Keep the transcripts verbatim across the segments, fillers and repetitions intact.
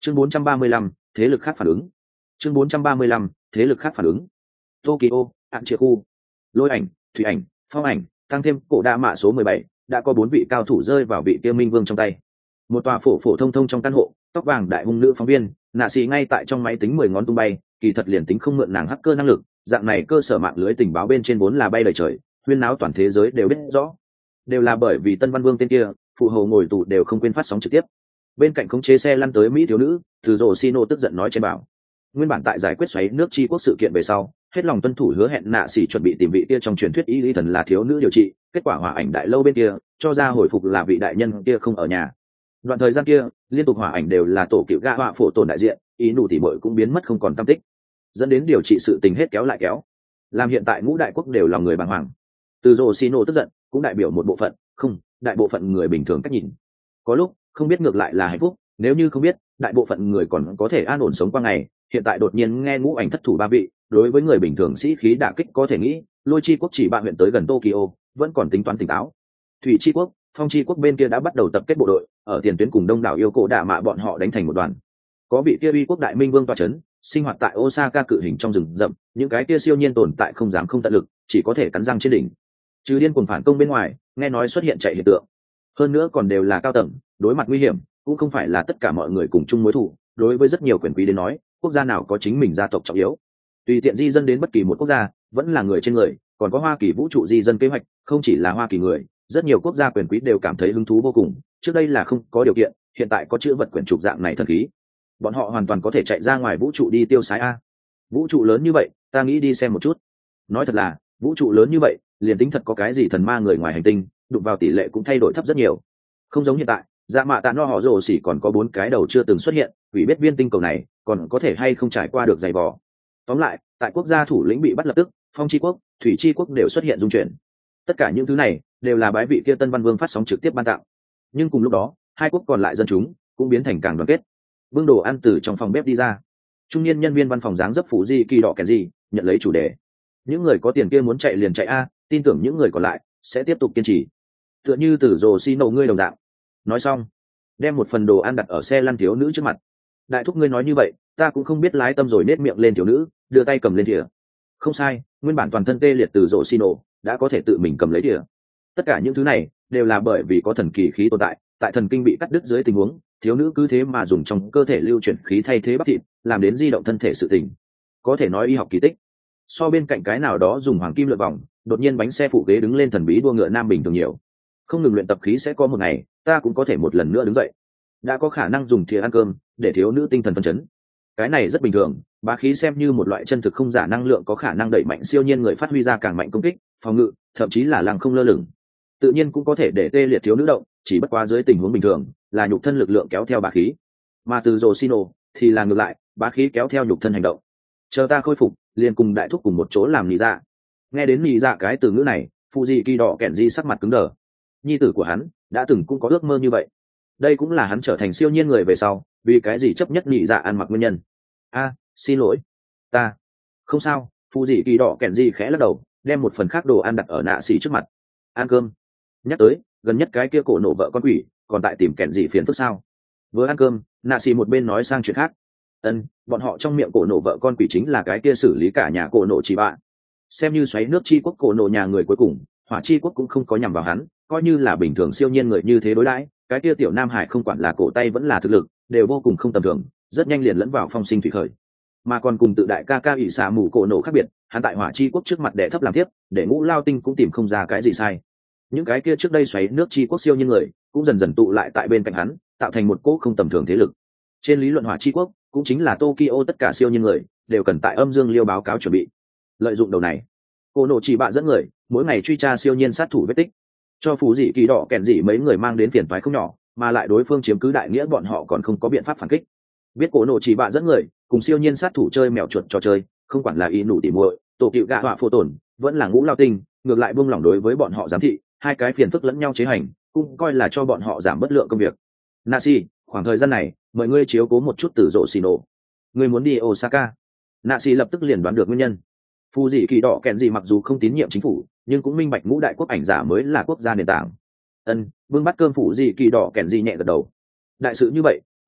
chương bốn trăm ba mươi lăm, thế lực khác phản ứng. chương bốn trăm ba mươi lăm, thế lực khác phản ứng. Tokyo, ạn chia khu. Lôi ảnh, thủy ảnh, phong ảnh, tăng thêm cổ đa mạ số mười bảy, đã có bốn vị cao thủ rơi vào vị kia minh vương trong tay. Một tòa phổ phổ thông thông trong căn hộ, tóc vàng đại hung nữ phóng viên, nạ xì ngay tại trong máy tính mười ngón tung bay, kỳ thật liền tính không mượn nàng hacker năng lực, dạng này cơ sở mạng lưới tình báo bên trên vốn là bay đầy trời, huyên náo toàn thế giới đều biết rõ. Đều là bởi vì Tân Văn Vương tên kia, phụ hầu ngồi tù đều không quên phát sóng trực tiếp. Bên cạnh khống chế xe lăn tới mỹ thiếu nữ, từ rồ Sino tức giận nói trên bảo. Nguyên bản tại giải quyết xoáy nước chi quốc sự kiện về sau, hết lòng tuân thủ hứa hẹn nạ xỉ chuẩn bị tìm vị kia trong truyền thuyết y lý thần là thiếu nữ điều trị, kết quả hỏa ảnh đại lâu bên kia cho ra hồi phục là vị đại nhân kia không ở nhà. Đoạn thời gian kia liên tục hỏa ảnh đều là tổ cựu gạ họa phổ tồn đại diện, ý nụ tỉ mội cũng biến mất không còn tâm tích, dẫn đến điều trị sự tình hết kéo lại kéo, làm hiện tại ngũ đại quốc đều lòng người bàng hoàng. Từ rồ Sino tức giận cũng đại biểu một bộ phận, không đại bộ phận người bình thường cách nhìn. Có lúc không biết ngược lại là hạnh phúc, nếu như không biết đại bộ phận người còn có thể an ổn sống qua ngày. Hiện tại đột nhiên nghe ngũ ảnh thất thủ ba vị, đối với người bình thường sĩ khí đả kích có thể nghĩ, lôi chi quốc chỉ bạn huyện tới gần Tokyo vẫn còn tính toán tỉnh táo. Thủy chi quốc, phong chi quốc bên kia đã bắt đầu tập kết bộ đội, ở tiền tuyến cùng đông đảo yêu cổ đả mạ bọn họ đánh thành một đoàn. Có vị kia uy quốc đại minh vương tọa chấn, sinh hoạt tại Osaka cự hình trong rừng rậm, những cái kia siêu nhiên tồn tại không dám không tận lực, chỉ có thể cắn răng trên đỉnh. Trừ điên cuồng phản công bên ngoài, nghe nói xuất hiện chạy hiện tượng, hơn nữa còn đều là cao tầng, đối mặt nguy hiểm cũng không phải là tất cả mọi người cùng chung mối thù. Đối với rất nhiều quyền quý đến nói, quốc gia nào có chính mình gia tộc trọng yếu, tùy tiện di dân đến bất kỳ một quốc gia vẫn là người trên người. Còn có Hoa Kỳ vũ trụ di dân kế hoạch, không chỉ là Hoa Kỳ người, rất nhiều quốc gia quyền quý đều cảm thấy hứng thú vô cùng. Trước đây là không có điều kiện, hiện tại có chữ vật quyển trục dạng này thần khí, bọn họ hoàn toàn có thể chạy ra ngoài vũ trụ đi tiêu sái. A, vũ trụ lớn như vậy, ta nghĩ đi xem một chút. Nói thật là, vũ trụ lớn như vậy, liền tính thật có cái gì thần ma người ngoài hành tinh, đụng vào tỷ lệ cũng thay đổi thấp rất nhiều. Không giống hiện tại, dạ mạ tạ no họ rồ xỉ còn có bốn cái đầu chưa từng xuất hiện, quỷ biết viên tinh cầu này còn có thể hay không trải qua được giày vò. Tóm lại, tại quốc gia thủ lĩnh bị bắt lập tức, phong chi quốc, thủy chi quốc đều xuất hiện dung chuyển. Tất cả những thứ này đều là bái vị kia Tân Văn Vương phát sóng trực tiếp ban tặng. Nhưng cùng lúc đó, hai quốc còn lại dân chúng cũng biến thành càng đoàn kết. Vương đồ ăn từ trong phòng bếp đi ra, trung niên nhân viên văn phòng dáng dấp phủ di kỳ đỏ kèn gì nhận lấy chủ đề. Những người có tiền kia muốn chạy liền chạy a, tin tưởng những người còn lại sẽ tiếp tục kiên trì, tựa như từ rồ xi nổ ngươi đồng dạng. Nói xong, đem một phần đồ ăn đặt ở xe lăn thiếu nữ trước mặt. Đại thúc ngươi nói như vậy, ta cũng không biết lái tâm rồi nết miệng lên thiếu nữ, đưa tay cầm lên thìa. Không sai, nguyên bản toàn thân tê liệt từ rồ xi nổ đã có thể tự mình cầm lấy thìa. Tất cả những thứ này đều là bởi vì có thần kỳ khí tồn tại, tại thần kinh bị cắt đứt dưới tình huống, thiếu nữ cứ thế mà dùng trong cơ thể lưu chuyển khí thay thế bắp thịt, làm đến di động thân thể sự tình. Có thể nói y học kỳ tích. So bên cạnh cái nào đó dùng hoàng kim lượn vòng, đột nhiên bánh xe phụ ghế đứng lên thần bí đua ngựa nam bình thường nhiều. Không ngừng luyện tập khí sẽ có một ngày, ta cũng có thể một lần nữa đứng dậy. Đã có khả năng dùng thìa ăn cơm để thiếu nữ tinh thần phấn chấn. Cái này rất bình thường, bá khí xem như một loại chân thực không giả năng lượng, có khả năng đẩy mạnh siêu nhiên người phát huy ra càng mạnh công kích, phòng ngự, thậm chí là lăng không lơ lửng. Tự nhiên cũng có thể để tê liệt thiếu nữ động, chỉ bất quá dưới tình huống bình thường là nhục thân lực lượng kéo theo bá khí, mà từ rồ xi nổ thì là ngược lại, bá khí kéo theo nhục thân hành động. Chờ ta khôi phục, liền cùng đại thúc cùng một chỗ làm nị dạ. Nghe đến nị dạ cái từ ngữ này, phụ dị kỳ đỏ kẹn di sắc mặt cứng đờ. Nhi tử của hắn đã từng cũng có ước mơ như vậy, đây cũng là hắn trở thành siêu nhiên người về sau vì cái gì chấp nhất nị dạ ăn mặc nguyên nhân. A, xin lỗi, ta không sao. Phụ dị kỳ đỏ kẹn di khẽ lắc đầu, đem một phần khác đồ ăn đặt ở nạ xỉ trước mặt. Ăn cơm. Nhắc tới gần nhất cái kia cổ nổ vợ con quỷ còn tại tìm kẹn gì phiền phức sao? Vừa ăn cơm, nạ xỉ một bên nói sang chuyện khác. Ân, bọn họ trong miệng cổ nổ vợ con quỷ chính là cái kia xử lý cả nhà cổ nổ chỉ bạn, xem như xoáy nước chi quốc cổ nổ nhà người cuối cùng. Hỏa chi quốc cũng không có nhằm vào hắn, coi như là bình thường siêu nhiên người như thế đối đãi. Cái kia tiểu nam hải không quản là cổ tay vẫn là thực lực, đều vô cùng không tầm thường, rất nhanh liền lẫn vào phong sinh thủy khởi. Mà còn cùng tự đại ca ca ỷ xả mù cổ nổ khác biệt, hắn tại hỏa chi quốc trước mặt đẻ thấp làm tiếp, để ngũ lao tinh cũng tìm không ra cái gì sai. Những cái kia trước đây xoáy nước chi quốc siêu nhiên người cũng dần dần tụ lại tại bên cạnh hắn, tạo thành một cỗ không tầm thường thế lực. Trên lý luận hỏa chi quốc cũng chính là Tokyo, tất cả siêu nhiên người đều cần tại âm dương liêu báo cáo chuẩn bị. Lợi dụng đầu này, cổ nổ chỉ bạ dẫn người mỗi ngày truy tra siêu nhiên sát thủ vết tích, cho phù dị kỳ đỏ kèn dị mấy người mang đến phiền toái không nhỏ, mà lại đối phương chiếm cứ đại nghĩa, bọn họ còn không có biện pháp phản kích. Biết cổ nổ chỉ bạ dẫn người cùng siêu nhiên sát thủ chơi mèo chuột trò chơi, không quản là y nụ tỉ muội, tổ cựu gạ họa phô tổn, vẫn là ngũ lao tinh, ngược lại buông lỏng đối với bọn họ giám thị, hai cái phiền phức lẫn nhau chế hành, cũng coi là cho bọn họ giảm bất lượng công việc. Nasi, khoảng thời gian này mời ngươi chiếu cố một chút Tử Dỗ Xì Nổ. Ngươi muốn đi Osaka. Nasi lập tức liền đoán được nguyên nhân. Phù dị kỳ đỏ kèn gì mặc dù không tín nhiệm chính phủ, nhưng cũng minh bạch ngũ đại quốc ảnh giả mới là quốc gia nền tảng. Ân, vương bắt cơm phủ dị kỳ đỏ kèn gì nhẹ gật đầu. Đại sự như vậy,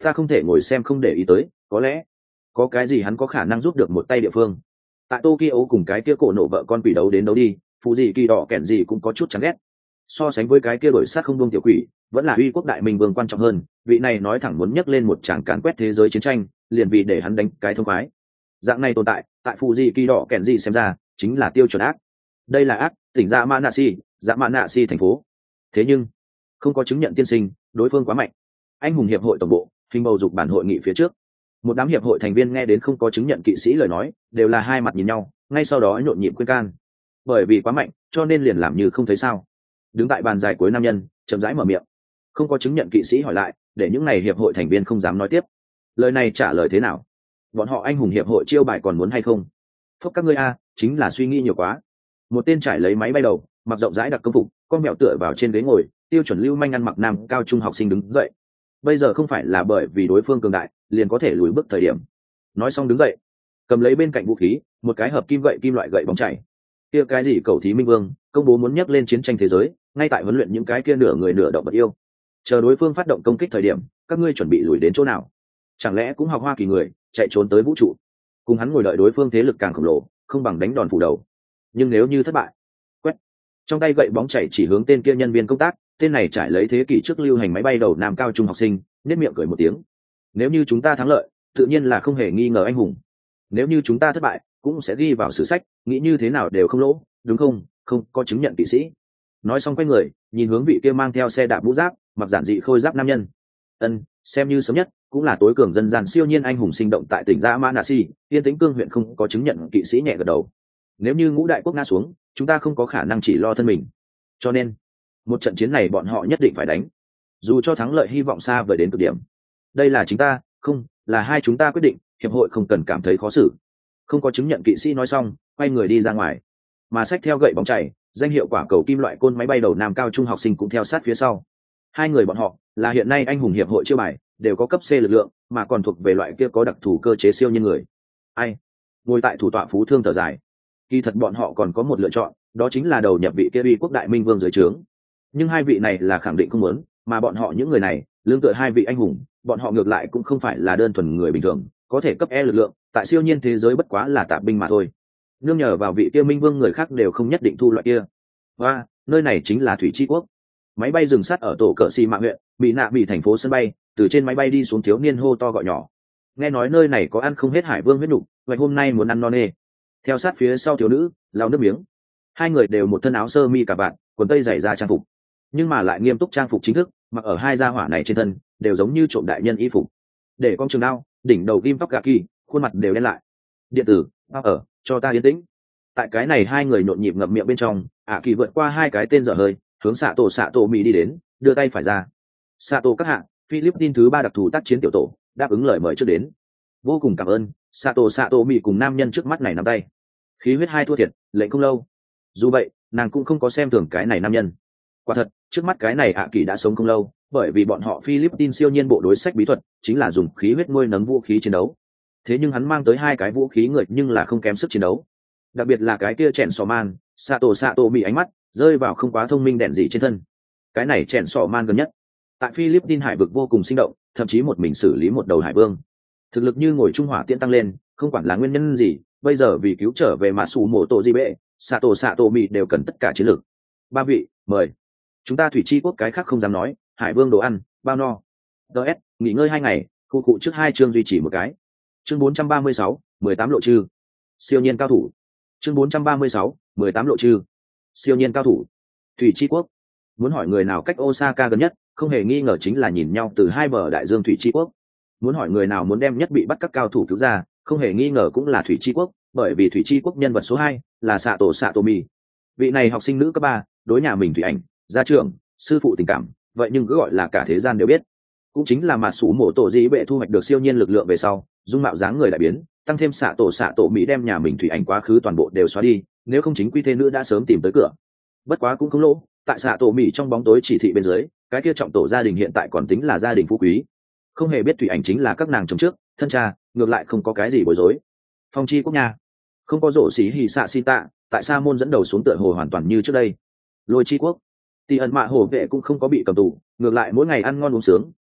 ta không thể ngồi xem không để ý tới, có lẽ có cái gì hắn có khả năng giúp được một tay địa phương. Tại Tokyo cùng cái kia cổ nổ vợ con quỷ đấu đến đấu đi, phụ gì kỳ đỏ kẹn gì cũng có chút chán ghét. So sánh với cái kia đổi sát không buông tiểu quỷ, vẫn là uy quốc đại minh vương quan trọng hơn. Vị này nói thẳng muốn nhấc lên một tràng càn quét thế giới chiến tranh, liền vì để hắn đánh cái thông khoái. Dạng này tồn tại, tại phụ gì kỳ đỏ kẹn gì xem ra, chính là tiêu chuẩn ác. Đây là ác, tỉnh dạ mã nạ si, dạ mã nạ si thành phố. Thế nhưng không có chứng nhận tiên sinh, đối phương quá mạnh. Anh hùng hiệp hội tổng bộ, hình bầu dục bản hội nghị phía trước, một đám hiệp hội thành viên nghe đến không có chứng nhận kỵ sĩ lời nói, đều là hai mặt nhìn nhau, ngay sau đó nhộn nhịp khuyên can. Bởi vì quá mạnh, cho nên liền làm như không thấy sao. Đứng tại bàn dài cuối nam nhân, chậm rãi mở miệng. Không có chứng nhận kỵ sĩ hỏi lại, để những này hiệp hội thành viên không dám nói tiếp. Lời này trả lời thế nào? Bọn họ anh hùng hiệp hội chiêu bài còn muốn hay không? Phúc các ngươi a, chính là suy nghĩ nhiều quá. Một tên trải lấy máy bay đầu, mặc rộng rãi đặc công phục, con mèo tựa vào trên ghế ngồi, tiêu chuẩn lưu manh ăn mặc nam cao trung học sinh đứng dậy. Bây giờ không phải là bởi vì đối phương cường đại liền có thể lùi bước thời điểm. Nói xong đứng dậy, cầm lấy bên cạnh vũ khí, một cái hợp kim gậy kim loại gậy bóng chảy. Kia cái gì cầu thí minh vương công bố muốn nhắc lên chiến tranh thế giới, ngay tại huấn luyện những cái kia nửa người nửa động vật yêu. Chờ đối phương phát động công kích thời điểm, các ngươi chuẩn bị lùi đến chỗ nào? Chẳng lẽ cũng học Hoa Kỳ người chạy trốn tới vũ trụ, cùng hắn ngồi đợi đối phương thế lực càng khổng lồ, không bằng đánh đòn phủ đầu. Nhưng nếu như thất bại, quét trong tay gậy bóng chảy chỉ hướng tên kia nhân viên công tác. Tên này trải lấy thế kỷ trước lưu hành máy bay đầu nam cao trung học sinh, nét miệng cười một tiếng. Nếu như chúng ta thắng lợi, tự nhiên là không hề nghi ngờ anh hùng. Nếu như chúng ta thất bại, cũng sẽ ghi vào sử sách, nghĩ như thế nào đều không lỗ, đúng không? Không có chứng nhận kỵ sĩ. Nói xong quay người, nhìn hướng vị kia mang theo xe đạp mũ giáp, mặc giản dị khôi giáp nam nhân. Ân, xem như sớm nhất, cũng là tối cường dân gian siêu nhiên anh hùng sinh động tại tỉnh Yamanashi, Yên Tĩnh Cương huyện không có chứng nhận kỵ sĩ nhẹ gật đầu. Nếu như ngũ đại quốc ngã xuống, chúng ta không có khả năng chỉ lo thân mình. Cho nên, một trận chiến này bọn họ nhất định phải đánh, dù cho thắng lợi hy vọng xa vời đến cực điểm. Đây là chính ta, không, là hai chúng ta quyết định, hiệp hội không cần cảm thấy khó xử. Không có chứng nhận kỵ sĩ nói xong, quay người đi ra ngoài, mà xách theo gậy bóng chảy, danh hiệu quả cầu kim loại côn máy bay đầu nam cao trung học sinh cũng theo sát phía sau. Hai người bọn họ là hiện nay anh hùng hiệp hội chiêu bài, đều có cấp C lực lượng, mà còn thuộc về loại kia có đặc thù cơ chế siêu nhiên người. Ai? Ngồi tại thủ tọa phú thương thở dài. Kỳ thật bọn họ còn có một lựa chọn, đó chính là đầu nhập vị kia uy quốc đại minh vương dưới trướng. Nhưng hai vị này là khẳng định không muốn, mà bọn họ những người này lương tựa hai vị anh hùng, bọn họ ngược lại cũng không phải là đơn thuần người bình thường, có thể cấp E lực lượng, tại siêu nhiên thế giới bất quá là tạp binh mà thôi. Nương nhờ vào vị kia minh vương người khác đều không nhất định thu loại kia. Và nơi này chính là Thủy Chi Quốc. Máy bay dừng sát ở tổ cỡ xi mạ huyện, bị nạ bị thành phố sân bay, từ trên máy bay đi xuống thiếu niên hô to gọi nhỏ. Nghe nói nơi này có ăn không hết hải vương huyết nục, vậy hôm nay muốn ăn no nê. Theo sát phía sau thiếu nữ, lau nước miếng. Hai người đều một thân áo sơ mi cả bạn, quần tây dày da trang phục, nhưng mà lại nghiêm túc trang phục chính thức, mặc ở hai gia hỏa này trên thân đều giống như trộm đại nhân y phục. Để con trường đao, đỉnh đầu ghim tóc gà kỳ, khuôn mặt đều đen lại. Điện tử, bao ở, cho ta yên tĩnh. Tại cái này hai người nhộn nhịp ngậm miệng bên trong, ả kỳ vượt qua hai cái tên dở hơi, hướng xạ tổ xạ tổ mỹ đi đến, đưa tay phải ra. Xạ tổ các hạ, Philippines thứ ba đặc thù tác chiến tiểu tổ, đáp ứng lời mời trước đến. Vô cùng cảm ơn. Xạ tổ xạ tổ mỹ cùng nam nhân trước mắt này nắm tay. Khí huyết hai thua thiệt, lệnh không lâu. Dù vậy, nàng cũng không có xem thường cái này nam nhân. Quả thật, trước mắt cái này ạ kỳ đã sống không lâu, bởi vì bọn họ Philippines siêu nhiên bộ đối sách bí thuật chính là dùng khí huyết nuôi nấng vũ khí chiến đấu. Thế nhưng hắn mang tới hai cái vũ khí người nhưng là không kém sức chiến đấu. Đặc biệt là cái kia chèn sò man, Sato Sato bị ánh mắt rơi vào không quá thông minh đèn gì trên thân. Cái này chèn sò man gần nhất tại Philippines hải vực vô cùng sinh động, thậm chí một mình xử lý một đầu hải vương. Thực lực như ngồi trung hỏa tiễn tăng lên, không quản là nguyên nhân gì, bây giờ vì cứu trở về mà sủ mổ tổ di bệ, Sato Sato bị đều cần tất cả chiến lược. Ba vị, mời. Chúng ta Thủy Chi Quốc cái khác không dám nói, hải vương đồ ăn bao no. ds nghỉ ngơi hai ngày, khu cụ trước hai chương duy trì một cái. Chương bốn trăm ba mươi sáu, mười tám lộ trừ. Siêu nhiên cao thủ. Chương bốn trăm ba mươi sáu, mười tám lộ trừ. Siêu nhiên cao thủ. Thủy Chi Quốc. Muốn hỏi người nào cách Osaka gần nhất, không hề nghi ngờ chính là nhìn nhau từ hai bờ đại dương Thủy Chi Quốc. Muốn hỏi người nào muốn đem nhất bị bắt các cao thủ cứu ra, không hề nghi ngờ cũng là Thủy Chi Quốc, bởi vì Thủy Chi Quốc nhân vật số hai là Sato Satomi. Vị này học sinh nữ cấp ba, đối nhà mình Thủy Ảnh, gia trưởng, sư phụ tình cảm, vậy nhưng cứ gọi là cả thế gian đều biết. Cũng chính là mà sủ mổ tổ dĩ bệ thu hoạch được siêu nhiên lực lượng về sau, dung mạo dáng người đại biến, tăng thêm xạ tổ xạ tổ mỹ đem nhà mình Thủy Ảnh quá khứ toàn bộ đều xóa đi, nếu không chính quy thế nữ đã sớm tìm tới cửa. Bất quá cũng không lỗ, tại xạ tổ mỹ trong bóng tối chỉ thị bên dưới, cái kia trọng tổ gia đình hiện tại còn tính là gia đình phú quý, không hề biết Thủy Ảnh chính là các nàng chồng trước thân cha, ngược lại không có cái gì bối rối. Phong chi quốc nhà không có rổ xí hì xạ xi tạ, tại sa môn dẫn đầu xuống tựa hồ hoàn toàn như trước đây. Lôi chi quốc, tỷ ẩn mạ hổ vệ cũng không có bị cầm tù, ngược lại mỗi ngày ăn ngon uống sướng,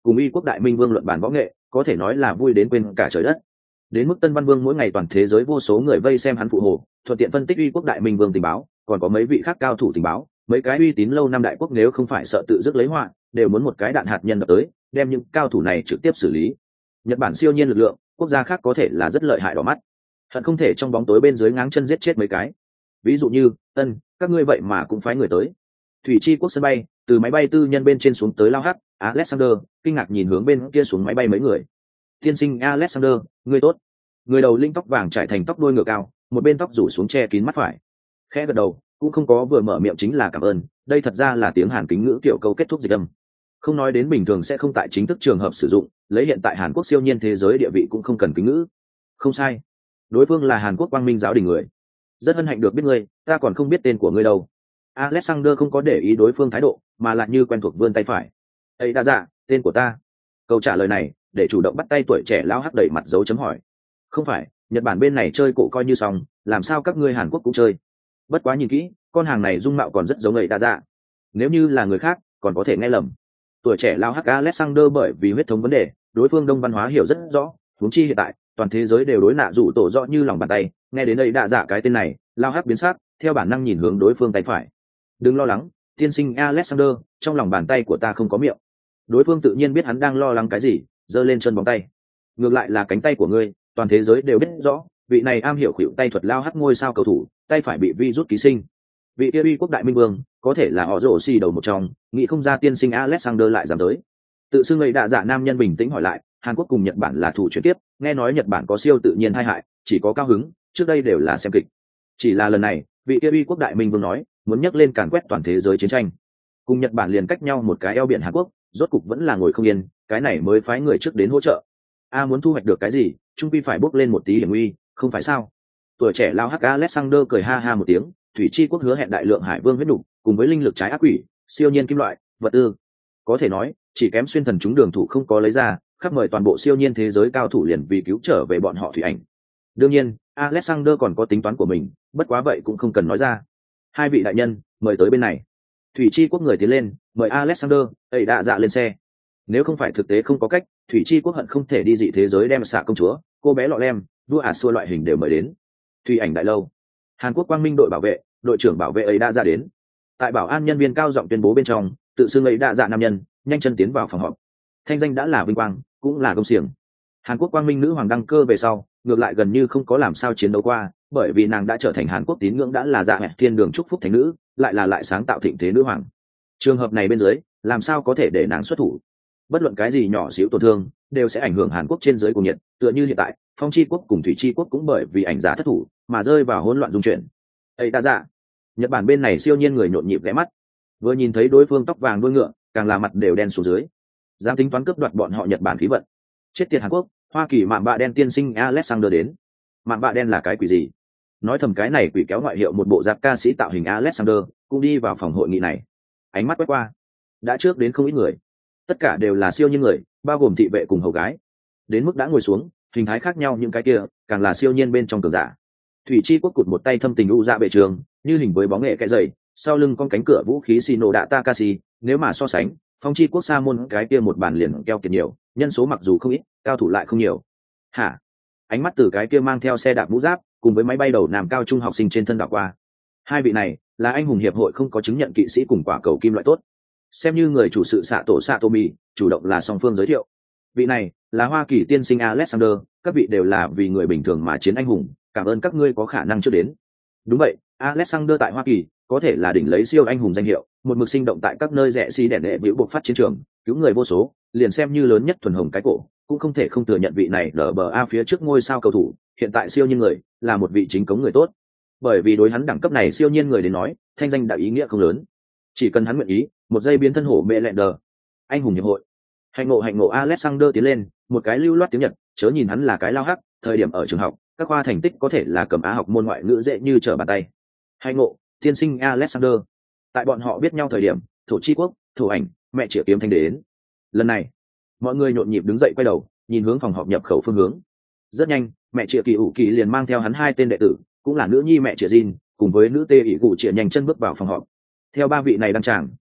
cùng uy quốc đại minh vương luận bàn võ nghệ có thể nói là vui đến quên cả trời đất. Đến mức Tân Văn Vương mỗi ngày toàn thế giới vô số người vây xem hắn phụ hồ, thuận tiện phân tích uy quốc đại minh vương tình báo, còn có mấy vị khác cao thủ tình báo, mấy cái uy tín lâu năm đại quốc nếu không phải sợ tự dứt lấy họa, đều muốn một cái đạn hạt nhân đập tới, đem những cao thủ này trực tiếp xử lý. Nhật Bản siêu nhiên lực lượng, quốc gia khác có thể là rất lợi hại đỏ mắt, hận không thể trong bóng tối bên dưới ngáng chân giết chết mấy cái. Ví dụ như Ân, các ngươi vậy mà cũng phái người tới. Thủy Chi quốc sân bay, từ máy bay tư nhân bên trên xuống tới lao hắc, Alexander kinh ngạc nhìn hướng bên kia xuống máy bay mấy người. Tiên sinh Alexander, ngươi tốt. Người đầu linh tóc vàng trải thành tóc đuôi ngựa cao, một bên tóc rủ xuống che kín mắt phải, khẽ gật đầu, cũng không có vừa mở miệng chính là cảm ơn, đây thật ra là tiếng Hàn kính ngữ kiểu câu kết thúc dịch âm. Không nói đến bình thường sẽ không tại chính thức trường hợp sử dụng, lấy hiện tại Hàn Quốc siêu nhiên thế giới địa vị cũng không cần kính ngữ. Không sai, đối phương là Hàn Quốc Quang Minh giáo đình người. Rất hân hạnh được biết ngươi, ta còn không biết tên của ngươi đâu. Alexander không có để ý đối phương thái độ, mà lại như quen thuộc vươn tay phải. Ấy đa dạ, tên của ta. Câu trả lời này để chủ động bắt tay tuổi trẻ lão hắc đẩy mặt dấu chấm hỏi. Không phải, Nhật Bản bên này chơi cổ coi như xong, làm sao các ngươi Hàn Quốc cũng chơi? Bất quá nhìn kỹ, con hàng này dung mạo còn rất giống ấy đa dạ. Nếu như là người khác, còn có thể nghe lầm. Tuổi trẻ lão hắc Alexander bởi vì huyết thống vấn đề, đối phương đông văn hóa hiểu rất rõ, huống chi hiện tại toàn thế giới đều đối nạ rủ tổ rõ như lòng bàn tay, nghe đến đây đa dạ cái tên này, lão hắc biến sắc, theo bản năng nhìn hướng đối phương tay phải. Đừng lo lắng, tiên sinh Alexander, trong lòng bàn tay của ta không có miệng. Đối phương tự nhiên biết hắn đang lo lắng cái gì, giơ lên chân bóng tay. Ngược lại là cánh tay của ngươi, toàn thế giới đều biết rõ, vị này am hiểu khuỷu tay thuật lao hắc ngôi sao cầu thủ, tay phải bị virus ký sinh. Vị kia uy quốc đại minh vương, có thể là họ rổ xì đầu một trong, nghĩ không ra tiên sinh Alexander lại dám tới. Tự xưng ấy đạ dạ nam nhân bình tĩnh hỏi lại, Hàn Quốc cùng Nhật Bản là thủ chuyển tiếp, nghe nói Nhật Bản có siêu tự nhiên hai hại, chỉ có cao hứng, trước đây đều là xem kịch. Chỉ là lần này, vị kia uy quốc đại minh vương nói, muốn nhắc lên càn quét toàn thế giới chiến tranh. Cùng Nhật Bản liền cách nhau một cái eo biển Hàn Quốc, rốt cục vẫn là ngồi không yên, cái này mới phái người trước đến hỗ trợ. A muốn thu hoạch được cái gì, trung quy phải bước lên một tí hiểm nguy, không phải sao? Tuổi trẻ lao hắc Alexander cười ha ha một tiếng, Thủy Chi quốc hứa hẹn đại lượng hải vương huyết nục, cùng với linh lực trái ác quỷ, siêu nhiên kim loại, vật tư. Có thể nói, chỉ kém xuyên thần chúng đường thủ không có lấy ra, khắp mời toàn bộ siêu nhiên thế giới cao thủ liền vì cứu trở về bọn họ thủy ảnh. Đương nhiên, Alexander còn có tính toán của mình, bất quá vậy cũng không cần nói ra. Hai vị đại nhân, mời tới bên này. Thủy Chi quốc người tiến lên, mời Alexander, ấy đạ dạ lên xe. Nếu không phải thực tế không có cách, Thủy Chi quốc hận không thể đi dị thế giới đem xạ công chúa, cô bé lọ lem, vua ả xua loại hình đều mời đến. Thủy ảnh đại lâu, Hàn Quốc quang minh đội bảo vệ, đội trưởng bảo vệ ấy đã ra đến. Tại bảo an nhân viên cao giọng tuyên bố bên trong, tự xưng ấy đã dạ nam nhân, nhanh chân tiến vào phòng họp. Thanh danh đã là vinh quang, cũng là công xiềng. Hàn Quốc quang minh nữ hoàng đăng cơ về sau, ngược lại gần như không có làm sao chiến đấu qua, bởi vì nàng đã trở thành Hàn Quốc tín ngưỡng đã là dạ hẹp thiên đường chúc phúc thánh nữ, lại là lại sáng tạo thịnh thế nữ hoàng. Trường hợp này bên dưới, làm sao có thể để nàng xuất thủ? Bất luận cái gì nhỏ xíu tổn thương, đều sẽ ảnh hưởng Hàn Quốc trên dưới cùng nhiệt, tựa như hiện tại, Phong Chi quốc cùng Thủy Chi quốc cũng bởi vì ảnh giá thất thủ, mà rơi vào hỗn loạn dung chuyển. Ấy đa dạ, Nhật Bản bên này siêu nhiên người nhộn nhịp ghé mắt, vừa nhìn thấy đối phương tóc vàng đuôi ngựa, càng là mặt đều đen xuống dưới, dám tính toán cướp đoạt bọn họ Nhật Bản khí vận. Chết tiệt Hàn Quốc, Hoa Kỳ mạm bạ đen tiên sinh Alexander đến. Mạm bạ đen là cái quỷ gì? Nói thầm cái này quỷ kéo ngoại hiệu một bộ giáp ca sĩ tạo hình Alexander, cũng đi vào phòng hội nghị này. Ánh mắt quét qua, đã trước đến không ít người, tất cả đều là siêu nhiên người, bao gồm thị vệ cùng hầu gái. Đến mức đã ngồi xuống, hình thái khác nhau những cái kia, càng là siêu nhiên bên trong cường giả. Thủy Chi quốc cụt một tay thâm tình u dạ bệ trường, như hình với bóng nghệ kẽ dày, sau lưng con cánh cửa vũ khí Shino đạ Takashi, nếu mà so sánh, Phong Chi quốc sa môn cái kia một bàn liền keo kiệt nhiều, nhân số mặc dù không ít, cao thủ lại không nhiều. Hả? Ánh mắt từ cái kia mang theo xe đạp mũ giáp, cùng với máy bay đầu nam cao trung học sinh trên thân đảo qua. Hai vị này là anh hùng hiệp hội không có chứng nhận kỵ sĩ cùng quả cầu kim loại tốt, xem như người chủ sự xạ tổ Satomi, chủ động là song phương giới thiệu. Vị này là Hoa Kỳ tiên sinh Alexander, các vị đều là vì người bình thường mà chiến anh hùng, cảm ơn các ngươi có khả năng trước đến. Đúng vậy, Alexander tại Hoa Kỳ có thể là đỉnh lấy siêu anh hùng danh hiệu, một mực sinh động tại các nơi rẻ xi đẻ đệ biểu buộc phát chiến trường, cứu người vô số, liền xem như lớn nhất thuần hồng cái cổ, cũng không thể không thừa nhận vị này lờ bờ a phía trước ngôi sao cầu thủ, hiện tại siêu nhiên người, là một vị chính cống người tốt. Bởi vì đối hắn đẳng cấp này siêu nhiên người đến nói, thanh danh đã ý nghĩa không lớn. Chỉ cần hắn nguyện ý, một giây biến thân hổ mẹ lẹn đờ. Anh hùng hiệp hội. Hạnh ngộ hạnh ngộ Alexander tiến lên, một cái lưu loát tiếng Nhật, chớ nhìn hắn là cái lao hắc, thời điểm ở trường học, các khoa thành tích có thể là cầm á học môn ngoại ngữ dễ như trở bàn tay. Hạnh ngộ, tiên sinh Alexander. Tại bọn họ biết nhau thời điểm, Thổ Chi quốc, Thổ ảnh, mẹ chĩa kiếm thanh đến. Lần này, mọi người nhộn nhịp đứng dậy quay đầu, nhìn hướng phòng họp nhập khẩu phương hướng. Rất nhanh, mẹ chĩa kỳ ủ kỳ liền mang theo hắn hai tên đệ tử, cũng là nữ nhi mẹ chĩa Jin, cùng với nữ tê ỷ cụ chĩa nhanh chân bước vào phòng họp. Theo ba vị này đăng tràng,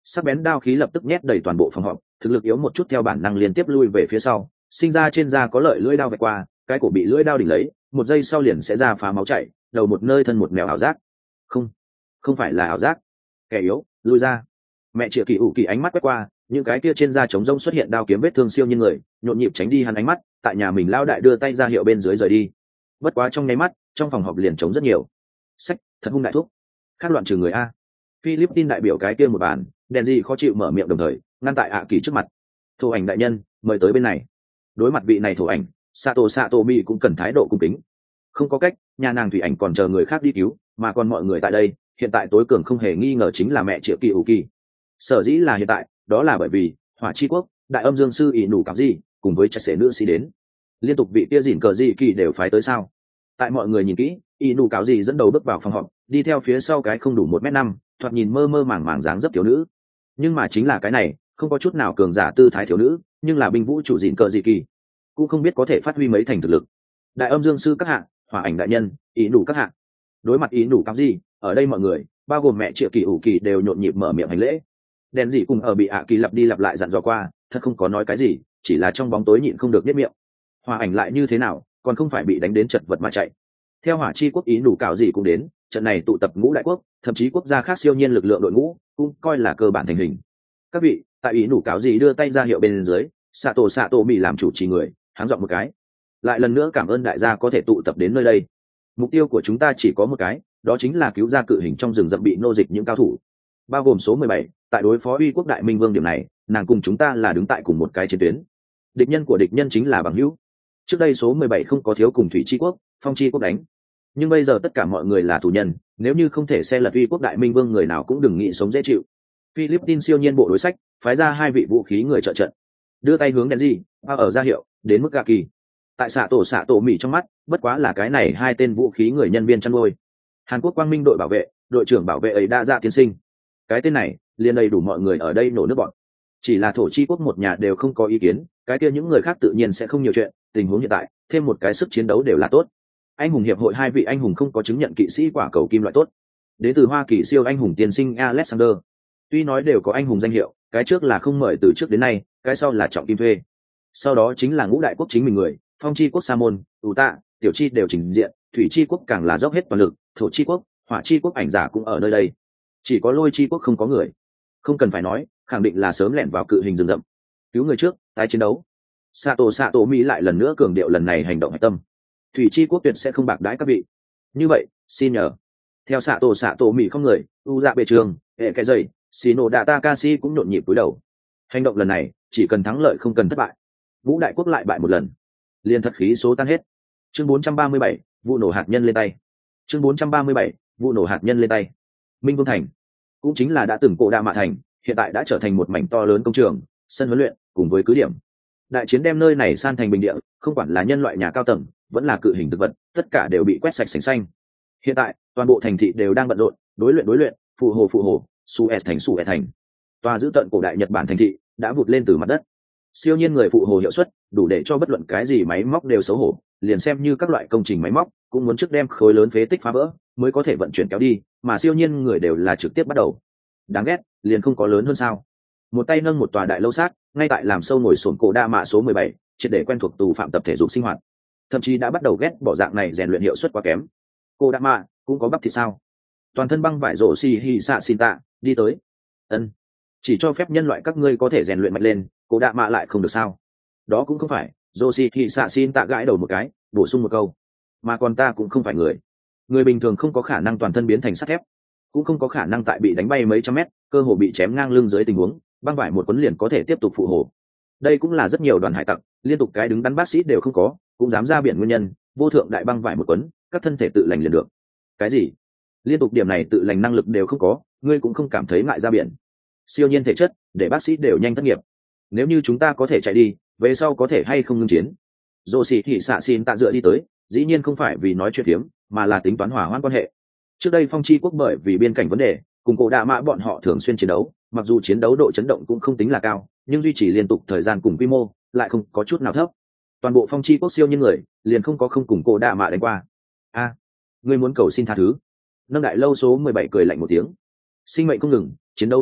sắc bén đao khí lập tức nhét đầy toàn bộ phòng họp, thực lực yếu một chút theo bản năng liên tiếp lui về phía sau, sinh ra trên da có lợi lưỡi đao vạch qua, cái cổ bị lưỡi đao đỉnh lấy, một giây sau liền sẽ ra phá máu chảy, đầu một nơi thân một mèo ảo giác. Không, không phải là ảo giác. Kẻ yếu, lui ra. Mẹ Triệu Kỳ ủ kỳ ánh mắt quét qua, những cái kia trên da trống rông xuất hiện đao kiếm vết thương siêu như người, nhộn nhịp tránh đi hắn ánh mắt, tại nhà mình lao đại đưa tay ra hiệu bên dưới rời đi. Bất quá trong nháy mắt, trong phòng họp liền trống rất nhiều. Sách, thật hung đại thúc. Khác loạn trừ người a. Philippines đại biểu cái kia một bàn, đèn gì khó chịu mở miệng đồng thời ngăn tại ạ kỳ trước mặt. Thổ ảnh đại nhân, mời tới bên này. Đối mặt vị này thổ ảnh, Sato Satomi cũng cần thái độ cung kính. Không có cách, nhà nàng thủy ảnh còn chờ người khác đi cứu, mà còn mọi người tại đây, hiện tại tối cường không hề nghi ngờ chính là mẹ Triệu Kỳ ủ kỳ. Sở dĩ là hiện tại, đó là bởi vì Hỏa Chi Quốc, Đại Âm Dương sư ỷ nủ cảm gì, cùng với chạy sể nữ sĩ đến. Liên tục vị kia dỉn cờ gì kỳ đều phái tới sao? Tại mọi người nhìn kỹ, ỷ nủ cáo gì dẫn đầu bước vào phòng họp, đi theo phía sau cái không đủ một mét năm, thoạt nhìn mơ mơ màng màng dáng dấp thiếu nữ. Nhưng mà chính là cái này, không có chút nào cường giả tư thái thiếu nữ, nhưng là binh vũ chủ dỉn cờ gì kỳ, cũng không biết có thể phát huy mấy thành thực lực. Đại Âm Dương sư các hạng, Hỏa ảnh đại nhân, ỷ nủ các hạng. Đối mặt ỷ nủ cáo gì, ở đây mọi người, bao gồm mẹ Triệu Kỳ ủ kỳ đều nhộn nhịp mở miệng hành lễ. Đèn gì cùng ở bị ạ kỳ lặp đi lặp lại dặn dò qua, thật không có nói cái gì, chỉ là trong bóng tối nhịn không được biết miệng. Hỏa ảnh lại như thế nào, còn không phải bị đánh đến chật vật mà chạy. Theo Hỏa Chi Quốc ý đủ cạo gì cũng đến, trận này tụ tập ngũ đại quốc, thậm chí quốc gia khác siêu nhiên lực lượng đội ngũ, cũng coi là cơ bản thành hình. Các vị, tại ý đủ cạo gì đưa tay ra hiệu bên dưới, Sato Sato bị làm chủ trì người, háng giọng một cái. Lại lần nữa cảm ơn đại gia có thể tụ tập đến nơi đây. Mục tiêu của chúng ta chỉ có một cái, đó chính là cứu ra cự hình trong rừng rậm bị nô dịch những cao thủ, bao gồm số mười bảy, tại đối phó uy quốc đại minh vương điểm này, nàng cùng chúng ta là đứng tại cùng một cái chiến tuyến. Địch nhân của địch nhân chính là bằng hữu. Trước đây số mười bảy không có thiếu cùng thủy chi quốc, phong chi quốc đánh, nhưng bây giờ tất cả mọi người là tù nhân, nếu như không thể xe lật uy quốc đại minh vương, người nào cũng đừng nghĩ sống dễ chịu. Philippines siêu nhiên bộ đối sách phái ra hai vị vũ khí người trợ trận, đưa tay hướng đến gì ba ở ra hiệu đến mức gạ kỳ. Tại xạ tổ xạ tổ mỹ trong mắt, bất quá là cái này hai tên vũ khí người nhân viên chăn nuôi. Hàn Quốc quang minh đội bảo vệ, đội trưởng bảo vệ ấy đa dạ tiên sinh, cái tên này liền đầy đủ mọi người ở đây nổ nước bọn. Chỉ là thổ chi quốc một nhà đều không có ý kiến, cái kia những người khác tự nhiên sẽ không nhiều chuyện. Tình huống hiện tại thêm một cái sức chiến đấu đều là tốt. Anh hùng hiệp hội hai vị anh hùng không có chứng nhận kỵ sĩ quả cầu kim loại tốt. Đến từ Hoa Kỳ siêu anh hùng tiên sinh Alexander. Tuy nói đều có anh hùng danh hiệu, cái trước là không mời từ trước đến nay, cái sau là trọng kim thuê. Sau đó chính là ngũ đại quốc chính mình người, phong chi quốc sa môn, ủ tạ, tiểu chi đều trình diện, thủy chi quốc càng là dốc hết toàn lực, thổ chi quốc, hỏa chi quốc ảnh giả cũng ở nơi đây. Chỉ có lôi chi quốc không có người. Không cần phải nói, khẳng định là sớm lẻn vào cự hình rừng rậm, cứu người trước, tái chiến đấu. Sato Sato Mỹ lại lần nữa cường điệu lần này hành động hạch tâm. Thủy chi quốc tuyệt sẽ không bạc đãi các vị. Như vậy, xin nhờ. Theo Sato Sato Mỹ không người, u dạ bề trường, hệ cái dày, Shinoda Takashi cũng nhộn nhịp cúi đầu. Hành động lần này, chỉ cần thắng lợi không cần thất bại. Vũ đại quốc lại bại một lần, liền thật khí số tan hết. Chương bốn trăm ba mươi bảy, vụ nổ hạt nhân lên tay. Chương bốn trăm ba mươi bảy, vụ nổ hạt nhân lên tay. Minh Vương Thành, cũng chính là đã từng cổ đa mạ thành, hiện tại đã trở thành một mảnh to lớn công trường, sân huấn luyện cùng với cứ điểm. Đại chiến đem nơi này san thành bình địa, không quản là nhân loại nhà cao tầng vẫn là cự hình thực vật, tất cả đều bị quét sạch sành xanh. Hiện tại toàn bộ thành thị đều đang bận rộn, đối luyện đối luyện, phụ hồ phụ hồ, Suez thành Suez thành. Tòa giữ tận cổ đại Nhật Bản thành thị đã vụt lên từ mặt đất. Siêu nhiên người phụ hồ hiệu suất đủ để cho bất luận cái gì máy móc đều xấu hổ, liền xem như các loại công trình máy móc cũng muốn trước đem khối lớn phế tích phá vỡ mới có thể vận chuyển kéo đi, mà siêu nhiên người đều là trực tiếp bắt đầu. Đáng ghét, liền không có lớn hơn sao? Một tay nâng một tòa đại lâu xác, ngay tại làm sâu ngồi sồn cổ đa mạ số mười bảy, triệt để quen thuộc tù phạm tập thể dục sinh hoạt. Thậm chí đã bắt đầu ghét bỏ dạng này rèn luyện hiệu suất quá kém. Cô đa mạ cũng có bắp thịt sao? Toàn thân băng vải rổ xì hi xạ xin tạ đi tới. Ân, chỉ cho phép nhân loại các ngươi có thể rèn luyện mạnh lên, cô đa mạ lại không được sao? Đó cũng không phải. Rổ xì hi xạ xin tạ gãi đầu một cái, bổ sung một câu, mà còn ta cũng không phải người. Người bình thường không có khả năng toàn thân biến thành sắt thép, cũng không có khả năng tại bị đánh bay mấy trăm mét, cơ hồ bị chém ngang lưng dưới tình huống, băng vải một quấn liền có thể tiếp tục phụ hồ. Đây cũng là rất nhiều đoàn hải tặc liên tục cái đứng đắn bác sĩ đều không có, cũng dám ra biển nguyên nhân. Vô thượng đại băng vải một quấn, các thân thể tự lành liền được. Cái gì? Liên tục điểm này tự lành năng lực đều không có, ngươi cũng không cảm thấy ngại ra biển? Siêu nhiên thể chất để bác sĩ đều nhanh thất nghiệp. Nếu như chúng ta có thể chạy đi, về sau có thể hay không ngưng chiến? Dô xì thì xạ xin tạ dựa đi tới, dĩ nhiên không phải vì nói chuyện phiếm, mà là tính toán hòa hoãn quan hệ. Trước đây phong chi quốc bởi vì biên cảnh vấn đề, cùng cổ đạ mã bọn họ thường xuyên chiến đấu, mặc dù chiến đấu độ chấn động cũng không tính là cao, nhưng duy trì liên tục thời gian cùng quy mô lại không có chút nào thấp. Toàn bộ phong chi quốc siêu nhiên người liền không có không cùng cổ đạ mã đánh qua. A, à, ngươi muốn cầu xin tha thứ? Nâng đại lâu số mười bảy cười lạnh một tiếng. Sinh mệnh không ngừng, chiến đấu không nớt,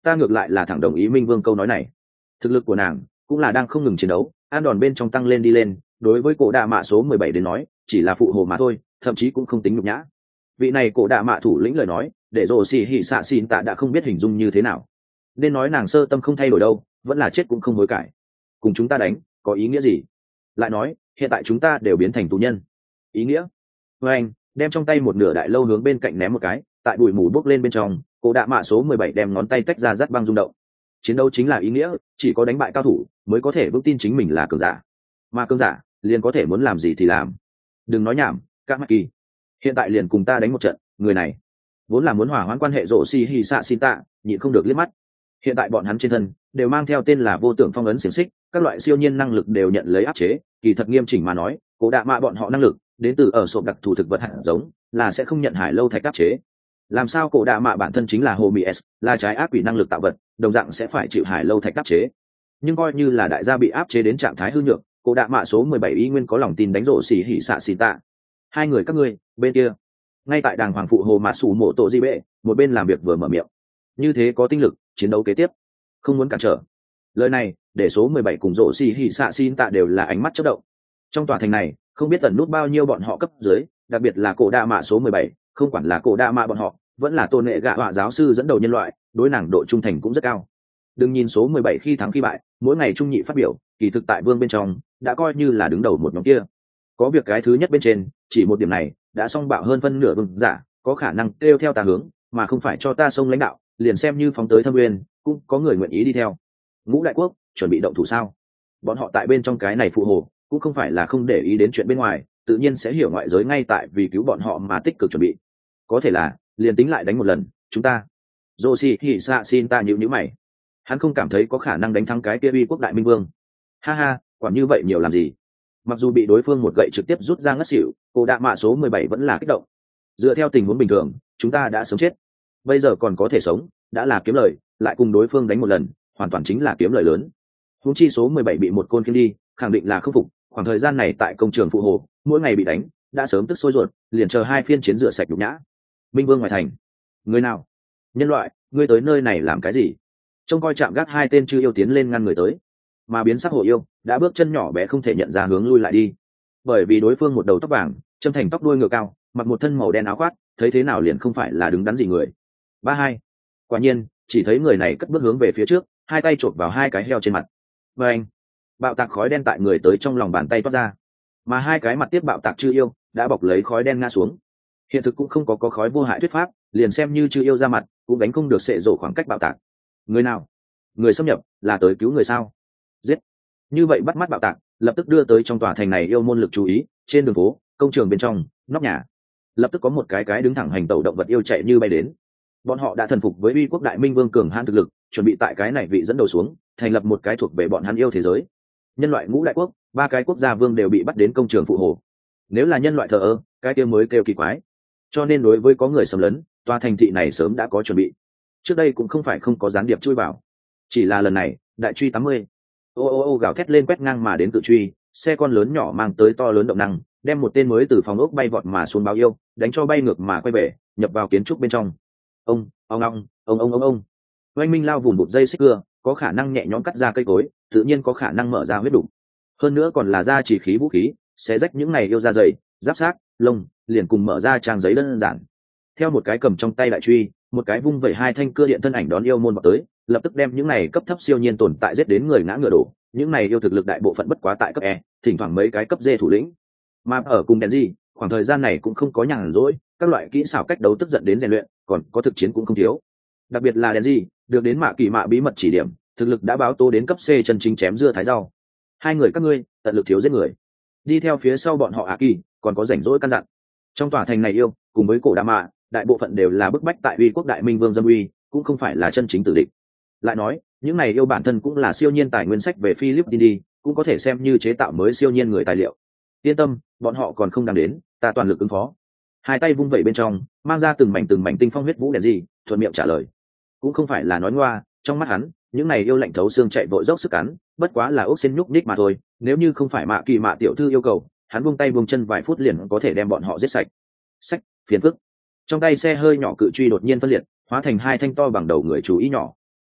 ta ngược lại là thẳng đồng ý minh vương câu nói này. Thực lực của nàng cũng là đang không ngừng chiến đấu, an đòn bên trong tăng lên đi lên, đối với cổ đạ mạ số mười bảy đến nói chỉ là phụ hồ mà thôi, thậm chí cũng không tính nhục nhã. Vị này cổ đạ mạ thủ lĩnh lời nói để rồ xì hỉ xạ xin tạ đã không biết hình dung như thế nào. Nên nói nàng sơ tâm không thay đổi đâu, vẫn là chết cũng không hối cải. Cùng chúng ta đánh có ý nghĩa gì? Lại nói hiện tại chúng ta đều biến thành tù nhân. Ý nghĩa? Với anh đem trong tay một nửa đại lâu hướng bên cạnh ném một cái, tại bụi mù bốc lên bên trong, cổ đạ mạ số mười bảy đem ngón tay tách ra, rắt băng rung động. Chiến đấu chính là ý nghĩa, chỉ có đánh bại cao thủ mới có thể vững tin chính mình là cường giả, mà cường giả liền có thể muốn làm gì thì làm. Đừng nói nhảm, các mắc kỳ, hiện tại liền cùng ta đánh một trận. Người này vốn là muốn hòa hoãn quan hệ rộ xì hì xạ xin tạ, nhịn không được liếc mắt. Hiện tại bọn hắn trên thân đều mang theo tên là vô tưởng phong ấn xiềng xích, các loại siêu nhiên năng lực đều nhận lấy áp chế. Kỳ thật nghiêm chỉnh mà nói, cổ đạ mạ bọn họ năng lực đến từ ở sộp đặc thù thực vật hạt giống, là sẽ không nhận hải lâu thạch áp chế. Làm sao cổ đạ mạ bản thân chính là hồ mỹ s, là trái ác quỷ năng lực tạo vật, đồng dạng sẽ phải chịu hải lâu thạch áp chế. Nhưng coi như là đại gia bị áp chế đến trạng thái hư nhược, cổ đạ mạ số mười bảy y nguyên có lòng tin đánh rộ xì hỉ xạ xì tạ. Hai người các ngươi bên kia ngay tại đàng hoàng phụ hồ mạ sủ mộ tổ di bệ, một bên làm việc vừa mở miệng, như thế có tinh lực chiến đấu kế tiếp, không muốn cản trở. Lời này để số mười bảy cùng rộ xì hỉ xạ xin tạ đều là ánh mắt chớp động. Trong tòa thành này không biết tận nút bao nhiêu bọn họ cấp dưới, đặc biệt là cổ đạ mạ số mười bảy, không quản là cổ đạ mạ bọn họ vẫn là tôn nệ gạ họa giáo sư dẫn đầu nhân loại, đối nàng độ trung thành cũng rất cao. Đừng nhìn số mười bảy khi thắng khi bại mỗi ngày trung nhị phát biểu, kỳ thực tại vương bên trong đã coi như là đứng đầu một nhóm kia. Có việc cái thứ nhất bên trên chỉ một điểm này đã song bạo hơn phân nửa vương giả, có khả năng kêu theo ta hướng mà không phải cho ta sông lãnh đạo, liền xem như phóng tới thâm nguyên cũng có người nguyện ý đi theo. Ngũ đại quốc chuẩn bị động thủ sao? Bọn họ tại bên trong cái này phụ hồ cũng không phải là không để ý đến chuyện bên ngoài, tự nhiên sẽ hiểu ngoại giới ngay tại vì cứu bọn họ mà tích cực chuẩn bị. Có thể là liền tính lại đánh một lần chúng ta. Joshi thì xạ xin ta nhíu nhíu mày, hắn không cảm thấy có khả năng đánh thắng cái kia uy quốc đại minh vương. Ha ha, quản như vậy nhiều làm gì? Mặc dù bị đối phương một gậy trực tiếp rút ra ngất xỉu, cổ đạ mạ số mười bảy vẫn là kích động. Dựa theo tình huống bình thường chúng ta đã sống chết, bây giờ còn có thể sống đã là kiếm lời, lại cùng đối phương đánh một lần hoàn toàn chính là kiếm lời lớn. Huống chi số mười bảy bị một côn khiêng đi, khẳng định là không phục. Khoảng thời gian này tại công trường phụ hồ mỗi ngày bị đánh đã sớm tức sôi ruột, liền chờ hai phiên chiến rửa sạch nhục nhã. Minh vương ngoài thành, người nào? Nhân loại, ngươi tới nơi này làm cái gì? Trông coi chạm gác hai tên chưa yêu tiến lên ngăn người tới, mà biến sắc hồ yêu đã bước chân nhỏ bé không thể nhận ra hướng lui lại đi, bởi vì đối phương một đầu tóc vàng, châm thành tóc đuôi ngựa cao, mặc một thân màu đen áo khoác, thấy thế nào liền không phải là đứng đắn gì người. Ba hai, quả nhiên chỉ thấy người này cất bước hướng về phía trước, hai tay chộp vào hai cái heo trên mặt, và anh bạo tạc khói đen tại người tới trong lòng bàn tay toát ra, mà hai cái mặt tiếp bạo tạc chư yêu đã bọc lấy khói đen ngã xuống. Hiện thực cũng không có có khói vô hại thuyết pháp, liền xem như chư yêu ra mặt cũng đánh không được sệ rổ khoảng cách bạo tạc. Người nào? Người xâm nhập là tới cứu người sao? Giết! Như vậy bắt mắt bạo tạc lập tức đưa tới trong tòa thành này yêu môn lực chú ý. Trên đường phố, công trường bên trong, nóc nhà, lập tức có một cái cái đứng thẳng hành tẩu động vật yêu chạy như bay đến. Bọn họ đã thần phục với uy quốc đại minh vương cường hãn thực lực, chuẩn bị tại cái này vị dẫn đầu xuống thành lập một cái thuộc về bọn hắn yêu thế giới. Nhân loại ngũ đại quốc, ba cái quốc gia vương đều bị bắt đến công trường phụ hồ. Nếu là nhân loại thờ ơ, cái kia mới kêu kỳ quái. Cho nên đối với có người xâm lấn, tòa thành thị này sớm đã có chuẩn bị. Trước đây cũng không phải không có gián điệp chui vào, chỉ là lần này đại truy tám mươi ô ô ô gào thét lên quét ngang mà đến cự truy, xe con lớn nhỏ mang tới to lớn động năng, đem một tên mới từ phòng ốc bay vọt mà xuống báo yêu đánh cho bay ngược mà quay về, nhập vào kiến trúc bên trong. Ông ông ông ông ông ông ông oanh minh lao vùng một dây xích cưa, có khả năng nhẹ nhõm cắt ra cây cối, tự nhiên có khả năng mở ra huyết đục, hơn nữa còn là ra chỉ khí vũ khí, sẽ rách những này yêu da dày giáp sát lông, liền cùng mở ra trang giấy đơn giản. Theo một cái cầm trong tay đại truy, một cái vung vẩy hai thanh cưa điện thân ảnh đón yêu môn vào tới, lập tức đem những này cấp thấp siêu nhiên tồn tại giết đến người ngã ngựa đổ. Những này yêu thực lực đại bộ phận bất quá tại cấp E, thỉnh thoảng mấy cái cấp D thủ lĩnh. Mà ở cùng đèn gì, khoảng thời gian này cũng không có nhàn rỗi, các loại kỹ xảo cách đấu tức giận đến rèn luyện, còn có thực chiến cũng không thiếu. Đặc biệt là đèn gì, được đến mạ kỳ mạ bí mật chỉ điểm, thực lực đã báo tố đến cấp C chân chính chém dưa thái rau. Hai người các ngươi, tận lực thiếu giết người. Đi theo phía sau bọn họ Á Kỳ, còn có rảnh rỗi căn dặn. Trong tòa thành này yêu, cùng với cổ đa mạ, đại bộ phận đều là bức bách tại uy quốc đại minh vương dâm uy, cũng không phải là chân chính tử địch. Lại nói, những này yêu bản thân cũng là siêu nhiên tài nguyên sách về Philippines đi, cũng có thể xem như chế tạo mới siêu nhiên người tài liệu. Yên tâm, bọn họ còn không đang đến, ta toàn lực ứng phó. Hai tay vung vẩy bên trong, mang ra từng mảnh từng mảnh tinh phong huyết vũ đèn gì, thuận miệng trả lời. Cũng không phải là nói ngoa, trong mắt hắn, những này yêu lạnh thấu xương chạy vội dốc sức cắn, bất quá là ốc xin nhúc nhích mà thôi, nếu như không phải mạ kỳ mạ tiểu thư yêu cầu, hắn buông tay buông chân vài phút liền có thể đem bọn họ giết sạch. Sách, phiền phức. Trong tay xe hơi nhỏ cự truy đột nhiên phân liệt, hóa thành hai thanh to bằng đầu người chú ý nhỏ.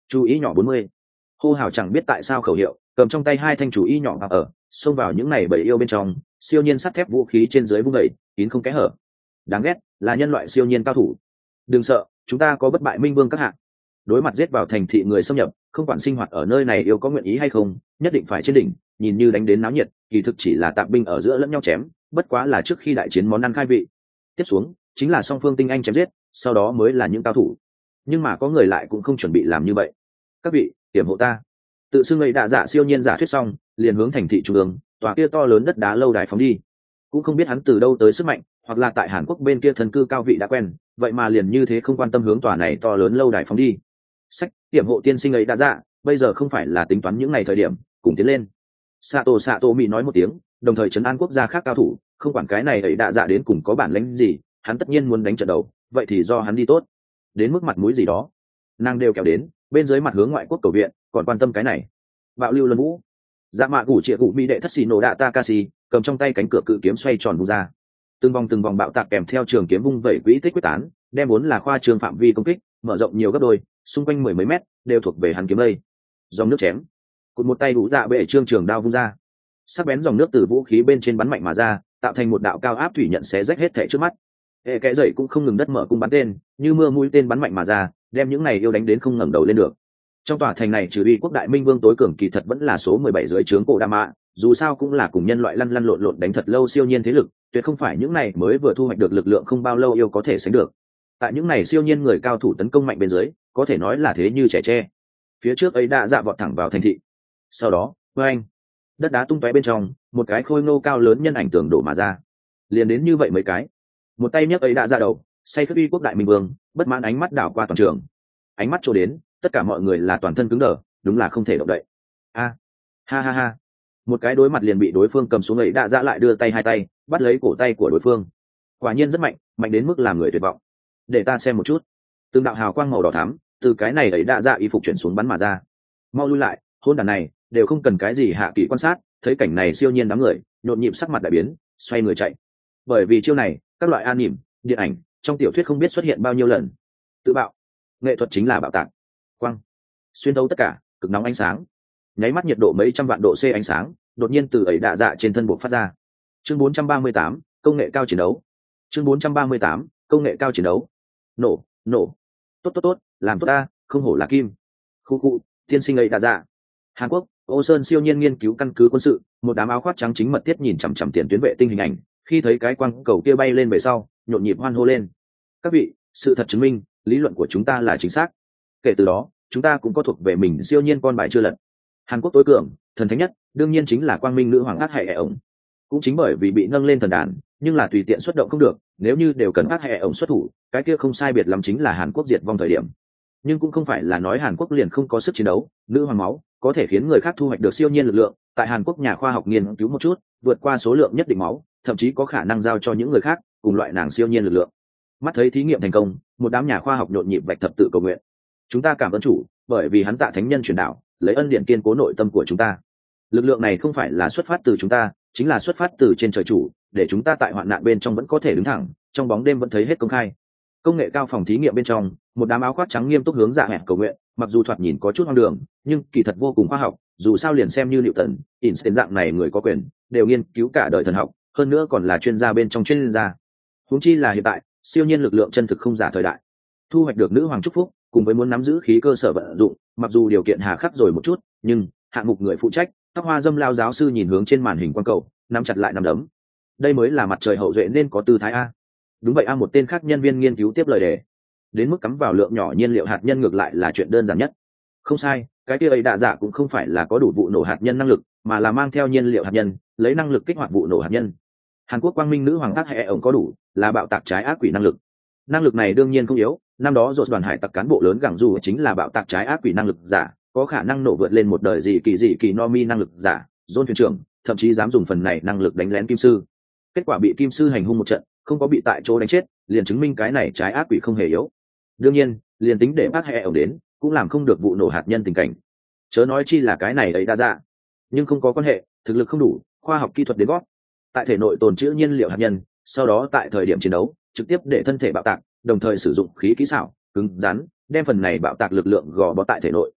chú ý nhỏ bốn mươi. Hô hào chẳng biết tại sao khẩu hiệu, cầm trong tay hai thanh chú ý nhỏ vào ở, xông vào những này bầy yêu bên trong, siêu nhiên sắt thép vũ khí trên dưới vung đẩy, kín không kẽ hở. Đáng ghét, là nhân loại siêu nhiên cao thủ. Đừng sợ, chúng ta có bất bại minh vương các hạng. Đối mặt giết vào thành thị người xâm nhập, không quản sinh hoạt ở nơi này yêu có nguyện ý hay không, nhất định phải trên đỉnh, nhìn như đánh đến náo nhiệt, kỳ thực chỉ là tạp binh ở giữa lẫn nhau chém, bất quá là trước khi đại chiến món ăn khai vị. Tiếp xuống, chính là song phương tinh anh chém giết, sau đó mới là những cao thủ. Nhưng mà có người lại cũng không chuẩn bị làm như vậy. Các vị, tiềm hộ ta. Tự xưng ấy đạ dạ siêu nhiên giả thuyết xong, liền hướng thành thị trung ương, tòa kia to lớn đất đá lâu đài phóng đi. Cũng không biết hắn từ đâu tới sức mạnh, hoặc là tại Hàn Quốc bên kia thần cư cao vị đã quen, vậy mà liền như thế không quan tâm hướng tòa này to lớn lâu đài phóng đi. Sách, tiềm hộ tiên sinh ấy đã dạ, bây giờ không phải là tính toán những ngày thời điểm, cùng tiến lên. Sato Sato Mỹ nói một tiếng, đồng thời trấn an quốc gia khác cao thủ, không quản cái này ấy đã dạ đến cùng có bản lĩnh gì, hắn tất nhiên muốn đánh trận đầu, vậy thì do hắn đi tốt. Đến mức mặt mũi gì đó, nàng đều kéo đến, bên dưới mặt hướng ngoại quốc cầu viện, còn quan tâm cái này. Bạo lưu luân vũ, dạ mạ củ triệu cụ mỹ đệ thất xì nổ đạ Takashi, cầm trong tay cánh cửa cự kiếm xoay tròn vung ra, từng vòng từng vòng bạo tạc kèm theo trường kiếm vung vẩy quỹ tích quyết tán, đem vốn là khoa trường phạm vi công kích mở rộng nhiều gấp đôi, xung quanh mười mấy mét đều thuộc về hắn kiếm lây. Dòng nước chém, cụt một tay đủ dạ bệ trương trường đao vung ra, sắc bén dòng nước từ vũ khí bên trên bắn mạnh mà ra, tạo thành một đạo cao áp thủy nhận xé rách hết thảy trước mắt. Hệ kẽ dậy cũng không ngừng đất mở cung bắn tên, như mưa mũi tên bắn mạnh mà ra, đem những này yêu đánh đến không ngẩng đầu lên được. Trong tòa thành này trừ uy quốc đại minh vương tối cường kỳ thật vẫn là số mười bảy dưới trướng cổ đa mạ, dù sao cũng là cùng nhân loại lăn lăn lộn lộn đánh thật lâu siêu nhiên thế lực, tuyệt không phải những này mới vừa thu hoạch được lực lượng không bao lâu yêu có thể sánh được. Tại những này siêu nhiên người cao thủ tấn công mạnh bên dưới, có thể nói là thế như trẻ tre. Phía trước ấy đã dạ vọt thẳng vào thành thị. Sau đó, với anh, đất đá tung tóe bên trong, một cái khôi ngô cao lớn nhân ảnh tường đổ mà ra. Liền đến như vậy mấy cái. Một tay nhấc ấy đã ra đầu, say khất uy quốc đại minh vương, bất mãn ánh mắt đảo qua toàn trường. Ánh mắt trôi đến, tất cả mọi người là toàn thân cứng đờ, đúng là không thể động đậy. A, ha ha ha. Một cái đối mặt liền bị đối phương cầm xuống ấy đã dạ lại đưa tay hai tay, bắt lấy cổ tay của đối phương. Quả nhiên rất mạnh, mạnh đến mức làm người tuyệt vọng. Để ta xem một chút. Từng đạo hào quang màu đỏ thắm từ cái này ấy đã dạ y phục chuyển xuống bắn mà ra. Mau lui lại, hôn đàn này đều không cần cái gì hạ kỹ quan sát, thấy cảnh này siêu nhiên đám người nhộn nhịp sắc mặt đại biến, xoay người chạy. Bởi vì chiêu này, các loại an nỉm, điện ảnh trong tiểu thuyết không biết xuất hiện bao nhiêu lần. Tự bạo, nghệ thuật chính là bạo tạc. Quang, xuyên thấu tất cả, cực nóng ánh sáng, nháy mắt nhiệt độ mấy trăm vạn độ C ánh sáng, đột nhiên từ ấy đạ dạ trên thân bộ phát ra. Chương bốn trăm ba mươi tám, công nghệ cao chiến đấu. Chương bốn trăm ba mươi tám, công nghệ cao chiến đấu. Nổ, nổ. Tốt tốt tốt, làm tốt ta, không hổ là kim. Khu khu, tiên sinh ấy đạ dạ. Hàn Quốc, Ô Sơn siêu nhiên nghiên cứu căn cứ quân sự, một đám áo khoác trắng chính mật thiết nhìn chằm chằm tiền tuyến vệ tinh hình ảnh, khi thấy cái quang cầu kia bay lên về sau, nhộn nhịp hoan hô lên. Các vị, sự thật chứng minh, lý luận của chúng ta là chính xác. Kể từ đó, chúng ta cũng có thuộc về mình siêu nhiên con bài chưa lật. Hàn Quốc tối cường, thần thánh nhất, đương nhiên chính là quang minh nữ hoàng át hệ ổng. Cũng chính bởi vì bị nâng lên thần đàn, nhưng là tùy tiện xuất động không được, nếu như đều cần át hệ ổng xuất thủ, cái kia không sai biệt lắm chính là Hàn Quốc diệt vong thời điểm. Nhưng cũng không phải là nói Hàn Quốc liền không có sức chiến đấu, nữ hoàng máu có thể khiến người khác thu hoạch được siêu nhiên lực lượng. Tại Hàn Quốc nhà khoa học nghiên cứu một chút, vượt qua số lượng nhất định máu, thậm chí có khả năng giao cho những người khác cùng loại nàng siêu nhiên lực lượng. Mắt thấy thí nghiệm thành công, một đám nhà khoa học nhộn nhịp vạch thập tự cầu nguyện. Chúng ta cảm ơn chủ, bởi vì hắn tạ thánh nhân truyền đạo, lấy ân điển kiên cố nội tâm của chúng ta. Lực lượng này không phải là xuất phát từ chúng ta, chính là xuất phát từ trên trời chủ, để chúng ta tại hoạn nạn bên trong vẫn có thể đứng thẳng, trong bóng đêm vẫn thấy hết công khai. Công nghệ cao phòng thí nghiệm bên trong, một đám áo khoác trắng nghiêm túc hướng dạ hẹn cầu nguyện, mặc dù thoạt nhìn có chút hoang đường, nhưng kỳ thật vô cùng khoa học. Dù sao liền xem như Newton, Einstein dạng này người có quyền, đều nghiên cứu cả đời thần học, hơn nữa còn là chuyên gia bên trong chuyên gia. Huống chi là hiện tại, siêu nhiên lực lượng chân thực không giả thời đại, thu hoạch được nữ hoàng chúc phúc, cùng với muốn nắm giữ khí cơ sở vận dụng, mặc dù điều kiện hà khắc rồi một chút, nhưng hạng mục người phụ trách, tóc hoa dâm lao giáo sư nhìn hướng trên màn hình quang cầu, nắm chặt lại nắm đấm. Đây mới là mặt trời hậu duệ nên có tư thái a. Đúng vậy a, một tên khác nhân viên nghiên cứu tiếp lời đề. Đến mức cắm vào lượng nhỏ nhiên liệu hạt nhân ngược lại là chuyện đơn giản nhất. Không sai, cái kia ấy đạ dạ cũng không phải là có đủ vụ nổ hạt nhân năng lực, mà là mang theo nhiên liệu hạt nhân, lấy năng lực kích hoạt vụ nổ hạt nhân. Hàn Quốc quang minh nữ hoàng ác hệ ổng có đủ, là bạo tạc trái ác quỷ năng lực. Năng lực này đương nhiên không yếu, năm đó dột đoàn hải tặc cán bộ lớn gẳng dù chính là bạo tạc trái ác quỷ năng lực giả, có khả năng nổ vượt lên một đời gì kỳ dị kỳ no mi năng lực giả, dôn thuyền trưởng thậm chí dám dùng phần này năng lực đánh lén kim sư. Kết quả bị kim sư hành hung một trận, không có bị tại chỗ đánh chết, liền chứng minh cái này trái ác quỷ không hề yếu. Đương nhiên, liền tính để bác hệ ổng đến, cũng làm không được vụ nổ hạt nhân tình cảnh. Chớ nói chi là cái này ấy đa dạ. Nhưng không có quan hệ, thực lực không đủ, khoa học kỹ thuật đến gót. Tại thể nội tồn trữ nhiên liệu hạt nhân, sau đó tại thời điểm chiến đấu, trực tiếp để thân thể bạo tạc, đồng thời sử dụng khí kỹ xảo, cứng rắn, đem phần này bạo tạc lực lượng gò bó tại thể nội,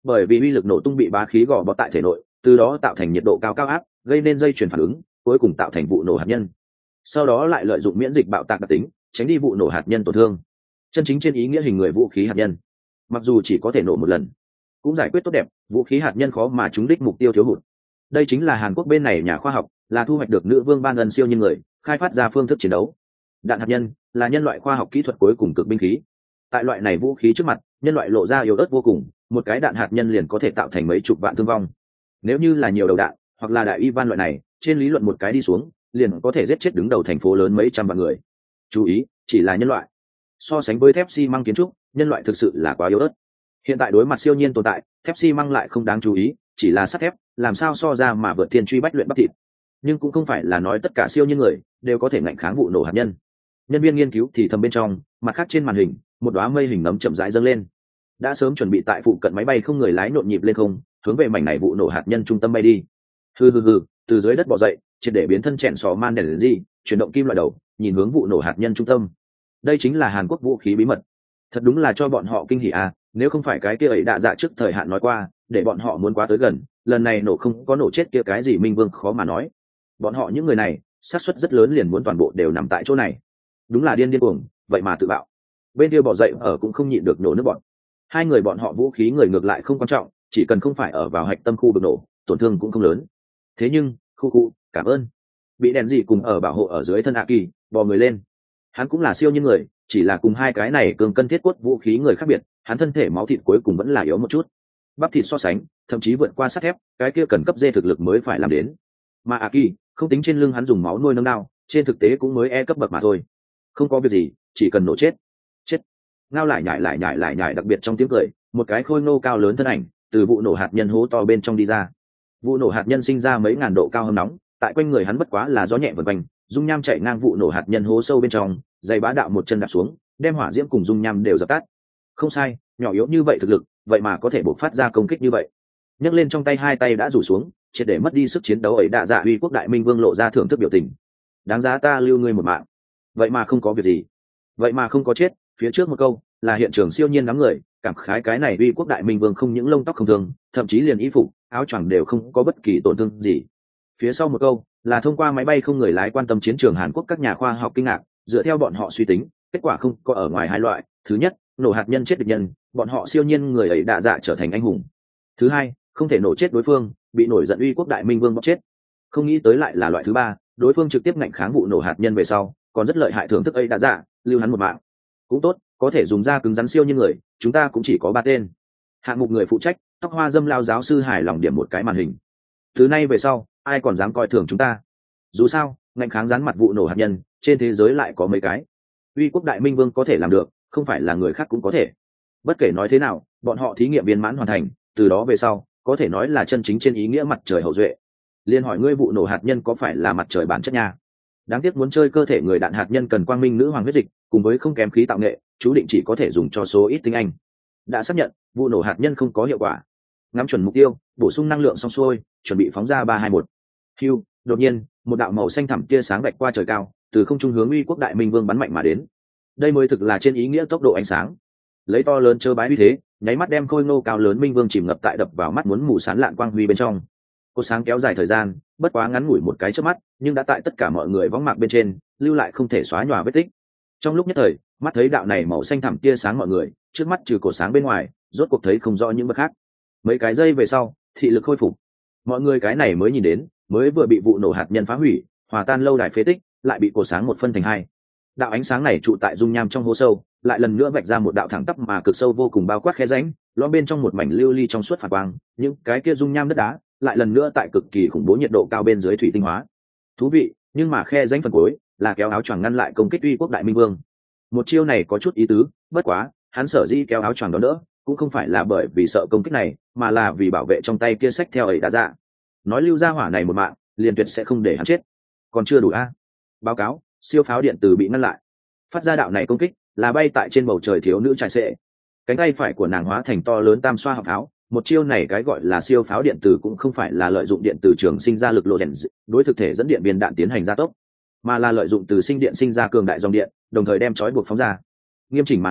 bởi vì uy lực nổ tung bị bá khí gò bó tại thể nội, từ đó tạo thành nhiệt độ cao cao áp, gây nên dây chuyền phản ứng, cuối cùng tạo thành vụ nổ hạt nhân. Sau đó lại lợi dụng miễn dịch bạo tạc đặc tính, tránh đi vụ nổ hạt nhân tổn thương. Chân chính trên ý nghĩa hình người vũ khí hạt nhân, mặc dù chỉ có thể nổ một lần, cũng giải quyết tốt đẹp, vũ khí hạt nhân khó mà trúng đích mục tiêu thiếu hụt. Đây chính là Hàn Quốc bên này nhà khoa học, là thu hoạch được nữ vương ban ân siêu nhân người, khai phát ra phương thức chiến đấu. Đạn hạt nhân là nhân loại khoa học kỹ thuật cuối cùng cực binh khí. Tại loại này vũ khí trước mặt, nhân loại lộ ra yếu ớt vô cùng, một cái đạn hạt nhân liền có thể tạo thành mấy chục vạn thương vong. Nếu như là nhiều đầu đạn, hoặc là đại y van loại này, trên lý luận một cái đi xuống, liền có thể giết chết đứng đầu thành phố lớn mấy trăm vạn người. Chú ý, chỉ là nhân loại. So sánh với thép xi măng kiến trúc, nhân loại thực sự là quá yếu ớt. Hiện tại đối mặt siêu nhiên tồn tại, thép xi măng lại không đáng chú ý, chỉ là sắt thép, làm sao so ra mà vượt thiên truy bách luyện bắp thịt. Nhưng cũng không phải là nói tất cả siêu nhiên người đều có thể ngạnh kháng vụ nổ hạt nhân. Nhân viên nghiên cứu thì thầm bên trong, mặt khác trên màn hình, một đóa mây hình nấm chậm rãi dâng lên. Đã sớm chuẩn bị tại phụ cận máy bay không người lái nhộn nhịp lên không, hướng về mảnh này vụ nổ hạt nhân trung tâm bay đi. Hừ hừ hừ, từ dưới đất bò dậy, triệt để biến thân chèn sò man đèn gì, chuyển động kim loại đầu, nhìn hướng vụ nổ hạt nhân trung tâm. Đây chính là Hàn Quốc vũ khí bí mật. Thật đúng là cho bọn họ kinh hỉ à, nếu không phải cái kia ấy đạ dạ trước thời hạn nói qua, để bọn họ muốn quá tới gần, lần này nổ không có nổ chết kia cái gì Minh Vương khó mà nói. Bọn họ những người này, xác suất rất lớn liền muốn toàn bộ đều nằm tại chỗ này. Đúng là điên điên cuồng, vậy mà tự bạo. Bên kia bỏ dậy ở cũng không nhịn được nổ nước bọn. Hai người bọn họ vũ khí người ngược lại không quan trọng, chỉ cần không phải ở vào hạch tâm khu vực nổ, tổn thương cũng không lớn. Thế nhưng, khu khu, cảm ơn. Bị đèn gì cùng ở bảo hộ ở dưới thân A Kỳ, bò người lên. Hắn cũng là siêu nhân người, chỉ là cùng hai cái này cường cân thiết cốt vũ khí người khác biệt, hắn thân thể máu thịt cuối cùng vẫn là yếu một chút. Bắp thịt so sánh, thậm chí vượt qua sắt thép, cái kia cần cấp dê thực lực mới phải làm đến. Mà A Kỳ, không tính trên lưng hắn dùng máu nuôi nâng đao, trên thực tế cũng mới e cấp bậc mà thôi. Không có việc gì, chỉ cần nổ chết. Chết. Ngao lại nhại lại nhại lại nhại, đặc biệt trong tiếng cười, một cái khôi ngô cao lớn thân ảnh từ vụ nổ hạt nhân hố to bên trong đi ra. Vụ nổ hạt nhân sinh ra mấy ngàn độ cao hâm nóng, tại quanh người hắn bất quá là gió nhẹ vần quanh, dung nham chạy ngang vụ nổ hạt nhân hố sâu bên trong, dày bá đạo một chân đạp xuống, đem hỏa diễm cùng dung nham đều dập tắt. Không sai, nhỏ yếu như vậy thực lực, vậy mà có thể bộc phát ra công kích như vậy. Nhấc lên trong tay hai tay đã rủ xuống, triệt để mất đi sức chiến đấu ấy, đạ dạ uy quốc đại minh vương lộ ra thưởng thức biểu tình. Đáng giá ta lưu ngươi một mạng. Vậy mà không có việc gì. Vậy mà không có chết, phía trước một câu là hiện trường siêu nhiên đám người cảm khái cái này uy quốc đại minh vương không những lông tóc không thương, thậm chí liền y phục áo choàng đều không có bất kỳ tổn thương gì. Phía sau một câu là thông qua máy bay không người lái quan tâm chiến trường Hàn Quốc, các nhà khoa học kinh ngạc, dựa theo bọn họ suy tính, kết quả không có ở ngoài hai loại. Thứ nhất, nổ hạt nhân chết địch nhân, bọn họ siêu nhiên người ấy đạ dạ trở thành anh hùng. Thứ hai, không thể nổ chết đối phương, bị nổi giận uy quốc đại minh vương bóc chết. Không nghĩ tới lại là loại thứ ba, đối phương trực tiếp ngạnh kháng vụ nổ hạt nhân về sau, còn rất lợi hại, thưởng thức ấy đạ dạ, lưu hắn một mạng. Cũng tốt, có thể dùng da cứng rắn siêu như người, chúng ta cũng chỉ có ba tên. Hạng mục người phụ trách, tóc hoa dâm lao giáo sư hài lòng điểm một cái màn hình. Từ nay về sau, ai còn dám coi thường chúng ta? Dù sao, ngạnh kháng rắn mặt vụ nổ hạt nhân, trên thế giới lại có mấy cái. Uy quốc đại minh vương có thể làm được, không phải là người khác cũng có thể. Bất kể nói thế nào, bọn họ thí nghiệm viên mãn hoàn thành, từ đó về sau, có thể nói là chân chính trên ý nghĩa mặt trời hậu duệ. Liên hỏi ngươi vụ nổ hạt nhân có phải là mặt trời bản chất nha? Đáng tiếc muốn chơi cơ thể người đạn hạt nhân cần quang minh nữ hoàng huyết dịch, cùng với không kém khí tạo nghệ, chú định chỉ có thể dùng cho số ít tinh anh. Đã xác nhận, vụ nổ hạt nhân không có hiệu quả. Ngắm chuẩn mục tiêu, bổ sung năng lượng xong xuôi, chuẩn bị phóng ra ba hai một. Hưu, đột nhiên, một đạo màu xanh thẳm tia sáng vạch qua trời cao, từ không trung hướng uy quốc đại minh vương bắn mạnh mà đến. Đây mới thực là trên ý nghĩa tốc độ ánh sáng. Lấy to lớn chơ bái uy thế, nháy mắt đem khôi ngô cao lớn minh vương chìm ngập tại đập vào mắt muốn mù sán lạn quang huy bên trong. Cột sáng kéo dài thời gian, bất quá ngắn ngủi một cái chớp mắt, nhưng đã tại tất cả mọi người võng mạc bên trên lưu lại không thể xóa nhòa vết tích. Trong lúc nhất thời, mắt thấy đạo này màu xanh thẳm tia sáng, mọi người trước mắt trừ cột sáng bên ngoài, rốt cuộc thấy không rõ những vật khác. Mấy cái giây về sau, thị lực khôi phục, mọi người cái này mới nhìn đến, mới vừa bị vụ nổ hạt nhân phá hủy, hòa tan lâu đài phế tích, lại bị cột sáng một phân thành hai. Đạo ánh sáng này trụ tại dung nham trong hố sâu, lại lần nữa vạch ra một đạo thẳng tắp mà cực sâu vô cùng bao quát khe rãnh, lõm bên trong một mảnh lưu ly trong suốt phản quang, những cái kia dung nham đất đá lại lần nữa tại cực kỳ khủng bố nhiệt độ cao bên dưới thủy tinh hóa. Thú vị, nhưng mà khe rãnh phần cuối là kéo áo choàng ngăn lại công kích uy quốc đại minh vương. Một chiêu này có chút ý tứ, bất quá hắn sở dĩ kéo áo choàng đó đỡ, cũng không phải là bởi vì sợ công kích này, mà là vì bảo vệ trong tay kia sách theo ấy đã ra. Nói lưu ra hỏa này một mạng, liền tuyệt sẽ không để hắn chết. Còn chưa đủ a? Báo cáo, siêu pháo điện tử bị ngăn lại. Phát ra đạo này công kích là bay tại trên bầu trời thiếu nữ trải sệ. Cánh tay phải của nàng hóa thành to lớn tam xoa hỏa pháo. Một chiêu này cái gọi là siêu pháo điện tử cũng không phải là lợi dụng điện từ trường sinh ra lực lộ rèn đối thực thể dẫn điện viên đạn tiến hành gia tốc, mà là lợi dụng từ sinh điện sinh ra cường đại dòng điện, đồng thời đem trói buộc phóng ra. Nghiêm chỉnh mà nói,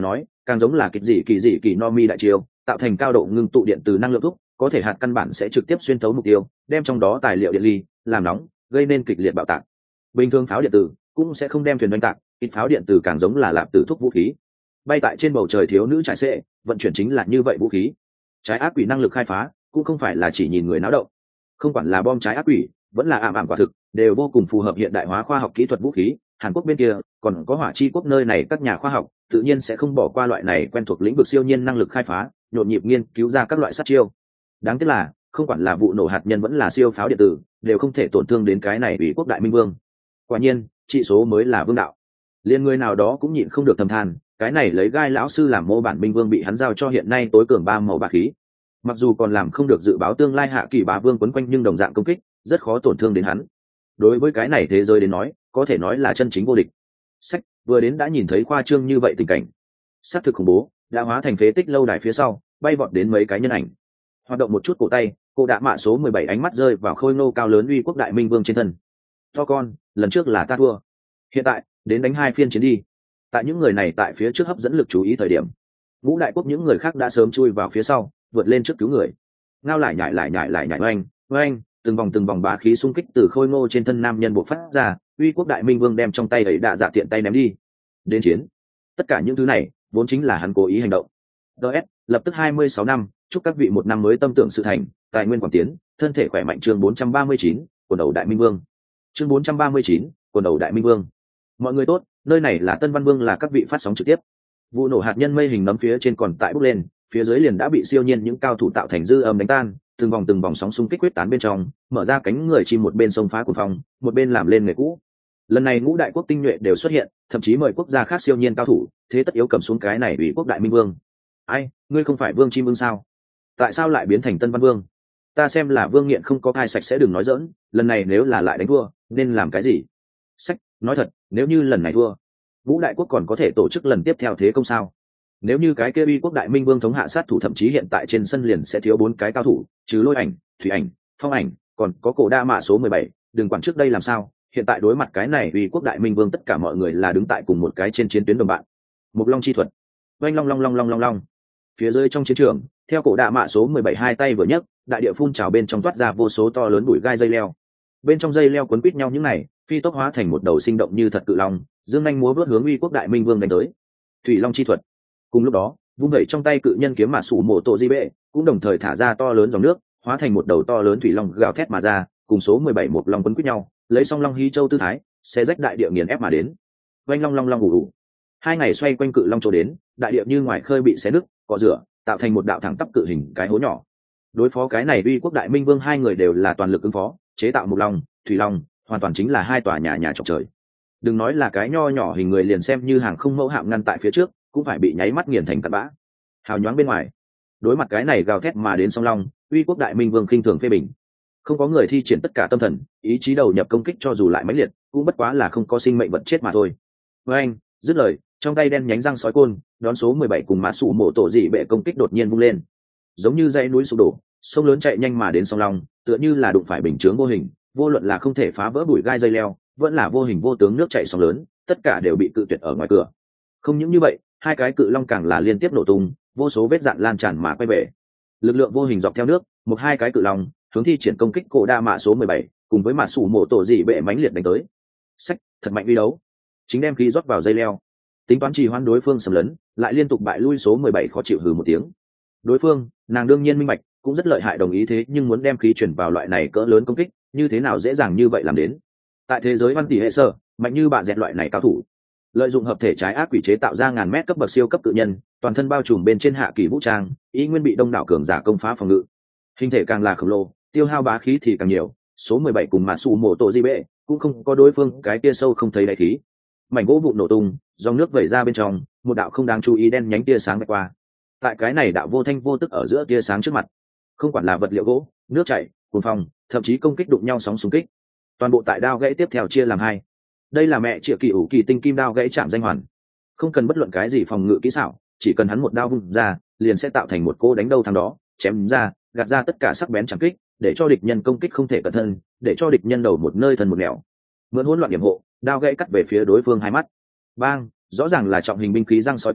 càng giống là kịch dị kỳ dị kỳ no mi đại chiêu, tạo thành cao độ ngưng tụ điện từ năng lượng thúc, có thể hạt căn bản sẽ trực tiếp xuyên thấu mục tiêu, đem trong đó tài liệu điện ly làm nóng, gây nên kịch liệt bạo tạc. Bình thường pháo điện tử cũng sẽ không đem thuyền đánh tạc, ít pháo điện tử càng giống là lạp tử thuốc vũ khí. Bay tại trên bầu trời thiếu nữ trải xệ, vận chuyển chính là như vậy vũ khí. Trái ác quỷ năng lực khai phá cũng không phải là chỉ nhìn người náo động, không quản là bom trái ác quỷ vẫn là ảm ảm quả thực, đều vô cùng phù hợp hiện đại hóa khoa học kỹ thuật vũ khí. Hàn Quốc bên kia còn có Hỏa Chi quốc nơi này, các nhà khoa học tự nhiên sẽ không bỏ qua loại này quen thuộc lĩnh vực siêu nhiên năng lực khai phá, nhộn nhịp nghiên cứu ra các loại sát chiêu. Đáng tiếc là không quản là vụ nổ hạt nhân vẫn là siêu pháo điện tử, đều không thể tổn thương đến cái này ủy quốc đại minh vương. Quả nhiên trị số mới là vương đạo. Liên người nào đó cũng nhịn không được thầm than, cái này lấy gai lão sư làm mô bản minh vương bị hắn giao cho hiện nay tối cường ba màu bạc khí, mặc dù còn làm không được dự báo tương lai hạ kỳ bá vương quấn quanh, nhưng đồng dạng công kích rất khó tổn thương đến hắn. Đối với cái này thế giới đến nói, có thể nói là chân chính vô địch. Sách vừa đến đã nhìn thấy khoa trương như vậy tình cảnh, sát thực khủng bố đã hóa thành phế tích lâu đài phía sau bay vọt đến mấy cái nhân ảnh, hoạt động một chút cổ tay, cô đã mạ số mười bảy ánh mắt rơi vào khôi ngô cao lớn uy quốc đại minh vương trên thân. To con, lần trước là ta thua, hiện tại đến đánh hai phiên chiến đi. Tại những người này tại phía trước hấp dẫn lực chú ý thời điểm, ngũ đại quốc những người khác đã sớm chui vào phía sau, vượt lên trước cứu người. Ngao lại nhại lại nhại lại nhại oanh oanh, từng vòng từng vòng bá khí xung kích từ khôi ngô trên thân nam nhân bộc phát ra, uy quốc đại minh vương đem trong tay ấy đạ dạ tiện tay ném đi. Đến chiến, tất cả những thứ này vốn chính là hắn cố ý hành động. ds lập tức hai mươi sáu năm, chúc các vị một năm mới tâm tưởng sự thành, tài nguyên quảng tiến, thân thể khỏe mạnh. Chương bốn trăm ba mươi chín, quần đầu đại minh vương. Chương bốn trăm ba mươi chín, quần đầu đại minh vương. Mọi người tốt, nơi này là Tân Văn Vương, là các vị phát sóng trực tiếp. Vụ nổ hạt nhân mây hình nấm phía trên còn tại bốc lên, phía dưới liền đã bị siêu nhiên những cao thủ tạo thành dư âm đánh tan, từng vòng từng vòng sóng xung kích quyết tán bên trong, mở ra cánh người chim, một bên sông phá cuồng phong, một bên làm lên nghề cũ. Lần này ngũ đại quốc tinh nhuệ đều xuất hiện, thậm chí mời quốc gia khác siêu nhiên cao thủ, thế tất yếu cầm xuống cái này ủy quốc đại minh vương. Ai, ngươi không phải vương chim vương sao? Tại sao lại biến thành Tân Văn Vương? Ta xem là vương nghiện không có cai sạch sẽ đừng nói dỡn, lần này nếu là lại đánh thua, nên làm cái gì? Sách, nói thật, nếu như lần này thua, ngũ đại quốc còn có thể tổ chức lần tiếp theo thế công sao? Nếu như cái kia uy quốc đại minh vương thống hạ sát thủ, thậm chí hiện tại trên sân liền sẽ thiếu bốn cái cao thủ, trừ lôi ảnh, thủy ảnh, phong ảnh, còn có cổ đa mạ số mười bảy, đừng quản trước đây làm sao, hiện tại đối mặt cái này uy quốc đại minh vương, tất cả mọi người là đứng tại cùng một cái trên chiến tuyến đồng bạn. Mục long chi thuật, oanh long long long long long long. Phía dưới trong chiến trường, theo cổ đa mạ số mười bảy hai tay vừa nhấc, đại địa phun trào bên trong toát ra vô số to lớn bụi gai dây leo. Bên trong dây leo quấn quít nhau những này, phi tốc hóa thành một đầu sinh động như thật cự long, dương nhanh múa vớt hướng uy quốc đại minh vương đánh tới. Thủy long chi thuật. Cùng lúc đó, vung vẩy trong tay cự nhân kiếm mà sủ mổ tổ di bệ cũng đồng thời thả ra to lớn dòng nước, hóa thành một đầu to lớn thủy long gào thét mà ra, cùng số mười bảy một long quấn quýt nhau, lấy song long hí châu tư thái, xé rách đại địa nghiền ép mà đến. Vanh long long long ủ ủ. Hai ngày xoay quanh cự long trổ đến, đại địa như ngoài khơi bị xé nứt, cọ rửa, tạo thành một đạo thẳng tắp cự hình cái hố nhỏ. Đối phó cái này uy quốc đại minh vương, hai người đều là toàn lực ứng phó, chế tạo một long, thủy long, hoàn toàn chính là hai tòa nhà nhà chọc trời. Đừng nói là cái nho nhỏ hình người, liền xem như hàng không mẫu hạm ngăn tại phía trước, cũng phải bị nháy mắt nghiền thành tạt bã. Hào nhoáng bên ngoài, đối mặt cái này gào thét mà đến song long, uy quốc đại minh vương khinh thường phê bình. Không có người thi triển tất cả tâm thần, ý chí đầu nhập công kích, cho dù lại mãnh liệt, cũng bất quá là không có sinh mệnh vật chết mà thôi. Với anh, dứt lời, trong tay đen nhánh răng sói côn, đón số mười bảy cùng mã sủ mổ tổ dị bệ công kích đột nhiên vung lên, giống như dãy núi sụp đổ, sông lớn chạy nhanh mà đến song long, tựa như là đụng phải bình chướng vô hình, vô luận là không thể phá vỡ bụi gai dây leo, vẫn là vô hình vô tướng nước chảy sóng lớn, tất cả đều bị cự tuyệt ở ngoài cửa. Không những như vậy, hai cái cự long càng là liên tiếp nổ tung, vô số vết dạn lan tràn mà quay về. Lực lượng vô hình dọc theo nước, một hai cái cự long hướng thi triển công kích cổ đa mạ số mười bảy, cùng với mạ sủ mổ tổ dị bệ mãnh liệt đánh tới. Sách, thật mạnh uy đấu. Chính đem khí rót vào dây leo, tính toán trì hoãn đối phương xâm lấn, lại liên tục bại lui số mười bảy khó chịu hừ một tiếng. Đối phương, nàng đương nhiên minh bạch, cũng rất lợi hại, đồng ý, thế nhưng muốn đem khí chuyển vào loại này cỡ lớn công kích, như thế nào dễ dàng như vậy làm đến. Tại thế giới văn tỷ hệ sơ, mạnh như bạn dẹt loại này cao thủ, lợi dụng hợp thể trái ác quỷ chế tạo ra ngàn mét cấp bậc siêu cấp tự nhân, toàn thân bao trùm bên trên hạ kỳ vũ trang, ý nguyên bị đông đảo cường giả công phá phòng ngự. Hình thể càng là khổng lồ, tiêu hao bá khí thì càng nhiều. Số mười bảy cùng mã sủ mổ tổ di bệ cũng không có đối phương cái kia sâu không thấy đáy khí. Mảnh gỗ vụn nổ tung, dòng nước vẩy ra bên trong, một đạo không đáng chú ý đen nhánh tia sáng vạch qua. Tại cái này đạo vô thanh vô tức ở giữa tia sáng trước mặt, không quản là vật liệu gỗ, nước chảy, cuồng phong, thậm chí công kích đụng nhau sóng xung kích, toàn bộ tại đao gãy tiếp theo chia làm hai. Đây là mẹ triệu kỳ ủ kỳ tinh kim đao gãy chạm danh hoàn, không cần bất luận cái gì phòng ngự kỹ xảo, chỉ cần hắn một đao vung ra, liền sẽ tạo thành một cô đánh đâu thằng đó, chém ra, gạt ra tất cả sắc bén chẳng kích, để cho địch nhân công kích không thể cẩn thân, để cho địch nhân đầu một nơi thân một nẻo. Mượn hỗn loạn điểm hộ, đao gãy cắt về phía đối phương hai mắt. Bang, rõ ràng là trọng hình binh khí răng sói côn,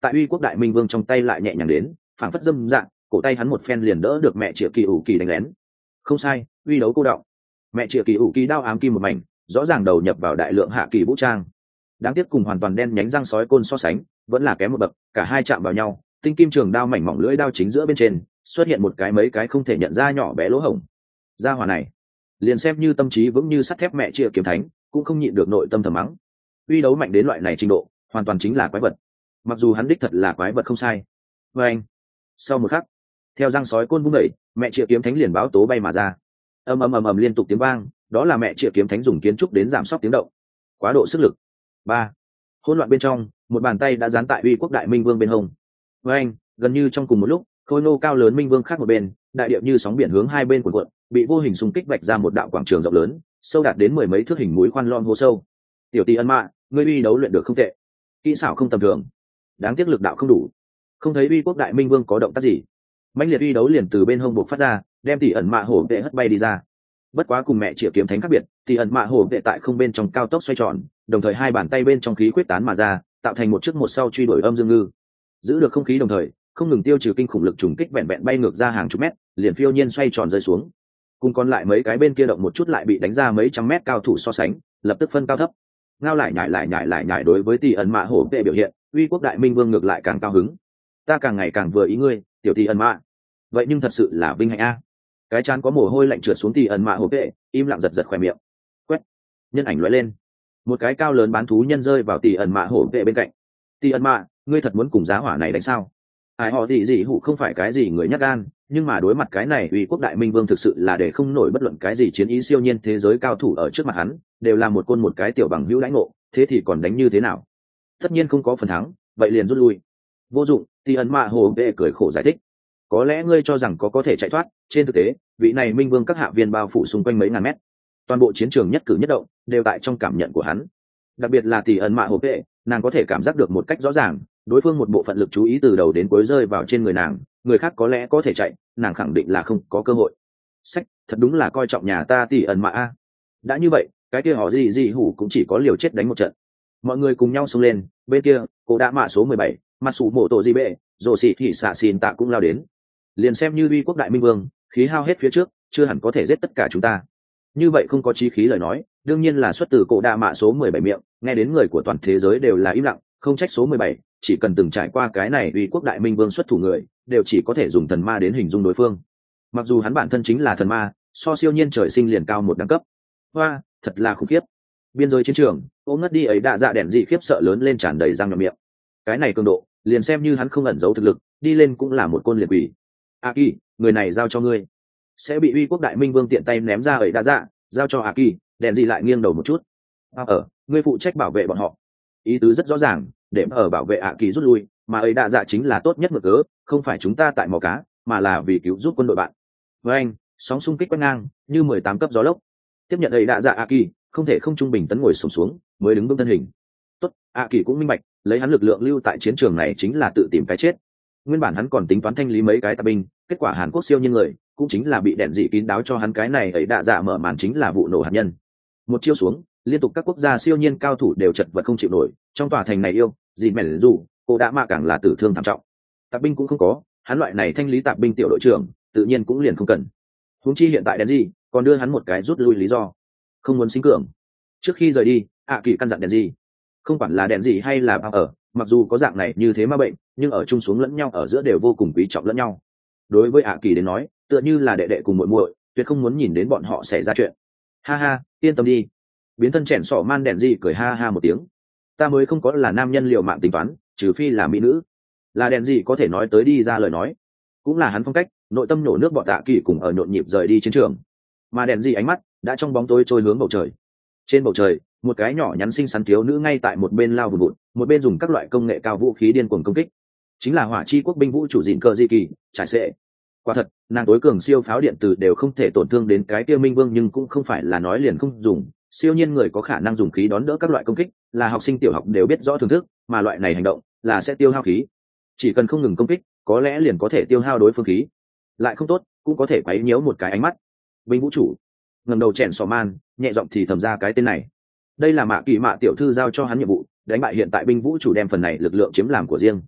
tại uy quốc đại minh vương trong tay lại nhẹ nhàng đến, phảng phất dâm dạng, cổ tay hắn một phen liền đỡ được mẹ Triệu Kỳ ủ kỳ đánh lén. Không sai, uy đấu cô động. Mẹ Triệu Kỳ ủ kỳ đao ám kim một mảnh, rõ ràng đầu nhập vào đại lượng hạ kỳ vũ trang. Đáng tiếc cùng hoàn toàn đen nhánh răng sói côn so sánh, vẫn là kém một bậc, cả hai chạm vào nhau, tinh kim trường đao mảnh mỏng lưỡi đao chính giữa bên trên, xuất hiện một cái mấy cái không thể nhận ra nhỏ bé lỗ hổng. Gia hỏa này, liền xem như tâm trí vững như sắt thép mẹ Triệu Kiếm Thánh, cũng không nhịn được nội tâm thầm mắng. Uy đấu mạnh đến loại này trình độ, hoàn toàn chính là quái vật. Mặc dù hắn đích thật là quái vật không sai. Và anh, sau một khắc, theo răng sói côn vung đẩy, mẹ Triệu Kiếm Thánh liền báo tố bay mà ra. Ầm ầm ầm ầm liên tục tiếng vang, đó là mẹ Triệu Kiếm Thánh dùng kiến trúc đến giảm sóc tiếng động. Quá độ sức lực. Ba, hỗn loạn bên trong, một bàn tay đã dán tại uy quốc đại minh vương bên hông. Với anh, gần như trong cùng một lúc, khôi nô cao lớn minh vương khác một bên, đại điệu như sóng biển hướng hai bên cuộn cuộn, bị vô hình xung kích vạch ra một đạo quảng trường rộng lớn, sâu đạt đến mười mấy thước hình mũi khoan lon hố sâu. Tiểu tỷ ân mạ, ngươi uy đấu luyện được không tệ, kỹ xảo không tầm thường, đáng tiếc lực đạo không đủ. Không thấy uy quốc đại minh vương có động tác gì, mãnh liệt uy đấu liền từ bên hông buộc phát ra, đem tỷ ẩn mạ hổ vệ hất bay đi ra. Bất quá cùng mẹ Triệu Kiếm Thánh khác biệt, tỷ ẩn mạ hổ vệ tại không bên trong cao tốc xoay tròn, đồng thời hai bàn tay bên trong khí quyết tán mà ra, tạo thành một chiếc một sau truy đuổi âm dương ngư, giữ được không khí đồng thời không ngừng tiêu trừ kinh khủng lực trùng kích, vẹn vẹn bay ngược ra hàng chục mét, liền phiêu nhiên xoay tròn rơi xuống. Cùng còn lại mấy cái bên kia động một chút lại bị đánh ra mấy trăm mét cao thủ so sánh, lập tức phân cao thấp. Ngao lại nhảy lại nhảy lại nhảy đối với tỷ ẩn mạ hổ vệ biểu hiện, uy quốc đại minh vương ngược lại càng cao hứng. Ta càng ngày càng vừa ý ngươi, tiểu tỷ ẩn mạ. Vậy nhưng thật sự là vinh hạnh a. Cái chán có mồ hôi lạnh trượt xuống, tỷ ẩn mạ hổ vệ im lặng giật giật khỏe miệng. Quét, nhân ảnh lóe lên, một cái cao lớn bán thú nhân rơi vào tỷ ẩn mạ hổ vệ bên cạnh. Tỷ ẩn mạ, ngươi thật muốn cùng giá hỏa này đánh sao? Ai họ gì gì hủ không phải cái gì người nhát gan, nhưng mà đối mặt cái này uy quốc đại minh vương thực sự là để không nổi bất luận cái gì chiến ý siêu nhiên thế giới cao thủ ở trước mặt hắn, đều là một côn một cái tiểu bằng hữu lãnh ngộ, thế thì còn đánh như thế nào? Tất nhiên không có phần thắng, vậy liền rút lui. Vô dụng, tỷ ẩn mạ hổ vệ cười khổ giải thích. Có lẽ ngươi cho rằng có có thể chạy thoát, trên thực tế, vị này minh vương các hạ viên bao phủ xung quanh mấy ngàn mét, toàn bộ chiến trường nhất cử nhất động đều tại trong cảm nhận của hắn. Đặc biệt là tỷ ẩn mạ hổ vệ, nàng có thể cảm giác được một cách rõ ràng, đối phương một bộ phận lực chú ý từ đầu đến cuối rơi vào trên người nàng, người khác có lẽ có thể chạy, nàng khẳng định là không có cơ hội. Sách, thật đúng là coi trọng nhà ta tỷ ẩn mạ a. Đã như vậy, cái kia họ gì gì hủ cũng chỉ có liều chết đánh một trận. Mọi người cùng nhau xông lên, bên kia, cô đã mạ số mười bảy, mặt sủ mổ tổ gì bệ, rồ xì thì xạ xin tạ cũng lao đến. Liền xem như uy quốc đại minh vương, khí hao hết phía trước, chưa hẳn có thể giết tất cả chúng ta. Như vậy không có chí khí lời nói, đương nhiên là xuất từ cổ đa mạ số mười bảy miệng, nghe đến người của toàn thế giới đều là im lặng, không trách số mười bảy, chỉ cần từng trải qua cái này uy quốc đại minh vương xuất thủ người, đều chỉ có thể dùng thần ma đến hình dung đối phương. Mặc dù hắn bản thân chính là thần ma, so siêu nhiên trời sinh liền cao một đẳng cấp. Hoa, thật là khủng khiếp. Biên giới chiến trường, ôm ngất đi ấy đạ dạ đèn dị khiếp sợ lớn lên tràn đầy răng nhọn miệng. Cái này cường độ, liền xem như hắn không ẩn giấu thực lực, đi lên cũng là một côn liệt quỷ. A Kỳ, người này giao cho ngươi. Sẽ bị uy quốc đại minh vương tiện tay ném ra ấy đạ dạ, giao cho A Kỳ, đèn dị lại nghiêng đầu một chút. À, ở, ngươi phụ trách bảo vệ bọn họ. Ý tứ rất rõ ràng, để ở bảo vệ A Kỳ rút lui, mà ấy đạ dạ chính là tốt nhất mực cớ, không phải chúng ta tại mò cá, mà là vì cứu giúp quân đội bạn. Với anh, sóng xung kích quét ngang, như mười tám cấp gió lốc. Tiếp nhận ấy đạ dạ A Kỳ, không thể không trung bình tấn ngồi sụp xuống, xuống, mới đứng vững thân hình. Tốt, A Kỳ cũng minh bạch, lấy hắn lực lượng lưu tại chiến trường này chính là tự tìm cái chết. Nguyên bản hắn còn tính toán thanh lý mấy cái tạp binh, kết quả Hàn Quốc siêu nhiên người, cũng chính là bị đèn dị kín đáo cho hắn cái này ấy đạ dạ mở màn chính là vụ nổ hạt nhân. Một chiêu xuống, liên tục các quốc gia siêu nhiên cao thủ đều chật vật không chịu nổi, trong tòa thành này yêu, dị mèn dù, cô đã mạ càng là tử thương thảm trọng. Tạp binh cũng không có, hắn loại này thanh lý tạp binh tiểu đội trưởng, tự nhiên cũng liền không cần. Huống chi hiện tại đèn dị, còn đưa hắn một cái rút lui lý do, không muốn sinh cường. Trước khi rời đi, ạ Kỳ căn dặn đèn dị, không quản là đèn dị hay là bao ở, mặc dù có dạng này như thế ma bệnh, nhưng ở chung xuống lẫn nhau ở giữa đều vô cùng quý trọng lẫn nhau. Đối với ạ Kỳ đến nói, tựa như là đệ đệ cùng muội muội, tuyệt không muốn nhìn đến bọn họ xảy ra chuyện. Ha ha, yên tâm đi. Biến thân chèn sọ man đèn dị cười ha ha một tiếng. Ta mới không có là nam nhân liều mạng tính toán, trừ phi là mỹ nữ. Là đèn dị có thể nói tới đi ra lời nói, cũng là hắn phong cách, nội tâm nổ nước bọn ạ Kỳ cùng ở nhộn nhịp rời đi chiến trường. Mà đèn dị ánh mắt đã trong bóng tối trôi hướng bầu trời. Trên bầu trời, một cái nhỏ nhắn xinh xắn thiếu nữ ngay tại một bên lao vùn vụt, một bên dùng các loại công nghệ cao vũ khí điên cuồng công kích. Chính là hỏa chi quốc binh vũ chủ dịn cờ di kỳ, trải sệ. Quả thật, nàng tối cường siêu pháo điện tử đều không thể tổn thương đến cái kia minh vương, nhưng cũng không phải là nói liền không dùng. Siêu nhiên người có khả năng dùng khí đón đỡ các loại công kích, là học sinh tiểu học đều biết rõ thưởng thức, mà loại này hành động là sẽ tiêu hao khí. Chỉ cần không ngừng công kích, có lẽ liền có thể tiêu hao đối phương khí. Lại không tốt, cũng có thể quấy nhiễu một cái ánh mắt. Binh vũ chủ ngẩng đầu chèn sò man, nhẹ giọng thì thầm ra cái tên này. Đây là Mạ Kỳ Mạ tiểu thư giao cho hắn nhiệm vụ, đánh bại hiện tại binh vũ chủ, đem phần này lực lượng chiếm làm của riêng.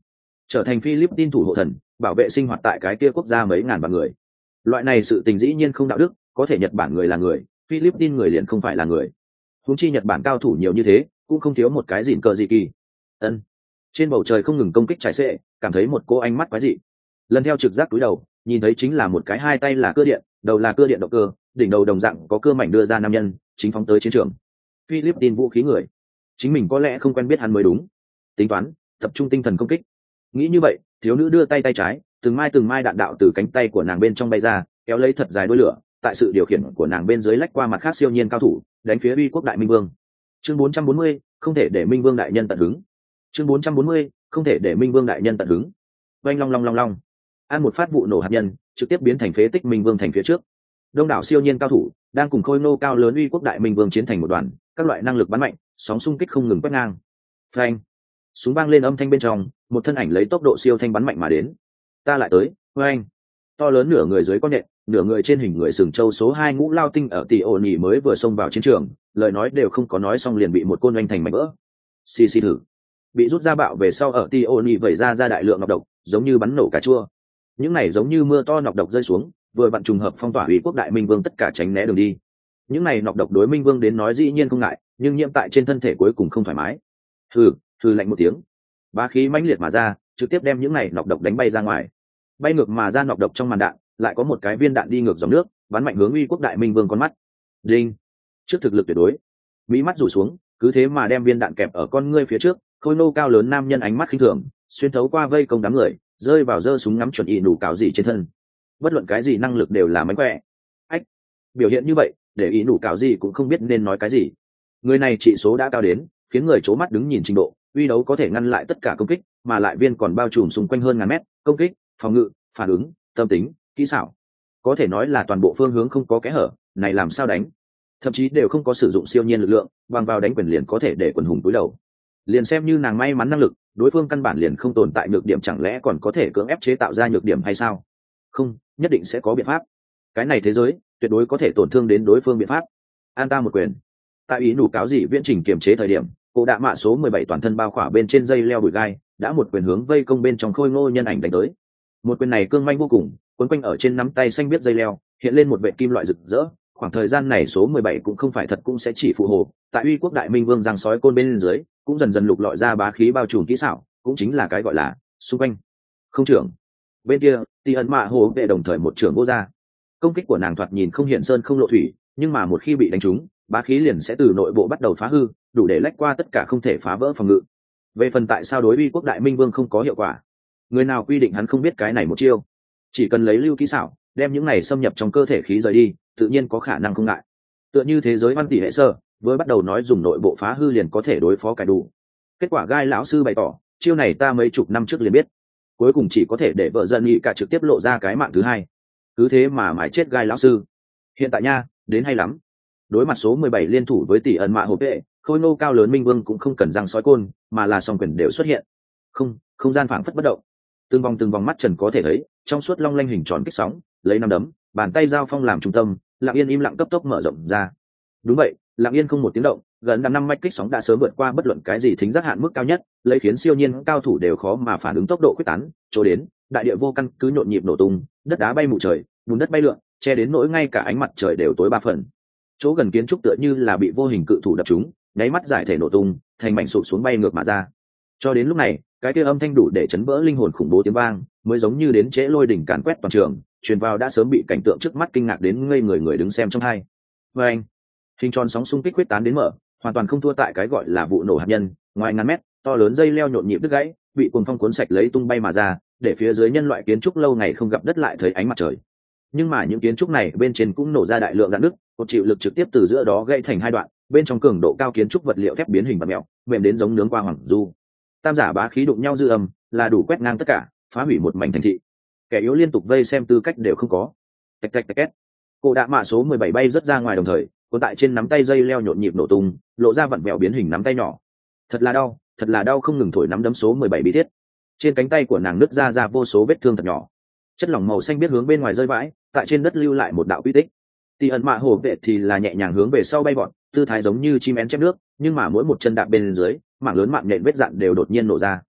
trở thành Philippines thủ hộ thần, bảo vệ sinh hoạt tại cái kia quốc gia mấy ngàn vạn người. Loại này sự tình dĩ nhiên không đạo đức, có thể Nhật Bản người là người, Philippines người liền không phải là người. Huống chi Nhật Bản cao thủ nhiều như thế, cũng không thiếu một cái gìn cờ gì kỳ. Ân. Trên bầu trời không ngừng công kích trái xệ, cảm thấy một cô ánh mắt quái dị. Lần theo trực giác túi đầu, nhìn thấy chính là một cái hai tay là cưa điện, đầu là cưa điện động cơ, đỉnh đầu đồng dạng có cưa mảnh đưa ra nam nhân, chính phóng tới chiến trường. Philippines vũ khí người, chính mình có lẽ không quen biết hắn mới đúng. Tính toán, tập trung tinh thần công kích. Nghĩ như vậy, thiếu nữ đưa tay tay trái, từng mai từng mai đạn đạo từ cánh tay của nàng bên trong bay ra, kéo lấy thật dài đuôi lửa, tại sự điều khiển của nàng bên dưới lách qua mặt khác siêu nhiên cao thủ, đánh phía uy quốc đại minh vương. Chương bốn trăm bốn mươi, không thể để minh vương đại nhân tận hứng. Chương bốn trăm bốn mươi, không thể để minh vương đại nhân tận hứng. Oanh long long long long, ăn một phát vụ nổ hạt nhân, trực tiếp biến thành phế tích minh vương thành phía trước. Đông đảo siêu nhiên cao thủ đang cùng khôi nô cao lớn uy quốc đại minh vương chiến thành một đoàn, các loại năng lực bắn mạnh, sóng xung kích không ngừng quét ngang. Phanh, súng vang lên âm thanh bên trong, một thân ảnh lấy tốc độ siêu thanh bắn mạnh mà đến. Ta lại tới, oanh, to lớn nửa người dưới con nện, nửa người trên hình người sừng châu số hai ngũ lao tinh ở tỷ ổn nhì mới vừa xông vào chiến trường, lời nói đều không có nói xong liền bị một côn oanh thành mảnh vỡ. Xì xì thử, bị rút ra bạo về sau ở tỷ ổn nhì vẩy ra ra đại lượng nọc độc, giống như bắn nổ cà chua. Những này giống như mưa to nọc độc rơi xuống, vừa vặn trùng hợp phong tỏa uy quốc đại minh vương tất cả tránh né đường đi. Những này nọc độc đối minh vương đến nói dĩ nhiên không ngại, nhưng nhiễm tại trên thân thể cuối cùng không thoải mái. Hừ, hừ lạnh một tiếng, bá khí mãnh liệt mà ra, trực tiếp đem những này nọc độc đánh bay ra ngoài. Bay ngược mà ra nọc độc trong màn đạn, lại có một cái viên đạn đi ngược dòng nước, bắn mạnh hướng uy quốc đại minh vương con mắt. Đinh, trước thực lực tuyệt đối, mỹ mắt rủ xuống, cứ thế mà đem viên đạn kẹp ở con ngươi phía trước. Khôi nô cao lớn nam nhân ánh mắt khinh thường, xuyên thấu qua vây công đám người, rơi vào giơ súng ngắm chuẩn y nủ cào gì trên thân. Bất luận cái gì năng lực đều là mánh khỏe. Ách, biểu hiện như vậy, để ý nủ cào gì cũng không biết nên nói cái gì. Người này trị số đã cao đến khiến người chố mắt đứng nhìn trình độ, uy đấu có thể ngăn lại tất cả công kích, mà lại viên còn bao trùm xung quanh hơn ngàn mét, công kích, phòng ngự, phản ứng, tâm tính, kỹ xảo, có thể nói là toàn bộ phương hướng không có kẽ hở. Này làm sao đánh? Thậm chí đều không có sử dụng siêu nhiên lực lượng, bằng vào đánh quyền liền có thể để quần hùng túi đầu. Liền xem như nàng may mắn năng lực, đối phương căn bản liền không tồn tại nhược điểm, chẳng lẽ còn có thể cưỡng ép chế tạo ra nhược điểm hay sao? Không, nhất định sẽ có biện pháp. Cái này thế giới tuyệt đối có thể tổn thương đến đối phương biện pháp. An ta một quyền. Tại ý nủ cáo gì viễn trình kiềm chế thời điểm, cổ đạ mạ số mười bảy toàn thân bao khỏa bên trên dây leo bụi gai, đã một quyền hướng vây công bên trong khôi ngô nhân ảnh đánh tới. Một quyền này cương manh vô cùng, quấn quanh ở trên nắm tay xanh biết dây leo, hiện lên một vệt kim loại rực rỡ. Khoảng thời gian này số mười bảy cũng không phải thật cũng sẽ chỉ phụ hồ, tại uy quốc đại minh vương giang sói côn bên dưới, cũng dần dần lục lọi ra bá khí bao trùm kỹ xảo, cũng chính là cái gọi là xung quanh không trưởng. Bên kia tỷ ẩn mạ hồ vệ đồng thời một trưởng vô ra, công kích của nàng thoạt nhìn không hiện sơn không lộ thủy, nhưng mà một khi bị đánh trúng, bá khí liền sẽ từ nội bộ bắt đầu phá hư, đủ để lách qua tất cả không thể phá vỡ phòng ngự. Về phần tại sao đối uy quốc đại minh vương không có hiệu quả, người nào quy định hắn không biết cái này một chiêu? Chỉ cần lấy lưu kỹ xảo, đem những này xâm nhập trong cơ thể khí rời đi, tự nhiên có khả năng không ngại. Tựa như thế giới văn tỷ hệ sơ vừa bắt đầu nói dùng nội bộ phá hư liền có thể đối phó cải đủ, kết quả gai lão sư bày tỏ chiêu này ta mấy chục năm trước liền biết, cuối cùng chỉ có thể để vợ dân nghị cả trực tiếp lộ ra cái mạng thứ hai, cứ thế mà mãi chết gai lão sư. Hiện tại nha, đến hay lắm. Đối mặt số mười bảy liên thủ với tỷ ẩn mạ hộp vệ, khôi nô cao lớn minh vương cũng không cần răng sói côn, mà là song quyền đều xuất hiện. Không, không gian phảng phất bất động, từng vòng từng vòng mắt trần có thể thấy, trong suốt long lanh hình tròn kích sóng, lấy năm đấm, bàn tay giao phong làm trung tâm, lặng yên im lặng cấp tốc mở rộng ra. Đúng vậy, lặng yên không một tiếng động, gần năm năm mạch kích sóng đã sớm vượt qua bất luận cái gì thính giác hạn mức cao nhất, lấy khiến siêu nhiên cao thủ đều khó mà phản ứng tốc độ quyết tán, chỗ đến, đại địa vô căn cứ nhộn nhịp nổ tung, đất đá bay mù trời, bùn đất bay lượn, che đến nỗi ngay cả ánh mặt trời đều tối ba phần. Chỗ gần kiến trúc tựa như là bị vô hình cự thủ đập trúng, nháy mắt giải thể nổ tung, thành mảnh sụp xuống bay ngược mà ra. Cho đến lúc này, cái kia âm thanh đủ để chấn vỡ linh hồn khủng bố tiếng vang, mới giống như đến trễ lôi đỉnh càn quét toàn trường, truyền vào đã sớm bị cảnh tượng trước mắt kinh ngạc đến ngây người người đứng xem trong hai. Và anh, hình tròn sóng xung kích quyết tán đến mở, hoàn toàn không thua tại cái gọi là vụ nổ hạt nhân, ngoài ngàn mét, to lớn dây leo nhộn nhịp đứt gãy, bị cuồng phong cuốn sạch lấy tung bay mà ra, để phía dưới nhân loại kiến trúc lâu ngày không gặp đất lại thấy ánh mặt trời. Nhưng mà những kiến trúc này bên trên cũng nổ ra đại lượng rạn nứt, cột chịu lực trực tiếp từ giữa đó gãy thành hai đoạn, bên trong cường độ cao kiến trúc vật liệu thép biến hình và mèo, mềm đến giống nướng qua hoàng du. Tam giả bá khí đụng nhau dư âm, là đủ quét ngang tất cả, phá hủy một mảnh thành thị. Kẻ yếu liên tục vây xem tư cách đều không có. Tạch tạch tạch két. Cổ đạ mạ số mười bảy bay rất ra ngoài đồng thời, cuốn tại trên nắm tay dây leo nhộn nhịp nổ tung, lộ ra vặn vẹo biến hình nắm tay nhỏ. Thật là đau, thật là đau, không ngừng thổi nắm đấm số mười bảy bí thiết. Trên cánh tay của nàng nứt ra ra vô số vết thương thật nhỏ. Chất lỏng màu xanh biết hướng bên ngoài rơi vãi, tại trên đất lưu lại một đạo quy tích. Tỷ ẩn mạ hồ vệ thì là nhẹ nhàng hướng về sau bay vọt, tư thái giống như chim én chép nước, nhưng mà mỗi một chân đạp bên dưới, mảng lớn mạng nhện vết dạn đều đột nhiên nổ ra.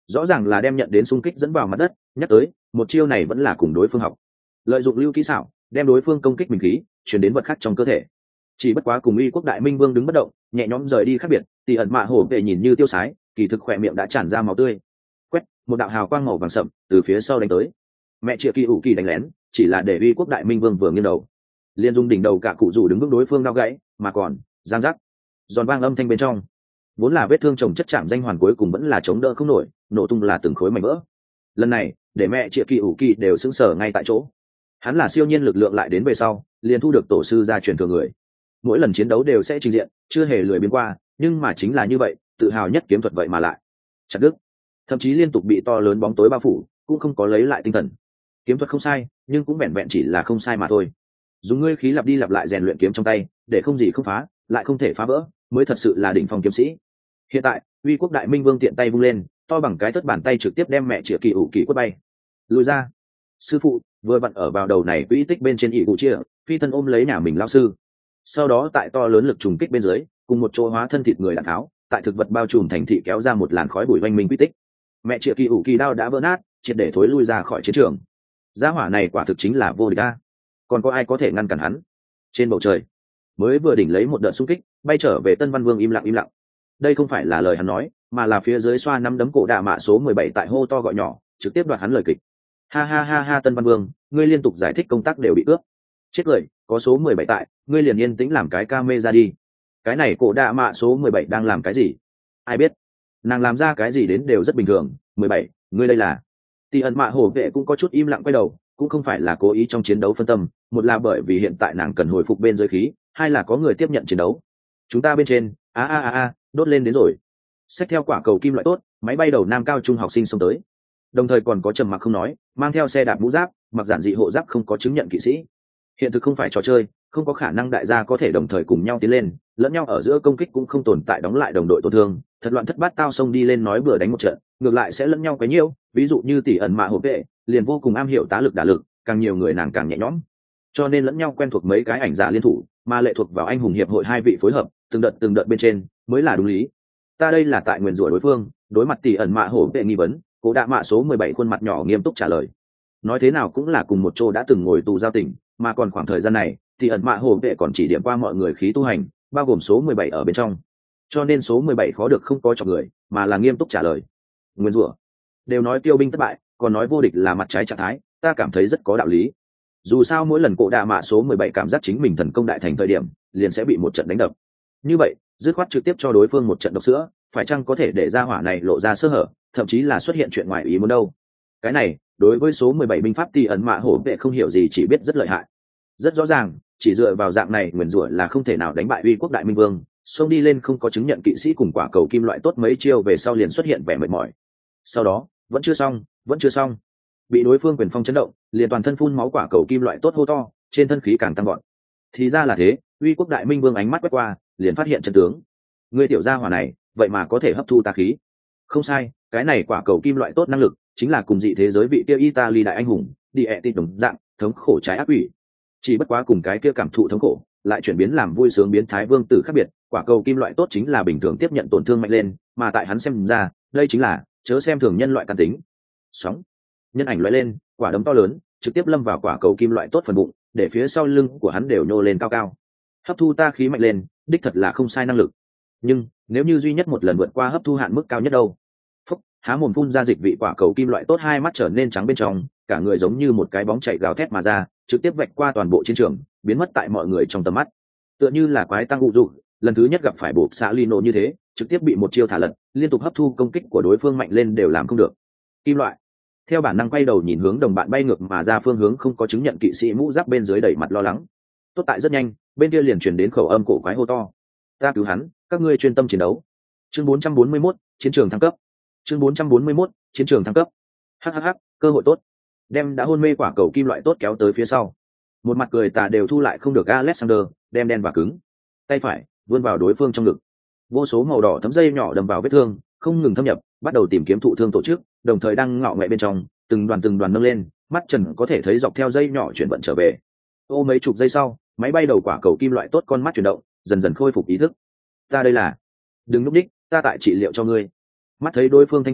rõ ràng là đem nhận đến xung kích dẫn vào mặt đất. Nhắc tới một chiêu này vẫn là cùng đối phương học, lợi dụng lưu kỹ xảo đem đối phương công kích bình khí chuyển đến vật khác trong cơ thể. Chỉ bất quá cùng uy quốc đại minh vương đứng bất động nhẹ nhõm rời đi khác biệt, tỷ ẩn mạ hổ vệ nhìn như tiêu sái, kỳ thực khỏe miệng đã tràn ra máu tươi. Quét, một đạo hào quang màu vàng sậm từ phía sau đánh tới. Mẹ chia kỳ ủ kỳ đánh lén chỉ là để uy quốc đại minh vương vừa nghiêng đầu liền dùng đỉnh đầu cả cụ rủ đứng vững đối phương đau gãy, mà còn giang giác giòn vang âm thanh bên trong vốn là vết thương chồng chất chạm danh hoàn cuối cùng vẫn là chống đỡ không nổi, nổ tung là từng khối mảnh vỡ. Lần này để mẹ chia kỳ ủ kỳ đều sững sờ ngay tại chỗ. Hắn là siêu nhiên lực lượng lại đến về sau liền thu được tổ sư gia truyền thừa người, mỗi lần chiến đấu đều sẽ trình diện, chưa hề lười biến qua, nhưng mà chính là như vậy tự hào nhất kiếm thuật vậy mà lại chặt đứt, thậm chí liên tục bị to lớn bóng tối bao phủ cũng không có lấy lại tinh thần. Kiếm thuật không sai nhưng cũng vẹn vẹn chỉ là không sai mà thôi. Dùng ngươi khí lặp đi lặp lại rèn luyện kiếm trong tay để không gì không phá lại không thể phá vỡ mới thật sự là đỉnh phong kiếm sĩ. Hiện tại uy quốc đại minh vương tiện tay vung lên to bằng cái thất bàn tay trực tiếp đem mẹ chĩa kỳ ủ kỳ quất bay lùi ra. Sư phụ vừa vặn ở vào đầu này quỹ tích bên trên ỷ cụ chia phi thân ôm lấy nhà mình lao sư, sau đó tại to lớn lực trùng kích bên dưới cùng một chỗ hóa thân thịt người đạn tháo tại thực vật bao trùm thành thị kéo ra một làn khói bụi oanh minh quy tích. Mẹ chĩa kỳ ủ kỳ đao đã vỡ nát triệt để thối lui ra khỏi chiến trường. Gia hỏa này quả thực chính là vô địch a, còn có ai có thể ngăn cản hắn? Trên bầu trời mới vừa đỉnh lấy một đợt xung kích bay trở về Tân Văn Vương im lặng im lặng. Đây không phải là lời hắn nói mà là phía dưới xoa năm đấm cổ đạ mạ số mười bảy tại hô to gọi nhỏ trực tiếp đoạt hắn lời kịch. Ha ha ha ha, Tân Văn Vương ngươi liên tục giải thích công tác đều bị cướp, chết cười, có số mười bảy tại ngươi liền yên tĩnh làm cái ca mê ra đi. Cái này cổ đạ mạ số mười bảy đang làm cái gì ai biết, nàng làm ra cái gì đến đều rất bình thường. Mười bảy ngươi đây là tỷ ẩn mạ hổ vệ cũng có chút im lặng quay đầu, cũng không phải là cố ý trong chiến đấu phân tâm, một là bởi vì hiện tại nàng cần hồi phục bên dưới khí, hai là có người tiếp nhận chiến đấu. Chúng ta bên trên a a a a đốt lên đến rồi. Xách theo quả cầu kim loại tốt máy bay đầu nam cao trung học sinh xông tới, đồng thời còn có trầm mặc không nói mang theo xe đạp mũ giáp mặc giản dị hộ giáp không có chứng nhận kỵ sĩ. Hiện thực không phải trò chơi, không có khả năng đại gia có thể đồng thời cùng nhau tiến lên, lẫn nhau ở giữa công kích cũng không tồn tại đóng lại đồng đội tổn thương, thật loạn thất bát tao xông đi lên nói bừa đánh một trận ngược lại sẽ lẫn nhau quấy nhiễu. Ví dụ như tỷ ẩn mạ hổ vệ liền vô cùng am hiểu tá lực đả lực, càng nhiều người nàng càng nhẹ nhõm, cho nên lẫn nhau quen thuộc mấy cái ảnh giả liên thủ mà lệ thuộc vào anh hùng hiệp hội hai vị phối hợp từng đợt từng đợt bên trên mới là đúng lý. Ta đây là tại nguyền rủa đối phương. Đối mặt tỷ ẩn mạ hổ vệ nghi vấn, cố đạ mạ số mười bảy khuôn mặt nhỏ nghiêm túc trả lời, nói thế nào cũng là cùng một chỗ đã từng ngồi tù giao tình, mà còn khoảng thời gian này tỷ ẩn mạ hổ vệ còn chỉ điểm qua mọi người khí tu hành bao gồm số mười bảy ở bên trong, cho nên số mười bảy khó được không có chọc người mà là nghiêm túc trả lời. Nguyên rủa đều nói tiêu binh thất bại còn nói vô địch là mặt trái trạng thái, ta cảm thấy rất có đạo lý. Dù sao mỗi lần cổ đạ mạ số mười bảy cảm giác chính mình thần công đại thành thời điểm liền sẽ bị một trận đánh đập, như vậy dứt khoát trực tiếp cho đối phương một trận độc sữa, phải chăng có thể để ra hỏa này lộ ra sơ hở, thậm chí là xuất hiện chuyện ngoài ý muốn đâu. Cái này đối với số mười bảy binh pháp tỷ ẩn mạ hổ vệ không hiểu gì, chỉ biết rất lợi hại. Rất rõ ràng chỉ dựa vào dạng này nguyền rủa là không thể nào đánh bại uy quốc đại minh vương. Xông đi lên không có chứng nhận kỵ sĩ cùng quả cầu kim loại tốt mấy chiêu về sau liền xuất hiện vẻ mệt mỏi. Sau đó vẫn chưa xong vẫn chưa xong bị đối phương quyền phong chấn động liền toàn thân phun máu quả cầu kim loại tốt hô to, trên thân khí càng tăng gọn. Thì ra là thế, uy quốc đại minh vương ánh mắt quét qua liền phát hiện chân tướng. Ngươi tiểu gia hỏa này vậy mà có thể hấp thu tà khí. Không sai, cái này quả cầu kim loại tốt năng lực chính là cùng dị thế giới vị kia Italy đại anh hùng đi ẹ tịt đồng dạng thống khổ trái ác quỷ, chỉ bất quá cùng cái kia cảm thụ thống khổ lại chuyển biến làm vui sướng biến thái vương tử khác biệt. Quả cầu kim loại tốt chính là bình thường tiếp nhận tổn thương mạnh lên, mà tại hắn xem ra đây chính là chớ xem thường nhân loại căn tính. Sóng nhân ảnh loại lên, quả đấm to lớn trực tiếp lâm vào quả cầu kim loại tốt phần bụng, để phía sau lưng của hắn đều nhô lên cao cao. Hấp thu ta khí mạnh lên đích thật là không sai năng lực, nhưng nếu như duy nhất một lần vượt qua hấp thu hạn mức cao nhất đâu. Phúc, há mồm phun ra dịch vị quả cầu kim loại tốt, hai mắt trở nên trắng bên trong, cả người giống như một cái bóng chạy gào thét mà ra, trực tiếp vạch qua toàn bộ chiến trường, biến mất tại mọi người trong tầm mắt. Tựa như là quái tăng ụ dụ lần thứ nhất gặp phải bộ xã Lino như thế, trực tiếp bị một chiêu thả lật, liên tục hấp thu công kích của đối phương mạnh lên đều làm không được. Kim loại theo bản năng quay đầu nhìn hướng đồng bạn bay ngược mà ra phương hướng không có chứng nhận kỵ sĩ mũ giáp bên dưới đầy mặt lo lắng. Tốt tại rất nhanh bên kia liền truyền đến khẩu âm cổ quái hô to, ta cứu hắn, các ngươi chuyên tâm chiến đấu. Chương bốn trăm bốn mươi mốt, chiến trường thăng cấp. Chương bốn trăm bốn mươi mốt, chiến trường thăng cấp. Hhh, cơ hội tốt. Đem đã hôn mê quả cầu kim loại tốt kéo tới phía sau. Một mặt cười tà đều thu lại không được Alexander, đem đen và cứng. Tay phải vươn vào đối phương trong ngực. Vô số màu đỏ thấm dây nhỏ đâm vào vết thương, không ngừng thâm nhập, bắt đầu tìm kiếm thụ thương tổ chức, đồng thời đang ngọ nghệ bên trong, từng đoàn từng đoàn nâng lên, mắt trần có thể thấy dọc theo dây nhỏ chuyển vận trở về. Ô mấy chục giây sau, máy bay đầu quả cầu kim loại tốt con mắt chuyển động, dần dần khôi phục ý thức. Ta đây là, đừng núp đích, ta tại trị liệu cho ngươi. Mắt thấy đối phương thanh tỉnh,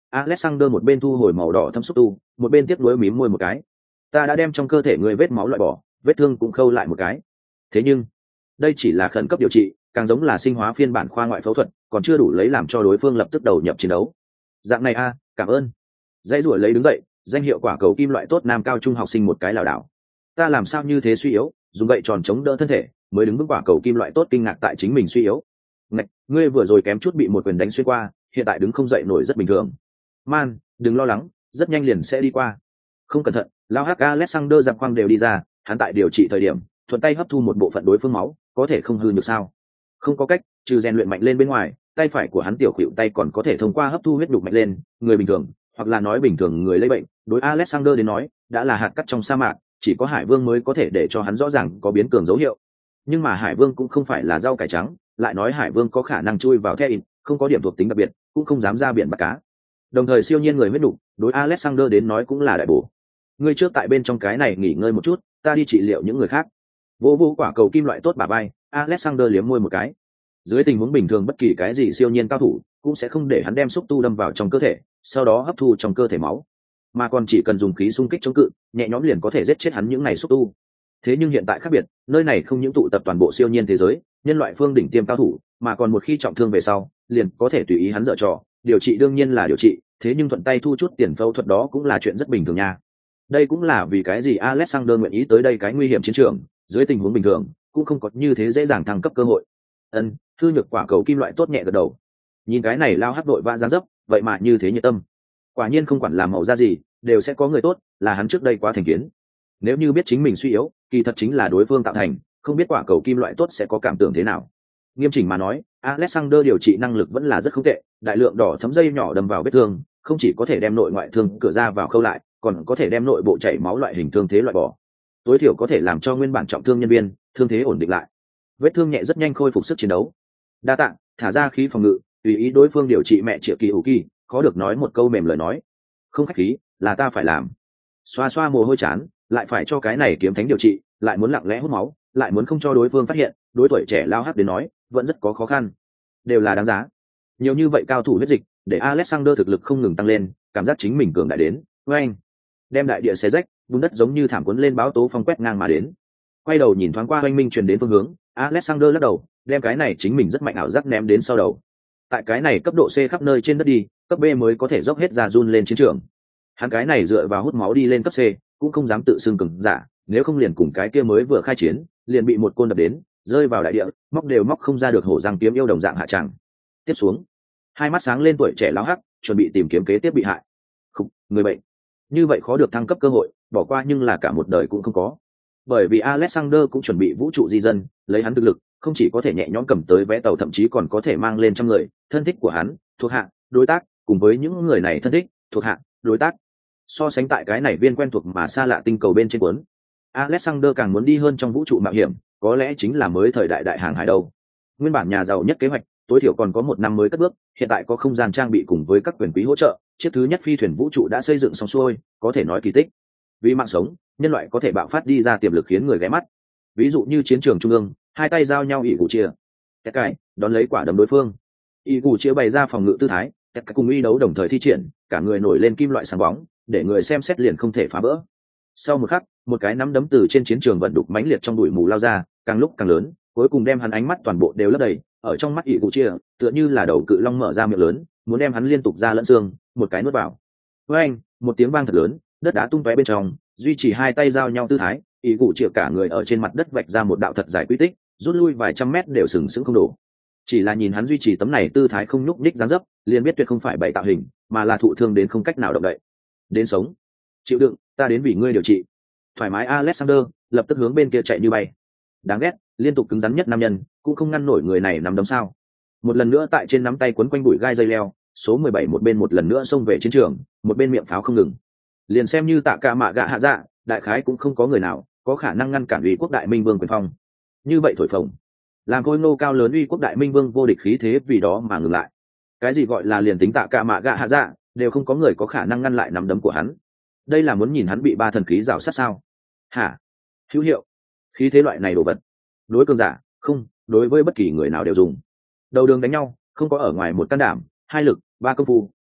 Alexander một bên thu hồi màu đỏ thâm xúc tu, một bên tiếp nối mím môi một cái. Ta đã đem trong cơ thể người vết máu loại bỏ, vết thương cũng khâu lại một cái. Thế nhưng, đây chỉ là khẩn cấp điều trị, càng giống là sinh hóa phiên bản khoa ngoại phẫu thuật, còn chưa đủ lấy làm cho đối phương lập tức đầu nhập chiến đấu. Dạng này a, cảm ơn. Dãy rủa lấy đứng dậy, danh hiệu quả cầu kim loại tốt nam cao trung học sinh một cái lảo đảo. Ta làm sao như thế suy yếu, dùng gậy tròn chống đỡ thân thể, mới đứng vững quả cầu kim loại tốt kinh ngạc tại chính mình suy yếu. Ngạch, ngươi vừa rồi kém chút bị một quyền đánh xuyên qua, hiện tại đứng không dậy nổi rất bình thường. Man, đừng lo lắng, rất nhanh liền sẽ đi qua. Không cẩn thận, lao hắc Alexander giặc khoang đều đi ra, hắn tại điều trị thời điểm, thuận tay hấp thu một bộ phận đối phương máu, có thể không hư được sao? Không có cách, trừ rèn luyện mạnh lên bên ngoài, tay phải của hắn tiểu khuỷu tay còn có thể thông qua hấp thu huyết nhục mạnh lên, người bình thường, hoặc là nói bình thường người lây bệnh, đối Alexander đến nói, đã là hạt cát trong sa mạc, chỉ có Hải Vương mới có thể để cho hắn rõ ràng có biến cường dấu hiệu. Nhưng mà Hải Vương cũng không phải là rau cải trắng, lại nói Hải Vương có khả năng chui vào the in, không có điểm thuộc tính đặc biệt, cũng không dám ra biển bắt cá. Đồng thời siêu nhiên người huyết nhục, đối Alexander đến nói cũng là đại bổ. Ngươi trước tại bên trong cái này nghỉ ngơi một chút, ta đi trị liệu những người khác. Vô vô quả cầu kim loại tốt bà bay, Alexander liếm môi một cái. Dưới tình huống bình thường bất kỳ cái gì siêu nhiên cao thủ cũng sẽ không để hắn đem xúc tu đâm vào trong cơ thể, sau đó hấp thu trong cơ thể máu, mà còn chỉ cần dùng khí xung kích chống cự, nhẹ nhõm liền có thể giết chết hắn những ngày xúc tu. Thế nhưng hiện tại khác biệt, nơi này không những tụ tập toàn bộ siêu nhiên thế giới, nhân loại phương đỉnh tiêm cao thủ, mà còn một khi trọng thương về sau, liền có thể tùy ý hắn dở trò, điều trị đương nhiên là điều trị, thế nhưng thuận tay thu chút tiền phẫu thuật đó cũng là chuyện rất bình thường nha. Đây cũng là vì cái gì Alexander nguyện ý tới đây cái nguy hiểm chiến trường, dưới tình huống bình thường cũng không có như thế dễ dàng thăng cấp cơ hội. Ân, thư nhược quả cầu kim loại tốt nhẹ gật đầu. Nhìn cái này lao hắc đội vã dáng dấp, vậy mà như thế nhiệt tâm. Quả nhiên không quản làm màu ra gì, đều sẽ có người tốt, là hắn trước đây quá thành kiến. Nếu như biết chính mình suy yếu, kỳ thật chính là đối phương tạo thành, không biết quả cầu kim loại tốt sẽ có cảm tưởng thế nào. Nghiêm chỉnh mà nói, Alexander điều trị năng lực vẫn là rất không tệ, đại lượng đỏ thấm dây nhỏ đâm vào vết thương, không chỉ có thể đem nội ngoại thương cửa ra vào khâu lại, còn có thể đem nội bộ chảy máu loại hình thương thế loại bỏ, tối thiểu có thể làm cho nguyên bản trọng thương nhân viên thương thế ổn định lại, vết thương nhẹ rất nhanh khôi phục sức chiến đấu. Đa tạng, thả ra khí phòng ngự, tùy ý đối phương điều trị mẹ triệu kỳ ủ kỳ, khó được nói một câu mềm lời nói. Không khách khí, là ta phải làm. Xoa xoa mồ hôi chán, lại phải cho cái này kiếm thánh điều trị, lại muốn lặng lẽ hút máu, lại muốn không cho đối phương phát hiện, đối tuổi trẻ lao hắc đến nói vẫn rất có khó khăn, đều là đáng giá. Nhiều như vậy cao thủ huyết dịch, để Alexander thực lực không ngừng tăng lên, cảm giác chính mình cường đại đến. Với anh, đem đại địa xé rách, bùn đất giống như thảm cuốn lên báo tố phong quét ngang mà đến. Quay đầu nhìn thoáng qua oanh minh truyền đến phương hướng, Alexander lắc đầu, đem cái này chính mình rất mạnh ảo giác ném đến sau đầu. Tại cái này cấp độ C khắp nơi trên đất đi, cấp B mới có thể dốc hết ra run lên chiến trường. Hắn cái này dựa vào hút máu đi lên cấp C, cũng không dám tự xưng cường giả, nếu không liền cùng cái kia mới vừa khai chiến, liền bị một côn đập đến, rơi vào đại địa, móc đều móc không ra được hổ răng kiếm yêu đồng dạng hạ tràng. Tiếp xuống, hai mắt sáng lên tuổi trẻ lão hắc, chuẩn bị tìm kiếm kế tiếp bị hại. Khục, người bệnh. Như vậy khó được thăng cấp cơ hội, bỏ qua nhưng là cả một đời cũng không có. Bởi vì Alexander cũng chuẩn bị vũ trụ di dân, lấy hắn thực lực, không chỉ có thể nhẹ nhõm cầm tới vé tàu, thậm chí còn có thể mang lên trăm người, thân thích của hắn, thuộc hạ, đối tác, cùng với những người này thân thích, thuộc hạ, đối tác. So sánh tại cái này viên quen thuộc mà xa lạ tinh cầu bên trên cuốn, Alexander càng muốn đi hơn trong vũ trụ mạo hiểm, có lẽ chính là mới thời đại đại hàng hải đâu. Nguyên bản nhà giàu nhất kế hoạch, tối thiểu còn có một năm mới cất bước, hiện tại có không gian trang bị cùng với các quyền quý hỗ trợ, chiếc thứ nhất phi thuyền vũ trụ đã xây dựng xong xuôi, có thể nói kỳ tích. Vì mạng sống, nhân loại có thể bạo phát đi ra tiềm lực khiến người ghé mắt. Ví dụ như chiến trường trung ương, hai tay giao nhau ỷ cụ chia, tất cái đón lấy quả đấm đối phương. ỷ cụ chia bày ra phòng ngự tư thái, tất cả cùng uy đấu đồng thời thi triển, cả người nổi lên kim loại sáng bóng, để người xem xét liền không thể phá vỡ. Sau một khắc, một cái nắm đấm từ trên chiến trường vận đục mãnh liệt trong bụi mù lao ra, càng lúc càng lớn, cuối cùng đem hắn ánh mắt toàn bộ đều lấp đầy, ở trong mắt ỷ cụ chia, tựa như là đầu cự long mở ra miệng lớn, muốn đem hắn liên tục ra lẫn xương, một cái nuốt vào. Với anh, một tiếng vang thật lớn, đất đá tung tóe bên trong, duy trì hai tay giao nhau tư thái, ỷ cụ chia cả người ở trên mặt đất vạch ra một đạo thật dài quy tích, rút lui vài trăm mét đều sừng sững không đổ. Chỉ là nhìn hắn duy trì tấm này tư thái không nhúc nhích dáng dấp, liền biết tuyệt không phải bậy tạo hình, mà là thụ thương đến không cách nào động đậy. Đến sống, chịu đựng, ta đến vì ngươi điều trị. Thoải mái Alexander lập tức hướng bên kia chạy như bay. Đáng ghét, liên tục cứng rắn nhất nam nhân, cũng không ngăn nổi người này nắm đấm sao? Một lần nữa tại trên nắm tay quấn quanh bụi gai dây leo, số mười bảy một bên một lần nữa xông về chiến trường, một bên miệng pháo không ngừng. Liền xem như Tạ Cả Mạ Gạ hạ dạ, đại khái cũng không có người nào có khả năng ngăn cản uy quốc đại minh vương quyền phong. Như vậy thổi phồng, làm khôi ngô cao lớn uy quốc đại minh vương vô địch khí thế vì đó mà ngừng lại. Cái gì gọi là liền tính Tạ Cả Mạ Gạ hạ dạ, đều không có người có khả năng ngăn lại nắm đấm của hắn. Đây là muốn nhìn hắn bị ba thần khí rào sát sao? Hả? Hữu hiệu? Khí thế loại này đồ vật, đối cường giả không, đối với bất kỳ người nào đều dùng. Đầu đường đánh nhau, không có ở ngoài một can đảm, hai lực, ba công phu,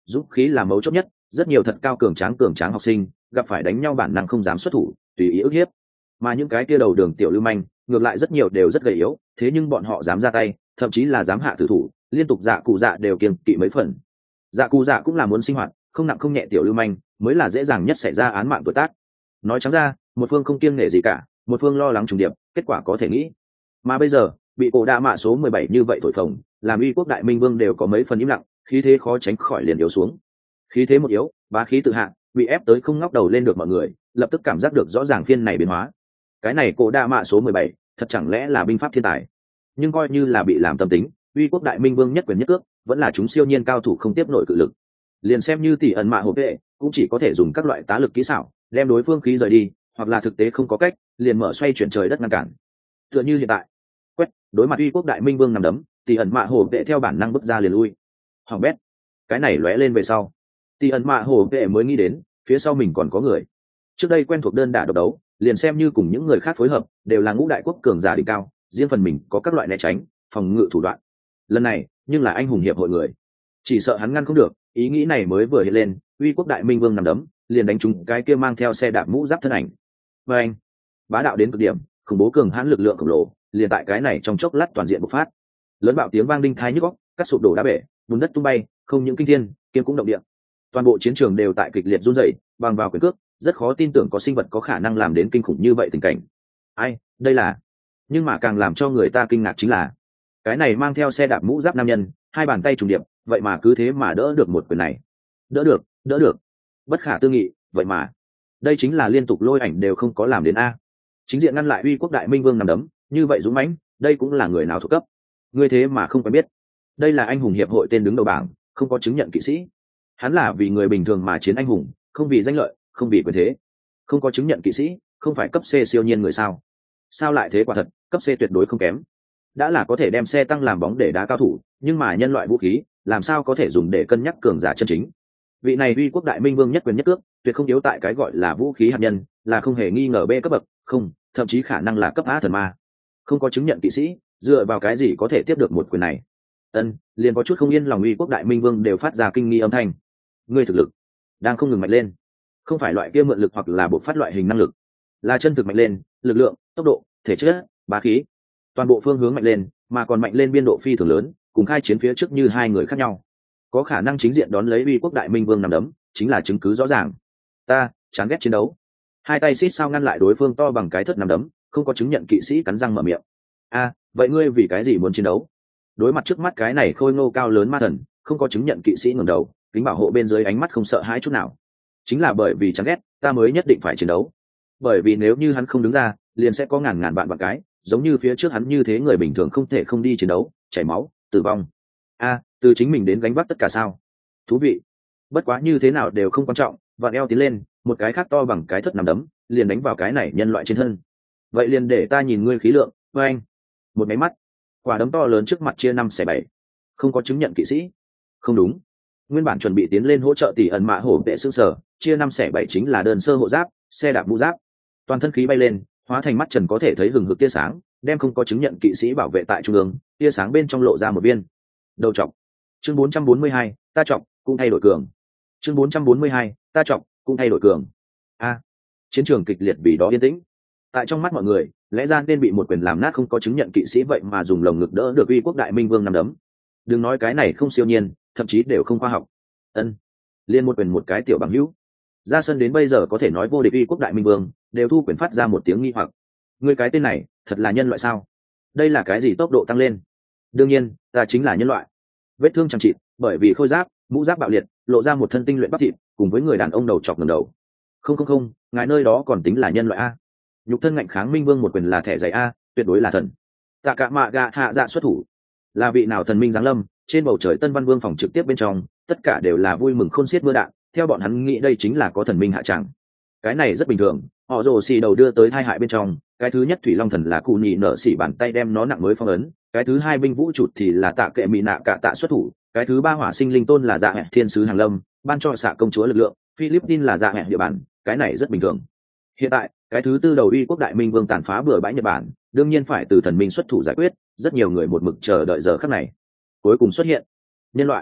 dũng khí là mấu chốt nhất. Rất nhiều thật cao cường tráng cường tráng học sinh gặp phải đánh nhau bản năng không dám xuất thủ, tùy ý ức hiếp, mà những cái kia đầu đường tiểu lưu manh ngược lại rất nhiều đều rất gầy yếu, thế nhưng bọn họ dám ra tay, thậm chí là dám hạ tử thủ, liên tục dạ cụ dạ đều kiêng kỵ mấy phần. Dạ cụ dạ cũng là muốn sinh hoạt, không nặng không nhẹ tiểu lưu manh mới là dễ dàng nhất xảy ra án mạng tuổi tác. Nói trắng ra, một phương không kiêng nể gì cả, một phương lo lắng trùng điệp, kết quả có thể nghĩ. Mà bây giờ bị cổ đa mạ số mười bảy như vậy thổi phồng, làm uy quốc đại minh vương đều có mấy phần im lặng, khí thế khó tránh khỏi liền yếu xuống. Khí thế một yếu, bá khí tự hạ, bị ép tới không ngóc đầu lên được mọi người lập tức cảm giác được rõ ràng phiên này biến hóa. Cái này cổ đa mạ số mười bảy thật chẳng lẽ là binh pháp thiên tài? Nhưng coi như là bị làm tâm tính, uy quốc đại minh vương nhất quyền nhất cước vẫn là chúng siêu nhiên cao thủ không tiếp nổi cự lực. Liền xem như tỷ ẩn mạ hộp vệ cũng chỉ có thể dùng các loại tá lực kỹ xảo đem đối phương khí rời đi, hoặc là thực tế không có cách liền mở xoay chuyển trời đất ngăn cản. Tựa như hiện tại quét đối mặt uy quốc đại minh vương nằm đấm, tỷ ẩn mạ hộp vệ theo bản năng bước ra liền lui. Hoàng bét cái này lóe lên về sau, tỷ ẩn mạ hộp vệ mới nghĩ đến phía sau mình còn có người. Trước đây quen thuộc đơn đả độc đấu, liền xem như cùng những người khác phối hợp đều là ngũ đại quốc cường giả đỉnh cao, riêng phần mình có các loại né tránh phòng ngự thủ đoạn. Lần này nhưng là anh hùng hiệp hội người, chỉ sợ hắn ngăn không được. Ý nghĩ này mới vừa hiện lên, uy quốc đại minh vương nằm đấm liền đánh trúng cái kia mang theo xe đạp mũ giáp thân ảnh. Và anh bá đạo đến cực điểm, khủng bố cường hãn lực lượng khổng lồ liền tại cái này trong chốc lát toàn diện bộc phát. Lớn bạo tiếng vang đinh thai nhức óc, cắt sụp đổ đá bể, bùn đất tung bay, không những kinh thiên kiếm cũng động địa. Toàn bộ chiến trường đều tại kịch liệt run rẩy, bằng vào quyền cước rất khó tin tưởng có sinh vật có khả năng làm đến kinh khủng như vậy tình cảnh. Ai đây là nhưng mà càng làm cho người ta kinh ngạc chính là cái này mang theo xe đạp mũ giáp nam nhân hai bàn tay trùng điệp, vậy mà cứ thế mà đỡ được một quyền này. Đỡ được, đỡ được. Bất khả tư nghị, vậy mà đây chính là liên tục lôi ảnh đều không có làm đến a. Chính diện ngăn lại uy quốc đại minh vương nằm đấm, như vậy dũng mãnh, đây cũng là người nào thuộc cấp. Ngươi thế mà không quen biết. Đây là anh hùng hiệp hội tên đứng đầu bảng, không có chứng nhận kỵ sĩ. Hắn là vì người bình thường mà chiến anh hùng, không vì danh lợi, không vì quyền thế. Không có chứng nhận kỵ sĩ, không phải cấp C siêu nhiên người sao? Sao lại thế? Quả thật, cấp C tuyệt đối không kém. Đã là có thể đem xe tăng làm bóng để đá cao thủ, nhưng mà nhân loại vũ khí làm sao có thể dùng để cân nhắc cường giả chân chính. Vị này uy quốc đại minh vương nhất quyền nhất cước tuyệt không yếu tại cái gọi là vũ khí hạt nhân, là không hề nghi ngờ B cấp bậc, không, thậm chí khả năng là cấp A thần ma. Không có chứng nhận kỵ sĩ, dựa vào cái gì có thể tiếp được một quyền này? Ân, liền có chút không yên lòng uy quốc đại minh vương đều phát ra kinh nghi âm thanh. Ngươi thực lực đang không ngừng mạnh lên, không phải loại kia mượn lực hoặc là bộ phát loại hình năng lực, là chân thực mạnh lên, lực lượng, tốc độ, thể chất, bá khí, toàn bộ phương hướng mạnh lên, mà còn mạnh lên biên độ phi thường lớn, cùng khai chiến phía trước như hai người khác nhau. Có khả năng chính diện đón lấy uy quốc đại minh vương nằm đấm, chính là chứng cứ rõ ràng. Ta chán ghét chiến đấu. Hai tay xít sao ngăn lại đối phương to bằng cái thất nằm đấm, không có chứng nhận kỵ sĩ cắn răng mở miệng. A, vậy ngươi vì cái gì muốn chiến đấu? Đối mặt trước mắt cái này khôi ngô cao lớn ma thần, không có chứng nhận kỵ sĩ ngẩng đầu, kính bảo hộ bên dưới ánh mắt không sợ hãi chút nào. Chính là bởi vì chán ghét, ta mới nhất định phải chiến đấu. Bởi vì nếu như hắn không đứng ra, liền sẽ có ngàn ngàn bạn bạn cái, giống như phía trước hắn như thế người bình thường không thể không đi chiến đấu, chảy máu, tử vong. A, từ chính mình đến gánh vác tất cả sao? Thú vị. Bất quá như thế nào đều không quan trọng, vặn eo tiến lên, một cái khác to bằng cái thất nằm đấm, liền đánh vào cái này nhân loại trên thân. Vậy liền để ta nhìn ngươi khí lượng, với anh. Một máy mắt, quả đấm to lớn trước mặt chia năm xẻ bảy. Không có chứng nhận kỵ sĩ. Không đúng. Nguyên bản chuẩn bị tiến lên hỗ trợ tỷ ẩn mạ hổ vệ xương sở, chia năm xẻ bảy chính là đơn sơ hộ giáp, xe đạp mũ giáp. Toàn thân khí bay lên, hóa thành mắt trần có thể thấy hừng hực tia sáng, đem không có chứng nhận kỵ sĩ bảo vệ tại trung ương, tia sáng bên trong lộ ra một viên đầu trọng. Chương bốn trăm bốn mươi hai, ta trọng cũng thay đổi cường. Chương bốn trăm bốn mươi hai, ta trọng cũng thay đổi cường. A, chiến trường kịch liệt vì đó yên tĩnh. Tại trong mắt mọi người, lẽ ra nên bị một quyền làm nát không có chứng nhận kỵ sĩ vậy mà dùng lồng ngực đỡ được uy quốc đại minh vương nằm đấm. Đừng nói cái này không siêu nhiên, thậm chí đều không khoa học. Ân, liên một quyền một cái tiểu bằng hữu. Ra sân đến bây giờ có thể nói vô địch uy quốc đại minh vương, đều thu quyền phát ra một tiếng nghi hoặc. Người cái tên này, thật là nhân loại sao? Đây là cái gì tốc độ tăng lên? Đương nhiên, ta chính là nhân loại. Vết thương chẳng chịt, bởi vì khôi giáp, mũ giáp bạo liệt, lộ ra một thân tinh luyện bắp thịt, cùng với người đàn ông đầu chọc ngẩng đầu. Không không không, ngài nơi đó còn tính là nhân loại a? Nhục thân ngạnh kháng minh vương một quyền là thẻ giày a, tuyệt đối là thần. Tạ cả mạ gạ hạ dạ xuất thủ, là vị nào thần minh giáng lâm? Trên bầu trời Tân Văn Vương phòng trực tiếp bên trong, tất cả đều là vui mừng khôn xiết mưa đạn. Theo bọn hắn nghĩ đây chính là có thần minh hạ tràng. Cái này rất bình thường, họ rồ xì đầu đưa tới thai hại bên trong. Cái thứ nhất thủy long thần là cụ nhị nở xỉ bàn tay đem nó nặng mới phong ấn. Cái thứ hai binh vũ chụt thì là tạ kệ mỹ nạ cả tạ xuất thủ. Cái thứ ba hỏa sinh linh tôn là dạ hẹn thiên sứ hàng lâm, ban cho xạ công chúa lực lượng. Philippines là dạ hẹn địa bàn, cái này rất bình thường. Hiện tại cái thứ tư đầu uy quốc đại minh vương tàn phá bừa bãi Nhật Bản, đương nhiên phải từ thần minh xuất thủ giải quyết. Rất nhiều người một mực chờ đợi giờ khắc này. Cuối cùng xuất hiện nhân loại.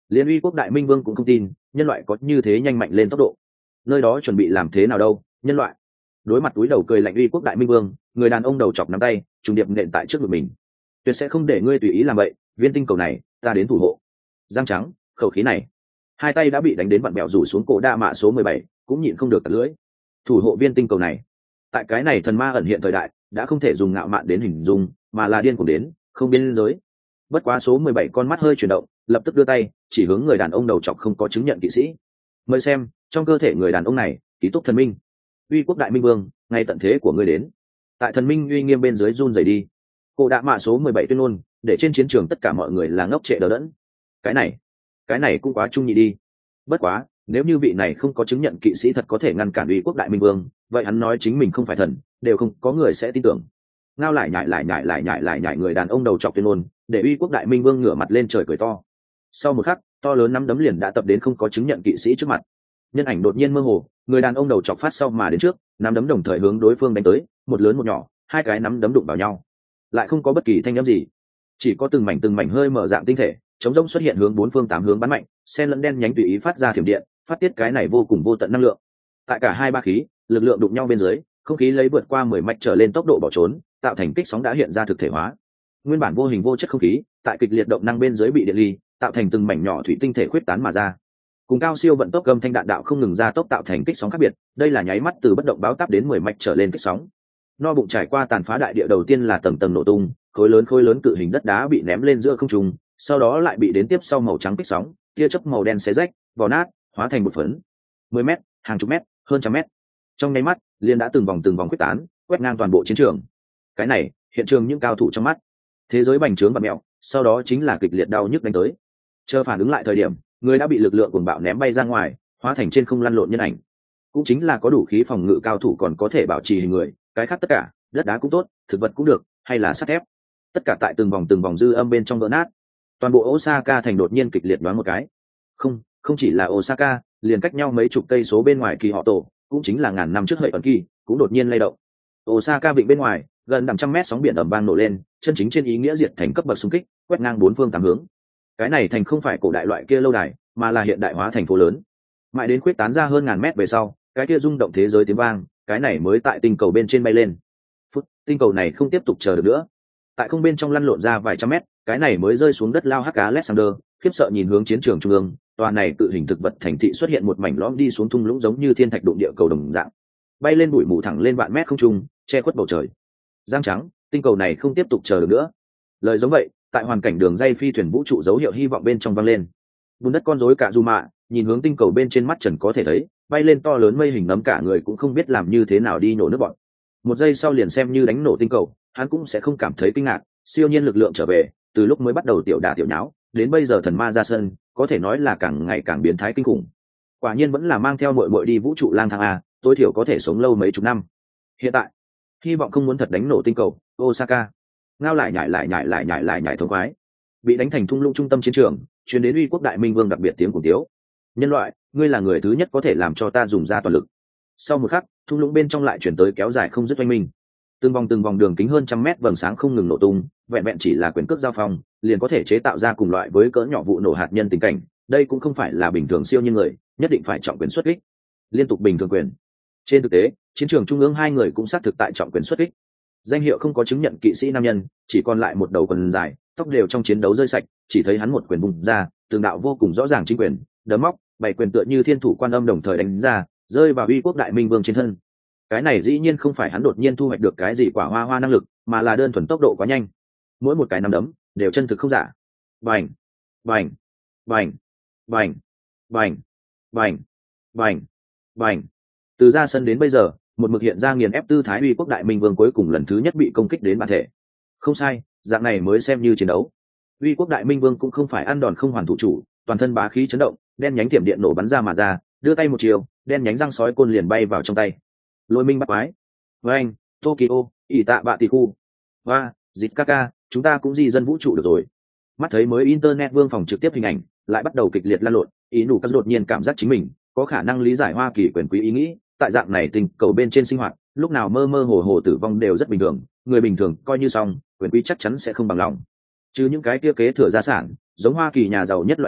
Liên uy quốc đại minh vương cũng không tin nhân loại có như thế nhanh mạnh lên tốc độ. Nơi đó chuẩn bị làm thế nào đâu nhân loại. Đối mặt túi đầu cười lạnh uy quốc đại minh vương, người đàn ông đầu chọc nắm tay trùng điệp nện tại trước ngực mình. Tuyệt sẽ không để ngươi tùy ý làm vậy, viên tinh cầu này ta đến thủ hộ. Giang trắng khẩu khí này, hai tay đã bị đánh đến vặn bẹo rủ xuống cổ đa mạ số mười bảy, cũng nhịn không được tật lưỡi. Thủ hộ viên tinh cầu này, tại cái này thần ma ẩn hiện thời đại đã không thể dùng ngạo mạn đến hình dung, mà là điên cuồng đến không biên giới. Bất quá số mười bảy con mắt hơi chuyển động, lập tức đưa tay chỉ hướng người đàn ông đầu chọc không có chứng nhận kỵ sĩ. Mời xem trong cơ thể người đàn ông này ký túc thần minh. Uy quốc đại minh vương, ngay tận thế của ngươi đến. Tại thần minh uy nghiêm bên dưới run rẩy đi. Cổ đạ mạ số mười bảy tuyên ngôn để trên chiến trường tất cả mọi người là ngốc trệ đờ đẫn. Cái này cái này cũng quá trung nhị đi. Bất quá nếu như vị này không có chứng nhận kỵ sĩ thật có thể ngăn cản uy quốc đại minh vương, vậy hắn nói chính mình không phải thần đều không có người sẽ tin tưởng. Ngao lại nhại lại nhại lại nhại lại nhại người đàn ông đầu chọc tuyên ngôn để uy quốc đại minh vương ngửa mặt lên trời cười to. Sau một khắc to lớn nắm đấm liền đã tập đến không có chứng nhận kỵ sĩ trước mặt. Nhân ảnh đột nhiên mơ hồ, người đàn ông đầu chọc phát sau mà đến trước, nắm đấm đồng thời hướng đối phương đánh tới, một lớn một nhỏ, hai cái nắm đấm đụng vào nhau, lại không có bất kỳ thanh âm gì, chỉ có từng mảnh từng mảnh hơi mở dạng tinh thể chống rỗng xuất hiện hướng bốn phương tám hướng bắn mạnh, sen lẫn đen nhánh tùy ý phát ra thiểm điện, phát tiết cái này vô cùng vô tận năng lượng. Tại cả hai ba khí lực lượng đụng nhau bên dưới, không khí lấy vượt qua mười mạch trở lên tốc độ bỏ trốn, tạo thành kích sóng đã hiện ra thực thể hóa. Nguyên bản vô hình vô chất không khí tại kịch liệt động năng bên dưới bị điện ly, tạo thành từng mảnh nhỏ thủy tinh thể khuyết tán mà ra. Cùng cao siêu vận tốc gầm thanh đạn đạo không ngừng ra tốc tạo thành kích sóng khác biệt, đây là nháy mắt từ bất động báo táp đến mười mạch trở lên kích sóng. No bụng trải qua tàn phá đại địa đầu tiên là tầng tầng nổ tung, khối lớn khối lớn cự hình đất đá bị ném lên giữa không trung, sau đó lại bị đến tiếp sau màu trắng kích sóng, tia chớp màu đen xé rách, vò nát, hóa thành một phấn. mười mét, hàng chục mét, hơn trăm mét. Trong nháy mắt, liền đã từng vòng từng vòng quyết tán, quét ngang toàn bộ chiến trường. Cái này, hiện trường những cao thủ trong mắt. Thế giới bành trướng và mèo, sau đó chính là kịch liệt đau nhức đánh tới. Chờ phản ứng lại thời điểm, người đã bị lực lượng cuồng bạo ném bay ra ngoài, hóa thành trên không lăn lộn nhân ảnh. Cũng chính là có đủ khí phòng ngự cao thủ còn có thể bảo trì hình người, cái khác tất cả, đất đá cũng tốt, thực vật cũng được, hay là sắt thép, tất cả tại từng vòng từng vòng dư âm bên trong vỡ nát. Toàn bộ Osaka thành đột nhiên kịch liệt đoán một cái. Không, không chỉ là Osaka, liền cách nhau mấy chục cây số bên ngoài Kỳ Họ Tổ, cũng chính là ngàn năm trước Hợi Ẩn Kỳ, cũng đột nhiên lay động. Osaka vịnh bên ngoài, gần năm trăm mét sóng biển ầm vang nổ lên, chân chính trên ý nghĩa diệt thành cấp bậc xung kích, quét ngang bốn phương tám hướng. Cái này thành không phải cổ đại loại kia lâu đài, mà là hiện đại hóa thành phố lớn. Mãi đến khuyết tán ra hơn ngàn mét về sau, cái kia rung động thế giới tiếng vang, cái này mới tại tinh cầu bên trên bay lên. Phút, tinh cầu này không tiếp tục chờ được nữa. Tại không bên trong lăn lộn ra vài trăm mét, cái này mới rơi xuống đất lao hắc Alexander, khiếp sợ nhìn hướng chiến trường trung ương, tòa này tự hình thực vật thành thị xuất hiện một mảnh lõm đi xuống thung lũng giống như thiên thạch đụng địa cầu đồng dạng. Bay lên bụi mù thẳng lên vạn mét không trung, che khuất bầu trời. Giang trắng, tinh cầu này không tiếp tục chờ được nữa. Lời giống vậy, tại hoàn cảnh đường dây phi thuyền vũ trụ dấu hiệu hy vọng bên trong vang lên. Bùn đất con rối cả dù mạ, nhìn hướng tinh cầu bên trên mắt trần có thể thấy, bay lên to lớn mây hình nấm cả người cũng không biết làm như thế nào đi nổ nước bọn. Một giây sau liền xem như đánh nổ tinh cầu, hắn cũng sẽ không cảm thấy kinh ngạc, siêu nhiên lực lượng trở về, từ lúc mới bắt đầu tiểu đả tiểu nháo, đến bây giờ thần ma ra sân, có thể nói là càng ngày càng biến thái kinh khủng. Quả nhiên vẫn là mang theo muội muội đi vũ trụ lang thang a, tối thiểu có thể sống lâu mấy chục năm. Hiện tại, hy vọng không muốn thật đánh nổ tinh cầu, Osaka. Ngao lại nhảy lại nhảy lại nhảy lại nhảy thống khoái. Bị đánh thành thung lũng trung tâm chiến trường, truyền đến uy quốc đại minh vương đặc biệt tiếng cùng tiếu. Nhân loại, ngươi là người thứ nhất có thể làm cho ta dùng ra toàn lực. Sau một khắc, thung lũng bên trong lại chuyển tới kéo dài không dứt oanh minh. Từng vòng từng vòng đường kính hơn trăm mét vầng sáng không ngừng nổ tung, vẹn vẹn chỉ là quyền cước giao phong, liền có thể chế tạo ra cùng loại với cỡ nhỏ vụ nổ hạt nhân tình cảnh. Đây cũng không phải là bình thường siêu nhiên người, nhất định phải trọng quyền xuất kích. Liên tục bình thường quyền. Trên thực tế, chiến trường trung ương hai người cũng xác thực tại trọng quyền xuất kích. Danh hiệu không có chứng nhận kỵ sĩ nam nhân, chỉ còn lại một đầu quần dài, tóc đều trong chiến đấu rơi sạch, chỉ thấy hắn một quyền bùng ra, từng đạo vô cùng rõ ràng chính quyền, đấm móc, bảy quyền tựa như thiên thủ quan âm đồng thời đánh ra, rơi vào uy quốc đại minh vương trên thân. Cái này dĩ nhiên không phải hắn đột nhiên thu hoạch được cái gì quả hoa hoa năng lực, mà là đơn thuần tốc độ quá nhanh. Mỗi một cái nắm đấm đều chân thực không giả. Bành, bành, bành, bành, bành, bành, bành, bành. Từ ra sân đến bây giờ, một mực hiện ra nghiền ép tư thái uy quốc đại minh vương cuối cùng lần thứ nhất bị công kích đến bản thể. Không sai, dạng này mới xem như chiến đấu. Uy quốc đại minh vương cũng không phải ăn đòn không hoàn thủ chủ, toàn thân bá khí chấn động, đen nhánh tiệm điện nổ bắn ra mà ra, đưa tay một chiều, đen nhánh răng sói côn liền bay vào trong tay. Lôi minh bắt quái. Với anh, Tokyo, ỷ tạ bạ tỷ khu. Và, dịch kaka, chúng ta cũng di dân vũ trụ được rồi. Mắt thấy mới internet vương phòng trực tiếp hình ảnh, lại bắt đầu kịch liệt lan lộn, ý nụ các đột nhiên cảm giác chính mình có khả năng lý giải Hoa Kỳ quyền quý ý nghĩ, tại dạng này tình cầu bên trên sinh hoạt, lúc nào mơ mơ hồ hồ tử vong đều rất bình thường, người bình thường coi như xong, quyền quý chắc chắn sẽ không bằng lòng. Chứ những cái kia kế thừa gia sản, giống Hoa Kỳ nhà giàu nhất loại này,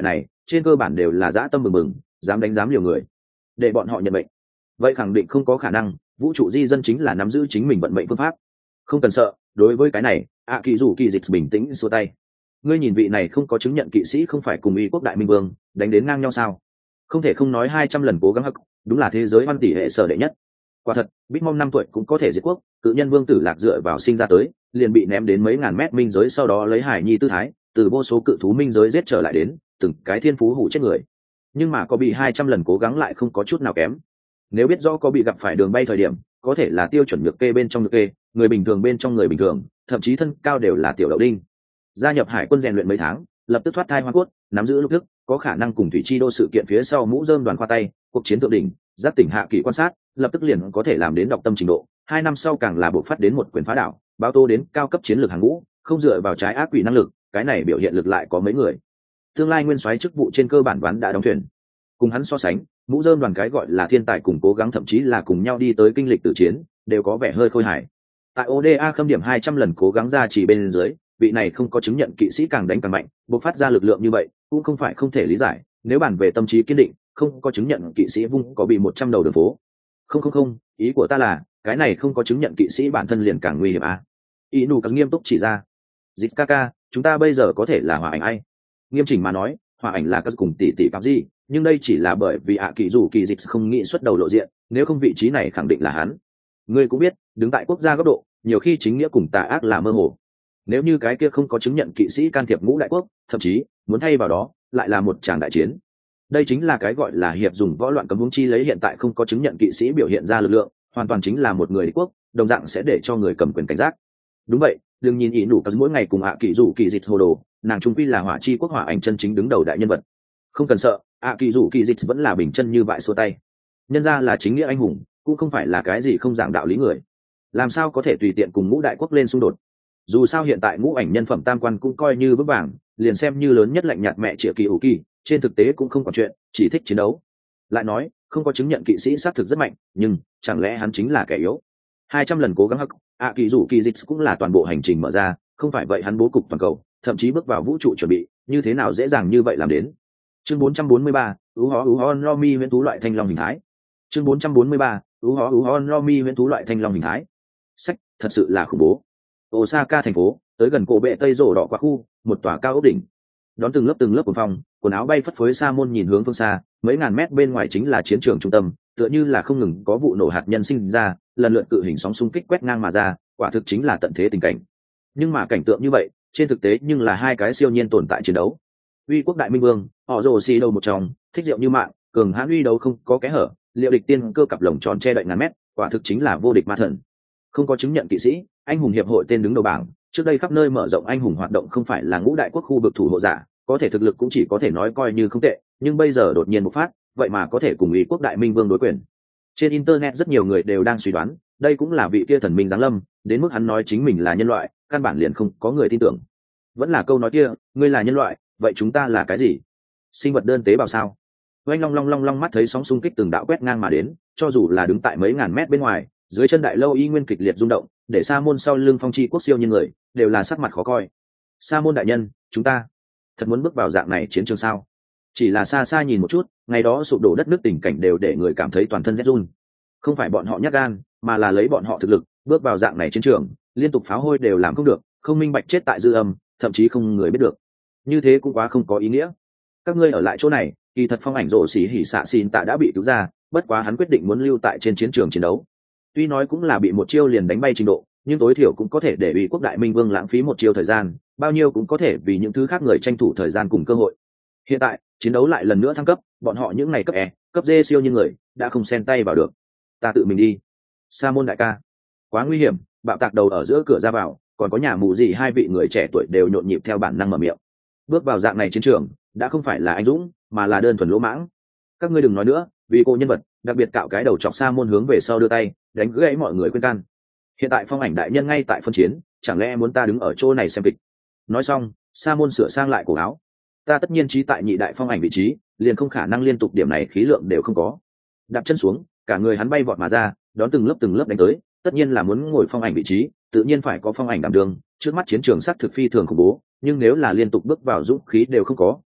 trên cơ bản đều là dã tâm mừng mừng, dám đánh dám liều người để bọn họ nhận mệnh. Vậy khẳng định không có khả năng, vũ trụ di dân chính là nắm giữ chính mình vận mệnh phương pháp. Không cần sợ, đối với cái này ạ kỳ dù kỳ dịch bình tĩnh xua tay. Ngươi nhìn vị này không có chứng nhận kỵ sĩ không phải cùng y quốc đại minh vương đánh đến ngang nhau sao? Không thể không nói hai trăm lần cố gắng hắc, đúng là thế giới văn tỷ hệ sở đệ nhất. Quả thật, Bitmom năm tuổi cũng có thể diệt quốc, cự nhân vương tử lạc dựa vào sinh ra tới, liền bị ném đến mấy ngàn mét minh giới, sau đó lấy hải nhi tư thái, từ vô số cự thú minh giới giết trở lại đến, từng cái thiên phú hủ chết người. Nhưng mà có bị hai trăm lần cố gắng lại không có chút nào kém. Nếu biết rõ có bị gặp phải đường bay thời điểm, có thể là tiêu chuẩn nhược kê bên trong nhược kê, người bình thường bên trong người bình thường, thậm chí thân cao đều là tiểu đậu đinh. Gia nhập hải quân rèn luyện mấy tháng, lập tức thoát thai hoa cốt, nắm giữ lúc thức, có khả năng cùng thủy chi đô sự kiện phía sau mũ rơm đoàn khoa tay, cuộc chiến thượng đỉnh, giáp tỉnh hạ kỳ quan sát, lập tức liền có thể làm đến đọc tâm trình độ. Hai năm sau càng là buộc phát đến một quyền phá đảo, báo tô đến cao cấp chiến lược hàng ngũ, không dựa vào trái ác quỷ năng lực, cái này biểu hiện lực lại có mấy người. Tương lai nguyên soái chức vụ trên cơ bản ván đã đóng thuyền. Cùng hắn so sánh, mũ rơm đoàn cái gọi là thiên tài cùng cố gắng thậm chí là cùng nhau đi tới kinh lịch tự chiến, đều có vẻ hơi khôi hài. Tại o đê a khâm điểm hai trăm lần cố gắng ra chỉ bên dưới, vị này không có chứng nhận kỵ sĩ càng đánh càng mạnh, bộc phát ra lực lượng như vậy, cũng không phải không thể lý giải, nếu bàn về tâm trí kiên định, không có chứng nhận kỵ sĩ vung có bị một trăm đầu đường phố. Không không không, ý của ta là, cái này không có chứng nhận kỵ sĩ bản thân liền càng nguy hiểm à? Ý nụ càng nghiêm túc chỉ ra. Dịch ca ca, chúng ta bây giờ có thể là hòa ảnh ai? Nghiêm chỉnh mà nói, hòa ảnh là các cùng tỷ tỷ cặp gì, nhưng đây chỉ là bởi vì ạ kỳ dù kỳ dịch không nghĩ xuất đầu lộ diện, nếu không vị trí này khẳng định là hắn. Ngươi cũng biết, đứng tại quốc gia góc độ, nhiều khi chính nghĩa cùng tà ác là mơ hồ. Nếu như cái kia không có chứng nhận kỵ sĩ can thiệp ngũ đại quốc, thậm chí muốn thay vào đó lại là một tràng đại chiến. Đây chính là cái gọi là hiệp dùng võ loạn cấm huống chi, lấy hiện tại không có chứng nhận kỵ sĩ biểu hiện ra lực lượng, hoàn toàn chính là một người địch quốc, đồng dạng sẽ để cho người cầm quyền cảnh giác. Đúng vậy, đừng nhìn ý nụ cause mỗi ngày cùng ạ kỳ dù kỳ dịch hồ đồ, nàng trung quy là hỏa chi quốc hỏa ảnh chân chính đứng đầu đại nhân vật. Không cần sợ, ạ kỳ dù kỳ dịch vẫn là bình chân như vại xua tay. Nhân ra là chính nghĩa anh hùng, cũng không phải là cái gì không giảng đạo lý người. Làm sao có thể tùy tiện cùng ngũ đại quốc lên xung đột? Dù sao hiện tại ngũ ảnh nhân phẩm tam quan cũng coi như vững vàng, liền xem như lớn nhất lạnh nhạt mẹ triệu kỳ ủ kỳ, trên thực tế cũng không có chuyện, chỉ thích chiến đấu. Lại nói, không có chứng nhận kỵ sĩ xác thực rất mạnh, nhưng chẳng lẽ hắn chính là kẻ yếu? Hai trăm lần cố gắng hắc, ạ kỳ dù kỳ dịch cũng là toàn bộ hành trình mở ra, không phải vậy hắn bố cục toàn cầu, thậm chí bước vào vũ trụ chuẩn bị, như thế nào dễ dàng như vậy làm đến? Chương bốn trăm bốn mươi ba, ú hó ú hó lo mi huyễn thú loại thanh long hình thái. Chương bốn trăm bốn mươi ba, ú hó ú hó lo mi huyễn thú loại thanh long hình thái. Sách, thật sự là khủng bố. Osaka thành phố, tới gần cổ bệ tây rổ đỏ qua khu, một tòa cao ốc đỉnh. Đón từng lớp từng lớp của phòng, quần áo bay phất phới sa môn nhìn hướng phương xa, mấy ngàn mét bên ngoài chính là chiến trường trung tâm, tựa như là không ngừng có vụ nổ hạt nhân sinh ra, lần lượt cự hình sóng xung kích quét ngang mà ra, quả thực chính là tận thế tình cảnh. Nhưng mà cảnh tượng như vậy, trên thực tế nhưng là hai cái siêu nhiên tồn tại chiến đấu. Uy quốc đại minh vương, họ rồ xì đầu một trong, thích rượu như mạng, cường hãn uy đấu không có kẽ hở, liệu địch tiên cơ cặp lồng tròn che đậy ngàn mét, quả thực chính là vô địch ma thần. Không có chứng nhận kỵ sĩ, anh hùng hiệp hội tên đứng đầu bảng, trước đây khắp nơi mở rộng anh hùng hoạt động không phải là ngũ đại quốc khu vực thủ hộ giả, có thể thực lực cũng chỉ có thể nói coi như không tệ, nhưng bây giờ đột nhiên một phát, vậy mà có thể cùng Uy quốc đại minh vương đối quyền. Trên internet rất nhiều người đều đang suy đoán, đây cũng là vị kia thần minh giáng lâm, đến mức hắn nói chính mình là nhân loại, căn bản liền không có người tin tưởng. Vẫn là câu nói kia, ngươi là nhân loại, vậy chúng ta là cái gì? Sinh vật đơn tế bào sao? Oanh long long long long mắt thấy sóng xung kích từng đạo quét ngang mà đến, cho dù là đứng tại mấy ngàn mét bên ngoài, dưới chân đại lâu y nguyên kịch liệt rung động, để sa môn sau lưng phong chi quốc siêu như người đều là sắc mặt khó coi. Sa môn đại nhân, chúng ta thật muốn bước vào dạng này chiến trường sao? Chỉ là xa xa nhìn một chút, ngày đó sụp đổ đất nước tình cảnh đều để người cảm thấy toàn thân rét run. Không phải bọn họ nhát gan, mà là lấy bọn họ thực lực bước vào dạng này chiến trường, liên tục pháo hôi đều làm không được, không minh bạch chết tại dư âm, thậm chí không người biết được. Như thế cũng quá không có ý nghĩa. Các ngươi ở lại chỗ này, kỳ thật phong ảnh rộ xỉ hỉ xạ xin tạ đã bị cứu ra, bất quá hắn quyết định muốn lưu tại trên chiến trường chiến đấu. Tuy nói cũng là bị một chiêu liền đánh bay trình độ, nhưng tối thiểu cũng có thể để Uy quốc đại minh vương lãng phí một chiêu thời gian, bao nhiêu cũng có thể vì những thứ khác người tranh thủ thời gian cùng cơ hội. Hiện tại chiến đấu lại lần nữa thăng cấp, bọn họ những ngày cấp E, cấp D siêu như người đã không xen tay vào được. Ta tự mình đi. Sa môn đại ca, quá nguy hiểm, bạo tạc đầu ở giữa cửa ra vào, còn có nhà mù gì hai vị người trẻ tuổi đều nhộn nhịp theo bản năng mở miệng. Bước vào dạng này chiến trường, đã không phải là anh dũng, mà là đơn thuần lỗ mãng. Các ngươi đừng nói nữa, vì cô nhân vật, đặc biệt cạo cái đầu chọc Sa môn hướng về sau đưa tay, đánh gãy mọi người khuyên can. Hiện tại phong ảnh đại nhân ngay tại phân chiến, chẳng lẽ muốn ta đứng ở chỗ này xem kịch? Nói xong, Sa môn sửa sang lại cổ áo. Ta tất nhiên trí tại nhị đại phong ảnh vị trí, liền không khả năng liên tục điểm này khí lượng đều không có. Đạp chân xuống, cả người hắn bay vọt mà ra, đón từng lớp từng lớp đánh tới, tất nhiên là muốn ngồi phong ảnh vị trí, tự nhiên phải có phong ảnh đảm đường. Trước mắt chiến trường sát thực phi thường khủng bố, nhưng nếu là liên tục bước vào dũng khí đều không có,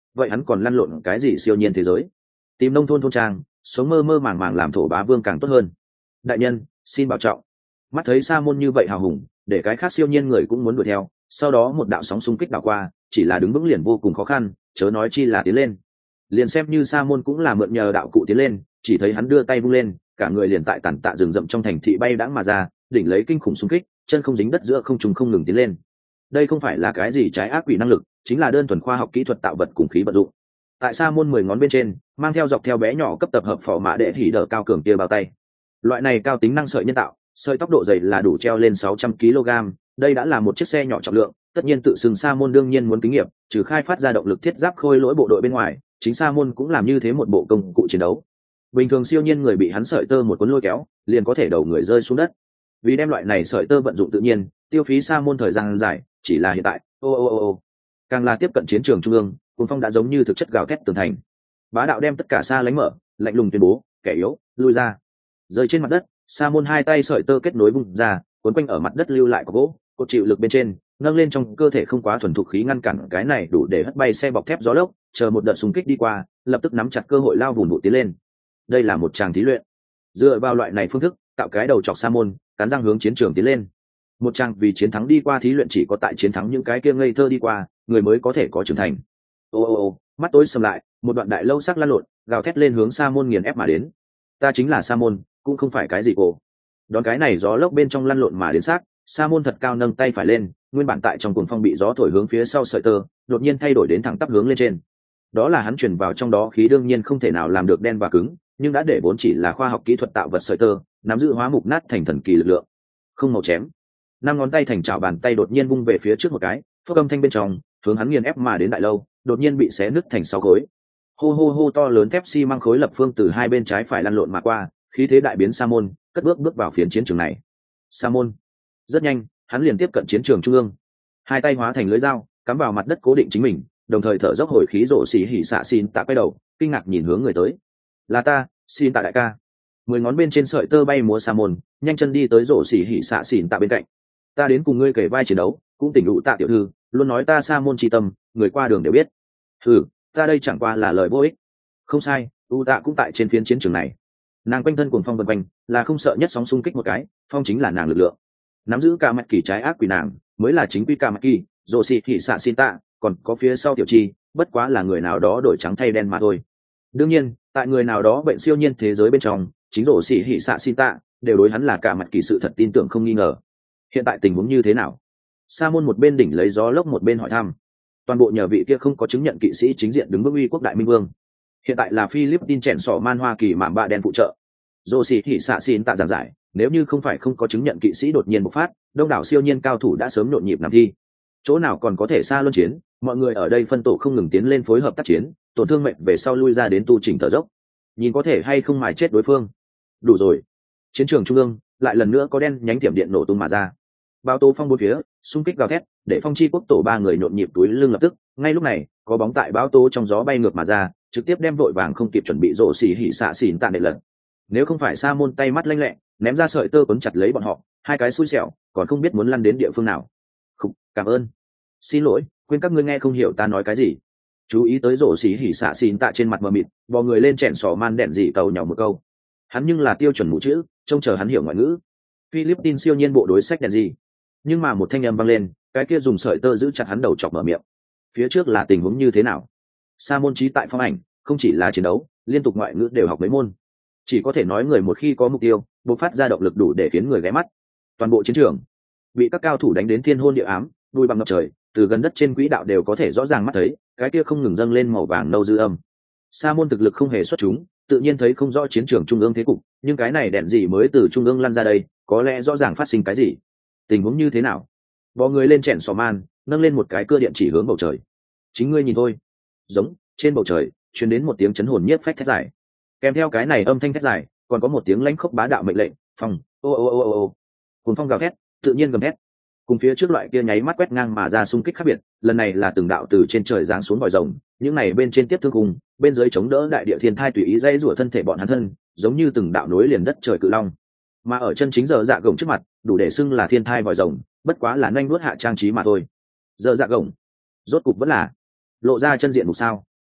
vậy hắn còn lăn lộn cái gì siêu nhiên thế giới? Tìm nông thôn thôn trang, sống mơ mơ màng màng làm thổ bá vương càng tốt hơn. Đại nhân, xin bảo trọng. Mắt thấy sa môn như vậy hào hùng, để cái khác siêu nhiên người cũng muốn đuổi theo, sau đó một đạo sóng xung kích đảo qua, chỉ là đứng vững liền vô cùng khó khăn, chớ nói chi là tiến lên. Liền xem như sa môn cũng là mượn nhờ đạo cụ tiến lên, chỉ thấy hắn đưa tay vung lên, cả người liền tại tản tạ rừng rậm trong thành thị bay đãng mà ra, đỉnh lấy kinh khủng xung kích, chân không dính đất giữa không trùng không ngừng tiến lên. Đây không phải là cái gì trái ác quỷ năng lực, chính là đơn thuần khoa học kỹ thuật tạo vật cùng khí vận dụng. Tại sa môn mười ngón bên trên, mang theo dọc theo bé nhỏ cấp tập hợp phò mã đệ hỉ đỡ cao cường kia bao tay. Loại này cao tính năng sợi nhân tạo, sợi tốc độ dày là đủ treo lên sáu trăm ki lô gam, đây đã là một chiếc xe nhỏ trọng lượng, tất nhiên tự xưng sa môn đương nhiên muốn kinh nghiệm, trừ khai phát ra động lực thiết giáp khôi lỗi bộ đội bên ngoài, chính sa môn cũng làm như thế một bộ công cụ chiến đấu. Bình thường siêu nhiên người bị hắn sợi tơ một cuốn lôi kéo, liền có thể đầu người rơi xuống đất. Vì đem loại này sợi tơ vận dụng tự nhiên, tiêu phí sa môn thời gian dài, chỉ là hiện tại, ô ô ô ô, càng là tiếp cận chiến trường trung ương, cuồng phong đã giống như thực chất gào thét tường thành. Bá đạo đem tất cả xa lánh mở, lạnh lùng tuyên bố, kẻ yếu, lui ra. Rơi trên mặt đất, sa môn hai tay sợi tơ kết nối vung ra, cuốn quanh ở mặt đất lưu lại có gỗ, cột chịu lực bên trên, nâng lên trong cơ thể không quá thuần thục khí ngăn cản cái này đủ để hất bay xe bọc thép gió lốc, chờ một đợt xung kích đi qua, lập tức nắm chặt cơ hội lao vùn vụt tiến lên. Đây là một tràng thí luyện. Dựa vào loại này phương thức, tạo cái đầu chọc sa môn, cắn răng hướng chiến trường tiến lên. Một tràng vì chiến thắng đi qua thí luyện chỉ có tại chiến thắng những cái kia ngây thơ đi qua, người mới có thể có trưởng thành. Ô ô ô, mắt tối sầm lại, một đoạn đại lâu sắc lăn lộn, gào thét lên hướng sa môn nghiền ép mà đến. Ta chính là sa môn, cũng không phải cái gì cổ. Đón cái này gió lốc bên trong lăn lộn mà đến xác, sa môn thật cao nâng tay phải lên, nguyên bản tại trong cuồng phong bị gió thổi hướng phía sau sợi tơ, đột nhiên thay đổi đến thẳng tắp hướng lên trên. Đó là hắn truyền vào trong đó khí đương nhiên không thể nào làm được đen và cứng, nhưng đã để vốn chỉ là khoa học kỹ thuật tạo vật sợi tơ, nắm giữ hóa mục nát thành thần kỳ lực lượng. Không màu chém, năm ngón tay thành chảo bàn tay đột nhiên vung về phía trước một cái, phốc âm thanh bên trong, hướng hắn nghiền ép mà đến đại lâu, đột nhiên bị xé nứt thành sáu khối. Hô hô hô to lớn thép xi măng khối lập phương từ hai bên trái phải lăn lộn mà qua, khí thế đại biến sa môn, cất bước bước vào phiến chiến trường này. Sa môn, rất nhanh, hắn liền tiếp cận chiến trường trung ương, hai tay hóa thành lưỡi dao, cắm vào mặt đất cố định chính mình, đồng thời thở dốc hồi khí rộ xì hỉ xạ xin tạ quay đầu, kinh ngạc nhìn hướng người tới. Là ta, xin tạ đại ca. Mười ngón bên trên sợi tơ bay múa sa môn, nhanh chân đi tới rộ xì hỉ xạ xin tạ bên cạnh. Ta đến cùng ngươi kể vai chiến đấu, cũng tỉnh đủ tạ tiểu thư, luôn nói ta sa môn tri tâm, người qua đường đều biết. Ừ, ta đây chẳng qua là lời vô ích. Không sai, u tạ cũng tại trên phiến chiến trường này. Nàng quanh thân cuồng phong vần quanh, là không sợ nhất sóng xung kích một cái, phong chính là nàng lực lượng. Nắm giữ cả mặt kỳ trái ác quỷ nàng, mới là chính quy cả mặt kỳ, rộ xì hỉ xạ xin tạ, còn có phía sau tiểu chi, bất quá là người nào đó đổi trắng thay đen mà thôi. Đương nhiên, tại người nào đó bệnh siêu nhiên thế giới bên trong, chính rổ xỉ hỉ xạ xin tạ đều đối hắn là cả mặt kỳ sự thật tin tưởng không nghi ngờ. Hiện tại tình huống như thế nào? Sa môn một bên đỉnh lấy gió lốc một bên hỏi thăm. Toàn bộ nhờ vị kia không có chứng nhận kỵ sĩ chính diện đứng vững uy quốc đại minh vương. Hiện tại là Philippines chèn sỏ man hoa kỳ mạm bạ đen phụ trợ. Rổ xỉ hỉ xạ xin tạ giảng giải, nếu như không phải không có chứng nhận kỵ sĩ đột nhiên bộc phát, đông đảo siêu nhiên cao thủ đã sớm nhộn nhịp nằm thi. Chỗ nào còn có thể xa luân chiến, mọi người ở đây phân tổ không ngừng tiến lên phối hợp tác chiến, tổn thương mệnh về sau lui ra đến tu chỉnh thở dốc, nhìn có thể hay không mài chết đối phương. Đủ rồi. Chiến trường trung ương lại lần nữa có đen nhánh tiệm điện nổ tung mà ra, bao tố phong bốn phía xung kích gào thét, để phong chi quốc tổ ba người nhộn nhịp túi lưng lập tức. Ngay lúc này có bóng tại báo tố trong gió bay ngược mà ra, trực tiếp đem vội vàng không kịp chuẩn bị rộ xỉ hỉ xạ xỉn tạ đệ lần. Nếu không phải sa môn tay mắt lanh lẹ ném ra sợi tơ quấn chặt lấy bọn họ, hai cái xui xẻo còn không biết muốn lăn đến địa phương nào. Khục, cảm ơn. Xin lỗi, quên các ngươi nghe không hiểu ta nói cái gì. Chú ý tới rổ xỉ hỉ xạ xin tạ trên mặt mờ mịt, bò người lên chèn sò man đèn dị cầu nhỏ một câu. Hắn nhưng là tiêu chuẩn mũ chữ, trông chờ hắn hiểu ngoại ngữ. Philippines siêu nhiên bộ đối sách đèn gì. Nhưng mà một thanh âm vang lên, cái kia dùng sợi tơ giữ chặt hắn đầu chọc mở miệng. Phía trước là tình huống như thế nào? Sa môn trí tại phong ảnh, không chỉ là chiến đấu, liên tục ngoại ngữ đều học mấy môn. Chỉ có thể nói người một khi có mục tiêu, bộc phát ra động lực đủ để khiến người ghé mắt. Toàn bộ chiến trường bị các cao thủ đánh đến thiên hôn địa ám, đuôi bằng ngập trời, từ gần đất trên quỹ đạo đều có thể rõ ràng mắt thấy, cái kia không ngừng dâng lên màu vàng nâu dư âm. Sa môn thực lực không hề xuất chúng, tự nhiên thấy không rõ chiến trường trung ương thế cục, nhưng cái này đèn gì mới từ trung ương lăn ra đây, có lẽ rõ ràng phát sinh cái gì. Tình huống như thế nào? Bò người lên chèn sò man, nâng lên một cái cưa điện chỉ hướng bầu trời. Chính ngươi nhìn thôi. Giống, trên bầu trời truyền đến một tiếng chấn hồn nhiếp phách thét dài. Kèm theo cái này âm thanh thét dài, còn có một tiếng lãnh khốc bá đạo mệnh lệnh, phong, ô ô ô ô ô. Cuồng phong gào thét, tự nhiên gầm thét. Cùng phía trước loại kia nháy mắt quét ngang mà ra xung kích khác biệt, lần này là từng đạo từ trên trời giáng xuống vòi rồng, những này bên trên tiếp thương cùng, bên dưới chống đỡ đại địa thiên thai tùy ý dây rủa thân thể bọn hắn thân, giống như từng đạo nối liền đất trời cự long. Mà ở chân chính giờ dạ gồng trước mặt, đủ để xưng là thiên thai vòi rồng, bất quá là nhanh nuốt hạ trang trí mà thôi. Giờ dạ gồng, rốt cục vẫn là lộ ra chân diện mục sao?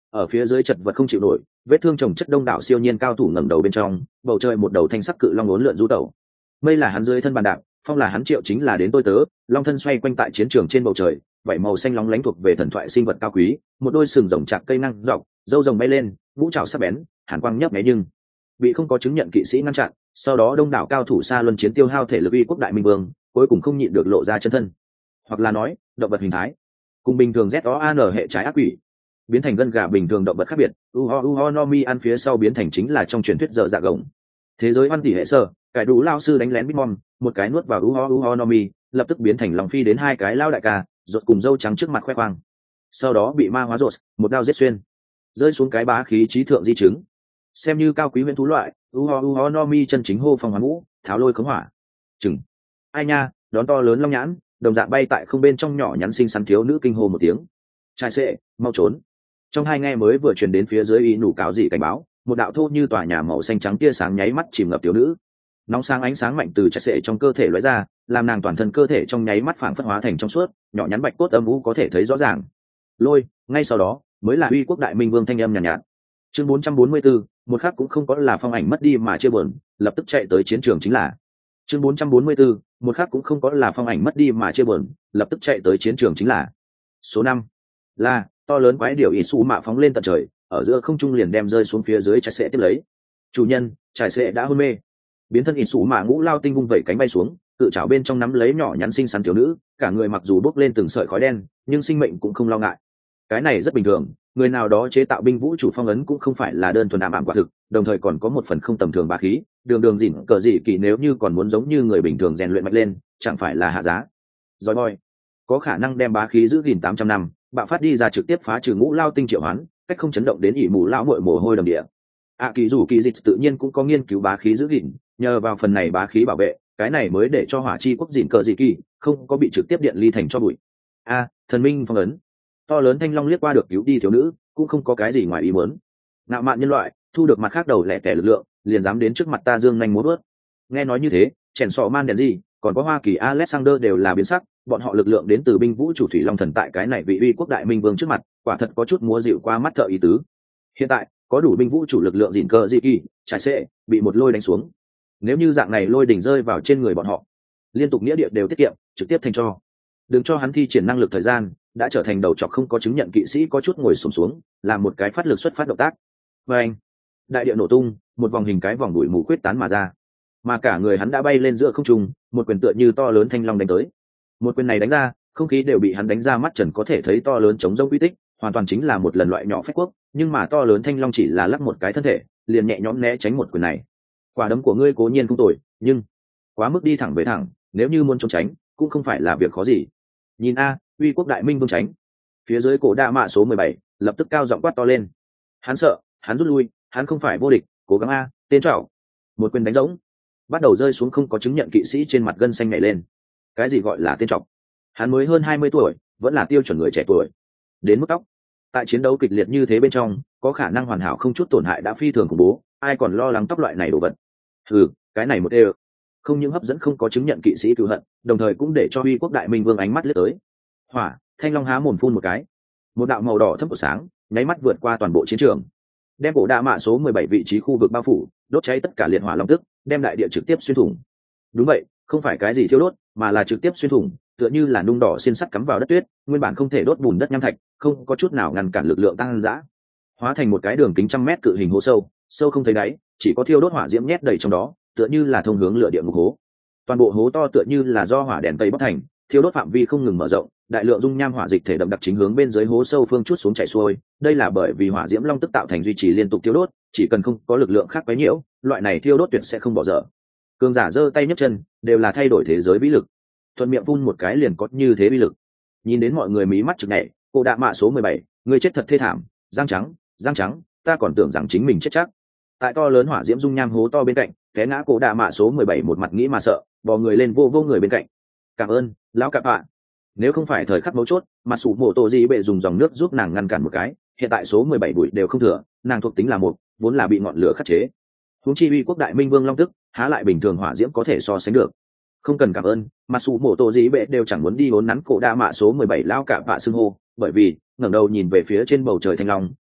ở phía dưới chật vật không chịu nổi, vết thương chồng chất đông đảo siêu nhiên cao thủ ngẩng đầu bên trong, bầu trời một đầu thanh sắc cự long uốn lượn du tẩu. Mây là hắn dưới thân bàn đạp, phong là hắn triệu chính là đến tôi tớ, long thân xoay quanh tại chiến trường trên bầu trời, vảy màu xanh lóng lánh thuộc về thần thoại sinh vật cao quý, một đôi sừng rồng chạc cây năng dọc, râu rồng bay lên, vũ trảo sắc bén, hàn quang nhấp nháy nhưng bị không có chứng nhận kỵ sĩ ngăn chặn, sau đó đông đảo cao thủ xa luân chiến tiêu hao thể lực uy quốc đại minh vương, cuối cùng không nhịn được lộ ra chân thân, hoặc là nói động vật hình thái cùng bình thường Z O A N hệ trái ác quỷ biến thành gân gà bình thường động vật khác biệt. Uho Uho Nomi ăn phía sau biến thành chính là trong truyền thuyết dở dạ gồng. Thế giới văn tỷ hệ sơ, cải đủ lao sư đánh lén Bitmon, một cái nuốt vào Uho Uho Nomi, lập tức biến thành lòng phi đến hai cái lao đại ca, rột cùng dâu trắng trước mặt khoe khoang. Sau đó bị ma hóa rột, một đao giết xuyên, rơi xuống cái bá khí trí thượng di chứng. Xem như cao quý huyền thú loại, Uho Uho Nomi chân chính hô phong hoán vũ, tháo lôi khống hỏa. Chừng. Ai nha, đón to lớn long nhãn, đồng dạng bay tại không bên trong nhỏ nhắn xinh xắn thiếu nữ kinh hô một tiếng. Trai xệ, mau trốn. Trong hai nghe mới vừa truyền đến phía dưới ý nủ cáo dị cảnh báo, một đạo thô như tòa nhà màu xanh trắng tia sáng nháy mắt chìm ngập thiếu nữ. Nóng sáng ánh sáng mạnh từ trai xệ trong cơ thể lóe ra, làm nàng toàn thân cơ thể trong nháy mắt phảng phất hóa thành trong suốt, nhỏ nhắn bạch cốt âm u có thể thấy rõ ràng. Lôi, ngay sau đó, mới là uy quốc đại minh vương thanh âm nhàn nhạt, nhạt. Chương bốn trăm bốn mươi tư, một khắc cũng không có là phong ảnh mất đi mà chưa buồn, lập tức chạy tới chiến trường chính là. Chương bốn trăm bốn mươi tư, một khắc cũng không có là phong ảnh mất đi mà chưa buồn, lập tức chạy tới chiến trường chính là. Số năm là to lớn quái điểu ỷ xù mạ phóng lên tận trời, ở giữa không trung liền đem rơi xuống phía dưới trải sệ tiếp lấy. Chủ nhân, trải sệ đã hôn mê. Biến thân ỷ xù mạ ngũ lao tinh vung vẩy cánh bay xuống, cự chảo bên trong nắm lấy nhỏ nhắn xinh xắn thiếu nữ, cả người mặc dù bốc lên từng sợi khói đen, nhưng sinh mệnh cũng không lo ngại. Cái này rất bình thường, người nào đó chế tạo binh vũ chủ phong ấn cũng không phải là đơn thuần ảm ảm quả thực, đồng thời còn có một phần không tầm thường bá khí, đường đường dỉn cờ dị kỳ nếu như còn muốn giống như người bình thường rèn luyện mạnh lên, chẳng phải là hạ giá. Rồi boy, có khả năng đem bá khí giữ gìn tám trăm năm, bạo phát đi ra trực tiếp phá trừ ngũ lao tinh triệu hoán, cách không chấn động đến ỷ mù lão muội mồ hôi đầm địa. À kỳ dù kỳ dịch tự nhiên cũng có nghiên cứu bá khí giữ gìn, nhờ vào phần này bá khí bảo vệ, cái này mới để cho hỏa chi quốc dỉn cờ dị kỳ không có bị trực tiếp điện ly thành cho bụi. A, thần minh phong ấn. To lớn thanh long liếc qua được cứu đi thiếu nữ, cũng không có cái gì ngoài ý muốn. Nạo mạn nhân loại, thu được mặt khác đầu lẻ tẻ lực lượng, liền dám đến trước mặt ta dương nhanh múa vớt. Nghe nói như thế, chèn sọ man đèn gì, còn có Hoa Kỳ Alexander đều là biến sắc, bọn họ lực lượng đến từ binh vũ chủ thủy long thần tại cái này vị uy quốc đại minh vương trước mặt, quả thật có chút múa dịu qua mắt thợ ý tứ. Hiện tại, có đủ binh vũ chủ lực lượng dịn cơ dị kỳ, trải xệ, bị một lôi đánh xuống. Nếu như dạng này lôi đỉnh rơi vào trên người bọn họ, liên tục nghĩa địa đều tiết kiệm, trực tiếp thành cho. Đừng cho hắn thi triển năng lực thời gian, đã trở thành đầu chọc không có chứng nhận kỵ sĩ có chút ngồi xổm xuống, xuống, làm một cái phát lực xuất phát động tác. Và anh, đại địa nổ tung, một vòng hình cái vòng bụi mù khuyết tán mà ra, mà cả người hắn đã bay lên giữa không trung, một quyền tựa như to lớn thanh long đánh tới. Một quyền này đánh ra, không khí đều bị hắn đánh ra mắt trần có thể thấy to lớn chống rông quy tích, hoàn toàn chính là một lần loại nhỏ phách quốc, nhưng mà to lớn thanh long chỉ là lắc một cái thân thể, liền nhẹ nhõm né tránh một quyền này. Quả đấm của ngươi cố nhiên không tồi, nhưng quá mức đi thẳng về thẳng, nếu như muốn trốn tránh, cũng không phải là việc khó gì. Nhìn a, uy quốc đại minh vương tránh. Phía dưới cổ đa mạ số mười bảy lập tức cao giọng quát to lên. Hắn sợ, hắn rút lui, hắn không phải vô địch, cố gắng a, tên trảo. Một quyền đánh rỗng, bắt đầu rơi xuống không có chứng nhận kỵ sĩ trên mặt gân xanh nhảy lên. Cái gì gọi là tên trọc? Hắn mới hơn hai mươi tuổi, vẫn là tiêu chuẩn người trẻ tuổi. Đến mức tóc, tại chiến đấu kịch liệt như thế bên trong, có khả năng hoàn hảo không chút tổn hại đã phi thường khủng bố, ai còn lo lắng tóc loại này đồ vật. Ừ, cái này một đều không những hấp dẫn không có chứng nhận kỵ sĩ cứu hận, đồng thời cũng để cho uy quốc đại minh vương ánh mắt lướt tới. Hỏa, thanh long há mồm phun một cái, một đạo màu đỏ thâm của sáng nháy mắt vượt qua toàn bộ chiến trường, đem cổ đa mạ số mười bảy vị trí khu vực bao phủ, đốt cháy tất cả liệt hỏa long tức, đem đại địa trực tiếp xuyên thủng. Đúng vậy, không phải cái gì thiêu đốt, mà là trực tiếp xuyên thủng, tựa như là nung đỏ xiên sắt cắm vào đất tuyết, nguyên bản không thể đốt bùn đất nham thạch, không có chút nào ngăn cản lực lượng tăng dã, hóa thành một cái đường kính trăm mét cự hình hố sâu, sâu không thấy đáy, chỉ có thiêu đốt hỏa diễm nhét đầy trong đó, tựa như là thông hướng lửa địa ngục hố. Toàn bộ hố to tựa như là do hỏa đèn tây bóc thành, thiêu đốt phạm vi không ngừng mở rộng, đại lượng dung nham hỏa dịch thể đậm đặc chính hướng bên dưới hố sâu phương chút xuống chảy xuôi. Đây là bởi vì hỏa diễm long tức tạo thành duy trì liên tục thiêu đốt, chỉ cần không có lực lượng khác quấy nhiễu, loại này thiêu đốt tuyệt sẽ không bỏ dở. Cường giả giơ tay nhấc chân, đều là thay đổi thế giới vĩ lực. Thuận miệng phun một cái liền có như thế vĩ lực. Nhìn đến mọi người mí mắt chực nhảy, cô đạ mạ số mười bảy, người chết thật thê thảm, răng trắng, răng trắng, ta còn tưởng rằng chính mình chết chắc. Tại to lớn hỏa diễm dung nham hố to bên cạnh, té ngã cô đạ mạ số mười bảy một mặt nghĩ mà sợ, bò người lên vô vô người bên cạnh. Cảm ơn, lão cạp ạ. Nếu không phải thời khắc mấu chốt, mà sủ mổ tổ gì bệ dùng dòng nước giúp nàng ngăn cản một cái, hiện tại số mười bảy bụi đều không thừa, nàng thuộc tính là một, vốn là bị ngọn lửa khắc chế. Huống chi uy quốc đại minh vương long tức, há lại bình thường hỏa diễm có thể so sánh được. Không cần cảm ơn, mà sủ mổ tổ gì bệ đều chẳng muốn đi vốn nắn cổ đa mạ số mười bảy lão cạp ạ xưng hô, bởi vì ngẩng đầu nhìn về phía trên bầu trời thanh long,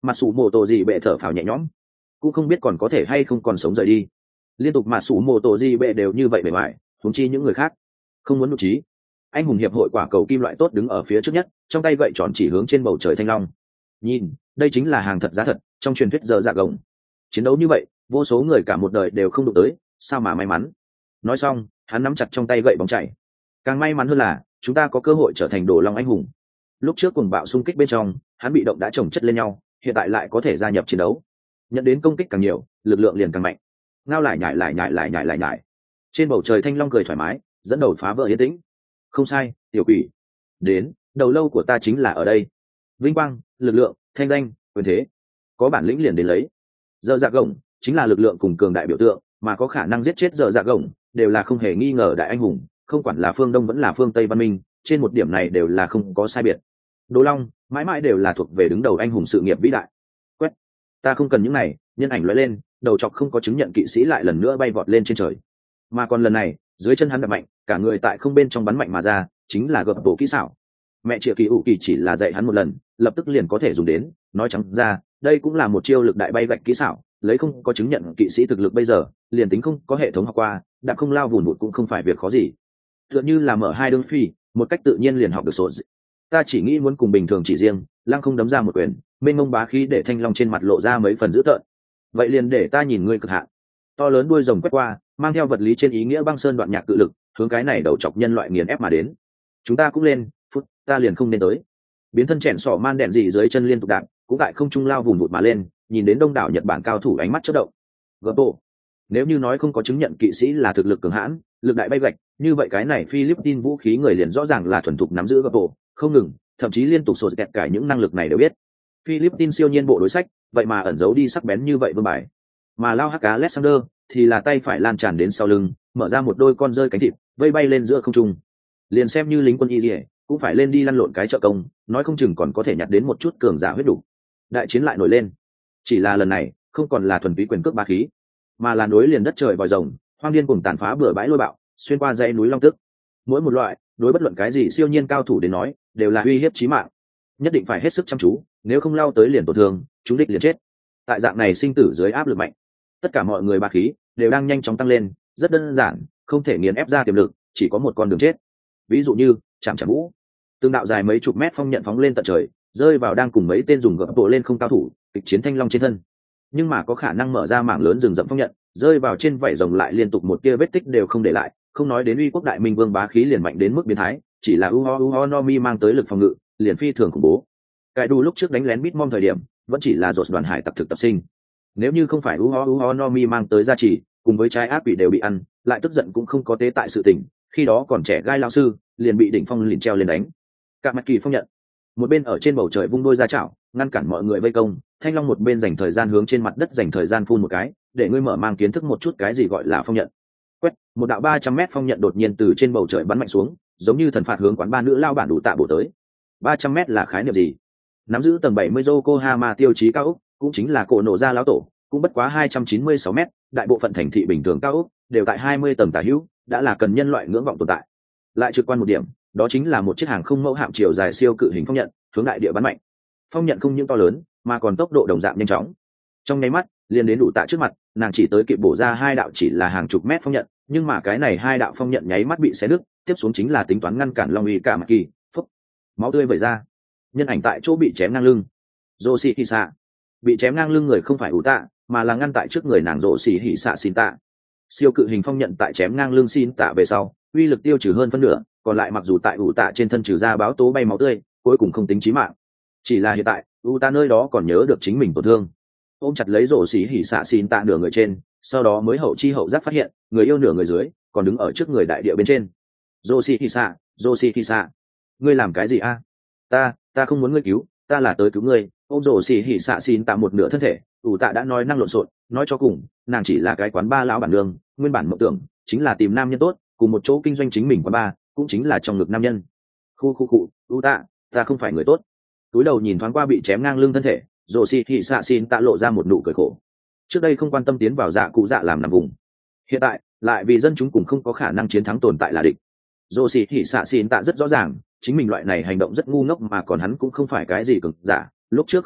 mặt sủ mô tô gì bệ thở phào nhẹ nhõm, cũng không biết còn có thể hay không còn sống rời đi. Liên tục mà sủ mô tô gì bệ đều như vậy bề ngoài, huống chi những người khác không muốn nụ trí. Anh hùng hiệp hội quả cầu kim loại tốt đứng ở phía trước nhất, trong tay gậy tròn chỉ hướng trên bầu trời thanh long. Nhìn, đây chính là hàng thật giá thật, trong truyền thuyết giờ dạ gồng. Chiến đấu như vậy, vô số người cả một đời đều không đụng tới, sao mà may mắn. Nói xong, hắn nắm chặt trong tay gậy bóng chảy. Càng may mắn hơn là chúng ta có cơ hội trở thành đồ long anh hùng. Lúc trước cuồng bạo xung kích bên trong, hắn bị động đã chồng chất lên nhau, hiện tại lại có thể gia nhập chiến đấu. Nhận đến công kích càng nhiều, lực lượng liền càng mạnh. Ngao lại nhảy lại nhảy lại nhảy lại nhảy. Trên bầu trời thanh long cười thoải mái, dẫn đầu phá vỡ yên tĩnh. Không sai, tiểu quỷ. Đến, đầu lâu của ta chính là ở đây. Vinh quang, lực lượng, thanh danh, quyền thế. Có bản lĩnh liền đến lấy. Giờ dạ gồng chính là lực lượng cùng cường đại biểu tượng, mà có khả năng giết chết giờ dạ gồng đều là không hề nghi ngờ đại anh hùng, không quản là phương Đông vẫn là phương Tây văn minh, trên một điểm này đều là không có sai biệt. Đồ Long mãi mãi đều là thuộc về đứng đầu anh hùng sự nghiệp vĩ đại. Quét, ta không cần những này, nhân ảnh lóe lên, đầu chọc không có chứng nhận kỵ sĩ lại lần nữa bay vọt lên trên trời. Mà còn lần này, dưới chân hắn đập mạnh, cả người tại không bên trong bắn mạnh mà ra, chính là gập bộ kỹ xảo. Mẹ Triệu Kỳ ủ kỳ chỉ là dạy hắn một lần, lập tức liền có thể dùng đến, nói trắng ra, đây cũng là một chiêu lực đại bay gạch kỹ xảo, lấy không có chứng nhận kỵ sĩ thực lực bây giờ, liền tính không có hệ thống học qua, đạp không lao vùn vụt cũng không phải việc khó gì. Tựa như là mở hai đường phi, một cách tự nhiên liền học được số. Ta chỉ nghĩ muốn cùng bình thường chỉ riêng, lăng không đấm ra một quyền, mênh mông bá khí để thanh long trên mặt lộ ra mấy phần dữ tợn. Vậy liền để ta nhìn ngươi cực hạn. To lớn đuôi rồng quét qua, mang theo vật lý trên ý nghĩa băng sơn đoạn nhạc cự lực, hướng cái này đầu chọc nhân loại nghiền ép mà đến. Chúng ta cũng lên, phút, ta liền không nên tới. Biến thân chèn sỏ man đèn gì dưới chân liên tục đạp, cũng tại không trung lao vùng vụt mà lên, nhìn đến đông đảo Nhật Bản cao thủ ánh mắt chớp động. Gấp bộ. Nếu như nói không có chứng nhận kỵ sĩ là thực lực cường hãn, lực đại bay gạch, như vậy cái này Philippines vũ khí người liền rõ ràng là thuần thục nắm giữ gấp bộ, không ngừng, thậm chí liên tục sột kẹt cải những năng lực này đều biết. Philippines siêu nhiên bộ đối sách, vậy mà ẩn giấu đi sắc bén như vậy vương bài. Mà lao hắc cá Alexander thì là tay phải lan tràn đến sau lưng, mở ra một đôi con rơi cánh thịt, vây bay lên giữa không trung. Liền xem như lính quân y liễu, cũng phải lên đi lăn lộn cái trợ công, nói không chừng còn có thể nhặt đến một chút cường giả huyết đủ. Đại chiến lại nổi lên. Chỉ là lần này, không còn là thuần túy quyền cước bá khí, mà là núi liền đất trời vòi rồng, hoang điên cùng tàn phá bừa bãi lôi bạo, xuyên qua dãy núi long tức. Mỗi một loại, đối bất luận cái gì siêu nhiên cao thủ đến nói, đều là uy hiếp chí mạng. Nhất định phải hết sức chăm chú, nếu không lao tới liền tổn thương, chúng đích liền chết. Tại dạng này sinh tử dưới áp lực mạnh, tất cả mọi người bá khí đều đang nhanh chóng tăng lên, rất đơn giản, không thể nghiền ép ra tiềm lực, chỉ có một con đường chết. Ví dụ như chạm chạm vũ, tương đạo dài mấy chục mét phong nhận phóng lên tận trời, rơi vào đang cùng mấy tên dùng gập bộ lên không cao thủ kịch chiến thanh long trên thân, nhưng mà có khả năng mở ra mảng lớn rừng rậm phong nhận, rơi vào trên vảy rồng lại liên tục một tia vết tích đều không để lại, không nói đến uy quốc đại minh vương bá khí liền mạnh đến mức biến thái, chỉ là uho uho nomi mang tới lực phòng ngự liền phi thường khủng bố. Cái đu lúc trước đánh lén bitmom thời điểm vẫn chỉ là rột đoàn hải tặc thực tập sinh, nếu như không phải uho uho nomi mang tới gia trì, cùng với trái ác quỷ đều bị ăn, lại tức giận cũng không có tế tại sự tình, khi đó còn trẻ gai lao sư liền bị đỉnh phong liền treo lên đánh. Cả mặt kỳ phong nhận, một bên ở trên bầu trời vung đôi ra chảo ngăn cản mọi người vây công, thanh long một bên dành thời gian hướng trên mặt đất dành thời gian phun một cái, để ngươi mở mang kiến thức một chút cái gì gọi là phong nhận. Quét, một đạo ba trăm mét phong nhận đột nhiên từ trên bầu trời bắn mạnh xuống, giống như thần phạt hướng quán ba nữ lao bản đủ tạ bổ tới. ba trăm mét là khái niệm gì? Nắm giữ tầng bảy mươi Yokohama tiêu chí cao ốc, cũng chính là cổ nổ ra lão tổ, cũng bất quá hai trăm chín mươi sáu mét, đại bộ phận thành thị bình thường cao ốc đều tại hai mươi tầng tả hữu, đã là cần nhân loại ngưỡng vọng tồn tại. Lại trực quan một điểm, đó chính là một chiếc hàng không mẫu hạm chiều dài siêu cự hình phong nhận, hướng đại địa bắn mạnh. Phong nhận không những to lớn, mà còn tốc độ đồng dạng nhanh chóng. Trong nháy mắt, liền đến đủ tạ trước mặt, nàng chỉ tới kịp bổ ra hai đạo chỉ là hàng chục mét phong nhận, nhưng mà cái này hai đạo phong nhận nháy mắt bị xé đứt, tiếp xuống chính là tính toán ngăn cản long uy cả mặt kỳ, phúc, máu tươi vẩy ra. Nhân ảnh tại chỗ bị chém ngang lưng. Rồ xì hỉ xạ bị chém ngang lưng người không phải ủ tạ, mà là ngăn tại trước người nàng rồ xì hỉ xạ xin tạ. Siêu cự hình phong nhận tại chém ngang lưng xin tạ về sau, uy lực tiêu trừ hơn phân nửa, còn lại mặc dù tại ủ tạ trên thân trừ ra báo tố bay máu tươi, cuối cùng không tính chí mạng. Chỉ là hiện tại ủ tạ nơi đó còn nhớ được chính mình tổn thương, ôm chặt lấy rổ xì hỉ xạ xin tạ nửa người trên, sau đó mới hậu chi hậu giác phát hiện người yêu nửa người dưới còn đứng ở trước người đại địa bên trên. Rổ xì hỉ xạ, rổ xì hỉ xạ, ngươi làm cái gì a? Ta, ta không muốn ngươi cứu, ta là tới cứu ngươi. Ôm rổ xì hỉ xạ xin tạ một nửa thân thể, ủ tạ đã nói năng lộn xộn, nói cho cùng nàng chỉ là cái quán ba lão bản nương, nguyên bản mộng tưởng chính là tìm nam nhân tốt, cùng một chỗ kinh doanh chính mình quán ba, cũng chính là trong ngực nam nhân. Khu khu cụ, ủ tạ, ta không phải người tốt. Túi đầu nhìn thoáng qua bị chém ngang lưng thân thể, rồ xì hỉ xạ xin tạ lộ ra một nụ cười khổ. Trước đây không quan tâm tiến vào dạ cụ dạ làm nằm vùng, hiện tại lại vì dân chúng cùng không có khả năng chiến thắng tồn tại là địch. Rồ xì hỉ xạ xin tạ rất rõ ràng chính mình loại này hành động rất ngu ngốc, mà còn hắn cũng không phải cái gì cực giả, lúc trước không phải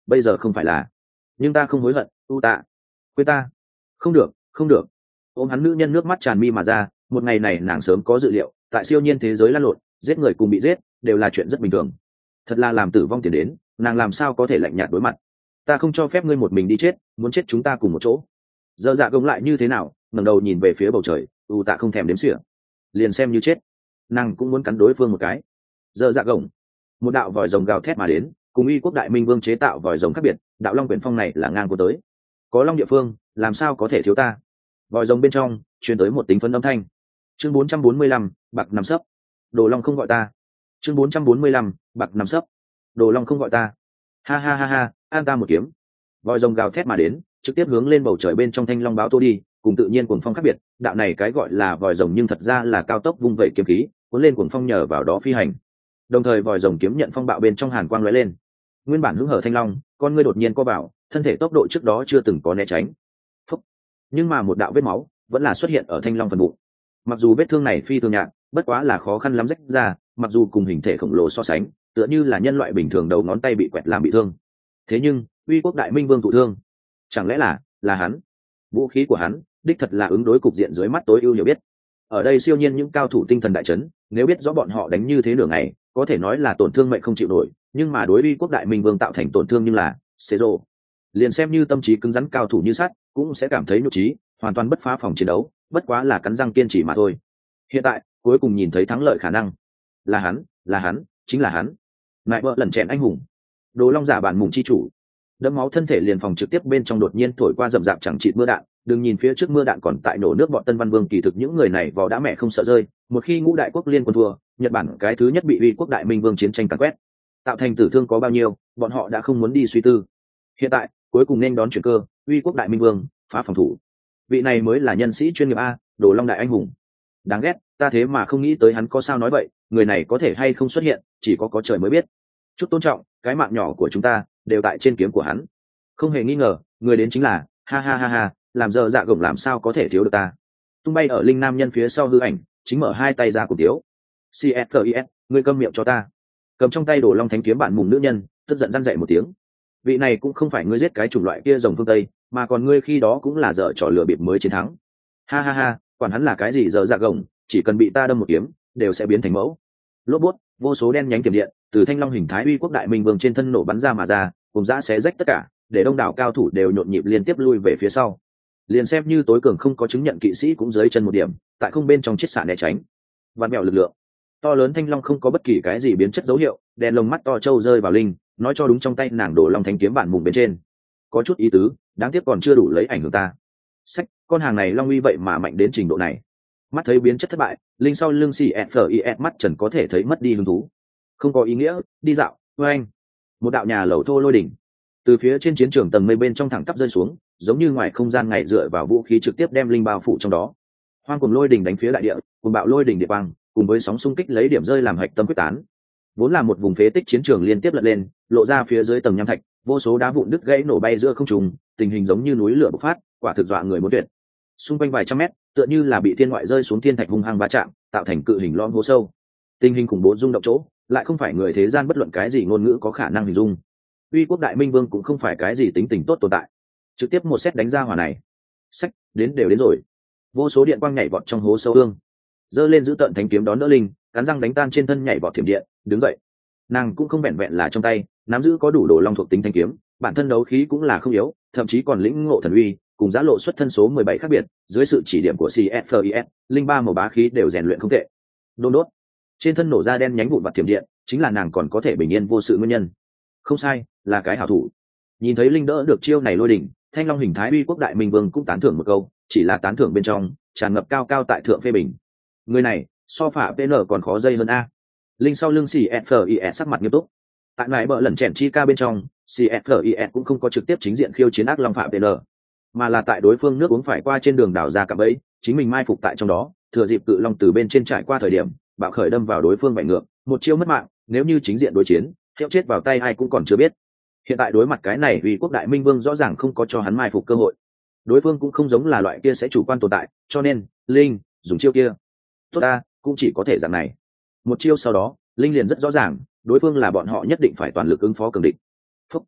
bây giờ không phải là, nhưng ta không hối hận. U tạ, quên ta. Không được, không được. Ôm hắn nữ nhân nước mắt tràn mi mà ra. Một ngày này nàng sớm có dự liệu, tại siêu nhiên thế giới lăn lộn, giết người cùng bị giết đều là chuyện rất bình thường. Thật là làm tử vong tiền đến, nàng làm sao có thể lạnh nhạt đối mặt. Ta không cho phép ngươi một mình đi chết, muốn chết chúng ta cùng một chỗ. Giờ dạ gồng lại như thế nào, ngẩng đầu nhìn về phía bầu trời. U tạ không thèm đếm xỉa, liền xem như chết nàng cũng muốn cắn đối phương một cái. Giờ dạ gồng, một đạo vòi rồng gào thét mà đến, cùng uy quốc đại minh vương chế tạo vòi rồng khác biệt. Đạo long quyển phong này là ngang của tới, có long địa phương làm sao có thể thiếu ta. Vòi rồng bên trong truyền tới một tính phấn âm thanh. Chương bốn trăm bốn mươi lăm, bạc nằm sấp. Đồ long không gọi ta. Chương bốn trăm bốn mươi lăm, bạc nằm sấp. Đồ long không gọi ta. Ha ha ha ha, an ta một kiếm. Vòi rồng gào thét mà đến, trực tiếp hướng lên bầu trời bên trong thanh long báo tô đi. Cùng tự nhiên cuồng phong khác biệt, đạo này cái gọi là vòi rồng nhưng thật ra là cao tốc vung vẩy kiếm khí, cuốn lên cuồng phong nhờ vào đó phi hành. Đồng thời vòi rồng kiếm nhận phong bạo bên trong hàn quang lóe lên. Nguyên bản hứng hở thanh long, con ngươi đột nhiên co vào, thân thể tốc độ trước đó chưa từng có né tránh. Phúc. Nhưng mà một đạo vết máu vẫn là xuất hiện ở thanh long phần bụng. Mặc dù vết thương này phi thường nhạt, bất quá là khó khăn lắm rách ra, mặc dù cùng hình thể khổng lồ so sánh, tựa như là nhân loại bình thường đầu ngón tay bị quẹt làm bị thương. Thế nhưng, uy quốc đại minh vương thụ thương, chẳng lẽ là là hắn? Vũ khí của hắn, đích thật là ứng đối cục diện dưới mắt tối ưu hiểu biết. Ở đây siêu nhiên những cao thủ tinh thần đại chấn, nếu biết rõ bọn họ đánh như thế nửa ngày, có thể nói là tổn thương mệnh không chịu nổi, nhưng mà đối uy quốc đại minh vương tạo thành tổn thương như là xế rồ, liền xem như tâm trí cứng rắn cao thủ như sắt, cũng sẽ cảm thấy nhục trí, hoàn toàn bất phá phòng chiến đấu, bất quá là cắn răng kiên trì mà thôi. Hiện tại, cuối cùng nhìn thấy thắng lợi khả năng, là hắn, là hắn, chính là hắn. Lại vợ lần chèn anh hùng, Đồ Long giả bản mùng chi chủ. Đẫm máu thân thể liền phòng trực tiếp bên trong đột nhiên thổi qua rậm rạp chẳng chịt mưa đạn, đừng nhìn phía trước mưa đạn còn tại nổ nước bọn Tân Văn Vương, kỳ thực những người này vò đã mẹ không sợ rơi, một khi ngũ đại quốc liên quân thua, Nhật Bản cái thứ nhất bị uy quốc đại minh vương chiến tranh càn quét, tạo thành tử thương có bao nhiêu, bọn họ đã không muốn đi suy tư. Hiện tại, cuối cùng nên đón chuyển cơ, uy quốc đại minh vương phá phòng thủ. Vị này mới là nhân sĩ chuyên nghiệp a, Đồ Long đại anh hùng. Đáng ghét, ta thế mà không nghĩ tới hắn có sao nói vậy, người này có thể hay không xuất hiện, chỉ có có trời mới biết. Chút tôn trọng, cái mạng nhỏ của chúng ta đều tại trên kiếm của hắn. Không hề nghi ngờ, người đến chính là, ha ha ha ha, làm giờ dạ gồng làm sao có thể thiếu được ta. Tung bay ở linh nam nhân phía sau hư ảnh, chính mở hai tay ra cùng tiếu. xê ét giê i ét, ngươi câm miệng cho ta. Cầm trong tay Đồ Long thánh kiếm bạn mùng nữ nhân, tức giận răn dậy một tiếng. Vị này cũng không phải ngươi giết cái chủng loại kia rồng phương Tây, mà còn ngươi khi đó cũng là dở trò lừa bịp mới chiến thắng. Ha ha ha, quản hắn là cái gì giờ dạ gồng, chỉ cần bị ta đâm một kiếm, đều sẽ biến thành mẫu. Lốp bút, vô số đen nhánh tiềm điện, từ thanh long hình thái uy quốc đại minh vương trên thân nổ bắn ra mà ra, cùng dã xé rách tất cả, để đông đảo cao thủ đều nhộn nhịp liên tiếp lui về phía sau. Liền xem như tối cường không có chứng nhận kỵ sĩ cũng dưới chân một điểm, tại không bên trong chiết xạ né tránh. Vạn mèo lực lượng, to lớn thanh long không có bất kỳ cái gì biến chất dấu hiệu, đèn lồng mắt to trâu rơi vào linh, nói cho đúng trong tay nàng Đồ Long thánh kiếm bản mùng bên trên. Có chút ý tứ, đáng tiếc còn chưa đủ lấy ảnh hưởng ta. Sách, con hàng này long uy vậy mà mạnh đến trình độ này. Mắt thấy biến chất thất bại, linh sau lưng xì ẹt phờ i ẹt mắt trần có thể thấy mất đi hứng thú. Không có ý nghĩa, đi dạo, với anh. Một đạo nhà lầu thô lôi đỉnh, từ phía trên chiến trường tầng mây bên trong thẳng tắp rơi xuống, giống như ngoài không gian ngày dựa vào vũ khí trực tiếp đem linh bao phủ trong đó. Hoang cùng lôi đỉnh đánh phía đại địa, cùng bạo lôi đỉnh địa băng, cùng với sóng xung kích lấy điểm rơi làm hạch tâm quyết tán. Vốn là một vùng phế tích chiến trường liên tiếp lật lên, lộ ra phía dưới tầng nham thạch, vô số đá vụn đứt gãy nổ bay giữa không trung, tình hình giống như núi lửa bộc phát, quả thực dọa người muốn tuyệt. Xung quanh vài trăm mét, tựa như là bị thiên ngoại rơi xuống thiên thạch hung hăng va chạm, tạo thành cự hình lõm hố sâu. Tình hình khủng bố rung động chỗ, lại không phải người thế gian bất luận cái gì ngôn ngữ có khả năng hình dung. Uy quốc đại minh vương cũng không phải cái gì tính tình tốt tồn tại, trực tiếp một xét đánh ra hỏa này. Sách, đến đều đến rồi. Vô số điện quang nhảy vọt trong hố sâu ương, giơ lên giữ tận thánh kiếm đón đỡ linh, cắn răng đánh tan trên thân nhảy vọt thiểm điện, đứng dậy. Nàng cũng không vẹn vẹn là trong tay nắm giữ có đủ Đồ Long thuộc tính thanh kiếm, bản thân đấu khí cũng là không yếu, thậm chí còn lĩnh ngộ thần uy, cùng giá lộ xuất thân số mười bảy khác biệt, dưới sự chỉ điểm của xê ét giê i ét, linh ba màu bá khí đều rèn luyện không tệ. Đôn đốt, trên thân nổ ra đen nhánh vụn vặt thiểm điện, chính là nàng còn có thể bình yên vô sự nguyên nhân. Không sai, là cái hảo thủ. Nhìn thấy linh đỡ được chiêu này lôi đỉnh, thanh long hình thái uy quốc đại minh vương cũng tán thưởng một câu, chỉ là tán thưởng bên trong tràn ngập cao cao tại thượng phê bình. Người này so phả pê en còn khó dây hơn a. Linh sau lưng xì ét giê i ét sắc mặt nghiêm túc. Tại lại bợ lần chèn chi ca bên trong, xê ét giê i ét cũng không có trực tiếp chính diện khiêu chiến ác long phả pê en, mà là tại đối phương nước uống phải qua trên đường đảo ra cạm bẫy, chính mình mai phục tại trong đó, thừa dịp cự long từ bên trên trải qua thời điểm, bạo khởi đâm vào đối phương bại ngược, một chiêu mất mạng, nếu như chính diện đối chiến, hiệu chết vào tay ai cũng còn chưa biết. Hiện tại đối mặt cái này, uy quốc đại minh vương rõ ràng không có cho hắn mai phục cơ hội. Đối phương cũng không giống là loại kia sẽ chủ quan tồn tại, cho nên linh dùng chiêu kia, tốt ta, cũng chỉ có thể dạng này. Một chiêu sau đó, linh liền rất rõ ràng, đối phương là bọn họ nhất định phải toàn lực ứng phó cường địch. Phúc.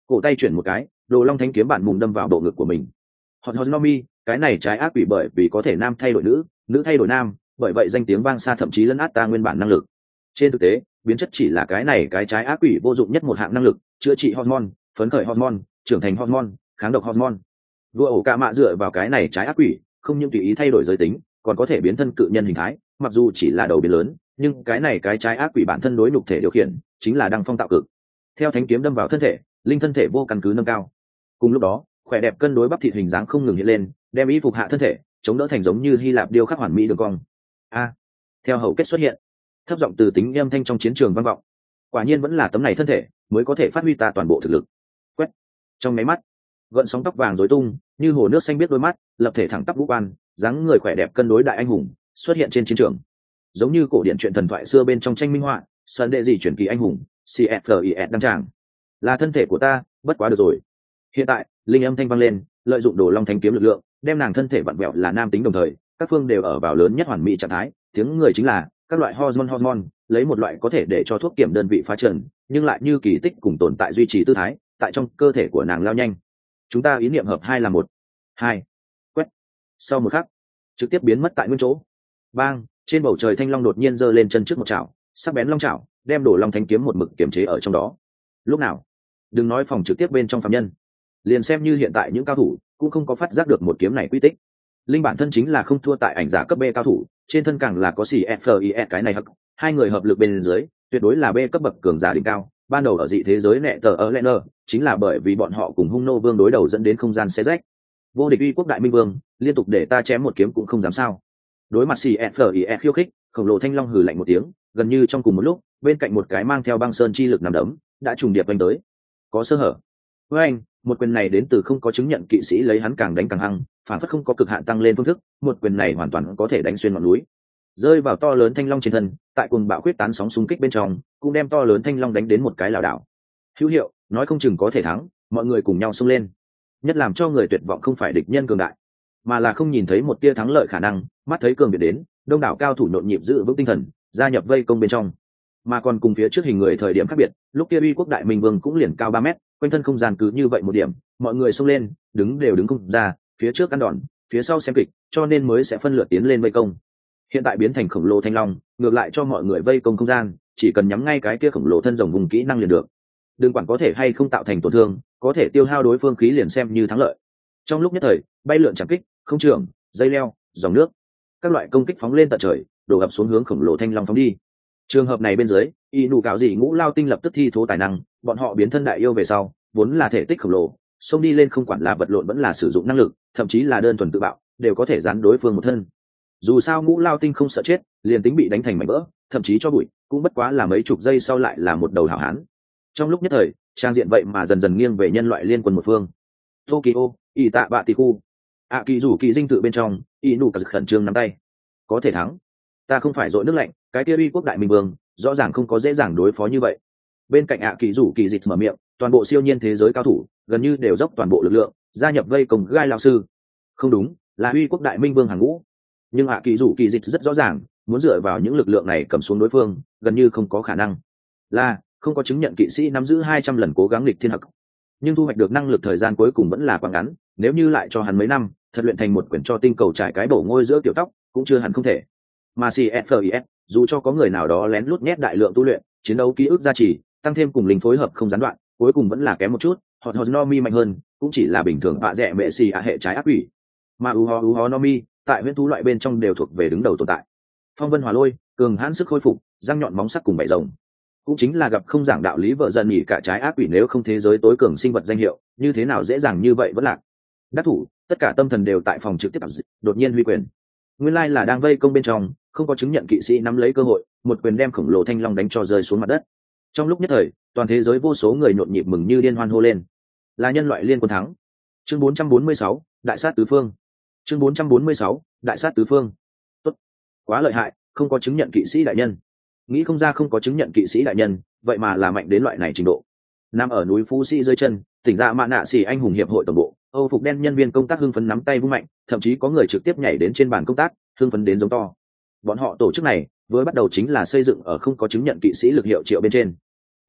cổ tay chuyển một cái, đồ long thánh kiếm bản mùng đâm vào bộ ngực của mình. Hot Hot Nomi, cái này trái ác quỷ bởi vì có thể nam thay đổi nữ, nữ thay đổi nam, bởi vậy danh tiếng vang xa thậm chí lấn át ta nguyên bản năng lực. Trên thực tế, biến chất chỉ là cái này cái trái ác quỷ vô dụng nhất một hạng năng lực, chữa trị hormone, phấn khởi hormone, trưởng thành hormone, kháng độc hormone. Vua ổ cả mạ dựa vào cái này trái ác quỷ, không những tùy ý thay đổi giới tính, còn có thể biến thân cự nhân hình thái, mặc dù chỉ là đầu biến lớn, nhưng cái này cái trái ác quỷ bản thân đối nhục thể điều khiển, chính là đăng phong tạo cực. Theo thánh kiếm đâm vào thân thể, linh thân thể vô căn cứ nâng cao. Cùng lúc đó, khỏe đẹp cân đối bắp thịt hình dáng không ngừng hiện lên, đem y phục hạ thân thể, chống đỡ thành giống như Hy Lạp điêu khắc hoàn mỹ đường cong. A. Theo hậu kết xuất hiện, thấp giọng từ tính âm thanh trong chiến trường vang vọng. Quả nhiên vẫn là tấm này thân thể mới có thể phát huy ta toàn bộ thực lực. Quét. Trong máy mắt, gợn sóng tóc vàng rối tung, như hồ nước xanh biết đôi mắt, lập thể thẳng tắp vũ quan, dáng người khỏe đẹp cân đối đại anh hùng xuất hiện trên chiến trường. Giống như cổ điển truyện thần thoại xưa bên trong tranh minh họa, sơn đệ gì chuyển kỳ anh hùng, xê ép lờ ét đăng tràng. Là thân thể của ta, bất quá được rồi. Hiện tại, linh âm thanh vang lên, lợi dụng đồ long thánh kiếm lực lượng, đem nàng thân thể vặn vẹo là nam tính đồng thời, các phương đều ở vào lớn nhất hoàn mỹ trạng thái, tiếng người chính là các loại hormone hormone, lấy một loại có thể để cho thuốc kiểm đơn vị phá trần, nhưng lại như kỳ tích cùng tồn tại duy trì tư thái, tại trong cơ thể của nàng lao nhanh. Chúng ta ý niệm hợp hai là một. Hai. Quét. Sau một khắc, trực tiếp biến mất tại nguyên chỗ. Bang, trên bầu trời thanh long đột nhiên giơ lên chân trước một chảo, sắc bén long chảo, đem đổ long thánh kiếm một mực kiềm chế ở trong đó. Lúc nào, đừng nói phòng trực tiếp bên trong phạm nhân, liền xem như hiện tại những cao thủ cũng không có phát giác được một kiếm này quy tích. Linh bản thân chính là không thua tại ảnh giả cấp B cao thủ, trên thân càng là có xì ép i ét cái này hắc, hai người hợp lực bên dưới, tuyệt đối là B cấp bậc cường giả đỉnh cao. Ban đầu ở dị thế giới nệ tờ ở Lenner, chính là bởi vì bọn họ cùng hung nô vương đối đầu dẫn đến không gian xé rách. Vô địch uy quốc đại minh vương, liên tục để ta chém một kiếm cũng không dám sao. Đối mặt xì ép i ét khiêu khích, khổng lồ thanh long hừ lạnh một tiếng, gần như trong cùng một lúc, bên cạnh một cái mang theo băng sơn chi lực nằm đấm, đã trùng điệp đánh tới. Có sơ hở. Với anh, một quyền này đến từ không có chứng nhận kỵ sĩ lấy hắn càng đánh càng hăng, phản phất không có cực hạn tăng lên phương thức, một quyền này hoàn toàn có thể đánh xuyên ngọn núi. Rơi vào to lớn thanh long trên thân, tại cuồng bạo quyết tán sóng xung kích bên trong, cũng đem to lớn thanh long đánh đến một cái lảo đảo. Hữu hiệu, nói không chừng có thể thắng, mọi người cùng nhau xông lên. Nhất làm cho người tuyệt vọng không phải địch nhân cường đại, mà là không nhìn thấy một tia thắng lợi khả năng, mắt thấy cường biệt đến, đông đảo cao thủ nhộn nhịp giữ vững tinh thần, gia nhập vây công bên trong. Mà còn cùng phía trước hình người thời điểm khác biệt, lúc kia uy quốc đại minh vương cũng liền cao ba mét, quanh thân không gian cứ như vậy một điểm, mọi người xông lên, đứng đều đứng không ra, phía trước ăn đòn, phía sau xem kịch, cho nên mới sẽ phân lượt tiến lên vây công. Hiện tại biến thành khổng lồ thanh long, ngược lại cho mọi người vây công không gian, chỉ cần nhắm ngay cái kia khổng lồ thân rồng vùng kỹ năng liền được. Đừng quản có thể hay không tạo thành tổn thương, có thể tiêu hao đối phương khí liền xem như thắng lợi. Trong lúc nhất thời, bay lượn chẳng kích, không trường, dây leo, dòng nước, các loại công kích phóng lên tận trời, đổ ập xuống hướng khổng lồ thanh long phóng đi. Trường hợp này bên dưới, y nụ cạo gì ngũ lao tinh lập tức thi thố tài năng, bọn họ biến thân đại yêu về sau, vốn là thể tích khổng lồ, xông đi lên không quản là vật lộn vẫn là sử dụng năng lực, thậm chí là đơn thuần tự bạo, đều có thể dán đối phương một thân. Dù sao ngũ lao tinh không sợ chết, liền tính bị đánh thành mảnh vỡ, thậm chí cho bụi, cũng bất quá là mấy chục giây sau lại là một đầu hảo hán. Trong lúc nhất thời, trang diện vậy mà dần dần nghiêng về nhân loại liên quân một phương. Tokyo, ỷ tạ bạ tỷ khu, ạ kỳ rủ kỳ dinh tự bên trong, y nụ cạo khẩn trương nắm tay. Có thể thắng. Ta không phải dội nước lạnh, cái kia uy quốc đại minh vương, rõ ràng không có dễ dàng đối phó như vậy. Bên cạnh ạ kỳ rủ kỳ dịch mở miệng, toàn bộ siêu nhiên thế giới cao thủ, gần như đều dốc toàn bộ lực lượng, gia nhập vây công gai lao sư. Không đúng, là uy quốc đại minh vương hàng ngũ. Nhưng ạ kỳ rủ kỳ dịch rất rõ ràng, muốn dựa vào những lực lượng này cầm xuống đối phương, gần như không có khả năng. Là không có chứng nhận kỵ sĩ nắm giữ hai trăm lần cố gắng nghịch thiên hực, nhưng thu hoạch được năng lực thời gian cuối cùng vẫn là quá ngắn. Nếu như lại cho hắn mấy năm, thật luyện thành một quyển cho tinh cầu trải cái bổ ngôi giữa kiểu tóc, cũng chưa hẳn không thể. Mà xê ép i ét, dù cho có người nào đó lén lút nhét đại lượng tu luyện, chiến đấu ký ức gia trì, tăng thêm cùng lính phối hợp không gián đoạn, cuối cùng vẫn là kém một chút. Hot Hot Nomi mạnh hơn, cũng chỉ là bình thường bạ rẻ mẹ xì a hệ trái ác quỷ. Mà Uho Uho Nomi, tại huyễn thú loại bên trong đều thuộc về đứng đầu tồn tại. Phong vân hỏa lôi, cường hãn sức khôi phục, răng nhọn móng sắc cùng bảy rồng, cũng chính là gặp không giảng đạo lý vợ dần nhỉ cả trái ác quỷ. Nếu không thế giới tối cường sinh vật danh hiệu, như thế nào dễ dàng như vậy vẫn lạc. Đắc thủ, tất cả tâm thần đều tại phòng trực tiếp, đột nhiên huy quyền. Nguyên lai là đang vây công bên trong, không có chứng nhận kỵ sĩ nắm lấy cơ hội, một quyền đem khổng lồ thanh long đánh cho rơi xuống mặt đất. Trong lúc nhất thời, toàn thế giới vô số người nhộn nhịp mừng như điên hoan hô lên. Là nhân loại liên quân thắng. Chương bốn trăm bốn mươi sáu, đại sát tứ phương. Chương bốn trăm bốn mươi sáu, đại sát tứ phương. Tốt, quá lợi hại, không có chứng nhận kỵ sĩ đại nhân. Nghĩ không ra không có chứng nhận kỵ sĩ đại nhân, vậy mà là mạnh đến loại này trình độ. Nằm ở núi Phú Sĩ dưới chân, tỉnh ra Mạ Nạ Xỉ anh hùng hiệp hội tổng bộ, Âu phục đen nhân viên công tác hưng phấn nắm tay vung mạnh, thậm chí có người trực tiếp nhảy đến trên bàn công tác, hưng phấn đến giống to. Bọn họ tổ chức này, vừa bắt đầu chính là xây dựng ở không có chứng nhận kỵ sĩ lực hiệu triệu bên trên.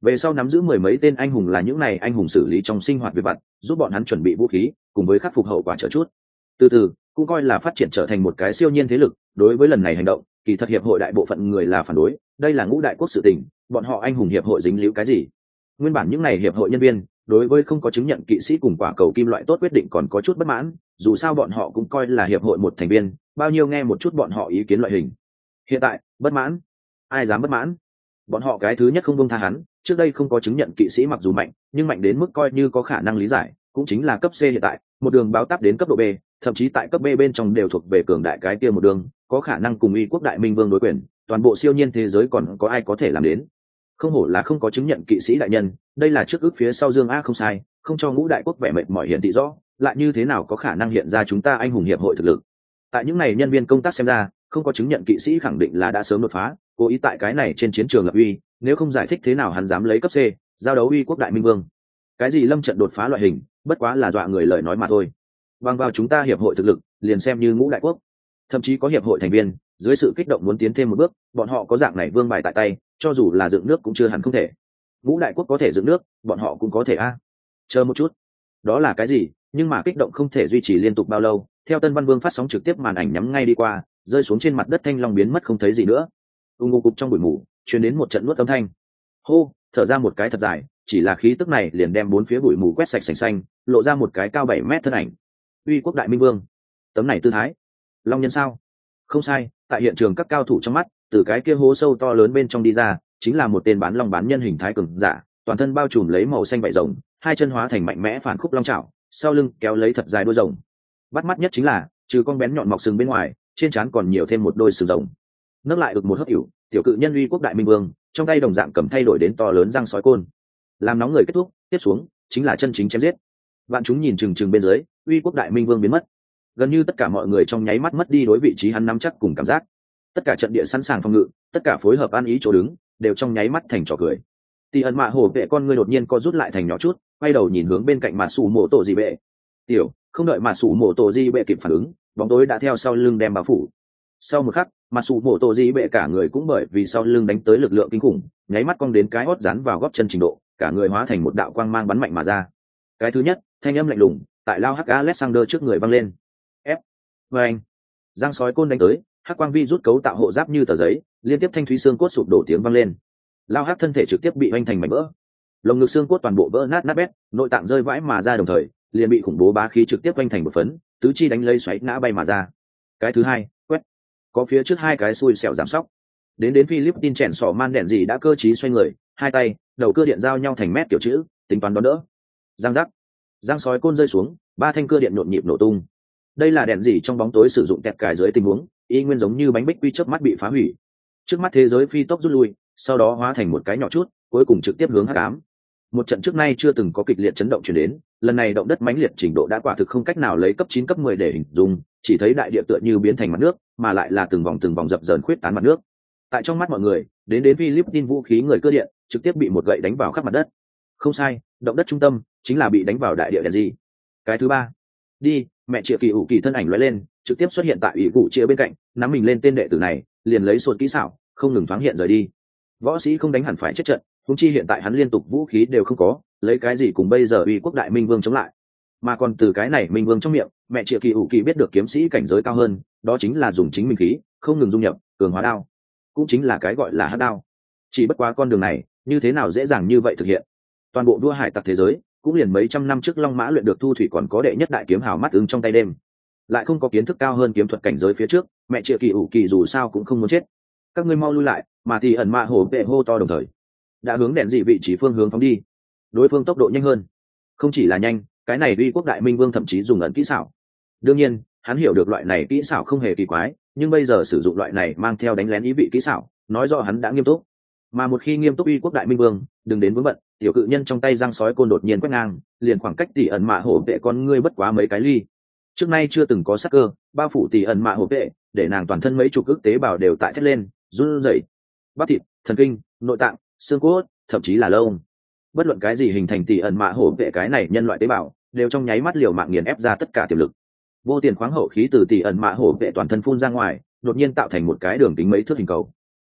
Về sau nắm giữ mười mấy tên anh hùng là những này anh hùng xử lý trong sinh hoạt việc vặt, giúp bọn hắn chuẩn bị vũ khí cùng với khắc phục hậu quả trợ chút. Từ từ cũng coi là phát triển trở thành một cái siêu nhiên thế lực. Đối với lần này hành động, kỳ thật hiệp hội đại bộ phận người là phản đối, đây là ngũ đại quốc sự tình, bọn họ anh hùng hiệp hội dính líu cái gì? Nguyên bản những này hiệp hội nhân viên đối với không có chứng nhận kỵ sĩ cùng quả cầu kim loại tốt quyết định còn có chút bất mãn, dù sao bọn họ cũng coi là hiệp hội một thành viên, bao nhiêu nghe một chút bọn họ ý kiến loại hình. Hiện tại bất mãn, ai dám bất mãn? Bọn họ cái thứ nhất không buông tha hắn, trước đây không có chứng nhận kỵ sĩ mặc dù mạnh, nhưng mạnh đến mức coi như có khả năng lý giải, cũng chính là cấp C hiện tại, một đường báo táp đến cấp độ B, thậm chí tại cấp B bên trong đều thuộc về cường đại cái kia một đường, có khả năng cùng uy quốc đại minh vương đối quyền, toàn bộ siêu nhiên thế giới còn có ai có thể làm đến? Không hổ là không có chứng nhận kỵ sĩ đại nhân, đây là trước ước phía sau Dương A không sai, không cho ngũ đại quốc vẻ mệt mỏi hiện thị rõ, lại như thế nào có khả năng hiện ra chúng ta anh hùng hiệp hội thực lực? Tại những này nhân viên công tác xem ra, không có chứng nhận kỵ sĩ khẳng định là đã sớm đột phá, cố ý tại cái này trên chiến trường lập uy, nếu không giải thích thế nào hắn dám lấy cấp C, giao đấu uy quốc đại minh vương? Cái gì lâm trận đột phá loại hình, bất quá là dọa người lời nói mà thôi. Bằng vào chúng ta hiệp hội thực lực, liền xem như ngũ đại quốc, thậm chí có hiệp hội thành viên, dưới sự kích động muốn tiến thêm một bước, bọn họ có dạng này vương bài tại tay, cho dù là dựng nước cũng chưa hẳn không thể. Ngũ đại quốc có thể dựng nước, bọn họ cũng có thể a. Chờ một chút, đó là cái gì? Nhưng mà kích động không thể duy trì liên tục bao lâu, theo Tân Văn Vương phát sóng trực tiếp màn ảnh nhắm ngay đi qua, rơi xuống trên mặt đất thanh long biến mất không thấy gì nữa. Ung ngô cục trong bụi mù, truyền đến một trận nuốt âm thanh. Hô, thở ra một cái thật dài, chỉ là khí tức này liền đem bốn phía bụi mù quét sạch sành xanh, lộ ra một cái cao bảy mét thân ảnh. Uy quốc đại minh vương, tấm này tư thái, long nhân sao? Không sai, tại hiện trường các cao thủ trong mắt, từ cái kia hố sâu to lớn bên trong đi ra, chính là một tên bán long bán nhân hình thái cường giả, toàn thân bao trùm lấy màu xanh vảy rồng, hai chân hóa thành mạnh mẽ phản khúc long chảo, sau lưng kéo lấy thật dài đuôi rồng. Bắt mắt nhất chính là, trừ con bén nhọn mọc sừng bên ngoài, trên trán còn nhiều thêm một đôi sừng rồng. Nấc lại được một hớp hữu, tiểu cự nhân uy quốc đại minh vương, trong tay đồng dạng cầm thay đổi đến to lớn răng sói côn. Làm nóng người kết thúc, tiếp xuống chính là chân chính chém giết. Vạn chúng nhìn chừng chừng bên dưới, uy quốc đại minh vương biến mất. Gần như tất cả mọi người trong nháy mắt mất đi đối vị trí hắn nắm chắc cùng cảm giác. Tất cả trận địa sẵn sàng phòng ngự, tất cả phối hợp ăn ý chỗ đứng, đều trong nháy mắt thành trò cười. Tỷ ẩn mạ hổ vệ con ngươi đột nhiên co rút lại thành nhỏ chút, quay đầu nhìn hướng bên cạnh mà sủ mộ tổ gì bệ. Tiểu, không đợi mà sủ mộ tổ gì bệ kịp phản ứng, bóng tối đã theo sau lưng đem bao phủ. Sau một khắc, mà sủ mộ tổ gì bệ cả người cũng bởi vì sau lưng đánh tới lực lượng kinh khủng, nháy mắt cong đến cái hót dán vào gót chân trình độ, cả người hóa thành một đạo quang mang bắn mạnh mà ra. Cái thứ nhất, thanh âm lạnh lùng, tại lao hắc Alexander trước người vang lên. Ép, và anh, giang sói côn đánh tới, hắc quang vi rút cấu tạo hộ giáp như tờ giấy, liên tiếp thanh thúy xương cốt sụp đổ tiếng vang lên. Lao hắc thân thể trực tiếp bị oanh thành mảnh vỡ, lồng ngực xương cốt toàn bộ vỡ nát nát bét, nội tạng rơi vãi mà ra đồng thời, liền bị khủng bố bá khí trực tiếp oanh thành một phấn, tứ chi đánh lấy xoáy ngã bay mà ra. Cái thứ hai, quét, có phía trước hai cái xui xẻo giảm sóc, đến đến Philippines chèn sỏ man đèn gì đã cơ trí xoay người, hai tay, đầu cơ điện giao nhau thành mét kiểu chữ, tính toán đón đỡ. Giang giác, giang sói côn rơi xuống, ba thanh cơ điện nhộn nhịp nổ tung. Đây là đèn gì trong bóng tối sử dụng kẹt cài dưới tình huống, y nguyên giống như bánh bích quy chớp mắt bị phá hủy. Trước mắt thế giới phi tốc rút lui, sau đó hóa thành một cái nhỏ chút, cuối cùng trực tiếp hướng hắc ám. Một trận trước nay chưa từng có kịch liệt chấn động truyền đến, lần này động đất mãnh liệt trình độ đã quả thực không cách nào lấy cấp chín cấp mười để hình dung, chỉ thấy đại địa tựa như biến thành mặt nước, mà lại là từng vòng từng vòng dập dờn khuyết tán mặt nước. Tại trong mắt mọi người, đến đến Philippines vũ khí người cơ điện trực tiếp bị một gậy đánh vào khắp mặt đất. Không sai, động đất trung tâm chính là bị đánh vào đại địa đèn gì. Cái thứ ba, đi, mẹ triệu kỳ ủ kỳ thân ảnh lóe lên, trực tiếp xuất hiện tại ủy cụ chia bên cạnh, nắm mình lên tên đệ tử này, liền lấy sột kỹ xảo, không ngừng thoáng hiện rời đi. Võ sĩ không đánh hẳn phải chết trận, huống chi hiện tại hắn liên tục vũ khí đều không có, lấy cái gì cùng bây giờ uy quốc đại minh vương chống lại? Mà còn từ cái này minh vương trong miệng, mẹ triệu kỳ ủ kỳ biết được kiếm sĩ cảnh giới cao hơn, đó chính là dùng chính minh khí, không ngừng dung nhập, cường hóa đao, cũng chính là cái gọi là hắc đao. Chỉ bất quá con đường này, như thế nào dễ dàng như vậy thực hiện? Toàn bộ đua hải tặc thế giới, cũng liền mấy trăm năm trước long mã luyện được thu thủy còn có đệ nhất đại kiếm hào mắt ứng trong tay đêm, lại không có kiến thức cao hơn kiếm thuật cảnh giới phía trước, mẹ triệu kỳ ủ kỳ dù sao cũng không muốn chết. Các ngươi mau lui lại, mà thì ẩn mạ hổ vệ hô to đồng thời đã hướng đèn dị vị trí phương hướng phóng đi. Đối phương tốc độ nhanh hơn, không chỉ là nhanh, cái này uy quốc đại minh vương thậm chí dùng ẩn kỹ xảo. Đương nhiên hắn hiểu được loại này kỹ xảo không hề kỳ quái, nhưng bây giờ sử dụng loại này mang theo đánh lén ý vị kỹ xảo, nói rõ hắn đã nghiêm túc. Mà một khi nghiêm túc uy quốc đại minh vương, đừng đến vướng bận, tiểu cự nhân trong tay giang sói côn đột nhiên quét ngang, liền khoảng cách tỷ ẩn mạ hổ vệ con ngươi bất quá mấy cái ly. Trước nay chưa từng có sắc cơ bao phủ tỷ ẩn mạ hổ vệ, để nàng toàn thân mấy chục ức tế bào đều tại thét lên, run rẩy. Bắp thịt, thần kinh, nội tạng, xương cốt, thậm chí là lông, bất luận cái gì hình thành tỷ ẩn mạ hổ vệ cái này nhân loại tế bào, đều trong nháy mắt liều mạng nghiền ép ra tất cả tiềm lực. Vô tiền khoáng hậu khí từ tỷ ẩn mạ hổ vệ toàn thân phun ra ngoài, đột nhiên tạo thành một cái đường kính mấy thước hình cầu. Chuyển,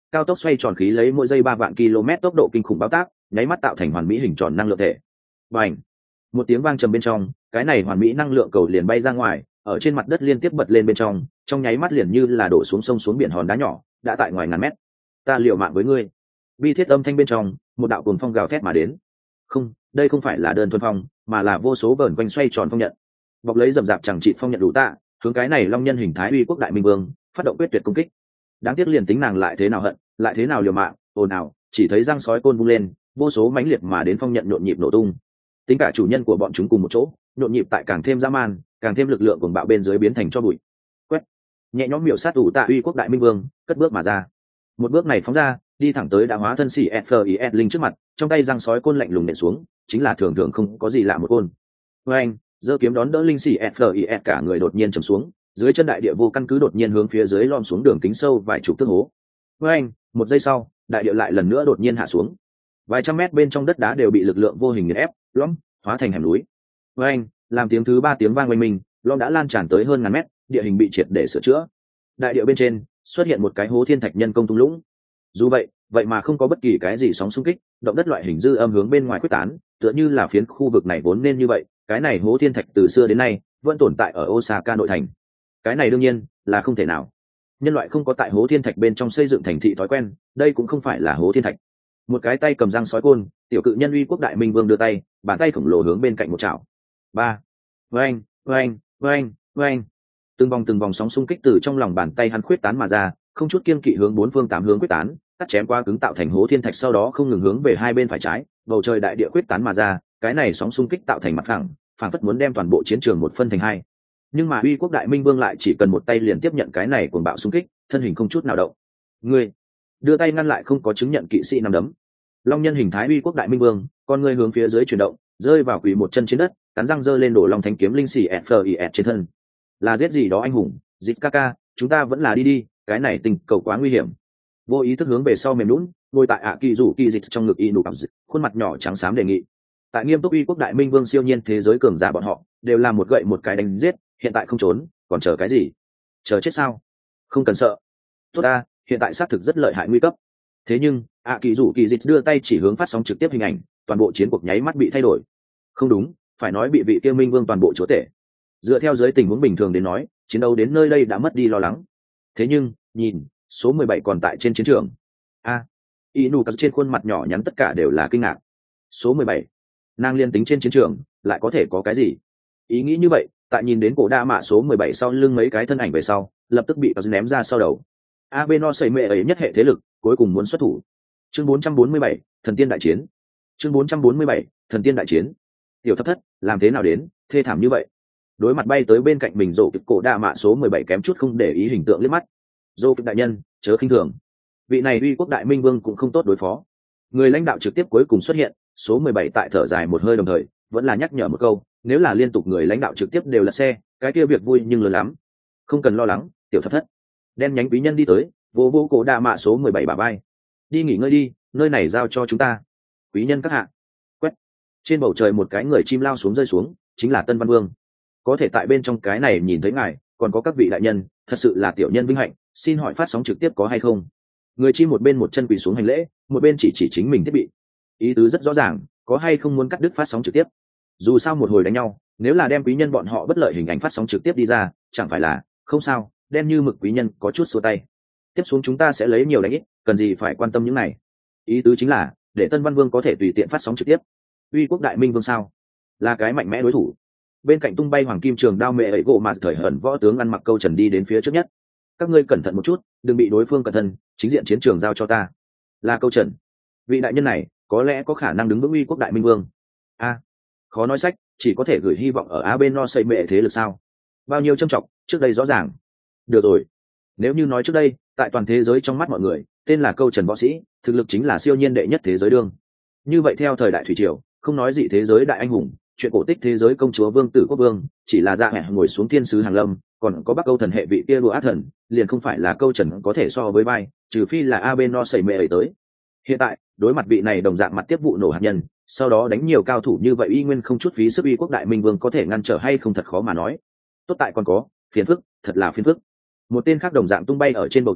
cao tốc xoay tròn khí lấy mỗi giây ba vạn km tốc độ kinh khủng bao tác, nháy mắt tạo thành hoàn mỹ hình tròn năng lượng thể. Bành! Một tiếng vang trầm bên trong, cái này hoàn mỹ năng lượng cầu liền bay ra ngoài, ở trên mặt đất liên tiếp bật lên bên trong, trong nháy mắt liền như là đổ xuống sông xuống biển hòn đá nhỏ, đã tại ngoài ngàn mét. Ta liều mạng với ngươi. Bi thiết âm thanh bên trong, một đạo cuồng phong gào thét mà đến. Không, đây không phải là đơn thuần phong, mà là vô số vờn quanh xoay tròn phong nhận. Bọc lấy rậm rạp chẳng trị phong nhận đủ tạ, hướng cái này long nhân hình thái uy quốc đại minh vương, phát động quyết tuyệt công kích. Đáng tiếc liền tính nàng lại thế nào hận, lại thế nào liều mạng, ồn ào, chỉ thấy răng sói côn vung lên, vô số mãnh liệt mà đến phong nhận nhộn nhịp nổ tung. Tính cả chủ nhân của bọn chúng cùng một chỗ, nhộn nhịp tại càng thêm dã man, càng thêm lực lượng cuồng bạo bên dưới biến thành cho bụi. Quét, nhẹ nhõm miểu sát ủ tạ uy quốc đại minh vương, cất bước mà ra. Một bước này phóng ra, đi thẳng tới đã hóa thân xỉ Fis linh trước mặt, trong tay răng sói côn lạnh lùng nện xuống, chính là thường thường không có gì lạ một côn. Với anh, giơ kiếm đón đỡ linh xỉ Fis, cả người đột nhiên trầm xuống, dưới chân đại địa vô căn cứ đột nhiên hướng phía dưới lom xuống đường kính sâu vài chục thước hố. Với anh, một giây sau, đại địa lại lần nữa đột nhiên hạ xuống. Vài trăm mét bên trong đất đá đều bị lực lượng vô hình nghiền ép, lõm, hóa thành hẻm núi. Với anh, làm tiếng thứ ba tiếng vang oanh minh, lõm đã lan tràn tới hơn ngàn mét, địa hình bị triệt để sửa chữa. Đại địa bên trên xuất hiện một cái hố thiên thạch nhân công tung lũng. Dù vậy, vậy mà không có bất kỳ cái gì sóng xung kích, động đất loại hình dư âm hướng bên ngoài quyết tán, tựa như là phiến khu vực này vốn nên như vậy. Cái này hố thiên thạch từ xưa đến nay vẫn tồn tại ở Osaka nội thành. Cái này đương nhiên là không thể nào. Nhân loại không có tại hố thiên thạch bên trong xây dựng thành thị thói quen, đây cũng không phải là hố thiên thạch. Một cái tay cầm răng sói côn, tiểu cự nhân uy quốc đại minh vương đưa tay, bàn tay khổng lồ hướng bên cạnh một chảo. Ba, vang, vang, vang, vang. Từng vòng từng vòng sóng xung kích từ trong lòng bàn tay hắn khuyết tán mà ra, không chút kiên kỵ hướng bốn phương tám hướng quyết tán, cắt chém qua cứng tạo thành hố thiên thạch, sau đó không ngừng hướng về hai bên phải trái, bầu trời đại địa quyết tán mà ra. Cái này sóng xung kích tạo thành mặt phẳng, phảng phất muốn đem toàn bộ chiến trường một phân thành hai. Nhưng mà uy quốc đại minh vương lại chỉ cần một tay liền tiếp nhận cái này cuồng bạo xung kích, thân hình không chút nào động. Ngươi đưa tay ngăn lại không có chứng nhận kỵ sĩ nằm đấm. Long nhân hình thái uy quốc đại minh vương, con ngươi hướng phía dưới chuyển động, rơi vào quỳ một chân trên đất, cắn răng giơ lên đổ long thánh kiếm linh xỉ Fis trên thân. Là giết gì đó anh hùng, dịch ca ca, chúng ta vẫn là đi đi, cái này tình cầu quá nguy hiểm. Vô ý thức hướng về sau mềm lún, ngồi tại ạ kỳ rủ kỳ dịch trong ngực y nụ khuôn mặt nhỏ trắng xám đề nghị. Tại nghiêm túc uy quốc đại minh vương siêu nhiên thế giới cường giả bọn họ đều là một gậy một cái đánh giết, hiện tại không trốn còn chờ cái gì? Chờ chết sao? Không cần sợ. Tốt ta, hiện tại xác thực rất lợi hại nguy cấp. Thế nhưng ạ kỳ rủ kỳ dịch đưa tay chỉ hướng phát sóng trực tiếp hình ảnh, toàn bộ chiến cuộc nháy mắt bị thay đổi. Không đúng, phải nói bị vị kia minh vương toàn bộ chúa tể. Dựa theo giới tình huống bình thường đến nói, chiến đấu đến nơi đây đã mất đi lo lắng. Thế nhưng nhìn số mười bảy còn tại trên chiến trường. A à, inu trên khuôn mặt nhỏ nhắn tất cả đều là kinh ngạc. Số mười bảy, nàng liên tính trên chiến trường lại có thể có cái gì? Ý nghĩ như vậy, tại nhìn đến cổ đa mạ số mười bảy sau lưng mấy cái thân ảnh về sau, lập tức bị ném ra sau đầu. Abeno xây mẹ ấy nhất hệ thế lực, cuối cùng muốn xuất thủ. Chương bốn trăm bốn mươi bảy, thần tiên đại chiến. Chương bốn trăm bốn mươi bảy, thần tiên đại chiến. Tiểu thất thất, làm thế nào đến, thê thảm như vậy? Đối mặt bay tới bên cạnh mình rộ kịch cổ đa mạ số mười bảy kém chút không để ý hình tượng liếc mắt. Rộ kịch đại nhân, chớ khinh thường. Vị này uy quốc đại minh vương cũng không tốt đối phó. Người lãnh đạo trực tiếp cuối cùng xuất hiện, số mười bảy tại thở dài một hơi đồng thời, vẫn là nhắc nhở một câu, nếu là liên tục người lãnh đạo trực tiếp đều là xe, cái kia việc vui nhưng lớn lắm. Không cần lo lắng, tiểu thất thất. Đen nhánh quý nhân đi tới, vô vô cổ đa mạ số mười bảy bả vai. Đi nghỉ ngơi đi, nơi này giao cho chúng ta. Quý nhân các hạ. Quét. Trên bầu trời một cái người chim lao xuống rơi xuống, chính là Tân Văn Vương. Có thể tại bên trong cái này nhìn thấy ngài, còn có các vị đại nhân, thật sự là tiểu nhân vinh hạnh, xin hỏi phát sóng trực tiếp có hay không? Người chim một bên một chân quỳ xuống hành lễ, một bên chỉ chỉ chính mình thiết bị. Ý tứ rất rõ ràng, có hay không muốn cắt đứt phát sóng trực tiếp. Dù sao một hồi đánh nhau, nếu là đem quý nhân bọn họ bất lợi hình ảnh phát sóng trực tiếp đi ra, chẳng phải là không sao, đen như mực quý nhân có chút xua tay. Tiếp xuống chúng ta sẽ lấy nhiều đánh ít, cần gì phải quan tâm những này. Ý tứ chính là để Tân Văn Vương có thể tùy tiện phát sóng trực tiếp. Uy quốc đại minh vương sao? Là cái mạnh mẽ đối thủ. Bên cạnh tung bay hoàng kim trường đao mẹ ấy gỗ mà thời hận võ tướng ăn mặc câu trần đi đến phía trước nhất. Các ngươi cẩn thận một chút, đừng bị đối phương cẩn thận, chính diện chiến trường giao cho ta. Là câu trần. Vị đại nhân này có lẽ có khả năng đứng vững uy quốc đại minh vương. A, khó nói sách, chỉ có thể gửi hy vọng ở Abeno xây mẹ thế lực sao? Bao nhiêu trâm trọng, trước đây rõ ràng. Được rồi, nếu như nói trước đây, tại toàn thế giới trong mắt mọi người, tên là câu trần võ sĩ, thực lực chính là siêu nhiên đệ nhất thế giới đương. Như vậy theo thời đại thủy triều, không nói gì thế giới đại anh hùng, chuyện cổ tích thế giới công chúa vương tử quốc vương, chỉ là dạ hẹ ngồi xuống thiên sứ hàng lâm, còn có bắc câu thần hệ vị kia đùa ác thần, liền không phải là câu trần có thể so với vai, trừ phi là Abeno xây mẹ ấy tới. Hiện tại đối mặt vị này đồng dạng mặt tiếp vụ nổ hạt nhân, sau đó đánh nhiều cao thủ như vậy y nguyên không chút phí sức, uy quốc đại minh vương có thể ngăn trở hay không thật khó mà nói. Tốt tại còn có phiền phức, thật là phiền phức. Một tên khác đồng dạng tung bay ở trên bầu trời,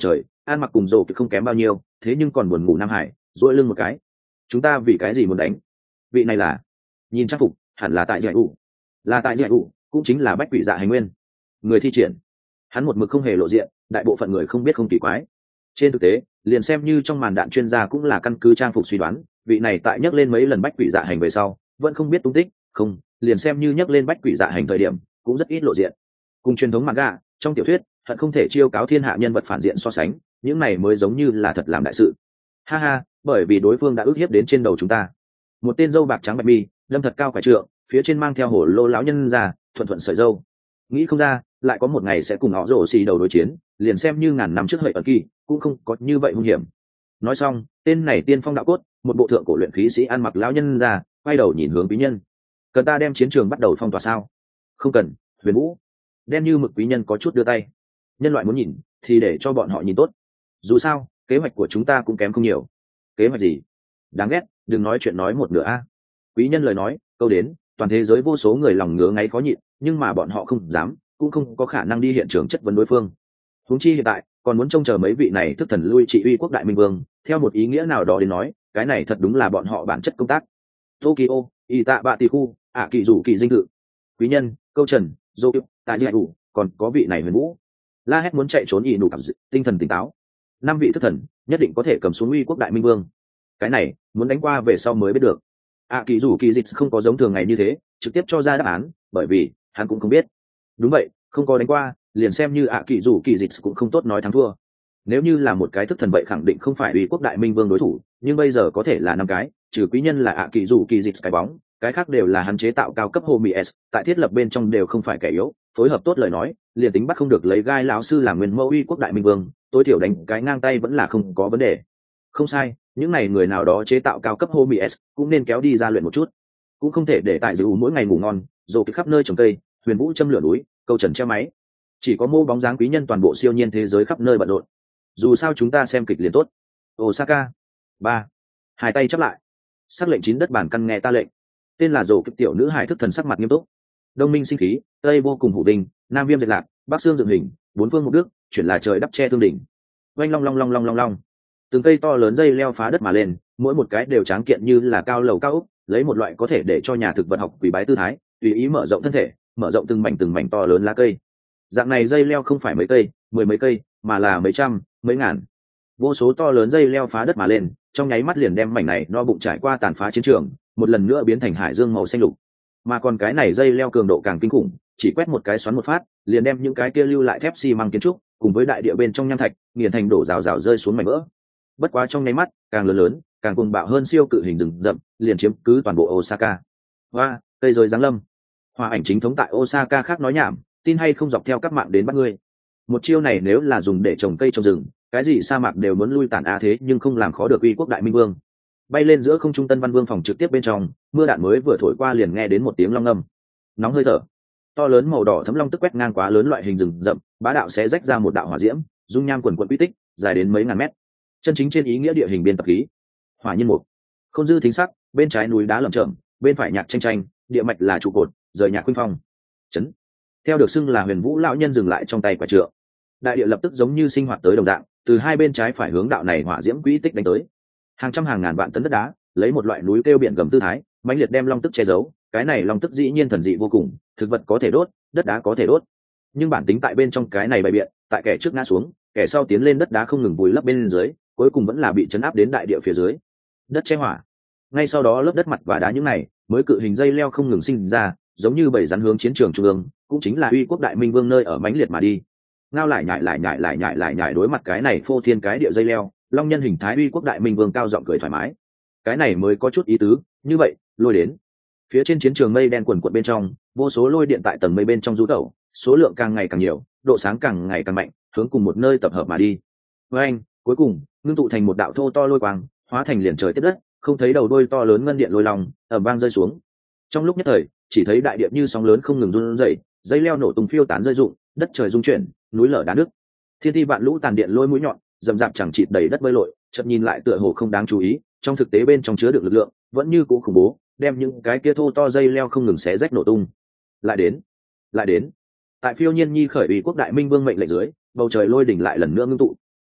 An Mặc cùng Dầu Kịp không kém bao nhiêu, thế nhưng còn buồn ngủ Nam Hải duỗi lưng một cái. Chúng ta vì cái gì muốn đánh? Vị này là, nhìn trang phục hẳn là tại giải ủ, là tại giải ủ, cũng chính là bách quỷ dạ hành nguyên người thi triển. Hắn một mực không hề lộ diện, đại bộ phận người không biết không kỳ quái. Trên thực tế, liền xem như trong màn đạn chuyên gia cũng là căn cứ trang phục suy đoán, vị này tại nhắc lên mấy lần bách quỷ dạ hành về sau vẫn không biết tung tích. Không, liền xem như nhắc lên bách quỷ dạ hành thời điểm cũng rất ít lộ diện. Cùng truyền thống manga, trong tiểu thuyết hận không thể chiêu cáo thiên hạ nhân vật phản diện so sánh, những này mới giống như là thật làm đại sự. Ha ha, bởi vì đối phương đã ức hiếp đến trên đầu chúng ta. Một tên râu bạc trắng bạch mi, lâm thật cao quả trượng, phía trên mang theo hổ lô lão nhân già, thuận thuận sợi râu. Nghĩ không ra lại có một ngày sẽ cùng họ rổ xì đầu đối chiến, liền xem như ngàn năm trước hợi ẩn kỳ cũng không có như vậy hung hiểm. Nói xong, tên này tiên phong đạo cốt, một bộ thượng cổ luyện khí sĩ ăn mặc lão nhân già, quay đầu nhìn hướng quý nhân. Cần ta đem chiến trường bắt đầu phong tỏa sao? Không cần. Huyền Vũ đem như mực quý nhân có chút đưa tay. Nhân loại muốn nhìn thì để cho bọn họ nhìn tốt, dù sao kế hoạch của chúng ta cũng kém không nhiều. Kế hoạch gì? Đáng ghét, đừng nói chuyện nói một nửa a. Quý nhân lời nói câu đến, toàn thế giới vô số người lòng ngứa ngáy khó nhịn, nhưng mà bọn họ không dám, cũng không có khả năng đi hiện trường chất vấn đối phương. Huống chi hiện tại còn muốn trông chờ mấy vị này thức thần lui trị uy quốc đại minh vương, theo một ý nghĩa nào đó đến nói, cái này thật đúng là bọn họ bản chất công tác. Tokyo, y tạ bạ tì khu, ạ kỳ rủ kỳ dinh tự. Quý nhân, câu trần, dô kiếp, tại giải đủ, còn có vị này Huyền Vũ. La hét muốn chạy trốn ỷ nụ cảm dự, tinh thần tỉnh táo. Năm vị thức thần nhất định có thể cầm xuống uy quốc đại minh vương. Cái này muốn đánh qua về sau mới biết được. ạ kỳ rủ kỳ dịch không có giống thường ngày như thế trực tiếp cho ra đáp án, bởi vì hắn cũng không biết. Đúng vậy, không có đánh qua, liền xem như ạ kỳ rủ kỳ dịch cũng không tốt nói thắng thua. Nếu như là một cái thức thần vậy khẳng định không phải uy quốc đại minh vương đối thủ, nhưng bây giờ có thể là năm cái, trừ quý nhân là ạ kỳ rủ kỳ dịch cái bóng, cái khác đều là hắn chế tạo cao cấp Homies, tại thiết lập bên trong đều không phải kẻ yếu, phối hợp tốt lời nói, liền tính bắt không được lấy gai lão sư làm nguyên mẫu uy quốc đại minh vương, tối thiểu đánh cái ngang tay vẫn là không có vấn đề. Không sai, những này người nào đó chế tạo cao cấp Homies cũng nên kéo đi ra luyện một chút, cũng không thể để tại giữ mỗi ngày ngủ ngon, rồi cái khắp nơi trồng cây, Huyền Vũ châm lửa núi, câu trần treo máy. Chỉ có mô bóng dáng quý nhân toàn bộ siêu nhiên thế giới khắp nơi bận rộn. Dù sao chúng ta xem kịch liền tốt. Osaka. Ba. Hai tay chắp lại. Sắc lệnh chín đất bản căn nghe ta lệnh. Tên là Dỗ Kịch tiểu nữ hài thức thần sắc mặt nghiêm túc. Đông minh sinh khí, tây vô cùng hủ đình, nam viêm diệt lạc, bắc xương dựng hình, bốn phương một đức, chuyển là trời đắp che tương đỉnh. Oanh long long long long long long. Từng cây to lớn dây leo phá đất mà lên, mỗi một cái đều tráng kiện như là cao lầu cao ốc, lấy một loại có thể để cho nhà thực vật học quỷ bái tư thái, tùy ý mở rộng thân thể, mở rộng từng mảnh từng mảnh to lớn lá cây. Dạng này dây leo không phải mấy cây, mười mấy cây, mà là mấy trăm, mấy ngàn. Vô số to lớn dây leo phá đất mà lên, trong nháy mắt liền đem mảnh này no bụng trải qua tàn phá chiến trường, một lần nữa biến thành hải dương màu xanh lục. Mà còn cái này dây leo cường độ càng kinh khủng, chỉ quét một cái xoắn một phát, liền đem những cái kia lưu lại thép xi măng kiến trúc, cùng với đại địa bên trong nham thạch, nghiền thành đổ rào rào rơi xuống mảnh vỡ. Bất quá trong nháy mắt, càng lớn lớn, càng cuồng bạo hơn siêu cự hình rừng rậm, liền chiếm cứ toàn bộ Osaka. Hoa, cây rồi giáng lâm. Hòa ảnh chính thống tại Osaka khác nói nhảm, tin hay không dọc theo các mạng đến bắt ngươi. Một chiêu này nếu là dùng để trồng cây trồng rừng, cái gì sa mạc đều muốn lui tản a thế nhưng không làm khó được uy quốc đại minh vương. Bay lên giữa không trung Tân Văn Vương phòng trực tiếp bên trong, mưa đạn mới vừa thổi qua liền nghe đến một tiếng long ngâm. Nóng hơi thở. To lớn màu đỏ thấm long tức quét ngang quá lớn loại hình rừng rậm, bá đạo sẽ rách ra một đạo hỏa diễm, dung nham quần quần quy tích, dài đến mấy ngàn mét. Chân chính trên ý nghĩa địa hình biên tập khí. Hỏa nhiên mục. Không dư thính sắc, bên trái núi đá lởm chởm, bên phải nhạc tranh tranh, địa mạch là trụ cột, rời nhạc khuynh phong. Chấn. Theo được xưng là Huyền Vũ lão nhân dừng lại trong tay quả trượng. Đại địa lập tức giống như sinh hoạt tới đồng dạng, từ hai bên trái phải hướng đạo này hỏa diễm quỹ tích đánh tới. Hàng trăm hàng ngàn vạn tấn đất đá, lấy một loại núi kêu biển gầm tư thái, mãnh liệt đem long tức che giấu. Cái này long tức dĩ nhiên thần dị vô cùng, thực vật có thể đốt, đất đá có thể đốt. Nhưng bản tính tại bên trong cái này bày biện, tại kẻ trước ngã xuống, kẻ sau tiến lên đất đá không ngừng vùi lấp bên dưới, cuối cùng vẫn là bị chấn áp đến đại địa phía dưới. Đất che hỏa. Ngay sau đó lớp đất mặt và đá những này, mới cự hình dây leo không ngừng sinh ra, giống như bảy rắn hướng chiến trường trung ương, cũng chính là uy quốc đại minh vương nơi ở mãnh liệt mà đi. Ngao lại nhại lại nhại lại nhại lại nhại đối mặt cái này phô thiên cái địa dây leo, long nhân hình thái uy quốc đại minh vương cao giọng cười thoải mái. Cái này mới có chút ý tứ, như vậy, lôi đến. Phía trên chiến trường mây đen quần quật bên trong, vô số lôi điện tại tầng mây bên trong du tẩu, số lượng càng ngày càng nhiều, độ sáng càng ngày càng mạnh, hướng cùng một nơi tập hợp mà đi. Với anh, cuối cùng, ngưng tụ thành một đạo thô to lôi quang, hóa thành liền trời tiếp đất, không thấy đầu đôi to lớn ngân điện lôi long, ầm vang rơi xuống. Trong lúc nhất thời, chỉ thấy đại địa như sóng lớn không ngừng run rẩy, dây leo nổ tung phiêu tán rơi rụng, đất trời rung chuyển, núi lở đá nứt. Thiên thi vạn lũ tàn điện lôi mũi nhọn, rầm rạp chẳng chịt đầy đất bơi lội, chợt nhìn lại tựa hồ không đáng chú ý, trong thực tế bên trong chứa được lực lượng, vẫn như cũ khủng bố, đem những cái kia thô to dây leo không ngừng xé rách nổ tung. Lại đến, lại đến. Tại phiêu nhiên nhi khởi ủy quốc đại minh vương mệnh lệnh dưới, bầu trời lôi đỉnh lại lần nữa ngưng tụ.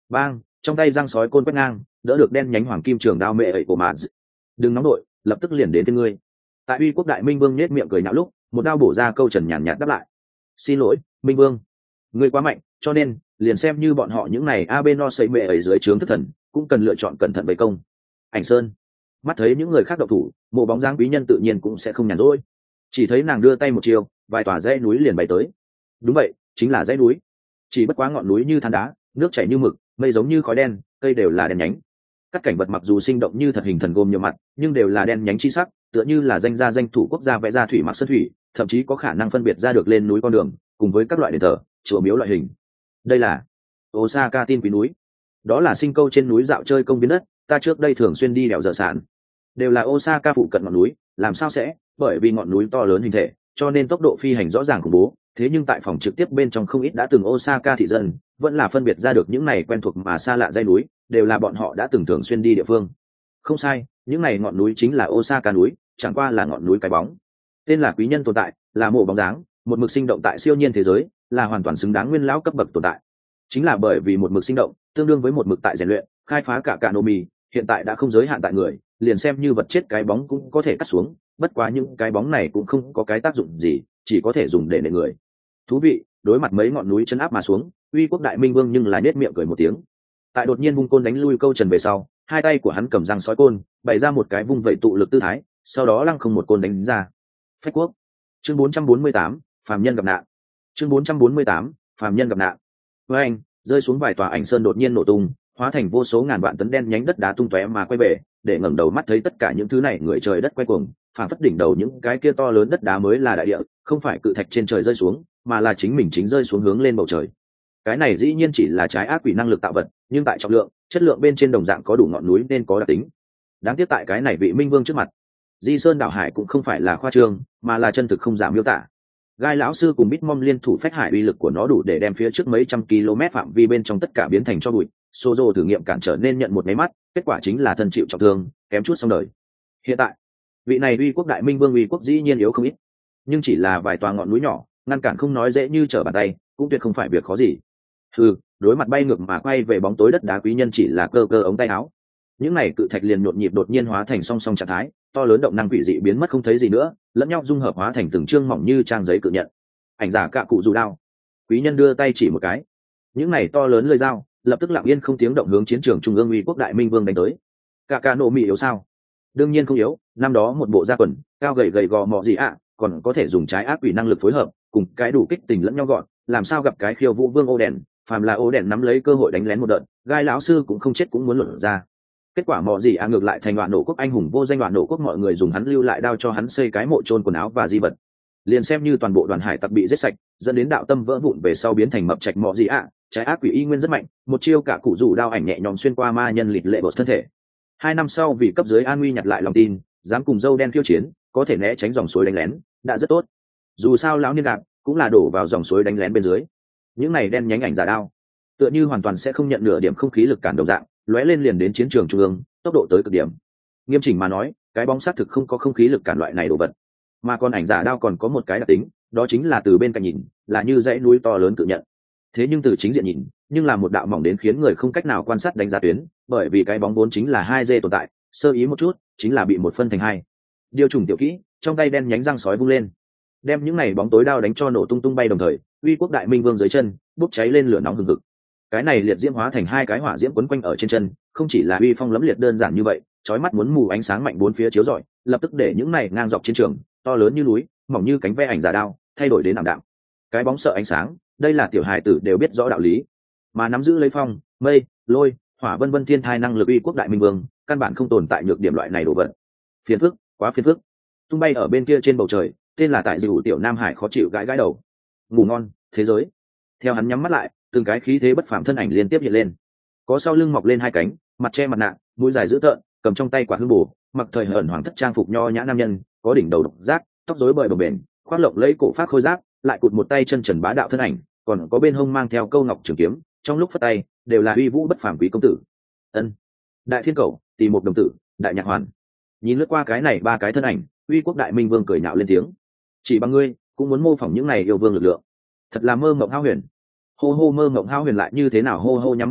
Bang, trong tay răng sói côn quét ngang, đỡ được đen nhánh hoàng kim trường đao mẹ ẩy của mà. Đừng nóng đội, lập tức liền đến với ngươi. Tại uy quốc đại minh vương nhếch miệng cười nhạo lúc, một đao bổ ra câu trần nhàn nhạt đáp lại. Xin lỗi, minh vương, ngươi quá mạnh, cho nên liền xem như bọn họ những này a bên no xây mẹ ẩy dưới trướng thất thần, cũng cần lựa chọn cẩn thận bày công. Ảnh Sơn mắt thấy những người khác động thủ, mộ bóng dáng quý nhân tự nhiên cũng sẽ không nhàn rỗi. Chỉ thấy nàng đưa tay một chiều, vài tòa dãy núi liền bay tới. Đúng vậy, chính là dãy núi. Chỉ bất quá ngọn núi như than đá, nước chảy như mực, mây giống như khói đen, cây đều là đen nhánh. Các cảnh vật mặc dù sinh động như thật hình thần gồm nhiều mặt, nhưng đều là đen nhánh chi sắc, tựa như là danh gia danh thủ quốc gia vẽ ra thủy mặc sơn thủy, thậm chí có khả năng phân biệt ra được lên núi con đường, cùng với các loại đền thờ, chùa miếu loại hình. Đây là Osaka Tin Quý núi. Đó là sinh câu trên núi dạo chơi công viên đất, ta trước đây thường xuyên đi đèo dở sản. Đều là Osaka phụ cận ngọn núi, làm sao sẽ? Bởi vì ngọn núi to lớn hình thể, cho nên tốc độ phi hành rõ ràng khủng bố. Thế nhưng tại phòng trực tiếp bên trong không ít đã từng Osaka thị dân, vẫn là phân biệt ra được những này quen thuộc mà xa lạ dãy núi, đều là bọn họ đã từng thường xuyên đi địa phương. Không sai, những này ngọn núi chính là Osaka núi, chẳng qua là ngọn núi cái bóng. Tên là quý nhân tồn tại, là mộ bóng dáng, một mực sinh động tại siêu nhiên thế giới, là hoàn toàn xứng đáng nguyên lão cấp bậc tồn tại. Chính là bởi vì một mực sinh động, tương đương với một mực tại rèn luyện, khai phá cả cả Nomi, hiện tại đã không giới hạn tại người, liền xem như vật chết cái bóng cũng có thể cắt xuống, bất quá những cái bóng này cũng không có cái tác dụng gì, chỉ có thể dùng để nện người. Thú vị, đối mặt mấy ngọn núi chân áp mà xuống, uy quốc đại minh vương nhưng là nết miệng cười một tiếng. Tại đột nhiên vung côn đánh lui câu trần về sau, hai tay của hắn cầm răng sói côn, bày ra một cái vung vẩy tụ lực tư thái, sau đó lăng không một côn đánh ra. Phách quốc. Chương bốn trăm bốn mươi tám, phàm nhân gặp nạn. Chương bốn trăm bốn mươi tám, phàm nhân gặp nạn. Với anh, rơi xuống vài tòa ảnh sơn đột nhiên nổ tung, hóa thành vô số ngàn vạn tấn đen nhánh đất đá tung tóe mà quay về, để ngẩng đầu mắt thấy tất cả những thứ này người trời đất quay cuồng, phản phất đỉnh đầu những cái kia to lớn đất đá mới là đại địa, không phải cự thạch trên trời rơi xuống, mà là chính mình chính rơi xuống hướng lên bầu trời. Cái này dĩ nhiên chỉ là trái ác quỷ năng lực tạo vật, nhưng tại trọng lượng, chất lượng bên trên đồng dạng có đủ ngọn núi nên có đặc tính. Đáng tiếc tại cái này vị minh vương trước mặt, Di Sơn đảo hải cũng không phải là khoa trương, mà là chân thực không giảm miêu tả. Gai lão sư cùng Bitmom liên thủ phách hải uy lực của nó đủ để đem phía trước mấy trăm km phạm vi bên trong tất cả biến thành cho bụi. Sozo thử nghiệm cản trở nên nhận một máy mắt, kết quả chính là thân chịu trọng thương, kém chút xong đời. Hiện tại, vị này uy quốc đại minh vương uy quốc dĩ nhiên yếu không ít, nhưng chỉ là vài tòa ngọn núi nhỏ, ngăn cản không nói dễ như trở bàn tay, cũng tuyệt không phải việc khó gì. Ừ, đối mặt bay ngược mà quay về bóng tối đất đá quý nhân chỉ là cơ cơ ống tay áo. Những này cự thạch liền nhộn nhịp đột nhiên hóa thành song song trạng thái, to lớn động năng quỷ dị biến mất không thấy gì nữa, lẫn nhau dung hợp hóa thành từng chương mỏng như trang giấy cự nhận. Ảnh giả cạ cụ dù đao, quý nhân đưa tay chỉ một cái, những này to lớn lưỡi dao lập tức lặng yên không tiếng động hướng chiến trường trung ương uy quốc đại minh vương đánh tới. Cạ cạ nộ mị yếu sao? Đương nhiên không yếu, năm đó một bộ da quần cao gầy gầy gò mọ gì ạ, à, còn có thể dùng trái ác quỷ năng lực phối hợp, cùng cái đủ kích tình lẫn nhau gọn, làm sao gặp cái khiêu vũ vương ô đèn, phàm là ô đèn nắm lấy cơ hội đánh lén một đợt, gai lão sư cũng không chết cũng muốn luận ra. Kết quả mọ gì ạ à, ngược lại thành đoạn nổ quốc anh hùng vô danh đoạn nổ quốc, mọi người dùng hắn lưu lại đao cho hắn xây cái mộ chôn quần áo và di vật. Liền xem như toàn bộ đoàn hải tặc bị giết sạch, dẫn đến đạo tâm vỡ vụn về sau biến thành mập trạch mọ gì ạ, à, trái ác quỷ y nguyên rất mạnh, một chiêu cả cụ rủ đao ảnh nhẹ nhõm xuyên qua ma nhân lịt lệ bột thân thể. Hai năm sau vì cấp dưới an nguy nhặt lại lòng tin, dám cùng dâu đen khiêu chiến, có thể né tránh dòng suối đánh lén, đã rất tốt. Dù sao lão niên gạp cũng là đổ vào dòng suối đánh lén bên dưới. Những này đen nhánh ảnh giả đao, tựa như hoàn toàn sẽ không nhận nửa điểm không khí lực cản đồng dạng, lóe lên liền đến chiến trường trung ương, tốc độ tới cực điểm. Nghiêm chỉnh mà nói, cái bóng xác thực không có không khí lực cản loại này đồ vật, mà con ảnh giả đao còn có một cái đặc tính, đó chính là từ bên cạnh nhìn là như dãy núi to lớn tự nhận. Thế nhưng từ chính diện nhìn, nhưng là một đạo mỏng đến khiến người không cách nào quan sát đánh giá tuyến, bởi vì cái bóng vốn chính là hai dê tồn tại, sơ ý một chút chính là bị một phân thành hai. Điều trùng tiểu kỹ, trong tay đen nhánh răng sói vung lên, đem những này bóng tối đao đánh cho nổ tung tung bay, đồng thời uy quốc đại minh vương dưới chân bốc cháy lên lửa nóng hừng hực. Cái này liệt diễm hóa thành hai cái hỏa diễm quấn quanh ở trên chân, không chỉ là uy phong lẫm liệt đơn giản như vậy, chói mắt muốn mù ánh sáng mạnh bốn phía chiếu rọi, lập tức để những này ngang dọc chiến trường, to lớn như núi, mỏng như cánh ve ảnh giả đao, thay đổi đến ảm đạm. Cái bóng sợ ánh sáng, đây là tiểu hài tử đều biết rõ đạo lý, mà nắm giữ lấy phong, mây, lôi, hỏa vân vân thiên thai năng lực uy quốc đại minh vương, căn bản không tồn tại nhược điểm loại này đồ vật. Phiền phức, quá phiền phức. Tung bay ở bên kia trên bầu trời, tên là tại dịu tiểu nam hải khó chịu gãi gãi đầu. Ngủ ngon, thế giới. Theo hắn nhắm mắt lại, từng cái khí thế bất phàm thân ảnh liên tiếp hiện lên. Có sau lưng mọc lên hai cánh, mặt che mặt nạ, mũi dài dữ tợn, cầm trong tay quả hương bổ, mặc thời hởn hoàng thất trang phục nho nhã nam nhân, có đỉnh đầu độc giác, tóc rối bời bồng bềnh, khoác lộng lấy cổ phát khôi giáp, lại cụt một tay chân trần bá đạo thân ảnh, còn có bên hông mang theo câu ngọc trường kiếm, trong lúc phất tay đều là uy vũ bất phàm quý công tử. Ân, đại thiên cầu, tỷ một đồng tử, đại nhạc hoàn. Nhìn lướt qua cái này ba cái thân ảnh, uy quốc đại minh vương cười nhạo lên tiếng, chỉ bằng ngươi cũng muốn mô phỏng những này yêu vương lực lượng, thật là mơ mộng hao huyền. Hô hô, mơ mộng hao huyền lại như thế nào? Hô hô nhắm mắt lại,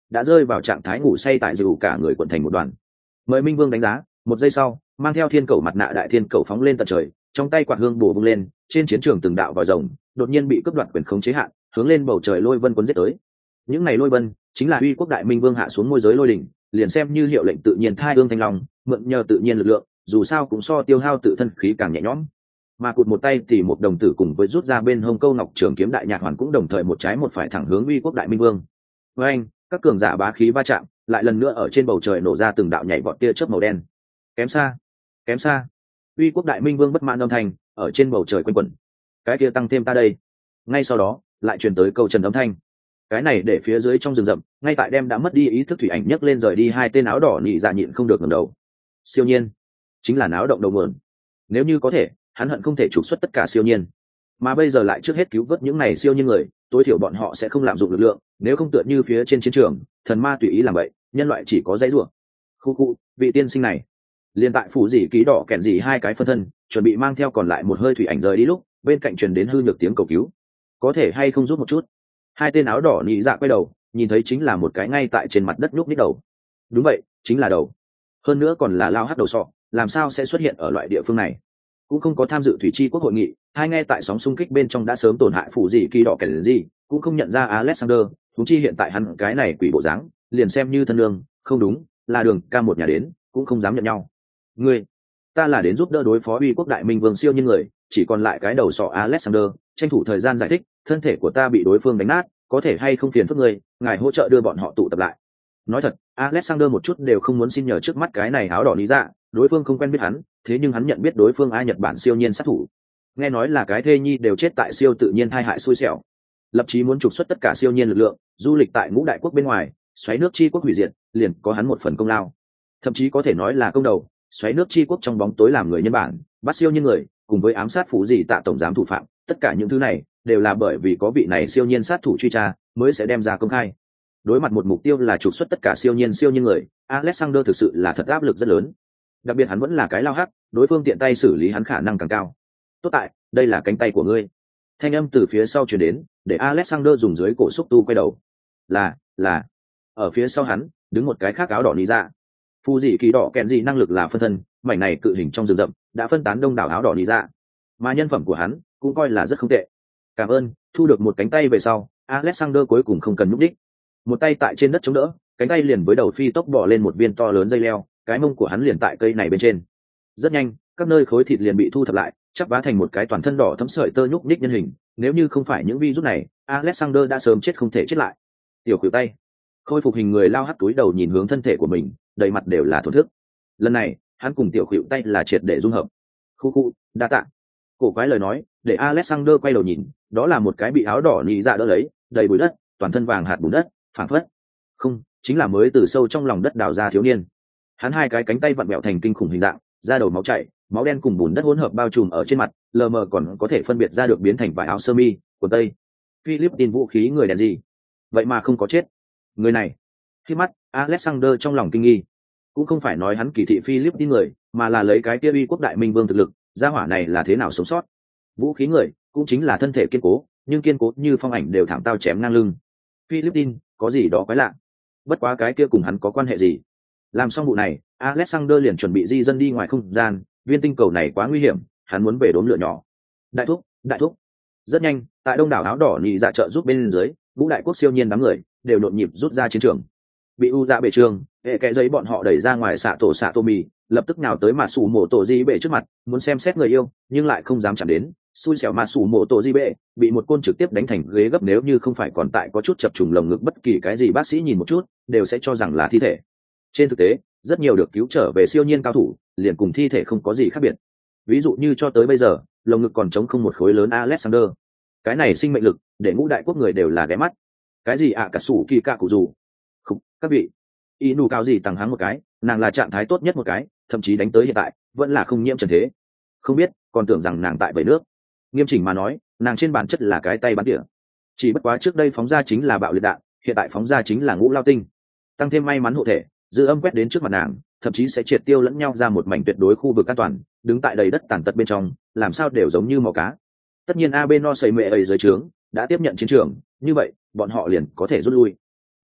đã rơi vào trạng thái ngủ say tại dù cả người quận thành một đoàn. Mời Minh Vương đánh giá. Một giây sau, mang theo thiên cầu mặt nạ đại thiên cầu phóng lên tận trời, trong tay quạt hương bổ vung lên, trên chiến trường từng đạo vòi rồng đột nhiên bị cướp đoạt quyền khống chế hạn, hướng lên bầu trời lôi vân cuốn giết tới. Những này lôi vân chính là uy quốc đại minh vương hạ xuống môi giới lôi đỉnh, liền xem như hiệu lệnh tự nhiên thai ương thanh long, mượn nhờ tự nhiên lực lượng, dù sao cũng so tiêu hao tự thân khí càng nhẹ nhõm. Mà cụt một tay thì một đồng tử cùng với rút ra bên hông câu ngọc trường kiếm đại nhạc hoàn cũng đồng thời một trái một phải thẳng hướng uy quốc đại minh vương. Với anh, các cường giả bá khí va chạm, lại lần nữa ở trên bầu trời nổ ra từng đạo nhảy vọt tia chớp màu đen. Kém xa, kém xa. Uy quốc đại minh vương bất mãn âm thanh ở trên bầu trời quanh quẩn. Cái kia tăng thêm ta đây. Ngay sau đó, lại truyền tới câu trần âm thanh. Cái này để phía dưới trong rừng rậm, ngay tại đem đã mất đi ý thức thủy ảnh nhấc lên rời đi hai tên áo đỏ nhị dạ nhịn không được ngẩng đầu. Siêu nhiên, chính là náo động đầu nguồn. Nếu như có thể, hắn hận không thể trục xuất tất cả siêu nhiên, mà bây giờ lại trước hết cứu vớt những này siêu nhiên người, tối thiểu bọn họ sẽ không lạm dụng lực lượng, nếu không tựa như phía trên chiến trường, thần ma tùy ý làm vậy, nhân loại chỉ có dãy rủa. Khu khu, vị tiên sinh này, liên tại phủ dĩ ký đỏ kẹn dì hai cái phân thân, chuẩn bị mang theo còn lại một hơi thủy ảnh rời đi lúc, bên cạnh truyền đến hư nhược tiếng cầu cứu. Có thể hay không giúp một chút? Hai tên áo đỏ nhị dạ quay đầu, nhìn thấy chính là một cái ngay tại trên mặt đất nhúc nhích đầu. Đúng vậy, chính là đầu. Hơn nữa còn là lao hắc đầu sọ, làm sao sẽ xuất hiện ở loại địa phương này? Cũng không có tham dự thủy chi quốc hội nghị, hai nghe tại sóng xung kích bên trong đã sớm tổn hại phủ gì kỳ đỏ kẻ gì, cũng không nhận ra Alexander, huống chi hiện tại hắn cái này quỷ bộ dáng, liền xem như thân lương, không đúng, là đường ca một nhà đến, cũng không dám nhận nhau. Ngươi, ta là đến giúp đỡ đối phó uy quốc đại minh vương siêu như người, chỉ còn lại cái đầu sọ Alexander, tranh thủ thời gian giải thích, thân thể của ta bị đối phương đánh nát, có thể hay không phiền phức ngươi, ngài hỗ trợ đưa bọn họ tụ tập lại. Nói thật, Alexander một chút đều không muốn xin nhờ trước mắt cái này áo đỏ lý dạ, đối phương không quen biết hắn, thế nhưng hắn nhận biết đối phương ai Nhật Bản siêu nhiên sát thủ. Nghe nói là cái thê nhi đều chết tại siêu tự nhiên tai hại xui xẻo. Lập chí muốn trục xuất tất cả siêu nhiên lực lượng, du lịch tại ngũ đại quốc bên ngoài, xoáy nước chi quốc hủy diệt, liền có hắn một phần công lao. Thậm chí có thể nói là công đầu, xoáy nước chi quốc trong bóng tối làm người nhân bản, bắt siêu nhiên người, cùng với ám sát phủ gì tạ tổng giám thủ phạm, tất cả những thứ này đều là bởi vì có vị này siêu nhiên sát thủ truy tra, mới sẽ đem ra công khai. Đối mặt một mục tiêu là trục xuất tất cả siêu nhiên siêu nhiên người, Alexander thực sự là thật áp lực rất lớn. Đặc biệt hắn vẫn là cái lao hắc, đối phương tiện tay xử lý hắn khả năng càng cao. Tốt tại, đây là cánh tay của ngươi. Thanh âm từ phía sau truyền đến, để Alexander dùng dưới cổ xúc tu quay đầu. Là, là. Ở phía sau hắn, đứng một cái khác áo đỏ lý dạ. Phu dị kỳ đỏ kẹn gì năng lực là phân thân, mảnh này cự hình trong rừng rậm, đã phân tán đông đảo áo đỏ lý dạ. Mà nhân phẩm của hắn cũng coi là rất không tệ. Cảm ơn, thu được một cánh tay về sau, Alexander cuối cùng không cần nhúc đích. Một tay tại trên đất chống đỡ, cánh tay liền với đầu phi tốc bỏ lên một viên to lớn dây leo, cái mông của hắn liền tại cây này bên trên. Rất nhanh, các nơi khối thịt liền bị thu thập lại, chắp vá thành một cái toàn thân đỏ thấm sợi tơ nhúc nhích nhân hình, nếu như không phải những virus này, Alexander đã sớm chết không thể chết lại. Tiểu khuỷu tay, khôi phục hình người lao hắt túi đầu nhìn hướng thân thể của mình, đầy mặt đều là thổn thức. Lần này, hắn cùng tiểu khuỷu tay là triệt để dung hợp. Khu khu, đa tạ. Cổ quái lời nói, để Alexander quay đầu nhìn, đó là một cái bị áo đỏ nhị dạ đỡ lấy, đầy bụi đất, toàn thân vàng hạt bùn đất, phảng phất. Không, chính là mới từ sâu trong lòng đất đào ra thiếu niên. Hắn hai cái cánh tay vặn bẹo thành kinh khủng hình dạng, da đầu máu chảy, máu đen cùng bùn đất hỗn hợp bao trùm ở trên mặt, lờ mờ còn có thể phân biệt ra được biến thành vải áo sơ mi, quần tây. Philippines vũ khí người đèn gì? Vậy mà không có chết. Người này. Khi mắt, Alexander trong lòng kinh nghi. Cũng không phải nói hắn kỳ thị Philippines người, mà là lấy cái kia uy quốc đại minh vương thực lực, gia hỏa này là thế nào sống sót. Vũ khí người, cũng chính là thân thể kiên cố, nhưng kiên cố như phong ảnh đều thảm tao chém ngang lưng. Philippines, có gì đó quái lạ. Bất quá cái kia cùng hắn có quan hệ gì? Làm xong vụ này, Alexander liền chuẩn bị di dân đi ngoài không gian, viên tinh cầu này quá nguy hiểm, hắn muốn về đốn lửa nhỏ. Đại thúc, đại thúc. Rất nhanh, tại đông đảo áo đỏ nhị dạ trợ giúp bên dưới, vũ đại quốc siêu nhiên đám người đều nhộn nhịp rút ra chiến trường. Bị u dạ bể trường, hệ kệ giấy bọn họ đẩy ra ngoài xạ tổ xạ tô mì, lập tức nào tới mà sủ mổ tổ di bể trước mặt, muốn xem xét người yêu, nhưng lại không dám chạm đến. Xui xẻo mà sủ mổ tổ di bệ bị một côn trực tiếp đánh thành ghế gấp, nếu như không phải còn tại có chút chập trùng lồng ngực, bất kỳ cái gì bác sĩ nhìn một chút đều sẽ cho rằng là thi thể. Trên thực tế, rất nhiều được cứu trở về siêu nhiên cao thủ liền cùng thi thể không có gì khác biệt. Ví dụ như cho tới bây giờ, lồng ngực còn trống không một khối lớn Alexander. Cái này sinh mệnh lực để ngũ đại quốc người đều là ghé mắt. Cái gì ạ cả sủ kỳ cạ cụ dù. Không, các vị. Y nụ cao gì tăng hắng một cái, nàng là trạng thái tốt nhất một cái, thậm chí đánh tới hiện tại vẫn là không nhiễm trần thế. Không biết, còn tưởng rằng nàng tại bể nước. Nghiêm chỉnh mà nói, nàng trên bản chất là cái tay bắn tỉa. Chỉ bất quá trước đây phóng ra chính là bạo liệt đạn, hiện tại phóng ra chính là ngũ lao tinh. Tăng thêm may mắn hộ thể, dư âm quét đến trước mặt nàng, thậm chí sẽ triệt tiêu lẫn nhau ra một mảnh tuyệt đối khu vực an toàn, đứng tại đầy đất tàn tật bên trong, làm sao đều giống như màu cá. Tất nhiên a bê no sầy mệ ấy dưới trướng đã tiếp nhận chiến trường, như vậy bọn họ liền có thể rút lui.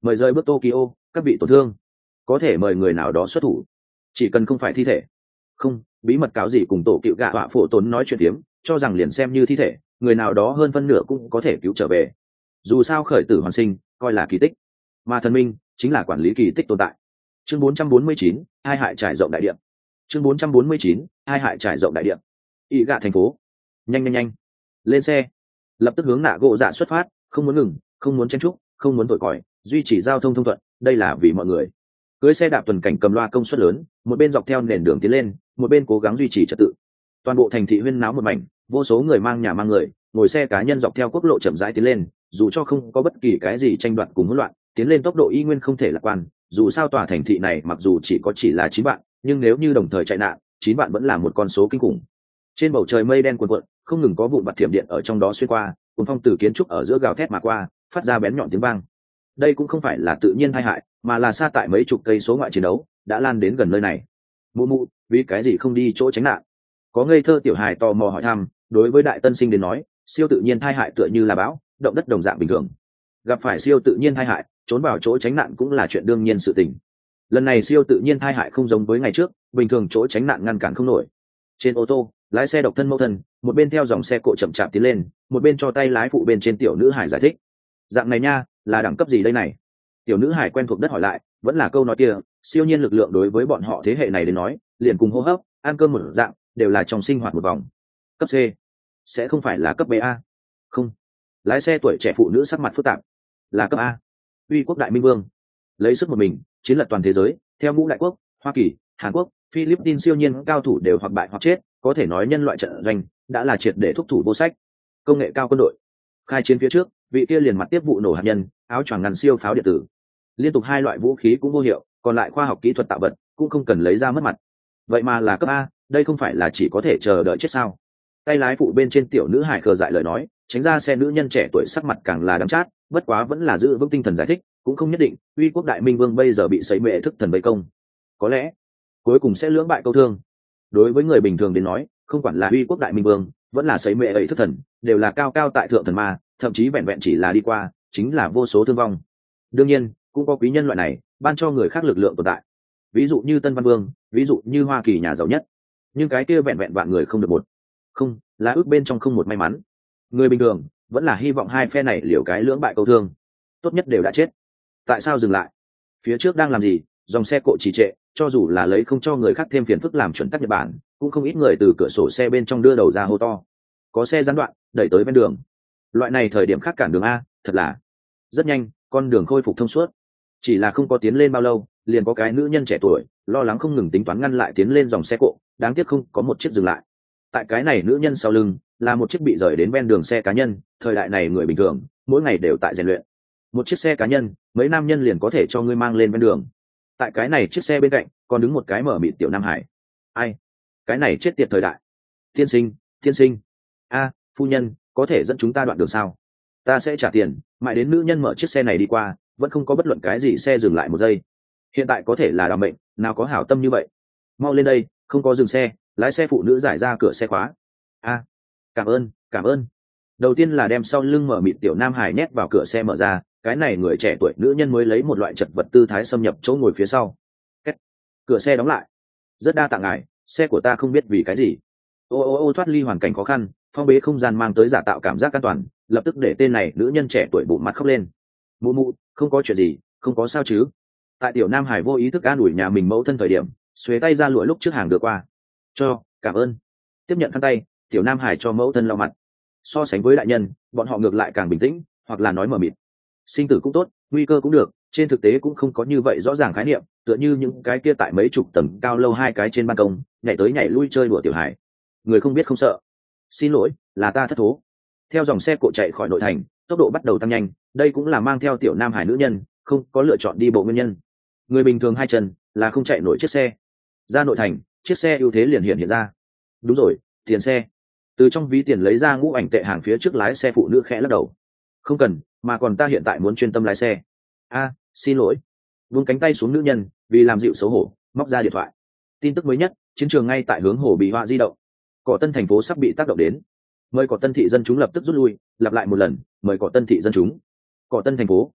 mời rơi bước Tokyo, các vị tổn thương có thể mời người nào đó xuất thủ, chỉ cần không phải thi thể. Không, bí mật cáo gì cùng tổ cựu gạ họa phổ tốn nói chuyện tiếm, cho rằng liền xem như thi thể, người nào đó hơn phân nửa cũng có thể cứu trở về. Dù sao khởi tử hoàn sinh coi là kỳ tích, mà thần minh chính là quản lý kỳ tích tồn tại. Chương bốn trăm bốn mươi chín, hai hại trải rộng đại địa. Chương bốn trăm bốn mươi chín, hai hại trải rộng đại địa. Y gạ thành phố. Nhanh nhanh nhanh, lên xe, lập tức hướng nạ gỗ dạ xuất phát, không muốn ngừng, không muốn chen trúc, không muốn thổi còi, duy trì giao thông thông thuận, đây là vì mọi người. Cưới xe đạp tuần cảnh cầm loa công suất lớn, một bên dọc theo nền đường tiến lên, một bên cố gắng duy trì trật tự. Toàn bộ thành thị huyên náo một mảnh, vô số người mang nhà mang người, ngồi xe cá nhân dọc theo quốc lộ chậm rãi tiến lên, dù cho không có bất kỳ cái gì tranh đoạt cùng hỗn loạn, tiến lên tốc độ y nguyên không thể lạc quan. Dù sao tòa thành thị này mặc dù chỉ có chỉ là chín bạn, nhưng nếu như đồng thời chạy nạn, chín bạn vẫn là một con số kinh khủng. Trên bầu trời mây đen cuồn cuộn, không ngừng có vụn vặt thiểm điện ở trong đó xuyên qua, cuồng phong từ kiến trúc ở giữa gào thét mà qua, phát ra bén nhọn tiếng vang. Đây cũng không phải là tự nhiên tai hại, mà là xa tại mấy chục cây số ngoại chiến đấu đã lan đến gần nơi này. Mụ mụ, vì cái gì không đi chỗ tránh nạn? Có ngây thơ tiểu hài tò mò hỏi thăm. Đối với đại tân sinh đến nói, siêu tự nhiên tai hại tựa như là bão, động đất đồng dạng bình thường. Gặp phải siêu tự nhiên tai hại, trốn vào chỗ tránh nạn cũng là chuyện đương nhiên sự tình. Lần này siêu tự nhiên tai hại không giống với ngày trước, bình thường chỗ tránh nạn ngăn cản không nổi. Trên ô tô, lái xe độc thân mẫu thân, một bên theo dòng xe cộ chậm chạp tiến lên, một bên cho tay lái phụ bên trên tiểu nữ hải giải thích. Dạng này nha, là đẳng cấp gì đây này? Tiểu nữ hải quen thuộc đất hỏi lại, vẫn là câu nói kia, siêu nhiên lực lượng đối với bọn họ thế hệ này đến nói, liền cùng hô hấp, ăn cơm một dạng, đều là trong sinh hoạt một vòng. Cấp C, sẽ không phải là cấp B A? Không. Lái xe tuổi trẻ phụ nữ sắc mặt phức tạp. Là cấp A. Uy quốc đại minh vương, lấy sức một mình, chiến lật toàn thế giới, theo ngũ đại quốc, Hoa Kỳ, Hàn Quốc, Philippines siêu nhiên cao thủ đều hoặc bại hoặc chết, có thể nói nhân loại trận doanh đã là triệt để thúc thủ vô sách. Công nghệ cao quân đội khai chiến phía trước, vị kia liền mặt tiếp vụ nổ hạt nhân, áo choàng ngăn siêu pháo điện tử, liên tục hai loại vũ khí cũng vô hiệu, còn lại khoa học kỹ thuật tạo vật cũng không cần lấy ra mất mặt. Vậy mà là cấp A, đây không phải là chỉ có thể chờ đợi chết sao? Tay lái phụ bên trên tiểu nữ hải khờ dại lời nói, tránh ra xe nữ nhân trẻ tuổi sắc mặt càng là đắng chát, bất quá vẫn là giữ vững tinh thần giải thích, cũng không nhất định. Uy quốc đại minh vương bây giờ bị sấy mệ thức thần vây công, có lẽ cuối cùng sẽ lưỡng bại câu thương. Đối với người bình thường đến nói, không quản là uy quốc đại minh vương vẫn là sấy mệ ấy thức thần, đều là cao cao tại thượng thần ma, thậm chí vẹn vẹn chỉ là đi qua chính là vô số thương vong. Đương nhiên cũng có quý nhân loại này ban cho người khác lực lượng tồn tại, ví dụ như Tân Văn Vương, ví dụ như Hoa Kỳ nhà giàu nhất, nhưng cái kia vẹn vẹn vạn người không được một, không là ước bên trong không một may mắn. Người bình thường vẫn là hy vọng hai phe này liều cái lưỡng bại câu thương, tốt nhất đều đã chết. Tại sao dừng lại? Phía trước đang làm gì? Dòng xe cộ trì trệ, cho dù là lấy không cho người khác thêm phiền phức làm chuẩn tắc Nhật Bản, cũng không ít người từ cửa sổ xe bên trong đưa đầu ra hô to. Có xe gián đoạn, đẩy tới bên đường. Loại này thời điểm khác cản đường a, thật là. Rất nhanh, con đường khôi phục thông suốt. Chỉ là không có tiến lên bao lâu, liền có cái nữ nhân trẻ tuổi lo lắng không ngừng tính toán ngăn lại tiến lên dòng xe cộ, đáng tiếc không có một chiếc dừng lại. Tại cái này nữ nhân sau lưng là một chiếc bị rời đến ven đường xe cá nhân. Thời đại này người bình thường mỗi ngày đều tại rèn luyện, một chiếc xe cá nhân mấy nam nhân liền có thể cho ngươi mang lên ven đường. Tại cái này chiếc xe bên cạnh còn đứng một cái mở mịt tiểu nam hải. Ai? Cái này chết tiệt thời đại. Tiên sinh, tiên sinh. A, phu nhân, có thể dẫn chúng ta đoạn đường sao? Ta sẽ trả tiền. Mãi đến nữ nhân mở chiếc xe này đi qua, vẫn không có bất luận cái gì xe dừng lại một giây. Hiện tại có thể là đào mệnh, nào có hảo tâm như vậy. Mau lên đây. Không có dừng xe. Lái xe phụ nữ giải ra cửa xe khóa. A, cảm ơn, cảm ơn. Đầu tiên là đem sau lưng mở mịt tiểu nam hải nhét vào cửa xe mở ra, cái này người trẻ tuổi nữ nhân mới lấy một loại chật vật tư thái xâm nhập chỗ ngồi phía sau. Kết. Cửa xe đóng lại. Rất đa tạ ngài, xe của ta không biết vì cái gì. Ô ô ô thoát ly hoàn cảnh khó khăn, phong bế không gian mang tới giả tạo cảm giác an toàn, lập tức để tên này nữ nhân trẻ tuổi bụng mặt khóc lên. Mụ mụ, không có chuyện gì, không có sao chứ? Tại tiểu nam hải vô ý thức an ủi nhà mình mẫu thân thời điểm, xuế tay ra lụa lúc trước hàng đưa qua. Cho, cảm ơn. Tiếp nhận khăn tay, tiểu nam hải cho mẫu thân lau mặt. So sánh với đại nhân, bọn họ ngược lại càng bình tĩnh, hoặc là nói mờ mịt. Sinh tử cũng tốt, nguy cơ cũng được, trên thực tế cũng không có như vậy rõ ràng khái niệm, tựa như những cái kia tại mấy chục tầng cao lâu hai cái trên ban công, nhảy tới nhảy lui chơi đùa tiểu hải. Người không biết không sợ. Xin lỗi, là ta thất thố. Theo dòng xe cộ chạy khỏi nội thành, tốc độ bắt đầu tăng nhanh, đây cũng là mang theo tiểu nam hải nữ nhân, không có lựa chọn đi bộ nguyên nhân. Người bình thường hai chân là không chạy nổi chiếc xe. Ra nội thành, chiếc xe ưu thế liền hiện hiện ra. Đúng rồi, tiền xe. Từ trong ví tiền lấy ra ngũ ảnh tệ hàng phía trước lái xe phụ nữ khẽ lắc đầu. Không cần, mà còn ta hiện tại muốn chuyên tâm lái xe. A, xin lỗi. Vung cánh tay xuống nữ nhân, vì làm dịu xấu hổ, móc ra điện thoại. Tin tức mới nhất, chiến trường ngay tại hướng hồ bị họa di động. Cỏ Tân thành phố sắp bị tác động đến. Mời Cỏ Tân thị dân chúng lập tức rút lui, lặp lại một lần, mời Cỏ Tân thị dân chúng. Cỏ Tân thành phố.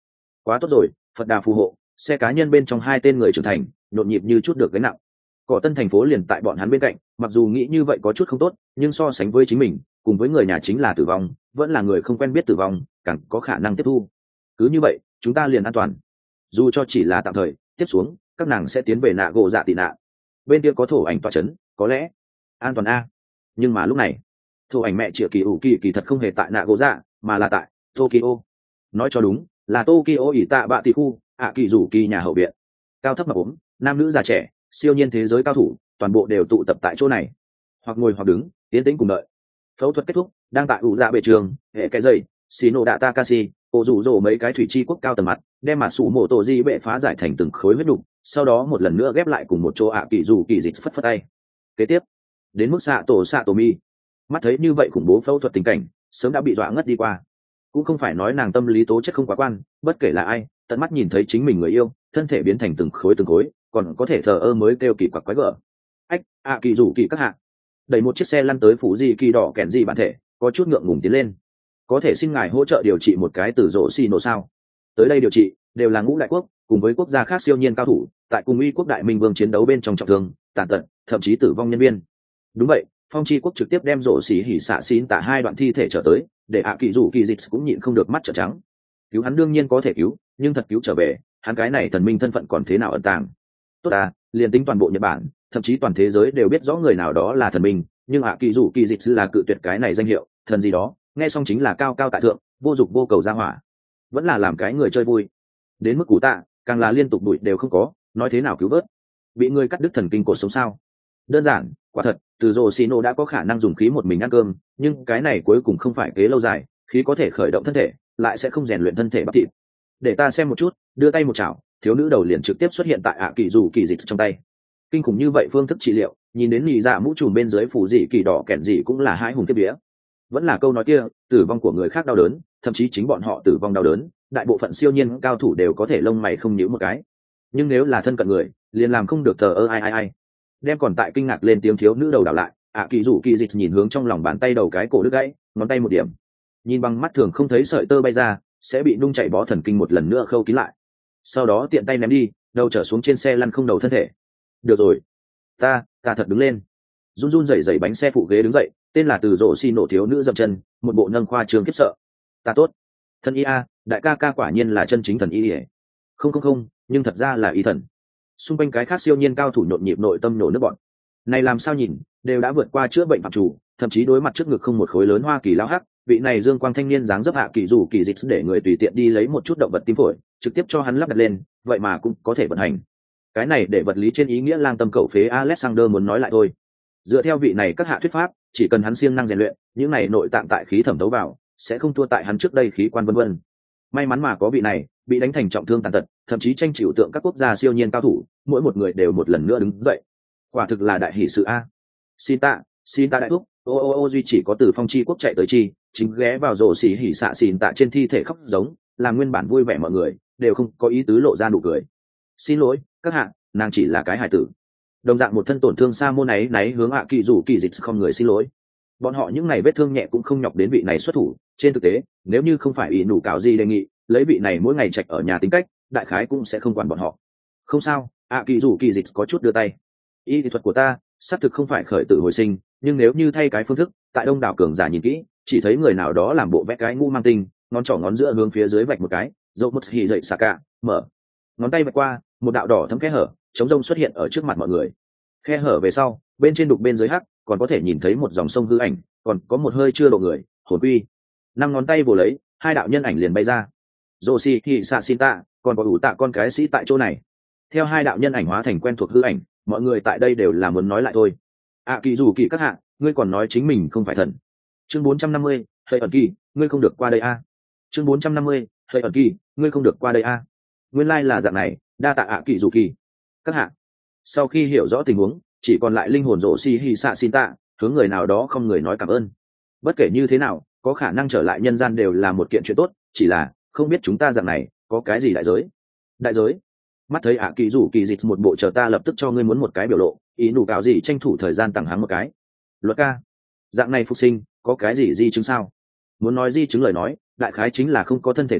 Quá tốt rồi, Phật đà phù hộ, xe cá nhân bên trong hai tên người trưởng thành nhộn nhịp như chút được gánh nặng. Cỏ Tân thành phố liền tại bọn hắn bên cạnh, mặc dù nghĩ như vậy có chút không tốt, nhưng so sánh với chính mình, cùng với người nhà chính là tử vong, vẫn là người không quen biết tử vong, càng có khả năng tiếp thu. Cứ như vậy, chúng ta liền an toàn. Dù cho chỉ là tạm thời, tiếp xuống, các nàng sẽ tiến về nạ gỗ dạ tị nạn. Bên kia có thổ ảnh tọa chấn, có lẽ an toàn a. Nhưng mà lúc này, thổ ảnh mẹ Triệu Kỳ ủ kỳ kỳ thật không hề tại nạ gỗ dạ, mà là tại Tokyo. Nói cho đúng, là Tokyo ỷ tạ bạ tỷ khu, ạ kỳ rủ kỳ nhà hậu viện. Cao thấp mập ốm, nam nữ già trẻ, siêu nhiên thế giới cao thủ, toàn bộ đều tụ tập tại chỗ này, hoặc ngồi hoặc đứng, tiến tĩnh cùng đợi. Phẫu thuật kết thúc, đang tại ủ dạ bệ trường, hệ cái dây, Shino Đạ Takashi, cổ rủ rồ mấy cái thủy chi quốc cao tầng mặt, đem mà sủ mổ tổ di bệ phá giải thành từng khối huyết đục, sau đó một lần nữa ghép lại cùng một chỗ ạ kỳ rủ kỳ dịch phất phất tay. Kế tiếp, đến mức xạ tổ xạ tổ mi, mắt thấy như vậy khủng bố phẫu thuật tình cảnh, sớm đã bị dọa ngất đi qua. Cũng không phải nói nàng tâm lý tố chất không quá quan, bất kể là ai, tận mắt nhìn thấy chính mình người yêu, thân thể biến thành từng khối từng khối, còn có thể thờ ơ mới kêu kỳ quặc quái gở. Ách, ạ kỳ rủ kỳ các hạ. Đẩy một chiếc xe lăn tới phủ di kỳ đỏ kèn gì bản thể, có chút ngượng ngùng tiến lên. Có thể xin ngài hỗ trợ điều trị một cái tử rộ xì nổ sao? Tới đây điều trị đều là ngũ đại quốc cùng với quốc gia khác siêu nhiên cao thủ, tại cùng uy quốc đại minh vương chiến đấu bên trong trọng thương, tàn tật, thậm chí tử vong nhân viên. Đúng vậy, phong chi quốc trực tiếp đem rộ xì hỉ xạ xín tạ hai đoạn thi thể trở tới, để ạ kỳ rủ kỳ dịch cũng nhịn không được mắt trợn trắng. Cứu hắn đương nhiên có thể cứu, nhưng thật cứu trở về, hắn cái này thần minh thân phận còn thế nào ẩn tàng? Tốt à, liền tính toàn bộ Nhật Bản, thậm chí toàn thế giới đều biết rõ người nào đó là thần minh, nhưng ạ kỳ rủ kỳ dịch là cự tuyệt cái này danh hiệu, thần gì đó, nghe xong chính là cao cao tại thượng, vô dục vô cầu ra hỏa, vẫn là làm cái người chơi vui. Đến mức củ tạ, càng là liên tục đuổi đều không có, nói thế nào cứu vớt? Bị người cắt đứt thần kinh cổ sống sao? Đơn giản, quả thật, từ rồ xì nổ đã có khả năng dùng khí một mình ăn cơm, nhưng cái này cuối cùng không phải kế lâu dài, khí có thể khởi động thân thể, lại sẽ không rèn luyện thân thể bắp thịt. Để ta xem một chút, đưa tay một chảo, thiếu nữ đầu liền trực tiếp xuất hiện tại ạ kỳ rủ kỳ dịch trong tay. Kinh khủng như vậy phương thức trị liệu, nhìn đến nhị dạ mũ trùm bên dưới phủ dị kỳ đỏ kẹn dị cũng là hai hùng kiếp vía. Vẫn là câu nói kia, tử vong của người khác đau đớn, thậm chí chính bọn họ tử vong đau đớn, đại bộ phận siêu nhiên cao thủ đều có thể lông mày không nhíu một cái. Nhưng nếu là thân cận người, liền làm không được thờ ơ ai ai ai. Đem còn tại kinh ngạc lên tiếng thiếu nữ đầu đảo lại, ạ kỳ rủ kỳ dịch nhìn hướng trong lòng bàn tay đầu cái cổ đứt gãy, ngón tay một điểm. Nhìn bằng mắt thường không thấy sợi tơ bay ra, sẽ bị nung chảy bó thần kinh một lần nữa khâu kín lại. Sau đó tiện tay ném đi, đầu trở xuống trên xe lăn không đầu thân thể. Được rồi, ta ta thật đứng lên, run run rẩy rẩy bánh xe phụ ghế đứng dậy, tên là từ rộ xi nổ thiếu nữ dậm chân, một bộ nâng khoa trương khiếp sợ. Ta tốt, thân y a, đại ca ca quả nhiên là chân chính thần y. Không không không, nhưng thật ra là y thần. Xung quanh cái khác siêu nhiên cao thủ nhộn nhịp nội tâm nổ nước bọn. Này làm sao nhìn, đều đã vượt qua chữa bệnh phạm chủ, thậm chí đối mặt trước ngực không một khối lớn hoa kỳ lao hắc, vị này dương quang thanh niên dáng dấp hạ kỳ rủ kỳ dịch để người tùy tiện đi lấy một chút động vật tim phổi, trực tiếp cho hắn lắp đặt lên, vậy mà cũng có thể vận hành. Cái này để vật lý trên ý nghĩa lang tâm cẩu phế Alexander muốn nói lại thôi. Dựa theo vị này các hạ thuyết pháp, chỉ cần hắn siêng năng rèn luyện, những này nội tạng tại khí thẩm thấu vào, sẽ không thua tại hắn trước đây khí quan vân vân. May mắn mà có vị này, bị đánh thành trọng thương tàn tật, thậm chí tranh chịu tượng các quốc gia siêu nhiên cao thủ, mỗi một người đều một lần nữa đứng dậy. Quả thực là đại hỷ sự a. Xin tạ, xin tạ đại thúc, ô ô ô duy chỉ có từ phong chi quốc chạy tới chi, chính ghé vào rổ xì hỉ xạ xin tạ trên thi thể khóc giống, làm nguyên bản vui vẻ mọi người đều không có ý tứ lộ ra nụ cười. Xin lỗi, các hạ, nàng chỉ là cái hài tử. Đồng dạng một thân tổn thương sa môn ấy náy hướng hạ kỳ rủ kỳ dịch không người xin lỗi. Bọn họ những này vết thương nhẹ cũng không nhọc đến vị này xuất thủ. Trên thực tế, nếu như không phải ý nụ cạo gì đề nghị, lấy vị này mỗi ngày trạch ở nhà tính cách, đại khái cũng sẽ không quản bọn họ. Không sao, hạ kỳ rủ kỳ dịch có chút đưa tay. Y thuật của ta, xác thực không phải khởi tử hồi sinh, nhưng nếu như thay cái phương thức, tại đông đảo cường giả nhìn kỹ, chỉ thấy người nào đó làm bộ vẽ cái ngu mang tinh, ngón trỏ ngón giữa hướng phía dưới vạch một cái, dâu mất hì dậy xà cả, mở. Ngón tay vạch qua, một đạo đỏ thấm khe hở, chống rông xuất hiện ở trước mặt mọi người. Khe hở về sau, bên trên đục bên dưới hắc, còn có thể nhìn thấy một dòng sông hư ảnh, còn có một hơi chưa độ người, hồn quy. Năm ngón tay vồ lấy, hai đạo nhân ảnh liền bay ra. Roshi thì xạ xin tạ, còn có ủ tạ con cái sĩ tại chỗ này. Theo hai đạo nhân ảnh hóa thành quen thuộc hư ảnh, mọi người tại đây đều là muốn nói lại thôi. À kỳ dù kỳ các hạ, ngươi còn nói chính mình không phải thần. Chương bốn trăm năm mươi, hơi ẩn kỳ, ngươi không được qua đây a. Chương bốn trăm năm mươi, hơi ẩn kỳ, ngươi không được qua đây a. Nguyên lai like là dạng này, đa tạ ạ kỳ dù kỳ các hạ. Sau khi hiểu rõ tình huống, chỉ còn lại linh hồn rổ xì hi xạ xin tạ, hướng người nào đó không người nói cảm ơn. Bất kể như thế nào, có khả năng trở lại nhân gian đều là một kiện chuyện tốt, chỉ là không biết chúng ta dạng này có cái gì đại giới. Đại giới? Mắt thấy ạ kỳ rủ kỳ dịch một bộ chờ ta lập tức cho ngươi muốn một cái biểu lộ, ý nụ cáo gì tranh thủ thời gian tặng hắn một cái. Luật ca, dạng này phục sinh có cái gì di chứng sao? Muốn nói di chứng lời nói, đại khái chính là không có thân thể đi,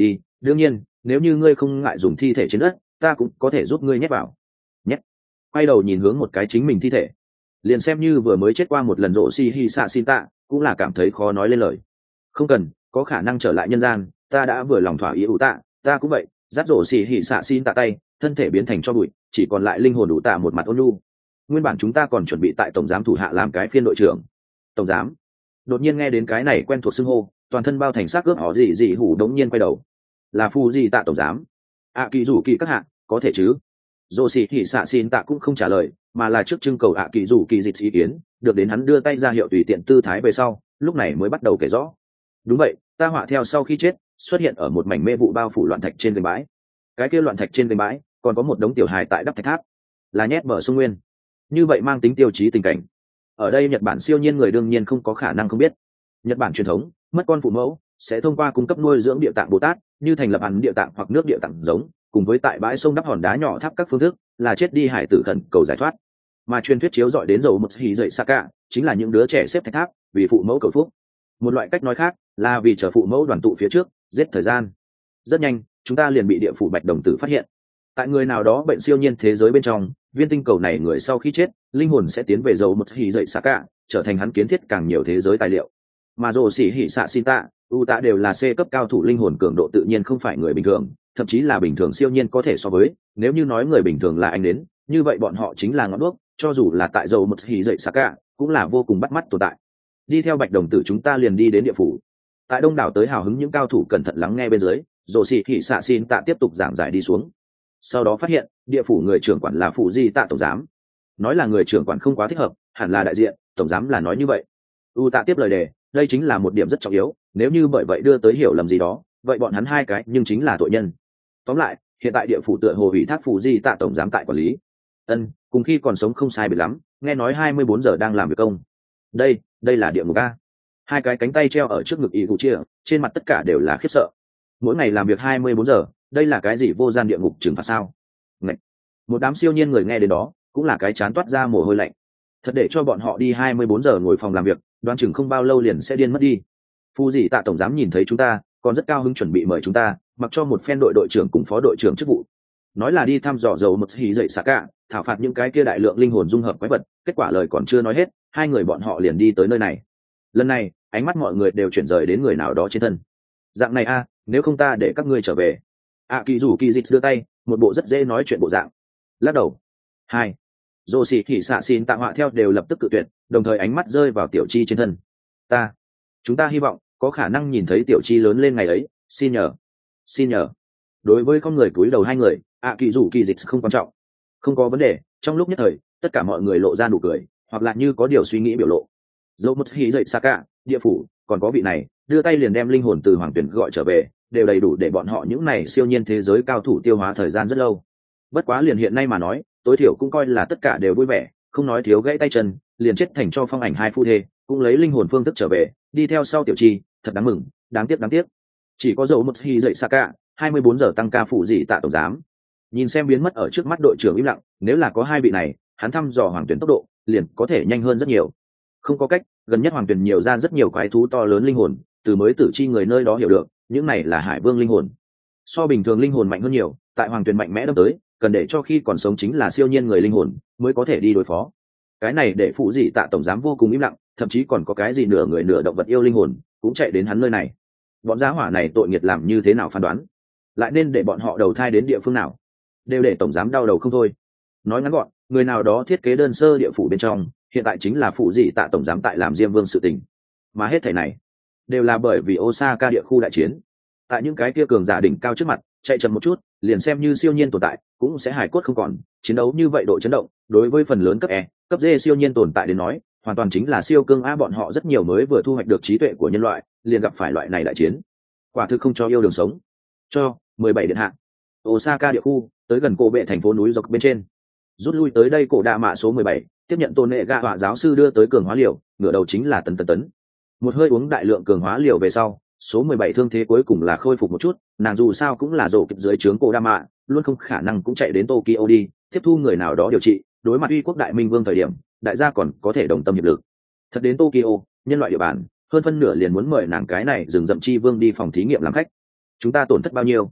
đương nhiên nếu như ngươi không ngại dùng thi thể trên đất ta cũng có thể giúp ngươi nhét vào. Nhét. Quay đầu nhìn hướng một cái chính mình thi thể, liền xem như vừa mới chết qua một lần rộ xì hi xạ xin tạ cũng là cảm thấy khó nói lên lời. Không cần, có khả năng trở lại nhân gian, ta đã vừa lòng thỏa ý ủ tạ, ta cũng vậy. Giáp rộ xì hi xạ xin tạ tay, thân thể biến thành cho bụi, chỉ còn lại linh hồn ủ tạ một mặt ôn nhu. Nguyên bản chúng ta còn chuẩn bị tại tổng giám thủ hạ làm cái phiên đội trưởng. Tổng giám. Đột nhiên nghe đến cái này quen thuộc xưng hô, toàn thân bao thành xác ướp họ gì gì hủ đống nhiên quay đầu. Là phu gì tạ tổng giám? ạ kỳ rủ kỳ các hạ, có thể chứ? Dô xì thì xạ xin tạ cũng không trả lời, mà là trước trưng cầu ạ kỳ rủ kỳ dịch ý kiến, được đến hắn đưa tay ra hiệu tùy tiện tư thái về sau, lúc này mới bắt đầu kể rõ. Đúng vậy, ta họa theo sau khi chết xuất hiện ở một mảnh mê vụ bao phủ loạn thạch trên gành bãi. Cái kia loạn thạch trên gành bãi còn có một đống tiểu hài tại đắp thạch tháp, là nhét bờ sông nguyên. Như vậy mang tính tiêu chí tình cảnh. Ở đây Nhật Bản siêu nhiên người đương nhiên không có khả năng không biết. Nhật Bản truyền thống, mất con phụ mẫu sẽ thông qua cung cấp nuôi dưỡng địa tạng Bồ Tát, như thành lập ăn địa tạng hoặc nước địa tạng giống, cùng với tại bãi sông đắp hòn đá nhỏ tháp các phương thức, là chết đi hải tử khẩn cầu giải thoát. Mà truyền thuyết chiếu dọi đến dầu một hì dậy Saka, chính là những đứa trẻ xếp thạch tháp, vì phụ mẫu cầu phúc. Một loại cách nói khác là vì chờ phụ mẫu đoàn tụ phía trước, giết thời gian. Rất nhanh, chúng ta liền bị địa phủ Bạch Đồng Tử phát hiện. Tại người nào đó bệnh siêu nhiên thế giới bên trong, viên tinh cầu này người sau khi chết, linh hồn sẽ tiến về dầu một hì dậy Saka, trở thành hắn kiến thiết càng nhiều thế giới tài liệu. Mà rồ xỉ hỉ xạ xin tạ, u tạ đều là C cấp cao thủ linh hồn cường độ tự nhiên không phải người bình thường, thậm chí là bình thường siêu nhiên có thể so với. Nếu như nói người bình thường là anh đến, như vậy bọn họ chính là ngọn đuốc, cho dù là tại dầu một hì dậy Saka, cũng là vô cùng bắt mắt tồn tại. Đi theo Bạch Đồng Tử chúng ta liền đi đến địa phủ. Tại đông đảo tới hào hứng những cao thủ cẩn thận lắng nghe bên dưới, rồ xỉ hỉ xạ xin tạ tiếp tục giảng giải đi xuống. Sau đó phát hiện địa phủ người trưởng quản là phụ di tạ tổng giám. Nói là người trưởng quản không quá thích hợp, hẳn là đại diện tổng giám là nói như vậy. U tạ tiếp lời đề, đây chính là một điểm rất trọng yếu, nếu như bởi vậy đưa tới hiểu lầm gì đó, vậy bọn hắn hai cái nhưng chính là tội nhân. Tóm lại, hiện tại địa phủ tựa hồ ủy thác phụ di tạ tổng giám tại quản lý. Ân, cùng khi còn sống không sai biệt lắm, nghe nói hai mươi bốn giờ đang làm việc công. Đây, đây là địa ngục a. Hai cái cánh tay treo ở trước ngực y cụ chia, trên mặt tất cả đều là khiếp sợ. Mỗi ngày làm việc hai mươi bốn giờ, đây là cái gì vô gian địa ngục trừng phạt sao? Ngậy. Một đám siêu nhiên người nghe đến đó, cũng là cái chán toát ra mồ hôi lạnh. Thật để cho bọn họ đi hai mươi bốn giờ ngồi phòng làm việc, đoán chừng không bao lâu liền sẽ điên mất đi. Phu dị tạ tổng giám nhìn thấy chúng ta, còn rất cao hứng chuẩn bị mời chúng ta, mặc cho một phen đội đội trưởng cùng phó đội trưởng chức vụ. Nói là đi thăm dò dầu một hí dậy xả cả, thảo phạt những cái kia đại lượng linh hồn dung hợp quái vật, kết quả lời còn chưa nói hết, hai người bọn họ liền đi tới nơi này. Lần này, ánh mắt mọi người đều chuyển rời đến người nào đó trên thân. Dạng này a, nếu không ta để các ngươi trở về. À kỳ rủ kỳ dịch đưa tay, một bộ rất dễ nói chuyện bộ dạng. Lắc đầu. Hai. Dô xì thì xạ xin tạ họa theo đều lập tức cự tuyệt, đồng thời ánh mắt rơi vào tiểu chi trên thân. Ta. Chúng ta hy vọng có khả năng nhìn thấy tiểu chi lớn lên ngày ấy, xin nhờ. Xin nhờ. Đối với con người cúi đầu hai người, ạ kỳ rủ kỳ dịch không quan trọng. Không có vấn đề, trong lúc nhất thời, tất cả mọi người lộ ra nụ cười, hoặc là như có điều suy nghĩ biểu lộ. Dô mất hí dậy Saka, địa phủ, còn có vị này, đưa tay liền đem linh hồn từ hoàng tuyển gọi trở về, đều đầy đủ để bọn họ những này siêu nhiên thế giới cao thủ tiêu hóa thời gian rất lâu. Bất quá liền hiện nay mà nói, tối thiểu cũng coi là tất cả đều vui vẻ, không nói thiếu gãy tay chân, liền chết thành cho phong ảnh hai phu thê, cũng lấy linh hồn phương thức trở về, đi theo sau tiểu chi, thật đáng mừng, đáng tiếc đáng tiếc. Chỉ có dấu một hi dậy Saka, hai mươi bốn giờ tăng ca phụ gì tạ tổng giám. Nhìn xem biến mất ở trước mắt đội trưởng im lặng, nếu là có hai vị này, hắn thăm dò hoàng tuyển tốc độ, liền có thể nhanh hơn rất nhiều. Không có cách, gần nhất hoàng tuyển nhiều ra rất nhiều quái thú to lớn linh hồn, từ mới tử chi người nơi đó hiểu được, những này là hải vương linh hồn. So bình thường linh hồn mạnh hơn nhiều, tại hoàng tuyển mạnh mẽ đâm tới, cần để cho khi còn sống chính là siêu nhiên người linh hồn mới có thể đi đối phó. Cái này để phụ gì tạ tổng giám vô cùng im lặng, thậm chí còn có cái gì nửa người nửa động vật yêu linh hồn cũng chạy đến hắn nơi này. Bọn gia hỏa này tội nghiệp làm như thế nào phán đoán, lại nên để bọn họ đầu thai đến địa phương nào, đều để tổng giám đau đầu không thôi. Nói ngắn gọn, người nào đó thiết kế đơn sơ địa phủ bên trong, hiện tại chính là phụ gì tạ tổng giám tại làm diêm vương sự tình. Mà hết thảy này đều là bởi vì Osaka địa khu đại chiến. Tại những cái kia cường giả đỉnh cao trước mặt, chạy chậm một chút, liền xem như siêu nhiên tồn tại, cũng sẽ hài cốt không còn. Chiến đấu như vậy độ chấn động, đối với phần lớn cấp E, cấp D siêu nhiên tồn tại đến nói, hoàn toàn chính là siêu cương a. Bọn họ rất nhiều mới vừa thu hoạch được trí tuệ của nhân loại, liền gặp phải loại này đại chiến. Quả thực không cho yêu đường sống. Cho mười bảy điện hạ. Osaka địa khu, tới gần cổ bệ thành phố núi dọc bên trên. Rút lui tới đây cổ đạ mạ số mười bảy, tiếp nhận tôn nệ gạ họa giáo sư đưa tới cường hóa liều, ngửa đầu chính là tấn tấn tấn. Một hơi uống đại lượng cường hóa liều về sau, số mười bảy thương thế cuối cùng là khôi phục một chút, nàng dù sao cũng là rổ kịp dưới trướng cổ đa mạ, luôn không khả năng cũng chạy đến Tokyo đi tiếp thu người nào đó điều trị. Đối mặt uy quốc đại minh vương thời điểm, đại gia còn có thể đồng tâm hiệp lực. Thật đến Tokyo, nhân loại địa bàn, hơn phân nửa liền muốn mời nàng cái này rừng rậm chi vương đi phòng thí nghiệm làm khách. Chúng ta tổn thất bao nhiêu,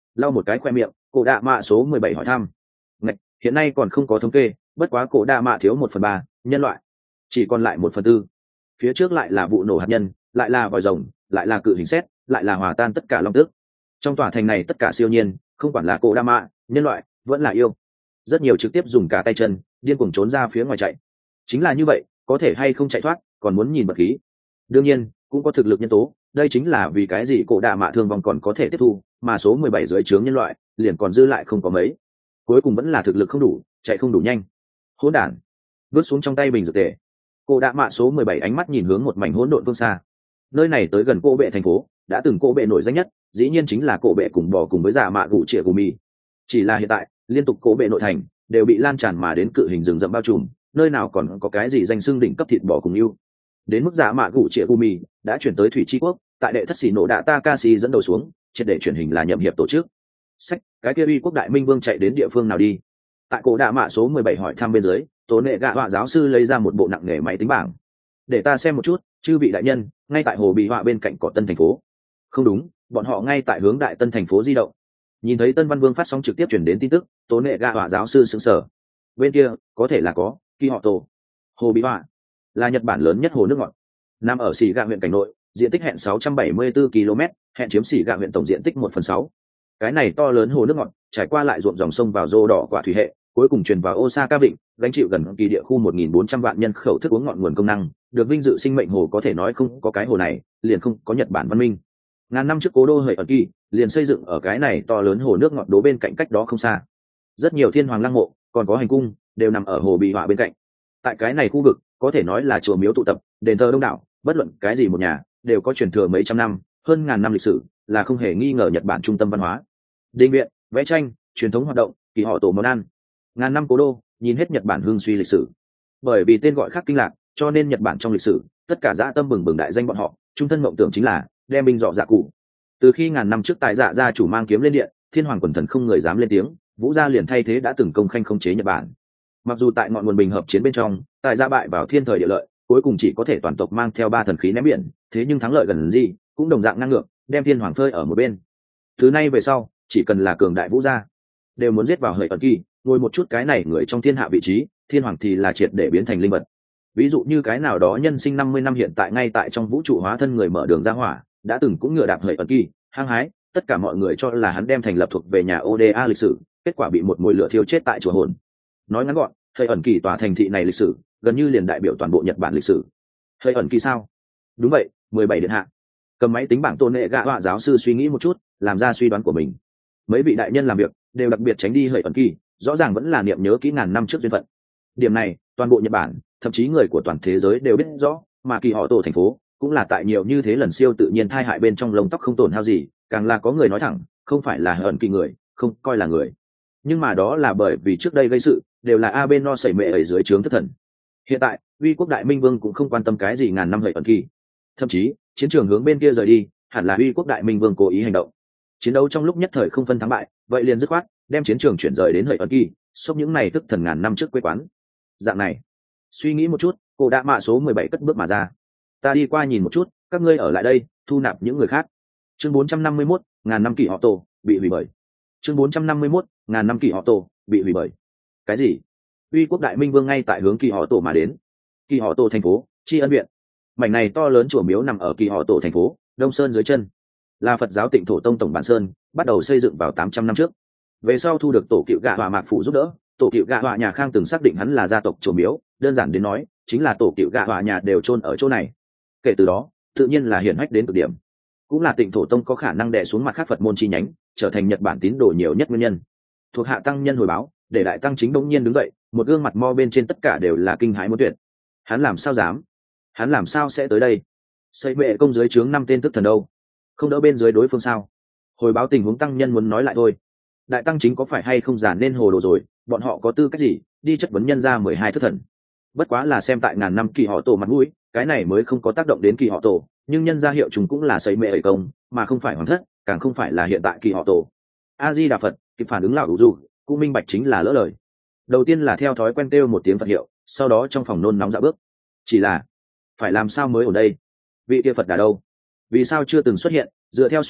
lau một cái khoe miệng, cổ đạ mạ số mười bảy hỏi thăm. Ngạch, hiện nay còn không có thống kê, bất quá cổ đạ mạ thiếu một phần ba nhân loại, chỉ còn lại một phần tư. Phía trước lại là vụ nổ hạt nhân, lại là vòi rồng, lại là cự hình sét, lại là hòa tan tất cả long tước. Trong tòa thành này tất cả siêu nhiên, không quản là cổ đạ mạ, nhân loại, vẫn là yêu, rất nhiều trực tiếp dùng cả tay chân điên cuồng trốn ra phía ngoài chạy. Chính là như vậy, có thể hay không chạy thoát còn muốn nhìn vật khí. Đương nhiên cũng có thực lực nhân tố, đây chính là vì cái gì cổ đạ mạ thương vong còn có thể tiếp thu, mà số mười bảy dưới trướng nhân loại liền còn dư lại không có mấy, cuối cùng vẫn là thực lực không đủ, chạy không đủ nhanh. Hỗn đản, vứt xuống trong tay bình dược tề, cổ đạ mạ số mười bảy ánh mắt nhìn hướng một mảnh hỗn độn phương xa. Nơi này tới gần cô bệ thành phố, đã từng cô bệ nổi danh nhất dĩ nhiên chính là cổ bệ cùng bò cùng với giả mạ gụ trịa của mì. Chỉ là hiện tại liên tục cổ bệ nội thành đều bị lan tràn mà đến cự hình rừng rậm bao trùm, nơi nào còn có cái gì danh xưng đỉnh cấp thịt bò cùng yêu. Đến mức giả mạ gụ trịa của mì đã chuyển tới thủy tri quốc, tại đệ thất xỉ nổ đạ Takashi dẫn đầu xuống triệt để chuyển hình là nhậm hiệp tổ chức. Sách, cái kia uy quốc đại minh vương chạy đến địa phương nào đi? Tại cổ đạ mạ số mười bảy hỏi thăm bên dưới, tố nệ gạ họa giáo sư lấy ra một bộ nặng nghề máy tính bảng. Để ta xem một chút, chư vị đại nhân, ngay tại hồ bị họa bên cạnh cỏ tân thành phố. Không đúng, bọn họ ngay tại hướng đại tân thành phố di động. Nhìn thấy tân văn vương phát sóng trực tiếp chuyển đến tin tức, tố nệ gạ họa giáo sư sững sờ. Bên kia có thể là có kỳ họ tổ. Hồ bị họa là Nhật Bản lớn nhất hồ nước ngọt, nằm ở xỉ gạ huyện cảnh nội, diện tích hẹn sáu trăm bảy mươi tư ki lô mét, hẹn chiếm xỉ gạ huyện tổng diện tích một phần sáu. Cái này to lớn hồ nước ngọt trải qua lại ruộng dòng sông vào rô đỏ quả thủy hệ, cuối cùng truyền vào Osaka Vịnh, gánh chịu gần kỳ địa khu một nghìn bốn trăm vạn nhân khẩu thức uống ngọn nguồn công năng, được vinh dự sinh mệnh hồ. Có thể nói không có cái hồ này liền không có Nhật Bản văn minh. Ngàn năm trước cố đô Hợi ẩn Kỳ liền xây dựng ở cái này to lớn hồ nước ngọt đố bên cạnh, cách đó không xa. Rất nhiều thiên hoàng lăng mộ còn có hành cung đều nằm ở hồ bị họa bên cạnh. Tại cái này khu vực có thể nói là chùa miếu tụ tập, đền thờ đông đảo, bất luận cái gì một nhà đều có truyền thừa mấy trăm năm, hơn ngàn năm lịch sử, là không hề nghi ngờ Nhật Bản trung tâm văn hóa. Đình viện, vẽ tranh, truyền thống hoạt động, kỳ họ tổ món ăn. Ngàn năm cố đô, nhìn hết Nhật Bản hưng suy lịch sử. Bởi vì tên gọi khác kinh lạc, cho nên Nhật Bản trong lịch sử, tất cả dã tâm bừng bừng đại danh bọn họ, trung thân mộng tưởng chính là đem binh dọ dạ cụ. Từ khi ngàn năm trước tài dạ gia chủ mang kiếm lên điện, thiên hoàng quần thần không người dám lên tiếng, vũ gia liền thay thế đã từng công khanh khống chế Nhật Bản. Mặc dù tại ngọn nguồn bình hợp chiến bên trong, tài gia bại vào thiên thời địa lợi, cuối cùng chỉ có thể toàn tộc mang theo ba thần khí ném biển, thế nhưng thắng lợi gần gì cũng đồng dạng ngang ngược, đem thiên hoàng phơi ở một bên. Thứ nay về sau, chỉ cần là cường đại vũ gia, đều muốn giết vào Hợi ẩn Kỳ, ngồi một chút cái này người trong thiên hạ vị trí, thiên hoàng thì là triệt để biến thành linh vật. Ví dụ như cái nào đó nhân sinh năm mươi năm hiện tại ngay tại trong vũ trụ hóa thân người mở đường ra hỏa, đã từng cũng ngựa đạp Hợi ẩn Kỳ, hăng hái, tất cả mọi người cho là hắn đem thành lập thuộc về nhà o đê a lịch sử, kết quả bị một mùi lửa thiêu chết tại chùa hồn. Nói ngắn gọn, Hợi ẩn Kỳ tòa thành thị này lịch sử gần như liền đại biểu toàn bộ Nhật Bản lịch sử. Hợi ẩn Kỳ sao? Đúng vậy, mười bảy điện hạ. Cầm máy tính bảng tôn nệ gạ họa giáo sư suy nghĩ một chút, làm ra suy đoán của mình. Mấy vị đại nhân làm việc đều đặc biệt tránh đi Hợi ẩn Kỳ, rõ ràng vẫn là niệm nhớ kỹ ngàn năm trước duyên phận. Điểm này toàn bộ Nhật Bản, thậm chí người của toàn thế giới đều biết rõ, mà kỳ họ tổ thành phố cũng là tại nhiều như thế lần siêu tự nhiên thai hại bên trong lông tóc không tổn hao gì, càng là có người nói thẳng không phải là Hợi ẩn Kỳ người không coi là người. Nhưng mà đó là bởi vì trước đây gây sự đều là a bên no sẩy mệ ở dưới trướng thất thần. Hiện tại uy quốc đại minh vương cũng không quan tâm cái gì ngàn năm Hợi ẩn Kỳ, thậm chí chiến trường hướng bên kia rời đi, hẳn là uy quốc đại minh vương cố ý hành động. Chiến đấu trong lúc nhất thời không phân thắng bại, vậy liền dứt khoát đem chiến trường chuyển rời đến Hợi ẩn Kỳ, xốc những này tức thần ngàn năm trước quê quán. Dạng này suy nghĩ một chút, cô đã mạ số mười bảy cất bước mà ra. Ta đi qua nhìn một chút, các ngươi ở lại đây thu nạp những người khác. Chương bốn trăm năm mươi mốt, ngàn năm kỳ họ tổ bị hủy bởi. Chương bốn trăm năm mươi mốt, ngàn năm kỳ họ tổ bị hủy bởi. Cái gì? Uy quốc đại minh vương ngay tại hướng kỳ họ tổ mà đến. Kỳ họ tổ thành phố tri ân viện, mảnh này to lớn chùa miếu nằm ở kỳ họ tổ thành phố Đông Sơn dưới chân, là Phật giáo Tịnh Thổ Tông tổng bản sơn, bắt đầu xây dựng vào tám trăm năm trước. Về sau thu được tổ cựu gạ họa mạc phụ giúp đỡ, tổ cựu gạ họa nhà Khang từng xác định hắn là gia tộc chùa miếu, đơn giản đến nói chính là tổ cựu gạ họa nhà đều chôn ở chỗ này. Kể từ đó tự nhiên là hiển hách đến cực điểm, cũng là Tịnh Thổ Tông có khả năng đè xuống mặt khác Phật môn chi nhánh, trở thành Nhật Bản tín đồ nhiều nhất nguyên nhân. Thuộc hạ tăng nhân hồi báo, để đại tăng chính bỗng nhiên đứng dậy, một gương mặt mo bên trên tất cả đều là kinh hãi muốn tuyệt. Hắn làm sao dám? Hắn làm sao sẽ tới đây? Xây mệ công dưới trướng năm tên tức thần đâu? Không đỡ bên dưới đối phương sao? Hồi báo tình huống tăng nhân muốn nói lại thôi. Đại tăng chính có phải hay không giản nên hồ đồ rồi, bọn họ có tư cách gì đi chất vấn nhân ra mười hai thức thần? Bất quá là xem tại ngàn năm kỳ họ tổ mặt mũi, cái này mới không có tác động đến kỳ họ tổ, nhưng nhân ra hiệu chúng cũng là xây mệ ẩy công, mà không phải hoàng thất, càng không phải là hiện tại kỳ họ tổ. A Di Đà Phật, kịp phản ứng lão đủ dù, cũng minh bạch chính là lỡ lời. Đầu tiên là theo thói quen kêu một tiếng Phật hiệu, sau đó trong phòng nôn nóng dạo bước. Chỉ là phải làm sao mới ở đây? Vị kia Phật đà đâu? Vì sao chưa từng xuất hiện? Dựa theo suy đoán,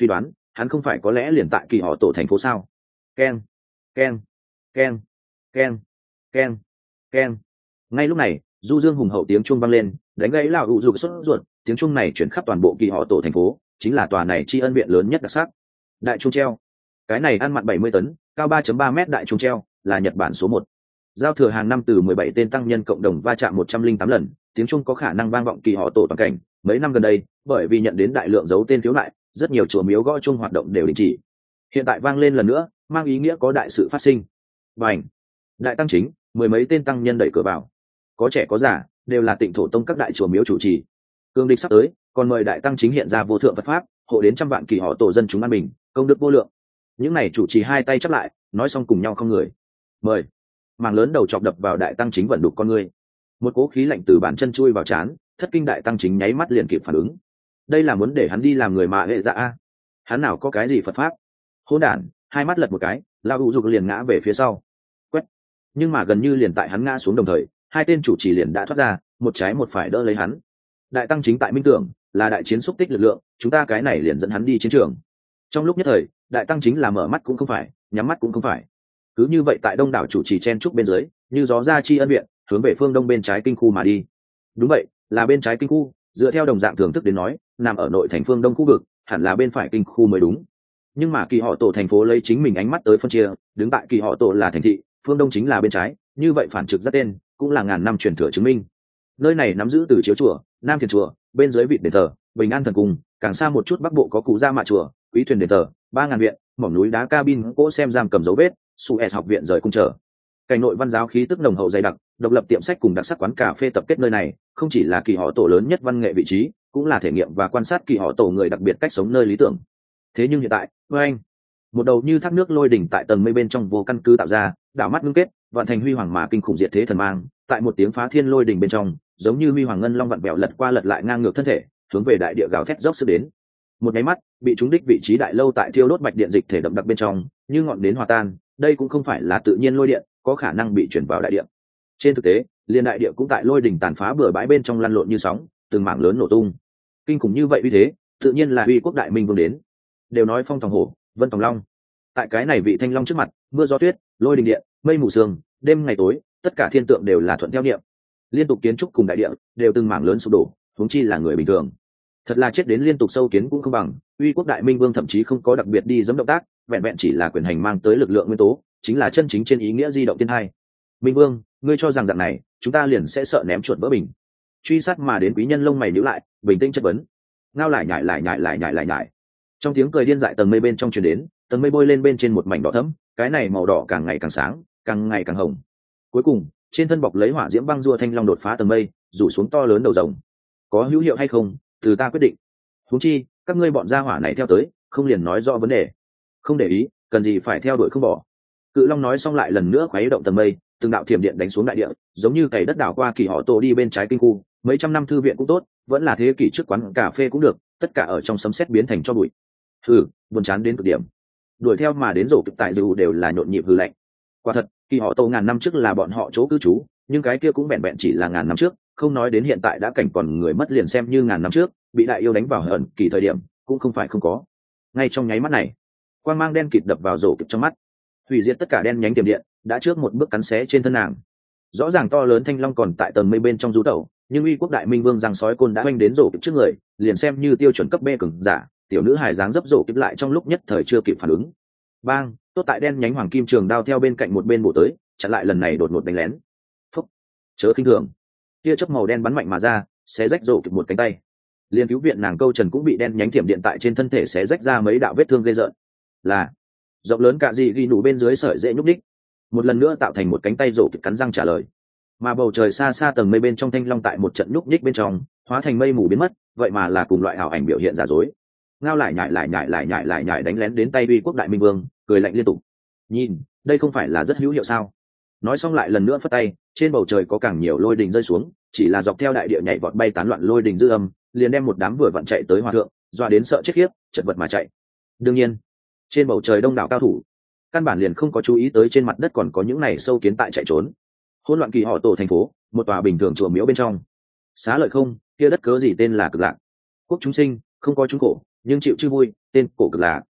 hắn không phải có lẽ liền tại kỳ họ tổ thành phố sao? Keng, keng, keng, keng, keng, keng. Ngay lúc này, du dương hùng hậu tiếng chuông vang lên, đánh gãy lão hữu dục sốt ruột. Tiếng chuông này chuyển khắp toàn bộ kỳ họ tổ thành phố, chính là tòa này tri ân viện lớn nhất đặc sắc. Đại chuông treo, cái này ăn mặn bảy mươi tấn, cao ba phẩy ba mét đại chuông treo, là Nhật Bản số một. Giao thừa hàng năm từ mười bảy tên tăng nhân cộng đồng va chạm một trăm linh tám lần, tiếng chuông có khả năng vang vọng kỳ họ tổ toàn cảnh. Mấy năm gần đây, bởi vì nhận đến đại lượng dấu tên thiếu lại, rất nhiều chùa miếu gõ chuông hoạt động đều đình chỉ. Hiện tại vang lên lần nữa, mang ý nghĩa có đại sự phát sinh. Bành! Đại tăng chính, mười mấy tên tăng nhân đẩy cửa vào. Có trẻ có già, đều là Tịnh Thổ Tông các đại chùa miếu chủ trì. Cương địch sắp tới, còn mời đại tăng chính hiện ra vô thượng Phật pháp, hộ đến trăm vạn kỳ họ tổ dân chúng an bình, công đức vô lượng. Những này chủ trì hai tay chắp lại, nói xong cùng nhau không người. Mời! Màng lớn đầu chọc đập vào đại tăng chính vận đục con người. Một cỗ khí lạnh từ bàn chân chui vào trán, thất kinh đại tăng chính nháy mắt liền kịp phản ứng. Đây là muốn để hắn đi làm người mà hệ dạ a? Hắn nào có cái gì Phật pháp? Hỗn đản, hai mắt lật một cái, lao hữu dục liền ngã về phía sau. Quét. Nhưng mà gần như liền tại hắn ngã xuống đồng thời, hai tên chủ trì liền đã thoát ra, một trái một phải đỡ lấy hắn. Đại tăng chính tại minh tưởng, là đại chiến xúc tích lực lượng, chúng ta cái này liền dẫn hắn đi chiến trường. Trong lúc nhất thời, đại tăng chính là mở mắt cũng không phải, nhắm mắt cũng không phải. Cứ như vậy tại đông đảo chủ trì chen trúc bên dưới, như gió ra chi ân viện, hướng về phương đông bên trái kinh khu mà đi. Đúng vậy, là bên trái kinh khu, dựa theo đồng dạng thưởng thức đến nói, nằm ở nội thành phương đông khu vực, hẳn là bên phải kinh khu mới đúng. Nhưng mà kỳ họ tổ thành phố lấy chính mình ánh mắt tới phân chia, đứng tại kỳ họ tổ là thành thị, phương đông chính là bên trái, như vậy phản trực rất tên, cũng là ngàn năm truyền thừa chứng minh. Nơi này nắm giữ từ chiếu chùa, nam thiền chùa, bên dưới vịt đền thờ, bình an thần cung, càng xa một chút bắc bộ có cụ gia mạ chùa, quý thuyền đền thờ, ba ngàn viện, mỏm núi đá cabin cỗ xem giam cầm dấu vết, Suez học viện rời cung trở. Cảnh nội văn giáo khí tức nồng hậu dày đặc, độc lập tiệm sách cùng đặc sắc quán cà phê tập kết nơi này, không chỉ là kỳ họ tổ lớn nhất văn nghệ vị trí, cũng là thể nghiệm và quan sát kỳ họ tổ người đặc biệt cách sống nơi lý tưởng. Thế nhưng hiện tại, với anh, một đầu như thác nước lôi đỉnh tại tầng mây bên trong vô căn cứ tạo ra, đảo mắt ngưng kết, vạn thành huy hoàng mà kinh khủng diệt thế thần mang, tại một tiếng phá thiên lôi đỉnh bên trong, giống như huy hoàng ngân long vặn vẹo lật qua lật lại ngang ngược thân thể, hướng về đại địa gào thét dốc sức đến. Một cái mắt, bị trúng đích vị trí đại lâu tại thiêu đốt bạch điện dịch thể đậm đặc bên trong, như ngọn nến hòa tan, đây cũng không phải là tự nhiên lôi điện, có khả năng bị chuyển vào đại địa. Trên thực tế, liên đại địa cũng tại lôi đỉnh tàn phá bừa bãi bên trong lăn lộn như sóng, từng mảng lớn nổ tung. Kinh khủng như vậy uy thế, tự nhiên là uy quốc đại minh vương đến. Đều nói phong tòng hổ, vân tòng long. Tại cái này vị thanh long trước mặt, mưa gió tuyết, lôi đình điện, mây mù sương, đêm ngày tối, tất cả thiên tượng đều là thuận theo niệm. Liên tục kiến trúc cùng đại địa đều từng mảng lớn sụp đổ, huống chi là người bình thường. Thật là chết đến liên tục sâu kiến cũng không bằng, uy quốc đại minh vương thậm chí không có đặc biệt đi giẫm động tác, vẹn vẹn chỉ là quyền hành mang tới lực lượng nguyên tố, chính là chân chính trên ý nghĩa di động thiên hai. Minh vương, ngươi cho rằng dạng này, chúng ta liền sẽ sợ ném chuột vỡ bình? Truy sát mà đến quý nhân lông mày nhíu lại, bình tĩnh chất vấn. Ngao lại nhại lại nhại lại nhại lại nhại. Trong tiếng cười điên dại tầng mây bên trong truyền đến, tầng mây bôi lên bên trên một mảnh đỏ thẫm, cái này màu đỏ càng ngày càng sáng, càng ngày càng hồng. Cuối cùng, trên thân bọc lấy hỏa diễm băng rùa thanh long đột phá tầng mây, rủ xuống to lớn đầu rồng. Có hữu hiệu hay không, từ ta quyết định. Huống chi, các ngươi bọn gia hỏa này theo tới, không liền nói rõ vấn đề. Không để ý, cần gì phải theo đuổi không bỏ. Cự long nói xong lại lần nữa khuấy động tầng mây, từng đạo thiểm điện đánh xuống đại địa, giống như cày đất đảo qua kỳ họ tổ đi bên trái kinh khu, mấy trăm năm thư viện cũng tốt, vẫn là thế kỷ trước quán cà phê cũng được, tất cả ở trong sấm sét biến thành cho bụi. Hừ, buồn chán đến cực điểm. Đuổi theo mà đến rổ kịp tại dù đều là nhộn nhịp hừ lạnh. Quả thật, kỳ họ tổ ngàn năm trước là bọn họ chỗ cư trú, nhưng cái kia cũng vẹn vẹn chỉ là ngàn năm trước, không nói đến hiện tại đã cảnh còn người mất liền xem như ngàn năm trước, bị đại yêu đánh vào hận kỳ thời điểm, cũng không phải không có. Ngay trong nháy mắt này, quang mang đen kịt đập vào rổ kịp trong mắt, hủy diệt tất cả đen nhánh tiềm điện, đã trước một bước cắn xé trên thân nàng. Rõ ràng to lớn thanh long còn tại tầng mây bên trong du tẩu, nhưng uy quốc đại minh vương giang sói côn đã oanh đến rổ kịp trước người, liền xem như tiêu chuẩn cấp B cường giả, tiểu nữ hài dáng dấp rổ kịp lại trong lúc nhất thời chưa kịp phản ứng. Bang, tốt tại đen nhánh hoàng kim trường đao theo bên cạnh một bên bổ tới, chặn lại lần này đột ngột đánh lén. Phúc, chớ khinh thường. Tia chớp màu đen bắn mạnh mà ra, xé rách rổ kịp một cánh tay. Liên cứu viện nàng câu trần cũng bị đen nhánh thiểm điện tại trên thân thể xé rách ra mấy đạo vết thương ghê rợn. Là rộng lớn cả gì ghi nụ bên dưới sợi dễ nhúc đích, một lần nữa tạo thành một cánh tay rổ kịp cắn răng trả lời. Mà bầu trời xa xa tầng mây bên trong thanh long tại một trận nhúc nhích bên trong hóa thành mây mù biến mất, vậy mà là cùng loại ảo ảnh biểu hiện giả dối. Ngao lại nhại lại nhại lại nhại lại nhại đánh lén đến tay uy quốc đại minh vương, cười lạnh liên tục. Nhìn, đây không phải là rất hữu hiệu sao? Nói xong lại lần nữa phất tay, trên bầu trời có càng nhiều lôi đình rơi xuống, chỉ là dọc theo đại địa nhảy vọt bay tán loạn lôi đình dư âm, liền đem một đám vừa vặn chạy tới hòa thượng, dọa đến sợ chết khiếp, chật vật mà chạy. Đương nhiên, trên bầu trời đông đảo cao thủ, căn bản liền không có chú ý tới trên mặt đất còn có những này sâu kiến tại chạy trốn. Hỗn loạn kỳ họ tổ thành phố, một tòa bình thường chùa miếu bên trong. Xá lợi không, kia đất cớ gì tên là Cực Lạc. Quốc chúng sinh, không có chúng khổ, nhưng chịu chư vui, tên cổ Cực Lạc.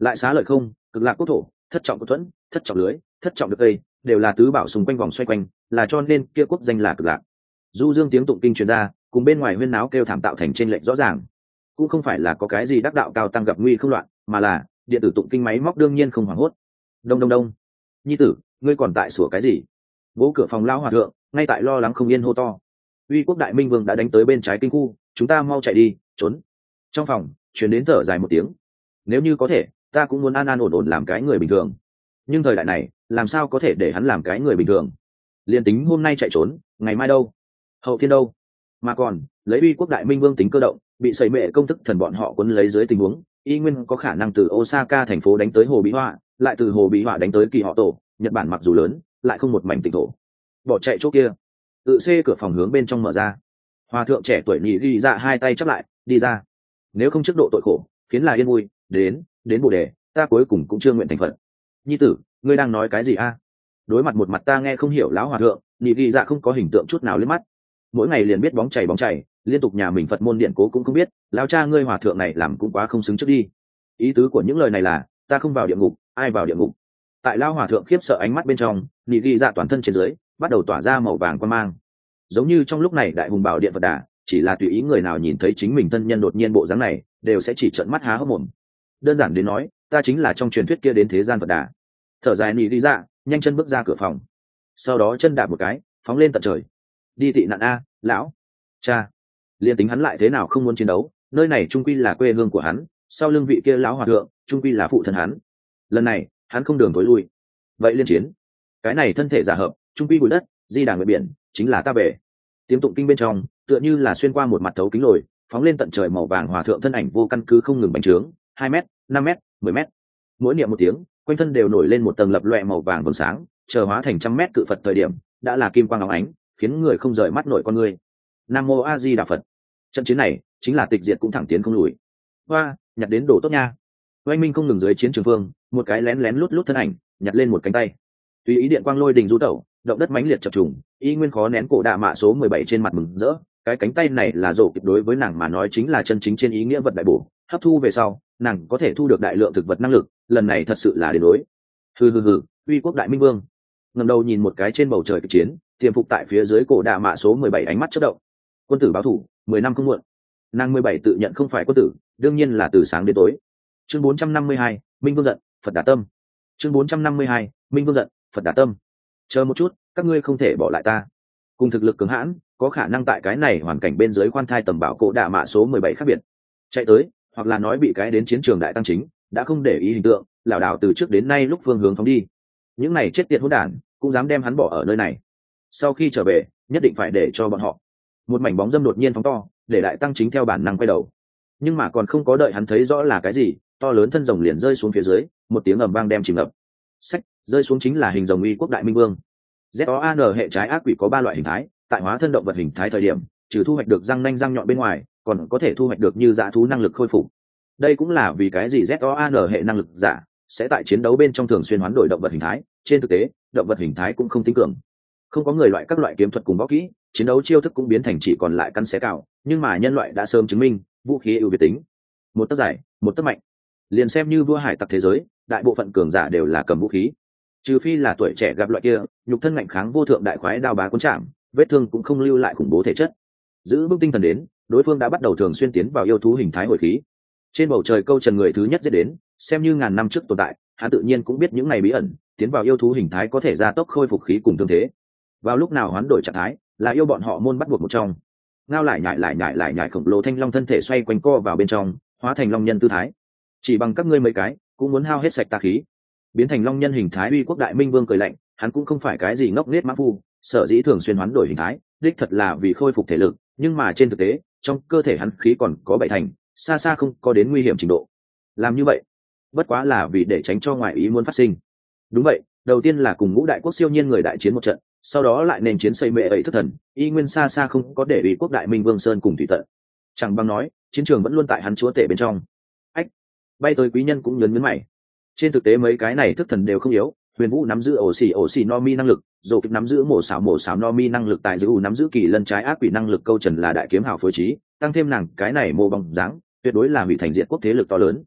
lại xá lợi không, cực lạc quốc thổ, thất trọng quốc thuẫn, thất trọng lưới, thất trọng được cây, đều là tứ bảo xung quanh vòng xoay quanh, là cho nên kia quốc danh là cực lạc. Du dương tiếng tụng kinh truyền ra, cùng bên ngoài huyên náo kêu thảm tạo thành trên lệnh rõ ràng. Cũng không phải là có cái gì đắc đạo cao tăng gặp nguy không loạn, mà là điện tử tụng kinh máy móc đương nhiên không hoảng hốt. Đông đông đông, nhi tử, ngươi còn tại sủa cái gì? Vỗ cửa phòng lao hòa thượng, ngay tại lo lắng không yên hô to. Uy quốc đại minh vương đã đánh tới bên trái kinh khu, chúng ta mau chạy đi, trốn. Trong phòng truyền đến thở dài một tiếng. Nếu như có thể, ta cũng muốn an an ổn ổn làm cái người bình thường. Nhưng thời đại này, làm sao có thể để hắn làm cái người bình thường? Liên tính hôm nay chạy trốn, ngày mai đâu? Hậu thiên đâu? Mà còn, lấy uy quốc đại minh vương tính cơ động, bị sẩy mệ công thức thần bọn họ quấn lấy dưới tình huống, y nguyên có khả năng từ Osaka thành phố đánh tới hồ Bí Họa, lại từ hồ Bí Họa đánh tới Kỳ Họ Tổ. Nhật Bản mặc dù lớn, lại không một mảnh tỉnh thổ. Bỏ chạy chỗ kia, tự xê cửa phòng hướng bên trong mở ra. Hòa thượng trẻ tuổi nhị ghi ra hai tay chắp lại, đi ra. Nếu không trước độ tội khổ, khiến là yên vui, đến, đến bồ đề, ta cuối cùng cũng chưa nguyện thành phận. Nhi tử, ngươi đang nói cái gì a? Đối mặt một mặt ta nghe không hiểu lão hòa thượng, nhị ghi ra không có hình tượng chút nào lên mắt. Mỗi ngày liền biết bóng chảy bóng chảy, liên tục nhà mình Phật môn điện cố cũng không biết, lão cha ngươi hòa thượng này làm cũng quá không xứng trước đi. Ý tứ của những lời này là, ta không vào địa ngục, ai vào địa ngục? Tại lão hòa thượng khiếp sợ ánh mắt bên trong, nhị ghi ra toàn thân trên dưới bắt đầu tỏa ra màu vàng quan mang, giống như trong lúc này đại hùng bảo điện Phật đà, chỉ là tùy ý người nào nhìn thấy chính mình thân nhân đột nhiên bộ dáng này, đều sẽ chỉ trợn mắt há hốc mồm. Đơn giản đến nói, ta chính là trong truyền thuyết kia đến thế gian Phật đà. Thở dài nhị đi ra, nhanh chân bước ra cửa phòng, sau đó chân đạp một cái, phóng lên tận trời. Đi tị nạn a, lão cha. Liên tính hắn lại thế nào không muốn chiến đấu, nơi này trung quy là quê hương của hắn, sau lưng vị kia lão hòa thượng trung quy là phụ thân hắn. Lần này hắn không đường tối lui, vậy liên chiến. Cái này thân thể giả hợp, trung quy bụi đất, di đà nguyện biển, chính là ta về. Tiếng tụng kinh bên trong tựa như là xuyên qua một mặt thấu kính lồi, phóng lên tận trời màu vàng hòa thượng thân ảnh vô căn cứ không ngừng bành trướng, hai mét, năm mét, mười mét. Mỗi niệm một tiếng, quanh thân đều nổi lên một tầng lập loè màu vàng vầng sáng, chờ hóa thành trăm mét cự Phật thời điểm, đã là kim quang óng ánh, khiến người không rời mắt nổi con người. Nam mô A Di Đà Phật. Trận chiến này chính là tịch diệt cũng thẳng tiến không lùi. Hoa, nhặt đến đồ tốt nha. Oanh minh không ngừng dưới chiến trường phương, một cái lén lén lút lút thân ảnh, nhặt lên một cánh tay. Tùy ý điện quang lôi đình du tẩu, động đất mãnh liệt chập trùng, y nguyên khó nén cổ đạ mạ số mười bảy trên mặt mừng rỡ. Cái cánh tay này là rổ kịp đối với nàng mà nói chính là chân chính trên ý nghĩa vật đại bổ, hấp thu về sau, nàng có thể thu được đại lượng thực vật năng lực, lần này thật sự là đến đối. Hừ hừ hừ, uy quốc đại minh vương. Ngẩng đầu nhìn một cái trên bầu trời kịch chiến, tiềm phục tại phía dưới cổ đạ mạ số mười bảy ánh mắt chớp động. Quân tử báo thủ, mười năm không muộn. Nàng mười bảy tự nhận không phải quân tử, đương nhiên là từ sáng đến tối. Chương bốn trăm năm mươi hai, Minh Vương giận, Phật Đà tâm. Chương bốn trăm năm mươi hai, Minh Vương giận, Phật Đà tâm. Chờ một chút, các ngươi không thể bỏ lại ta. Cùng thực lực cường hãn, có khả năng tại cái này hoàn cảnh bên dưới khoan thai tầm bảo cổ đạ mạ số mười bảy khác biệt. Chạy tới, hoặc là nói bị cái đến chiến trường đại tăng chính, đã không để ý hình tượng, lảo đảo từ trước đến nay lúc phương hướng phóng đi. Những này chết tiệt hỗn đản, cũng dám đem hắn bỏ ở nơi này. Sau khi trở về, nhất định phải để cho bọn họ. Một mảnh bóng dâm đột nhiên phóng to, để đại tăng chính theo bản năng quay đầu. Nhưng mà còn không có đợi hắn thấy rõ là cái gì, to lớn thân rồng liền rơi xuống phía dưới, một tiếng ầm vang đem chìm ngập. Sách, rơi xuống chính là hình rồng uy quốc đại minh vương. Z O A N hệ trái ác quỷ có ba loại hình thái, tại hóa thân động vật hình thái thời điểm, trừ thu hoạch được răng nanh răng nhọn bên ngoài, còn có thể thu hoạch được như dã thú năng lực khôi phục. Đây cũng là vì cái gì Z O A N hệ năng lực giả sẽ tại chiến đấu bên trong thường xuyên hoán đổi động vật hình thái. Trên thực tế, động vật hình thái cũng không tính cường. Không có người loại các loại kiếm thuật cùng võ kỹ, chiến đấu chiêu thức cũng biến thành chỉ còn lại căn xé cào, nhưng mà nhân loại đã sớm chứng minh, vũ khí ưu việt tính. Một tấc dài, một tấc mạnh. Liền xem như vua hải tặc thế giới, đại bộ phận cường giả đều là cầm vũ khí. Trừ phi là tuổi trẻ gặp loại kia, nhục thân ngạnh kháng vô thượng đại khoái đao bá cuốn chạm, vết thương cũng không lưu lại khủng bố thể chất. Giữ vững tinh thần đến, đối phương đã bắt đầu thường xuyên tiến vào yêu thú hình thái hồi khí. Trên bầu trời câu trần người thứ nhất giết đến, xem như ngàn năm trước tồn tại, hắn tự nhiên cũng biết những ngày bí ẩn, tiến vào yêu thú hình thái có thể gia tốc khôi phục khí cùng thương thế. Vào lúc nào hoán đổi trạng thái, là yêu bọn họ môn bắt buộc một trong. Ngao lại nhại lại nhại lại nhại khổng lồ thanh long thân thể xoay quanh co vào bên trong, hóa thành long nhân tư thái. Chỉ bằng các ngươi mấy cái, cũng muốn hao hết sạch tà khí. Biến thành long nhân hình thái uy quốc đại minh vương cười lạnh, hắn cũng không phải cái gì ngốc nghếch mã phu, sở dĩ thường xuyên hoán đổi hình thái, đích thật là vì khôi phục thể lực, nhưng mà trên thực tế, trong cơ thể hắn khí còn có bảy thành, xa xa không có đến nguy hiểm trình độ. Làm như vậy, bất quá là vì để tránh cho ngoại ý muốn phát sinh. Đúng vậy, đầu tiên là cùng ngũ đại quốc siêu nhiên người đại chiến một trận, sau đó lại nền chiến xây mệ ấy thất thần, y nguyên xa xa không có để uy quốc đại minh vương sơn cùng thủy tận. Chẳng bằng nói, chiến trường vẫn luôn tại hắn chúa tể bên trong. Ách, bay tới quý nhân cũng nhấn nhấn mày. Trên thực tế mấy cái này thức thần đều không yếu, Huyền Vũ nắm giữ ổ xỉ ổ xỉ no mi năng lực, Dầu Kịp nắm giữ mổ xảo mổ xảo no mi năng lực, tại giữ nắm giữ kỳ lân trái ác quỷ năng lực, câu trần là đại kiếm hào phối trí, tăng thêm nàng cái này mô bóng dáng, tuyệt đối là hủy thành diện quốc thế lực to lớn.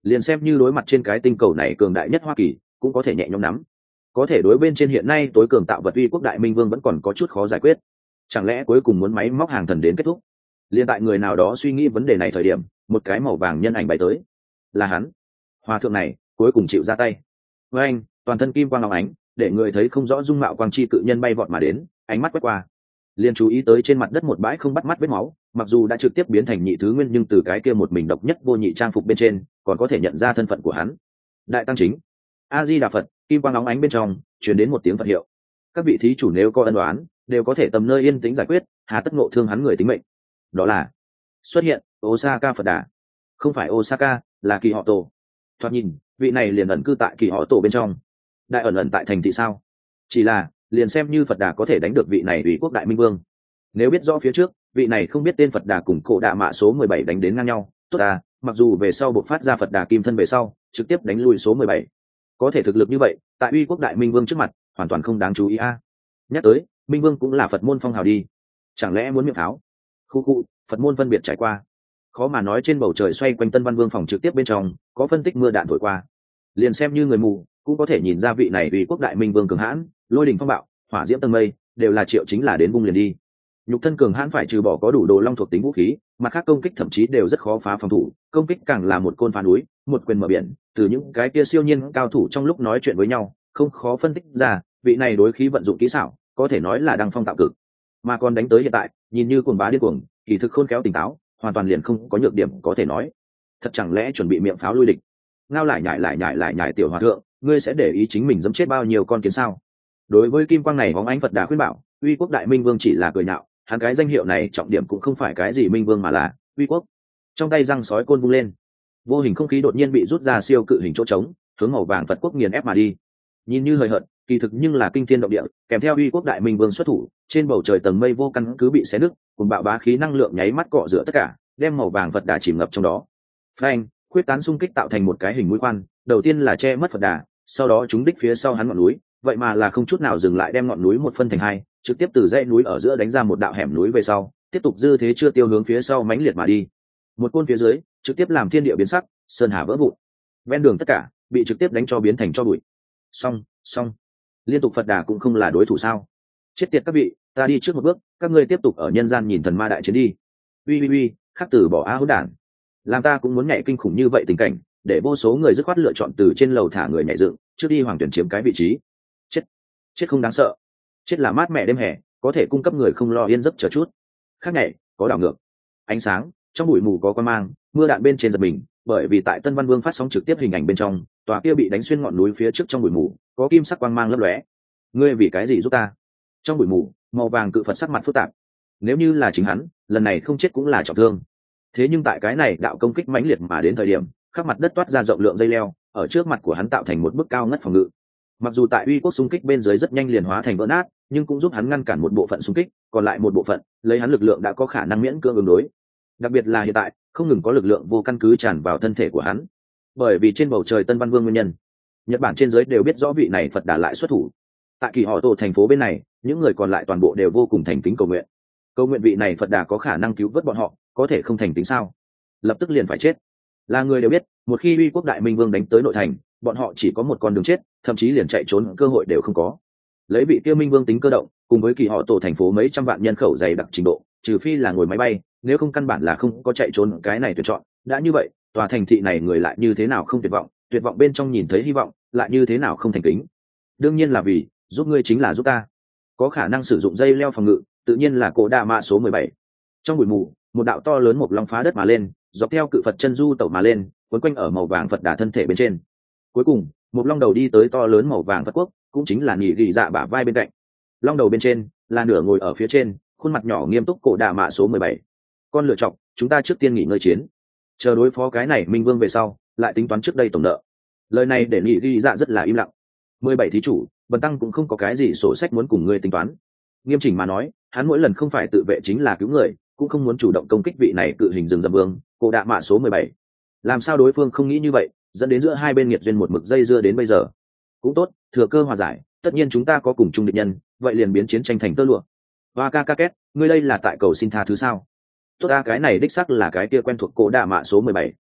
liền xem như đối mặt trên cái tinh cầu này cường đại nhất Hoa Kỳ cũng có thể nhẹ nhõm nắm. Có thể đối bên trên hiện nay tối cường tạo vật uy quốc đại minh vương vẫn còn có chút khó giải quyết. Chẳng lẽ cuối cùng muốn máy móc hàng thần đến kết thúc? Liên tại người nào đó suy nghĩ vấn đề này thời điểm, một cái màu vàng nhân ảnh bay tới. Là hắn. Hòa thượng này cuối cùng chịu ra tay. Với anh, toàn thân kim quang long ánh, để người thấy không rõ dung mạo quang chi cự nhân bay vọt mà đến, ánh mắt quét qua, liền chú ý tới trên mặt đất một bãi không bắt mắt vết máu, mặc dù đã trực tiếp biến thành nhị thứ nguyên nhưng từ cái kia một mình độc nhất vô nhị trang phục bên trên còn có thể nhận ra thân phận của hắn. Đại tăng chính, a di đà Phật. Kim quang óng ánh bên trong truyền đến một tiếng Phật hiệu. Các vị thí chủ nếu có ân oán đều có thể tầm nơi yên tĩnh giải quyết, hà tất ngộ thương hắn người tính mệnh. Đó là xuất hiện Osaka Phật Đà. Không phải Osaka, là Kỳ Họ Tổ. Thoạt nhìn vị này liền ẩn cư tại Kỳ Họ Tổ bên trong. Đại ẩn ẩn tại thành thị sao? Chỉ là liền xem như Phật Đà có thể đánh được vị này ủy quốc đại minh vương, nếu biết rõ phía trước vị này không biết tên Phật Đà cùng cổ đạ mạ số mười bảy đánh đến ngang nhau, tốt à, mặc dù về sau buộc phát ra Phật Đà kim thân về sau trực tiếp đánh lui số mười bảy, có thể thực lực như vậy tại uy quốc đại minh vương trước mặt hoàn toàn không đáng chú ý a. À. Nhắc tới minh vương cũng là Phật môn phong hào đi, chẳng lẽ muốn miệng pháo? Khu khu, Phật môn phân biệt trải qua, khó mà nói. Trên bầu trời xoay quanh Tân Văn Vương phòng trực tiếp bên trong có phân tích mưa đạn thổi qua, liền xem như người mù cũng có thể nhìn ra vị này uy quốc đại minh vương cường hãn, lôi đình phong bạo, hỏa diễm tầng mây đều là triệu chính là đến vung liền đi. Nhục thân cường hãn phải trừ bỏ có đủ đồ long thuộc tính vũ khí, mặt khác công kích thậm chí đều rất khó phá phòng thủ, công kích càng là một côn phá núi, một quyền mở biển. Từ những cái kia siêu nhiên cao thủ trong lúc nói chuyện với nhau không khó phân tích ra vị này đối khí vận dụng kỹ xảo có thể nói là đăng phong tạo cực. Mà còn đánh tới hiện tại nhìn như cuồng bá điên cuồng, kỳ thực khôn khéo tỉnh táo, hoàn toàn liền không có nhược điểm có thể nói. Thật chẳng lẽ chuẩn bị miệng pháo lui địch? Ngao lại nhại lại nhại lại nhại tiểu hòa thượng, ngươi sẽ để ý chính mình giẫm chết bao nhiêu con kiến sao? Đối với kim quang này bóng ánh Phật Đà khuyên bảo, uy quốc đại minh vương chỉ là cười nhạo, hắn cái danh hiệu này trọng điểm cũng không phải cái gì minh vương mà là uy quốc. Trong tay răng sói côn vung lên, vô hình không khí đột nhiên bị rút ra siêu cự hình chỗ trống, hướng màu vàng Phật quốc nghiền ép mà đi. Nhìn như hời hợt, kỳ thực nhưng là kinh thiên động địa, kèm theo uy quốc đại minh vương xuất thủ, trên bầu trời tầng mây vô căn cứ bị xé nứt, cùng bạo bá khí năng lượng nháy mắt cọ rửa tất cả, đem màu vàng Phật Đà chìm ngập trong đó. Phanh, khuyết tán xung kích tạo thành một cái hình mũi khoan, đầu tiên là che mất Phật Đà, sau đó chúng đích phía sau hắn ngọn núi, vậy mà là không chút nào dừng lại đem ngọn núi một phân thành hai, trực tiếp từ dãy núi ở giữa đánh ra một đạo hẻm núi về sau, tiếp tục dư thế chưa tiêu hướng phía sau mãnh liệt mà đi. Một côn phía dưới, trực tiếp làm thiên địa biến sắc, sơn hà vỡ vụn. Ven đường tất cả bị trực tiếp đánh cho biến thành cho bụi. Xong, xong. Liên tục Phật Đà cũng không là đối thủ sao? Chết tiệt các vị, ta đi trước một bước, các ngươi tiếp tục ở nhân gian nhìn thần ma đại chiến đi. Uy uy uy, khắc tử bỏ á hỗn đản. Làm ta cũng muốn nhảy kinh khủng như vậy tình cảnh, để vô số người dứt khoát lựa chọn từ trên lầu thả người nhảy dựng, trước đi hoàng tuyển chiếm cái vị trí. Chết, chết không đáng sợ. Chết là mát mẻ đêm hè, có thể cung cấp người không lo yên giấc chờ chút. Khác nhảy, có đảo ngược. Ánh sáng, trong bụi mù có quan mang, mưa đạn bên trên giật mình, bởi vì tại Tân Văn Vương phát sóng trực tiếp hình ảnh bên trong, tòa kia bị đánh xuyên ngọn núi phía trước trong bụi mù, có kim sắc quang mang lấp lóe. Ngươi vì cái gì giúp ta? Trong bụi mù, màu vàng cự Phật sắc mặt phức tạp. Nếu như là chính hắn, lần này không chết cũng là trọng thương. Thế nhưng tại cái này đạo công kích mãnh liệt mà đến thời điểm, khắp mặt đất toát ra rộng lượng dây leo, ở trước mặt của hắn tạo thành một bức cao ngất phòng ngự. Mặc dù tại uy quốc xung kích bên dưới rất nhanh liền hóa thành vỡ nát, nhưng cũng giúp hắn ngăn cản một bộ phận xung kích, còn lại một bộ phận, lấy hắn lực lượng đã có khả năng miễn cưỡng ứng đối. Đặc biệt là hiện tại, không ngừng có lực lượng vô căn cứ tràn vào thân thể của hắn. Bởi vì trên bầu trời Tân Văn Vương nguyên nhân, Nhật Bản trên dưới đều biết rõ vị này Phật Đà lại xuất thủ. Tại Kỳ Họ Tổ thành phố bên này, những người còn lại toàn bộ đều vô cùng thành kính cầu nguyện. Cầu nguyện vị này Phật Đà có khả năng cứu vớt bọn họ, có thể không thành tính sao? Lập tức liền phải chết. Là người đều biết, một khi uy quốc đại minh vương đánh tới nội thành, bọn họ chỉ có một con đường chết, thậm chí liền chạy trốn cơ hội đều không có. Lấy vị kia minh vương tính cơ động, cùng với Kỳ Họ Tổ thành phố mấy trăm vạn nhân khẩu dày đặc trình độ, trừ phi là ngồi máy bay, nếu không căn bản là không có chạy trốn cái này tuyển chọn. Đã như vậy, tòa thành thị này người lại như thế nào không tuyệt vọng, tuyệt vọng bên trong nhìn thấy hy vọng, lại như thế nào không thành kính. Đương nhiên là vì giúp ngươi chính là giúp ta. Có khả năng sử dụng dây leo phòng ngự, tự nhiên là cổ đạ mạ số mười bảy. Trong bụi mù, một đạo to lớn một long phá đất mà lên, dọc theo cự Phật chân du tẩu mà lên, quấn quanh ở màu vàng Phật Đà thân thể bên trên. Cuối cùng, một long đầu đi tới to lớn màu vàng Phật quốc, cũng chính là nhị gỉ dạ bả vai bên cạnh. Long đầu bên trên là nửa ngồi ở phía trên, khuôn mặt nhỏ nghiêm túc cổ đà mạ số mười bảy. Con lựa chọc, chúng ta trước tiên nghỉ ngơi chiến, chờ đối phó cái này minh vương về sau, lại tính toán trước đây tổng nợ. Lời này để nhị gỉ dạ rất là im lặng. mười bảy thí chủ, bần tăng cũng không có cái gì sổ sách muốn cùng ngươi tính toán. Nghiêm chỉnh mà nói, hắn mỗi lần không phải tự vệ chính là cứu người, cũng không muốn chủ động công kích vị này cự hình rừng rậm vương, cổ đạ mạ số mười bảy. Làm sao đối phương không nghĩ như vậy, dẫn đến giữa hai bên nghiệt duyên một mực dây dưa đến bây giờ. Cũng tốt, thừa cơ hòa giải, tất nhiên chúng ta có cùng chung địch nhân, vậy liền biến chiến tranh thành tơ lụa. Và ca ca két, ngươi đây là tại cầu xin tha thứ sao? Tốt ta, cái này đích xác là cái kia quen thuộc cổ đạ mạ số mười bảy.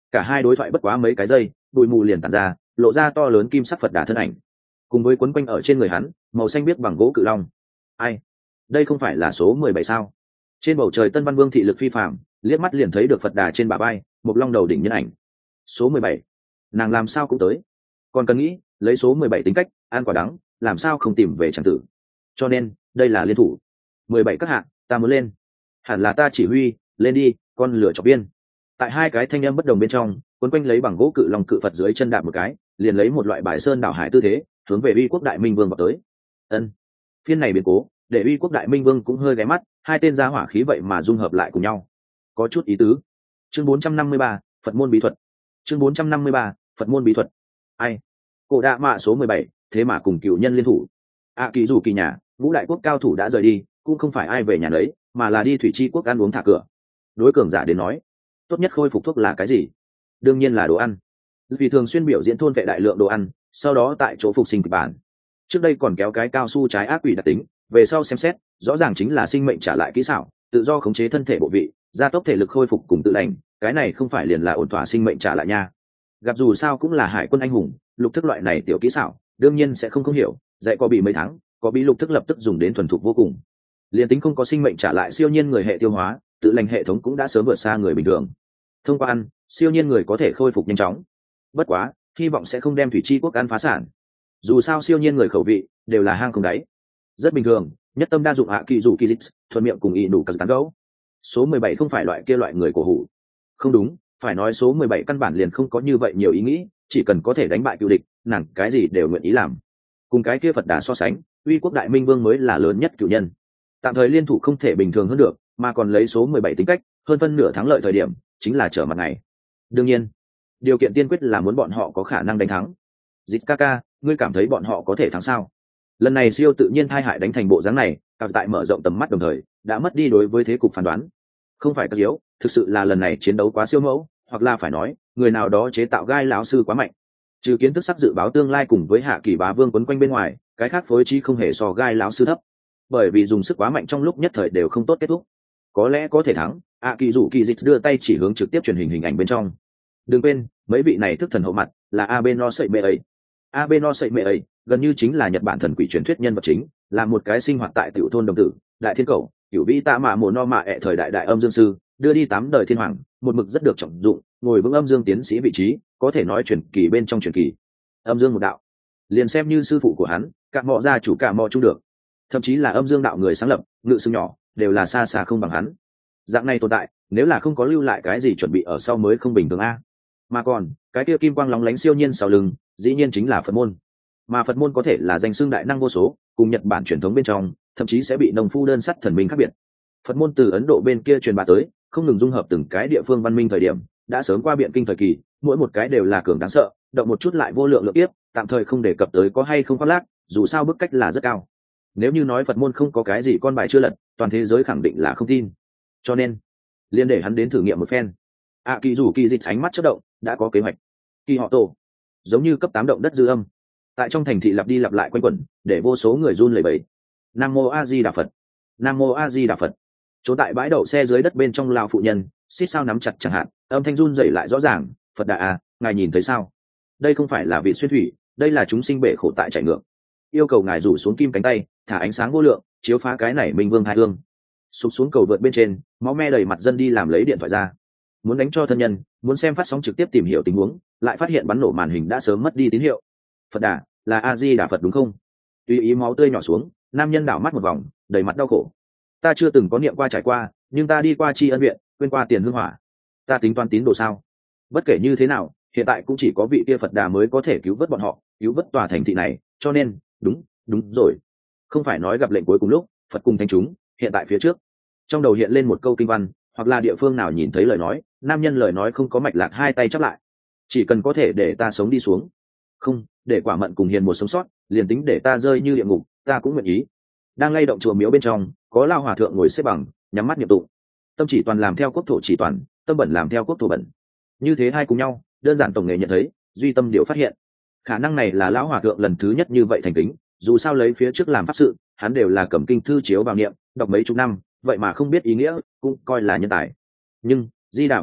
Cả hai đối thoại bất quá mấy cái giây, bụi mù liền tản ra, lộ ra to lớn kim sắc Phật Đà thân ảnh, cùng với quấn quanh ở trên người hắn màu xanh biếc bằng gỗ cự long. Ai? Đây không phải là số mười bảy sao? Trên bầu trời Tân Văn Vương thị lực phi phàm, liếc mắt liền thấy được Phật Đà trên bả vai, một long đầu đỉnh nhân ảnh. Số mười bảy, nàng làm sao cũng tới. Còn cần nghĩ, lấy số mười bảy tính cách, ăn quả đắng, làm sao không tìm về chẳng tử. Cho nên, đây là liên thủ. mười bảy các hạ, ta muốn lên. Hẳn là ta chỉ huy, lên đi, con lửa chọc biên. Tại hai cái thanh âm bất đồng bên trong, quấn quanh lấy bằng gỗ cự long cự Phật dưới chân đạp một cái, liền lấy một loại bài sơn đảo hải tư thế, hướng về Uy Quốc Đại Minh Vương vào tới. Ân. Phiên này biến cố, để Uy Quốc Đại Minh Vương cũng hơi ghé mắt, hai tên gia hỏa khí vậy mà dung hợp lại cùng nhau. Có chút ý tứ. Chương bốn trăm năm mươi ba, Phật môn bí thuật. Chương bốn trăm năm mươi ba, Phật môn bí thuật. Ai? Cổ Đạ Mạ số mười bảy, thế mà cùng cựu nhân liên thủ. À kỳ dù kỳ nhà, ngũ đại quốc cao thủ đã rời đi, cũng không phải ai về nhà đấy, mà là đi thủy chi quốc ăn uống thả cửa. Đối cường giả đến nói, tốt nhất khôi phục thuốc là cái gì? Đương nhiên là đồ ăn. Vì thường xuyên biểu diễn thôn vệ đại lượng đồ ăn, sau đó tại chỗ phục sinh kịch bản. Trước đây còn kéo cái cao su trái ác quỷ đặc tính, về sau xem xét, rõ ràng chính là sinh mệnh trả lại kỹ xảo, tự do khống chế thân thể bộ vị, gia tốc thể lực khôi phục cùng tự lành, cái này không phải liền là ổn thỏa sinh mệnh trả lại nha. Gặp dù sao cũng là hải quân anh hùng, lục thức loại này tiểu kỹ xảo, đương nhiên sẽ không không hiểu, dạy có bị mấy tháng, có bị lục thức lập tức dùng đến thuần thục vô cùng. Liên tính không có sinh mệnh trả lại siêu nhiên người hệ tiêu hóa, tự lành hệ thống cũng đã sớm vượt xa người bình thường. Thông qua ăn, siêu nhiên người có thể khôi phục nhanh chóng. Bất quá, hy vọng sẽ không đem thủy chi quốc ăn phá sản. Dù sao siêu nhiên người khẩu vị đều là hang không đáy. Rất bình thường, nhất tâm đa dụng hạ kỳ dù kỳ dịch, thuận miệng cùng ý đủ cả tán gấu. Số mười bảy không phải loại kia loại người cổ hủ. Không đúng, phải nói số mười bảy căn bản liền không có như vậy nhiều ý nghĩ, chỉ cần có thể đánh bại cựu địch, nàng cái gì đều nguyện ý làm. Cùng cái kia Phật Đà so sánh, Uy Quốc Đại Minh Vương mới là lớn nhất cựu nhân. Tạm thời liên thủ không thể bình thường hơn được, mà còn lấy số mười bảy tính cách, hơn phân nửa thắng lợi thời điểm, chính là trở mặt này. Đương nhiên, điều kiện tiên quyết là muốn bọn họ có khả năng đánh thắng. Dịch Kaka, ngươi cảm thấy bọn họ có thể thắng sao? Lần này siêu tự nhiên thai hại đánh thành bộ dáng này, càng tại mở rộng tầm mắt đồng thời, đã mất đi đối với thế cục phán đoán. Không phải các yếu, thực sự là lần này chiến đấu quá siêu mẫu, hoặc là phải nói, người nào đó chế tạo gai lão sư quá mạnh. Trừ kiến thức sắc dự báo tương lai cùng với hạ kỳ bá vương quấn quanh bên ngoài, cái khác phối trí không hề so gai lão sư thấp. Bởi vì dùng sức quá mạnh trong lúc nhất thời đều không tốt kết thúc. Có lẽ có thể thắng, ạ kỳ dụ kỳ dịch đưa tay chỉ hướng trực tiếp truyền hình hình ảnh bên trong. Đừng quên, mấy vị này thức thần hậu mặt là Abe no Sậy Mẹ ấy. Abe no Sậy Mẹ ấy gần như chính là Nhật Bản thần quỷ truyền thuyết nhân vật chính, là một cái sinh hoạt tại tiểu thôn đồng tử, đại thiên cầu, cửu vĩ tạ mạ mồ no mạ ẹ thời đại đại âm dương sư, đưa đi tám đời thiên hoàng, một mực rất được trọng dụng, ngồi vững âm dương tiến sĩ vị trí, có thể nói truyền kỳ bên trong truyền kỳ. Âm dương một đạo, liền xem như sư phụ của hắn, cả mọ gia chủ cả mọ chung được, thậm chí là âm dương đạo người sáng lập, ngự sư nhỏ, đều là xa xa không bằng hắn. Dạng này tồn tại, nếu là không có lưu lại cái gì chuẩn bị ở sau mới không bình thường a. Mà còn, cái kia kim quang lóng lánh siêu nhiên sau lưng, dĩ nhiên chính là Phật môn. Mà Phật môn có thể là danh xưng đại năng vô số, cùng Nhật Bản truyền thống bên trong, thậm chí sẽ bị nông phu đơn sắt thần minh khác biệt. Phật môn từ Ấn Độ bên kia truyền bá tới, không ngừng dung hợp từng cái địa phương văn minh thời điểm, đã sớm qua biện kinh thời kỳ, mỗi một cái đều là cường đáng sợ, động một chút lại vô lượng lượng tiếp, tạm thời không đề cập tới có hay không khoác lác, dù sao bức cách là rất cao. Nếu như nói Phật môn không có cái gì con bài chưa lật, toàn thế giới khẳng định là không tin. Cho nên, liên để hắn đến thử nghiệm một phen. À kỳ dù kỳ dịch ánh mắt chớp động, đã có kế hoạch. Kỳ họ tổ, giống như cấp tám động đất dư âm, tại trong thành thị lặp đi lặp lại quanh quẩn, để vô số người run lẩy bẩy. Nam mô A Di Đà Phật, Nam mô A Di Đà Phật. Trốn tại bãi đậu xe dưới đất bên trong lao phụ nhân, xít sao nắm chặt chẳng hạn, âm thanh run dậy lại rõ ràng. Phật Đà à, ngài nhìn thấy sao? Đây không phải là vị xuyên thủy, đây là chúng sinh bể khổ tại chạy ngược. Yêu cầu ngài rủ xuống kim cánh tay, thả ánh sáng vô lượng, chiếu phá cái này minh vương hai hương. Sụp xuống cầu vượt bên trên, máu me đầy mặt dân đi làm lấy điện thoại ra, muốn đánh cho thân nhân, muốn xem phát sóng trực tiếp tìm hiểu tình huống, lại phát hiện bắn nổ màn hình đã sớm mất đi tín hiệu. Phật Đà, là A Di Đà Phật đúng không? Tùy ý máu tươi nhỏ xuống, nam nhân đảo mắt một vòng, đầy mặt đau khổ. Ta chưa từng có niệm qua trải qua, nhưng ta đi qua tri ân viện, quên qua tiền hương hỏa. Ta tính toán tín đồ sao? Bất kể như thế nào, hiện tại cũng chỉ có vị kia Phật Đà mới có thể cứu vớt bọn họ, cứu vớt tòa thành thị này, cho nên, đúng, đúng rồi. Không phải nói gặp lệnh cuối cùng lúc, Phật cùng thánh chúng, hiện tại phía trước. Trong đầu hiện lên một câu kinh văn, hoặc là địa phương nào nhìn thấy lời nói, nam nhân lời nói không có mạch lạc, hai tay chắp lại. Chỉ cần có thể để ta sống đi xuống. Không, để quả mận cùng hiền một sống sót, liền tính để ta rơi như địa ngục, ta cũng nguyện ý. Đang lay động chùa miếu bên trong, có lao hòa thượng ngồi xếp bằng, nhắm mắt niệm tụng. Tâm chỉ toàn làm theo quốc thổ chỉ toàn, tâm bẩn làm theo quốc thổ bẩn. Như thế hai cùng nhau, đơn giản tổng nghề nhận thấy, duy tâm điều phát hiện. Khả năng này là lão hòa thượng lần thứ nhất như vậy thành kính, dù sao lấy phía trước làm pháp sự, hắn đều là cầm kinh thư chiếu vào niệm, đọc mấy chục năm, vậy mà không biết ý nghĩa, cũng coi là nhân tài. Nhưng, Di Đà vốn nguyện,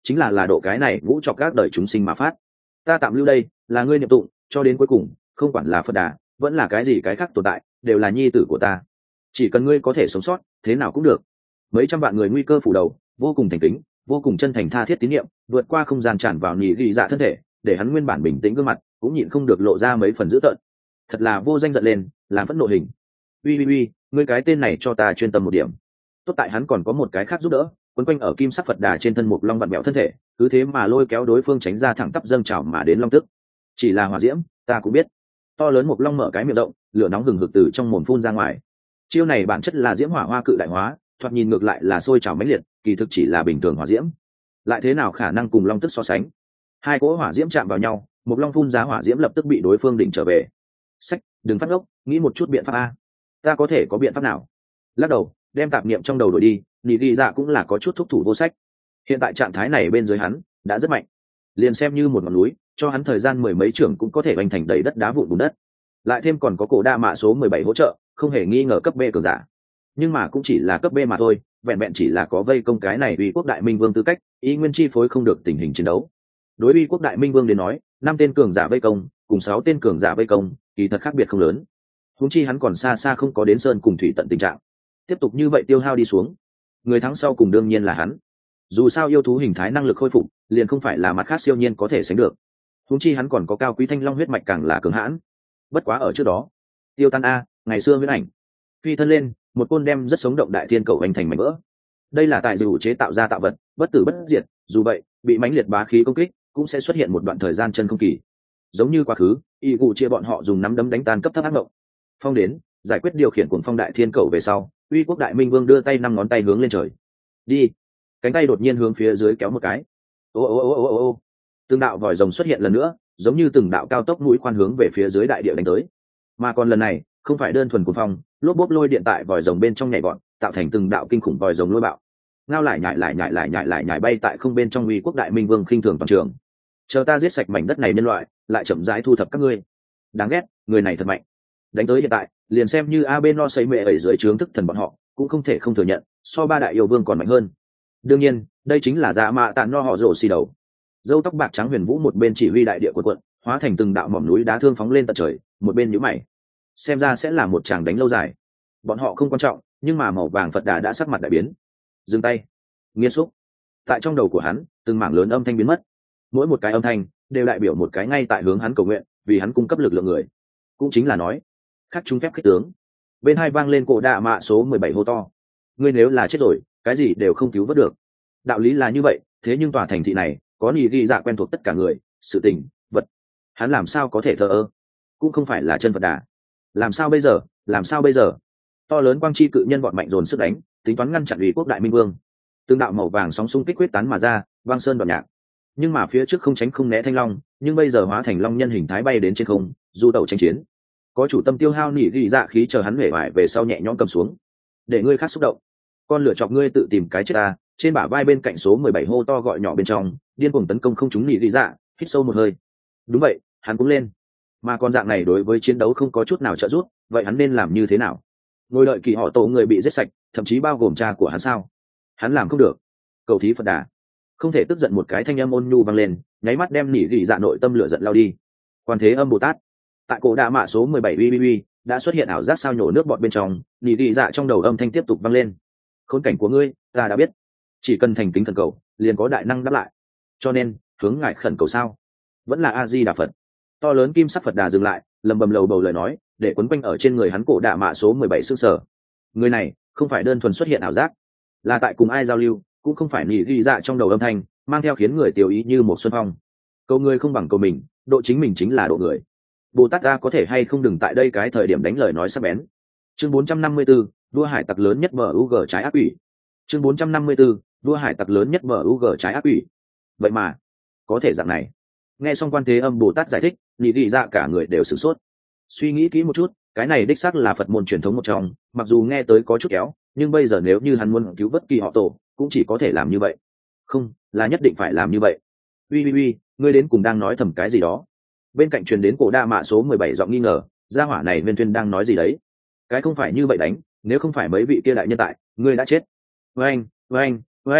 chính là là độ cái này ngũ cho các đời chúng sinh mà phát. Ta tạm lưu đây, là ngươi niệm tụng cho đến cuối cùng, không quản là Phật Đà vẫn là cái gì cái khác tồn tại, đều là nhi tử của ta, chỉ cần ngươi có thể sống sót thế nào cũng được. Mấy trăm vạn người nguy cơ phủ đầu, vô cùng thành kính, vô cùng chân thành tha thiết tín niệm vượt qua không gian tràn vào nhị ghi dạ thân thể, để hắn nguyên bản bình tĩnh gương mặt cũng nhịn không được lộ ra mấy phần dữ tợn. Thật là vô danh giận lên, làm phẫn nộ hình. Uy uy uy, ngươi cái tên này cho ta chuyên tâm một điểm. Tốt tại hắn còn có một cái khác giúp đỡ, quấn quanh ở kim sắc Phật Đà trên thân Mục Long vặn mẹo thân thể, cứ thế mà lôi kéo đối phương tránh ra thẳng tắp dâng trào mà đến long tức. Chỉ là hỏa diễm, ta cũng biết. To lớn Mục Long mở cái miệng rộng, lửa nóng hừng hực từ trong mồm phun ra ngoài. Chiêu này bản chất là diễm hỏa hoa cự đại hóa, thoạt nhìn ngược lại là sôi trào mãnh liệt, kỳ thực chỉ là bình thường hỏa diễm. Lại thế nào khả năng cùng long tức so sánh? Hai cỗ hỏa diễm chạm vào nhau, Mục Long phun ra hỏa diễm lập tức bị đối phương đỉnh trở về. Sách, đừng phát ngốc, nghĩ một chút biện pháp a. Ta có thể có biện pháp nào? Lắc đầu, đem tạp niệm trong đầu đổi đi, nhị đi dạ cũng là có chút thúc thủ vô sách. Hiện tại trạng thái này bên dưới hắn đã rất mạnh, liền xem như một ngọn núi, cho hắn thời gian mười mấy trưởng cũng có thể bành thành đầy đất đá vụn bùn đất. Lại thêm còn có cổ đa mạ số mười bảy hỗ trợ, không hề nghi ngờ cấp B cường giả. Nhưng mà cũng chỉ là cấp B mà thôi, vẹn vẹn chỉ là có vây công cái này uy quốc đại minh vương tư cách, ý nguyên chi phối không được tình hình chiến đấu. Đối uy quốc đại minh vương đến nói, năm tên cường giả vây công cùng sáu tên cường giả vây công kỳ thật khác biệt không lớn. Huống chi hắn còn xa xa không có đến sơn cùng thủy tận tình trạng. Tiếp tục như vậy tiêu hao đi xuống, người thắng sau cùng đương nhiên là hắn. Dù sao yêu thú hình thái năng lực khôi phục liền không phải là mặt khác siêu nhiên có thể sánh được. Huống chi hắn còn có cao quý thanh long huyết mạch càng là cường hãn. Bất quá ở trước đó, tiêu tan a, ngày xưa huyễn ảnh phi thân lên, một côn đem rất sống động đại thiên cầu anh thành mảnh vỡ. Đây là tại dù chế tạo ra tạo vật, bất tử bất diệt, dù vậy bị mãnh liệt bá khí công kích cũng sẽ xuất hiện một đoạn thời gian chân không kỳ. Giống như quá khứ y cụ chia bọn họ dùng nắm đấm đánh tan cấp thấp ác mộng. Phong đến giải quyết điều khiển cuồng phong đại thiên cầu về sau, uy quốc đại minh vương đưa tay năm ngón tay hướng lên trời. Đi. Cánh tay đột nhiên hướng phía dưới kéo một cái. Ô ô ô ô ô ô. Từng đạo vòi rồng xuất hiện lần nữa, giống như từng đạo cao tốc mũi khoan hướng về phía dưới đại địa đánh tới. Mà còn lần này không phải đơn thuần cuồng phong, lốp bốp lôi điện tại vòi rồng bên trong nhảy bọn, tạo thành từng đạo kinh khủng vòi rồng lôi bạo. Ngao lại nhại lại nhại lại nhại lại nhại bay tại không bên trong uy quốc đại minh vương khinh thường toàn trường. Chờ ta giết sạch mảnh đất này nhân loại, lại chậm rãi thu thập các ngươi. Đáng ghét, người này thật mạnh. Đánh tới hiện tại, liền xem như Abe no xây mẹ ở dưới trướng thức thần bọn họ, cũng không thể không thừa nhận, so ba đại yêu vương còn mạnh hơn. Đương nhiên, đây chính là dạ mạ tạn no họ rồ xì đầu. Dâu tóc bạc trắng huyền vũ một bên chỉ huy đại địa của quận, hóa thành từng đạo mỏm núi đá thương phóng lên tận trời, một bên nhíu mày. Xem ra sẽ là một tràng đánh lâu dài. Bọn họ không quan trọng, nhưng mà màu vàng Phật Đà đã sắc mặt đại biến. Dừng tay. Nghiên xúc. Tại trong đầu của hắn, từng mảng lớn âm thanh biến mất. Mỗi một cái âm thanh đều đại biểu một cái ngay tại hướng hắn cầu nguyện, vì hắn cung cấp lực lượng người. Cũng chính là nói, khắc chúng phép khích tướng. Bên hai vang lên cổ đạ mạ số mười bảy hô to. Ngươi nếu là chết rồi, cái gì đều không cứu vớt được. Đạo lý là như vậy, thế nhưng tòa thành thị này có nhị ghi dạ quen thuộc tất cả người, sự tình, vật. Hắn làm sao có thể thờ ơ? Cũng không phải là chân Phật Đà. Làm sao bây giờ? Làm sao bây giờ? To lớn quang chi cự nhân bọn mạnh dồn sức đánh, tính toán ngăn chặn ủy quốc đại minh vương. Tương đạo màu vàng sóng xung kích quyết tán mà ra, vang sơn đoạn nhạc. Nhưng mà phía trước không tránh không né thanh long, nhưng bây giờ hóa thành long nhân hình thái bay đến trên không, du tẩu tranh chiến. Có chủ tâm tiêu hao nỉ ghi dạ khí chờ hắn huệ vải về sau nhẹ nhõm cầm xuống. Để ngươi khác xúc động, con lửa chọc ngươi tự tìm cái chết ta. Trên bả vai bên cạnh số mười bảy hô to gọi nhỏ bên trong, điên cuồng tấn công không trúng nỉ ghi dạ, hít sâu một hơi. Đúng vậy, hắn cũng lên. Mà con dạng này đối với chiến đấu không có chút nào trợ giúp, vậy hắn nên làm như thế nào? Ngồi đợi kỳ họ tổ người bị giết sạch, thậm chí bao gồm cha của hắn sao? Hắn làm không được. Cầu thí Phật Đà không thể tức giận, một cái thanh âm ôn nhu vang lên, nháy mắt đem nỉ gỉ dạ nội tâm lửa giận lao đi. Quan Thế Âm Bồ Tát tại cổ đạ mạ số mười bảy uy uy uy đã xuất hiện ảo giác sao nhổ nước bọt bên trong, nỉ gỉ dạ trong đầu âm thanh tiếp tục vang lên. Khốn cảnh của ngươi ta đã biết, chỉ cần thành kính thần cầu liền có đại năng đáp lại, cho nên hướng ngài khẩn cầu sao? Vẫn là A Di Đà Phật. To lớn kim sắc Phật Đà dừng lại, lầm bầm lầu bầu lời nói, để quấn quanh ở trên người hắn cổ đạ mạ số mười bảy sưng sở. Người này không phải đơn thuần xuất hiện ảo giác, là tại cùng ai giao lưu, cũng không phải nỉ ghi dạ trong đầu âm thanh mang theo khiến người tiểu ý như một xuân phong. Cầu người không bằng cầu mình, độ chính mình chính là độ người. Bồ Tát ta có thể hay không đừng tại đây cái thời điểm đánh lời nói sắc bén. Chương bốn trăm năm mươi 4, đua hải tặc lớn nhất bờ u g trái ác quỷ. Chương bốn trăm năm mươi 4, đua hải tặc lớn nhất bờ u g trái ác quỷ. Vậy mà có thể dạng này? Nghe xong Quan Thế Âm Bồ Tát giải thích, nỉ ghi dạ cả người đều sửng sốt. Suy nghĩ kỹ một chút, cái này đích xác là Phật môn truyền thống một trong, mặc dù nghe tới có chút kéo, nhưng bây giờ nếu như hắn muốn cứu bất kỳ họ tổ, cũng chỉ có thể làm như vậy. Không, là nhất định phải làm như vậy. Uy uy uy, ngươi đến cùng đang nói thầm cái gì đó? Bên cạnh truyền đến cổ đa mạ số mười bảy giọng nghi ngờ, gia hỏa này Nguyên Tuyên đang nói gì đấy? Cái không phải như vậy đánh, nếu không phải mấy vị kia đại nhân tại, ngươi đã chết. Oanh, oanh, oanh,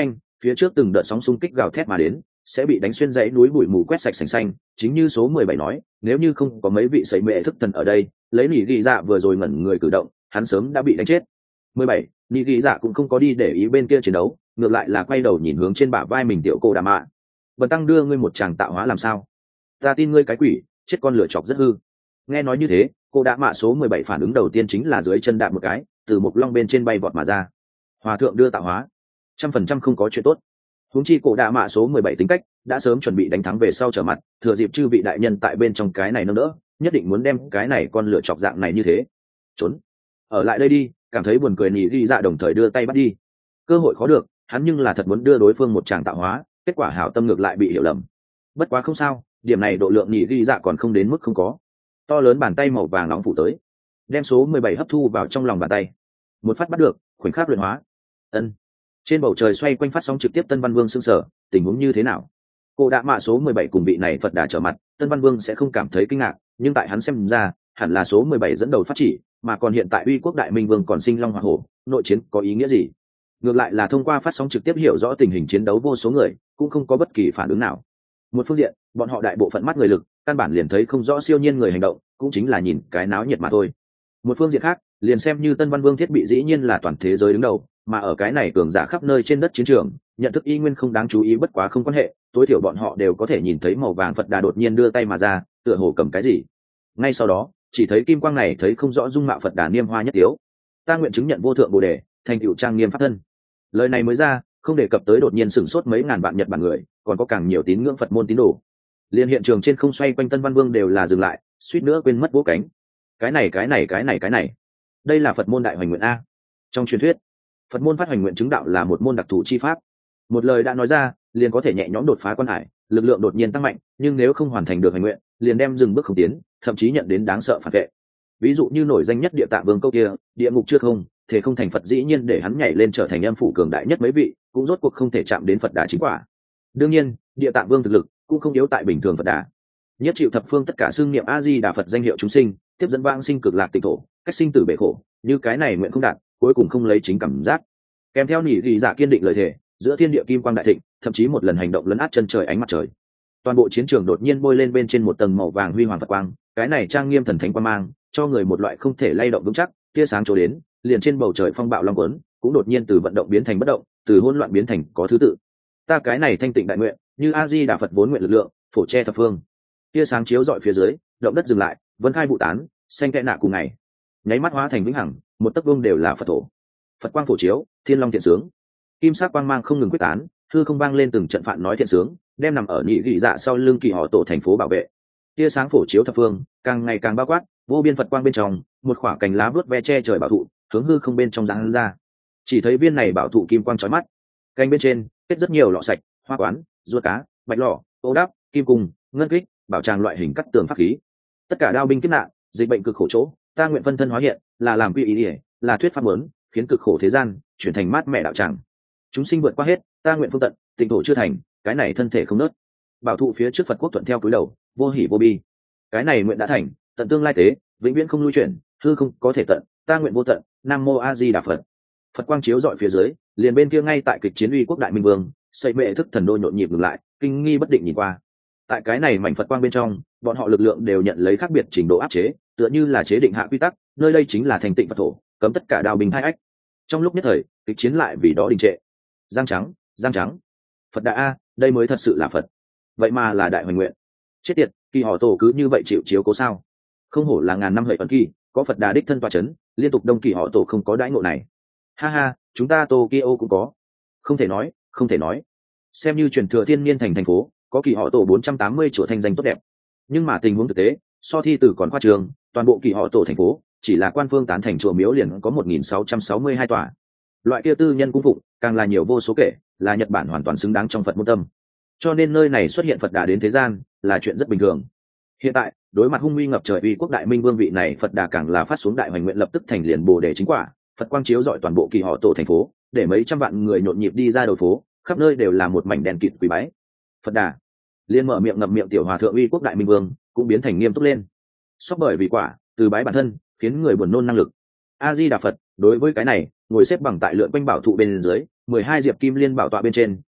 phía trước từng đợt sóng xung kích gào thét mà đến, sẽ bị đánh xuyên dãy núi bụi mù quét sạch sành xanh. Chính như số mười bảy nói, nếu như không có mấy vị sẩy mệ thức thần ở đây, lấy nỉ ghi dạ vừa rồi ngẩn người cử động, hắn sớm đã bị đánh chết. mười bảy, nỉ ghi dạ cũng không có đi để ý bên kia chiến đấu, ngược lại là quay đầu nhìn hướng trên bả vai mình tiểu cô đà mạ. Bần tăng đưa ngươi một chàng tạo hóa làm sao? Ta tin ngươi cái quỷ, chết con lửa chọc rất hư. Nghe nói như thế, cô đà mạ số mười bảy phản ứng đầu tiên chính là dưới chân đạp một cái, từ một long bên trên bay vọt mà ra. Hòa thượng đưa tạo hóa, trăm phần trăm không có chuyện tốt. Huống chi cổ đạ mạ số mười bảy tính cách đã sớm chuẩn bị đánh thắng về sau trở mặt, thừa dịp chư vị đại nhân tại bên trong cái này nâng đỡ, nhất định muốn đem cái này con lửa chọc dạng này như thế trốn ở lại đây đi. Cảm thấy buồn cười nhỉ ghi dạ đồng thời đưa tay bắt đi. Cơ hội khó được, hắn nhưng là thật muốn đưa đối phương một tràng tạo hóa, kết quả hảo tâm ngược lại bị hiểu lầm. Bất quá không sao, điểm này độ lượng nhỉ ghi dạ còn không đến mức không có. To lớn bàn tay màu vàng nóng phủ tới, đem số mười bảy hấp thu vào trong lòng bàn tay, một phát bắt được, khoảnh khắc luyện hóa. Ân. Trên bầu trời xoay quanh phát sóng trực tiếp Tân Văn Vương sững sờ, tình huống như thế nào? Cô đã mạ số mười bảy cùng vị này Phật Đà trở mặt, Tân Văn Vương sẽ không cảm thấy kinh ngạc, nhưng tại hắn xem ra, hẳn là số mười bảy dẫn đầu phát chỉ, mà còn hiện tại Uy Quốc Đại Minh Vương còn sinh long hỏa hổ, nội chiến có ý nghĩa gì? Ngược lại là thông qua phát sóng trực tiếp hiểu rõ tình hình chiến đấu vô số người, cũng không có bất kỳ phản ứng nào. Một phương diện, bọn họ đại bộ phận mắt người lực, căn bản liền thấy không rõ siêu nhiên người hành động, cũng chính là nhìn cái náo nhiệt mà thôi. Một phương diện khác, liền xem như Tân Văn Vương thiết bị dĩ nhiên là toàn thế giới đứng đầu, mà ở cái này cường giả khắp nơi trên đất chiến trường, nhận thức y nguyên không đáng chú ý, bất quá không quan hệ, tối thiểu bọn họ đều có thể nhìn thấy màu vàng Phật Đà đột nhiên đưa tay mà ra, tựa hồ cầm cái gì. Ngay sau đó, chỉ thấy kim quang này thấy không rõ dung mạo Phật Đà niêm hoa nhất tiếu. Ta nguyện chứng nhận vô thượng bồ đề, thành tựu trang nghiêm pháp thân. Lời này mới ra, không đề cập tới đột nhiên sửng sốt mấy ngàn vạn Nhật Bản người, còn có càng nhiều tín ngưỡng Phật môn tín đồ. Liên hiện trường trên không xoay quanh Tân Văn Vương đều là dừng lại, suýt nữa quên mất vỗ cánh. Cái này cái này cái này cái này, đây là Phật môn đại hoành nguyện a. Trong truyền thuyết, Phật môn phát hoành nguyện chứng đạo là một môn đặc thù chi pháp. Một lời đã nói ra, liền có thể nhẹ nhõm đột phá quan hải, lực lượng đột nhiên tăng mạnh, nhưng nếu không hoàn thành được hoành nguyện, liền đem dừng bước không tiến, thậm chí nhận đến đáng sợ phản vệ. Ví dụ như nổi danh nhất Địa Tạng Vương câu kia, địa ngục chưa không, thể không thành Phật, dĩ nhiên để hắn nhảy lên trở thành âm phủ cường đại nhất mấy vị, cũng rốt cuộc không thể chạm đến Phật Đà chính quả. Đương nhiên, Địa Tạng Vương thực lực cũng không yếu tại bình thường Phật Đà. Nhất chịu thập phương tất cả xưng niệm A Di Đà Phật danh hiệu chúng sinh, tiếp dẫn vãng sinh cực lạc tịnh thổ, cách sinh tử bể khổ, như cái này nguyện không đạt, cuối cùng không lấy chính cảm giác. Kèm theo nỉ ghi dạ kiên định lời thề, giữa thiên địa kim quang đại thịnh, thậm chí một lần hành động lấn át chân trời ánh mặt trời. Toàn bộ chiến trường đột nhiên bôi lên bên trên một tầng màu vàng huy hoàng Phật quang, cái này trang nghiêm thần thánh quang mang, cho người một loại không thể lay động vững chắc, tia sáng trổ đến, liền trên bầu trời phong bạo long cuốn, cũng đột nhiên từ vận động biến thành bất động, từ hỗn loạn biến thành có thứ tự. Ta cái này thanh tịnh đại nguyện, như A Di Đà Phật vốn nguyện lực lượng, phổ che thập phương. Tia sáng chiếu rọi phía dưới, động đất dừng lại, vân khai vụ tán, xanh kẽ nạ cùng ngày, nháy mắt hóa thành vĩnh hằng, một tấc vương đều là Phật thổ. Phật quang phổ chiếu, thiên long thiện sướng, kim sắc quang mang không ngừng quyết tán, hư không vang lên từng trận phạn nói thiện sướng, đem nằm ở nhị gỉ dạ sau lưng kỳ họ tổ thành phố bảo vệ. Tia sáng phổ chiếu thập phương, càng ngày càng bao quát, vô biên Phật quang bên trong, một khoảng cành lá vớt ve che trời bảo thụ, hướng hư không bên trong giáng ra. Chỉ thấy viên này bảo thụ kim quang chói mắt, cành bên trên kết rất nhiều lọ sạch, hoa quán, ruột cá, bạch lọ, ô đắp, kim cung, ngân kích, bảo tràng loại hình cắt tường pháp khí. Tất cả đao binh kiếp nạn, dịch bệnh cực khổ chỗ, ta nguyện phân thân hóa hiện, là làm quy ý ỉa, là thuyết pháp muốn, khiến cực khổ thế gian chuyển thành mát mẹ đạo tràng. Chúng sinh vượt qua hết, ta nguyện phương tận, tịnh thổ chưa thành, cái này thân thể không nớt. Bảo thụ phía trước Phật quốc thuận theo cúi đầu, vô hỉ vô bi. Cái này nguyện đã thành, tận tương lai tế, vĩnh viễn không lui chuyển, hư không có thể tận, ta nguyện vô tận, nam mô a di đà Phật. Phật quang chiếu dọi phía dưới, liền bên kia ngay tại kịch chiến Uy Quốc Đại Minh Vương, xây mệ thức thần đô nhộn nhịp ngừng lại, kinh nghi bất định nhìn qua. Tại cái này mảnh Phật quang bên trong, bọn họ lực lượng đều nhận lấy khác biệt trình độ áp chế, tựa như là chế định hạ quy tắc, nơi đây chính là thành tịnh Phật thổ, cấm tất cả đao binh hai ách. Trong lúc nhất thời, kịch chiến lại vì đó đình trệ. Giang trắng, giang trắng. Phật Đà a, đây mới thật sự là Phật. Vậy mà là đại hoành nguyện. Chết tiệt, kỳ họ tổ cứ như vậy chịu chiếu cố sao? Không hổ là ngàn năm hệ ẩn kỳ, có Phật Đà đích thân tọa chấn, liên tục đông kỳ họ tổ không có đãi ngộ này. Ha ha, chúng ta Tokyo cũng có. Không thể nói, không thể nói. Xem như truyền thừa thiên niên thành thành phố, có kỳ họ tổ bốn trăm tám mươi chỗ thanh danh tốt đẹp. Nhưng mà tình huống thực tế, so thi từ còn khoa trường, toàn bộ kỳ họ tổ thành phố, chỉ là quan phương tán thành chùa miếu liền có một nghìn sáu trăm sáu mươi hai tòa. Loại kia tư nhân cung phụng, càng là nhiều vô số kể, là Nhật Bản hoàn toàn xứng đáng trong Phật môn tâm. Cho nên nơi này xuất hiện Phật Đà đến thế gian, là chuyện rất bình thường. Hiện tại, đối mặt hung uy ngập trời Uy Quốc Đại Minh Vương vị này Phật Đà càng là phát xuống đại hoành nguyện lập tức thành liền bồ đề chính quả, Phật quang chiếu rọi toàn bộ kỳ họ tổ thành phố, để mấy trăm vạn người nhộn nhịp đi ra đầu phố, khắp nơi đều là một mảnh đèn kịt quỳ bái. Phật Đà liên mở miệng ngậm miệng tiểu hòa thượng Uy Quốc Đại Minh Vương cũng biến thành nghiêm túc lên. Sốc bởi vì quả, từ bái bản thân, khiến người buồn nôn năng lực. A Di Đà Phật, đối với cái này, ngồi xếp bằng tại lượn quanh bảo thụ bên dưới, mười hai diệp kim liên bảo tọa bên trên,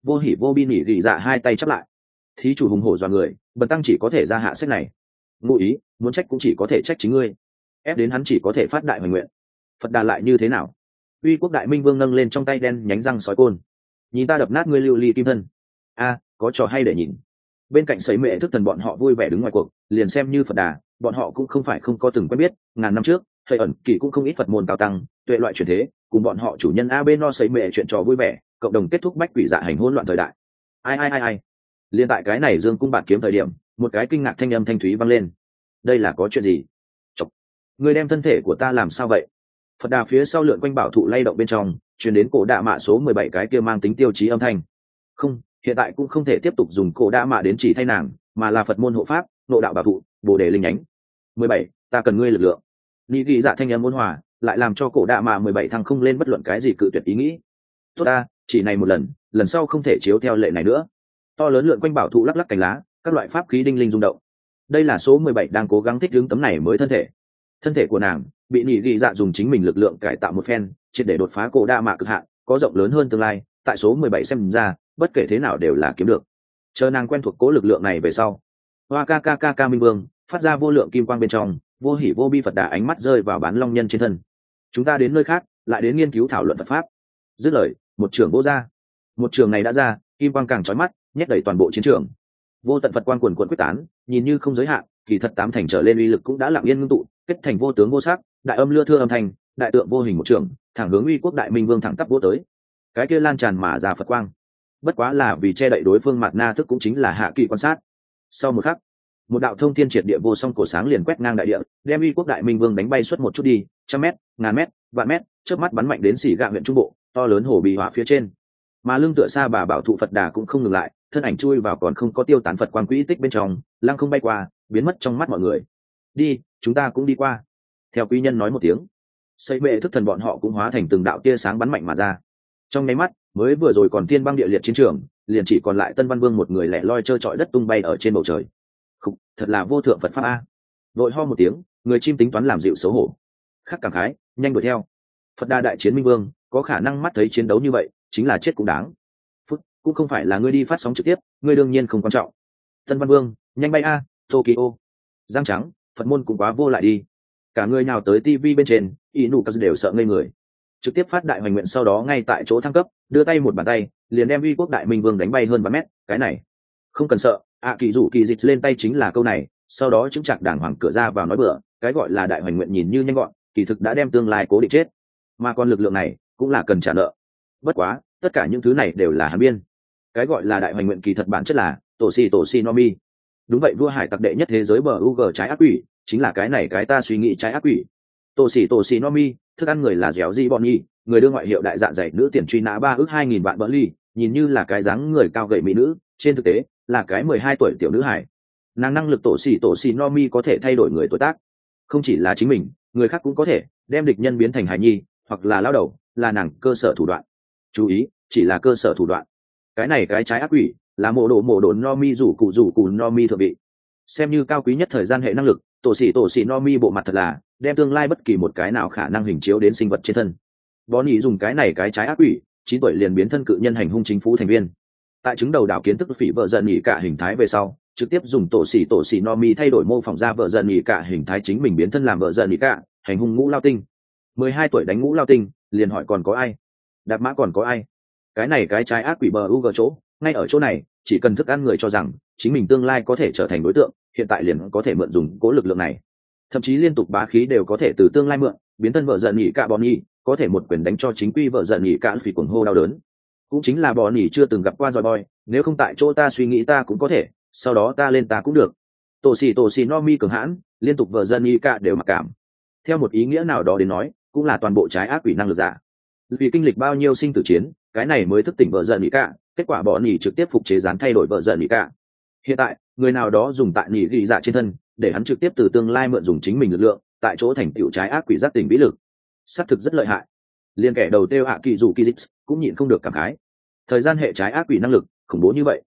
vô hỉ vô bi nỉ gỉ dạ hai tay chắp lại. Thí chủ hùng hổ dọa người, bần tăng chỉ có thể ra hạ sách này. Ngụ ý muốn trách cũng chỉ có thể trách chính ngươi, ép đến hắn chỉ có thể phát đại hoành nguyện. Phật Đà lại như thế nào? Uy quốc đại minh vương nâng lên trong tay đen nhánh răng sói côn, nhìn ta đập nát ngươi lưu ly kim thân. A, có trò hay để nhìn. Bên cạnh sấy mẹ thức thần bọn họ vui vẻ đứng ngoài cuộc, liền xem như Phật Đà, bọn họ cũng không phải không có từng quen biết. Ngàn năm trước thầy ẩn kỳ cũng không ít Phật môn cao tăng tuệ loại chuyển thế, cùng bọn họ chủ nhân a bên no sấy mẹ chuyện trò vui vẻ, cộng đồng kết thúc bách quỷ dạ hành hỗn loạn thời đại. Ai ai ai ai. Liên tại cái này dương cung bạt kiếm thời điểm, một cái kinh ngạc thanh âm thanh thúy vang lên. Đây là có chuyện gì? Chọc. Người đem thân thể của ta làm sao vậy? Phật Đà phía sau lượn quanh bảo thụ lay động bên trong, truyền đến cổ đạ mạ số mười bảy cái kia mang tính tiêu chí âm thanh. Không, hiện tại cũng không thể tiếp tục dùng cổ đạ mạ đến chỉ thay nàng, mà là Phật môn hộ pháp, nội đạo bảo thụ, bồ đề linh nhánh. mười bảy, ta cần ngươi lực lượng. Nị ghi dạ thanh âm ôn hòa, lại làm cho cổ đạ mạ mười bảy thăng không lên bất luận cái gì cự tuyệt ý nghĩ. Tốt ta, chỉ này một lần, lần sau không thể chiếu theo lệ này nữa. To lớn lượn quanh bảo thụ lắc lắc cành lá, các loại pháp khí đinh linh rung động. Đây là số mười bảy đang cố gắng thích ứng tấm này mới thân thể. Thân thể của nàng bị nị ghi dạ dùng chính mình lực lượng cải tạo một phen, triệt để đột phá cổ đa mạ cực hạn, có rộng lớn hơn tương lai. Tại số mười bảy xem ra, bất kể thế nào đều là kiếm được. Chờ nàng quen thuộc cố lực lượng này về sau, hoa ca ca ca ca minh vương phát ra vô lượng kim quang bên trong, vô hỉ vô bi Phật Đà ánh mắt rơi vào bán long nhân trên thân. Chúng ta đến nơi khác, lại đến nghiên cứu thảo luận Phật pháp. Dứt lời, một trường vô ra. Một trường này đã ra, kim quang càng chói mắt, nhét đầy toàn bộ chiến trường. Vô tận Phật quang quần quần quyết tán, nhìn như không giới hạn, kỳ thật tám thành trở lên uy lực cũng đã lặng yên ngưng tụ, kết thành vô tướng vô sắc, đại âm lưa thưa âm thanh, đại tượng vô hình một trường, thẳng hướng uy quốc đại minh vương thẳng tắp vô tới. Cái kia lan tràn mà ra Phật quang, bất quá là vì che đậy đối phương mạt na thức cũng chính là hạ kỳ quan sát. Sau một khắc, một đạo thông thiên triệt địa vô song cổ sáng liền quét ngang đại địa, đem uy quốc đại minh vương đánh bay suốt một chút đi, trăm mét, ngàn mét, vạn mét, chớp mắt bắn mạnh đến xỉ gạ huyện trung bộ, to lớn hồ bì hỏa phía trên. Mà lưng tựa xa bà bảo thụ Phật Đà cũng không ngừng lại, thân ảnh chui vào còn không có tiêu tán Phật quang quỹ tích bên trong, lăng không bay qua, biến mất trong mắt mọi người. Đi, chúng ta cũng đi qua. Theo quý nhân nói một tiếng, xây mệ thức thần bọn họ cũng hóa thành từng đạo tia sáng bắn mạnh mà ra. Trong nháy mắt, mới vừa rồi còn thiên băng địa liệt chiến trường, liền chỉ còn lại Tân Văn Vương một người lẻ loi trơ trọi đất tung bay ở trên bầu trời. Khúc, thật là vô thượng Phật pháp a. Vội ho một tiếng, người chim tính toán làm dịu xấu hổ. Khắc cảm khái, nhanh đuổi theo. Phật Đà đại chiến minh vương, có khả năng mắt thấy chiến đấu như vậy, chính là chết cũng đáng. Phút, cũng không phải là ngươi đi phát sóng trực tiếp, ngươi đương nhiên không quan trọng. Tân Văn Vương, nhanh bay a, Tokyo. Giang trắng, Phật môn cũng quá vô lại đi. Cả người nào tới tivi bên trên, Inukas đều sợ ngây người. Trực tiếp phát đại hoành nguyện sau đó ngay tại chỗ thăng cấp, đưa tay một bàn tay, liền đem uy quốc đại minh vương đánh bay hơn ba mét. Cái này, không cần sợ, ạ kỳ rủ kỳ dịch lên tay chính là câu này. Sau đó chứng chặt đảng hoàng cửa ra vào nói bừa, cái gọi là đại hoành nguyện nhìn như nhanh gọn, kỳ thực đã đem tương lai cố định chết. Mà còn lực lượng này cũng là cần trả nợ. Bất quá, tất cả những thứ này đều là hàn biên. Cái gọi là đại hoành nguyện kỳ thật bản chất là tổ xì tổ xì no mi. Đúng vậy, vua hải tặc đệ nhất thế giới bờ u g trái ác quỷ chính là cái này cái ta suy nghĩ trái ác quỷ. Tổ xì tổ xì no mi, thức ăn người là dẻo di bọn nhi, người đưa ngoại hiệu đại dạ dày nữ tiền truy nã ba ước hai nghìn vạn bỡ ly, nhìn như là cái dáng người cao gầy mỹ nữ, trên thực tế là cái mười hai tuổi tiểu nữ hải. Nàng năng lực tổ xì tổ xì no mi có thể thay đổi người tuổi tác, không chỉ là chính mình, người khác cũng có thể đem địch nhân biến thành hải nhi hoặc là lao đầu, là nàng cơ sở thủ đoạn. Chú ý, chỉ là cơ sở thủ đoạn. Cái này cái trái ác quỷ là mộ đồ mộ đồ no mi rủ cụ rủ cụ no mi thượng vị, xem như cao quý nhất thời gian hệ năng lực. Tổ xỉ tổ xỉ no mi bộ mặt thật là đem tương lai bất kỳ một cái nào khả năng hình chiếu đến sinh vật trên thân. Bón ý dùng cái này cái trái ác quỷ chín tuổi liền biến thân cự nhân hành hung chính phủ thành viên. Tại chứng đầu đảo kiến thức phỉ vợ dần nhỉ cả hình thái về sau, trực tiếp dùng tổ xỉ tổ xỉ no mi thay đổi mô phỏng ra vợ dần nhỉ cả hình thái, chính mình biến thân làm vợ dần nhỉ cả hành hung ngũ lao tinh. Mười hai tuổi đánh ngũ lao tinh, liền hỏi còn có ai? Đạp mã còn có ai? Cái này cái trái ác quỷ bờ u g chỗ, ngay ở chỗ này, chỉ cần thức ăn người cho rằng chính mình tương lai có thể trở thành đối tượng, hiện tại liền có thể mượn dùng cố lực lượng này. Thậm chí liên tục bá khí đều có thể từ tương lai mượn, biến thân vợ giận nhỉ cả bọn nhỉ, có thể một quyền đánh cho chính quy vợ giận nhỉ cả phỉ cuồng hô đau đớn. Cũng chính là bọn nhỉ chưa từng gặp qua giỏi boy, nếu không tại chỗ ta suy nghĩ ta cũng có thể, sau đó ta lên ta cũng được. Tổ xì tổ xì no mi cường hãn, liên tục vợ giận nhỉ cả đều mặc cảm. Theo một ý nghĩa nào đó đến nói, cũng là toàn bộ trái ác quỷ năng lực giả. Vì kinh lịch bao nhiêu sinh tử chiến, cái này mới thức tỉnh vợ giận nhỉ cả, kết quả bọn nhỉ trực tiếp phục chế dán thay đổi vợ giận nhỉ cả. Hiện tại, người nào đó dùng tại nhỉ ghi dạ trên thân, để hắn trực tiếp từ tương lai mượn dùng chính mình lực lượng, tại chỗ thành tựu trái ác quỷ giác tỉnh vĩ lực, xác thực rất lợi hại. Liên kẻ đầu tiêu hạ kỳ dù kỳ dịch cũng nhịn không được cảm khái, thời gian hệ trái ác quỷ năng lực khủng bố như vậy.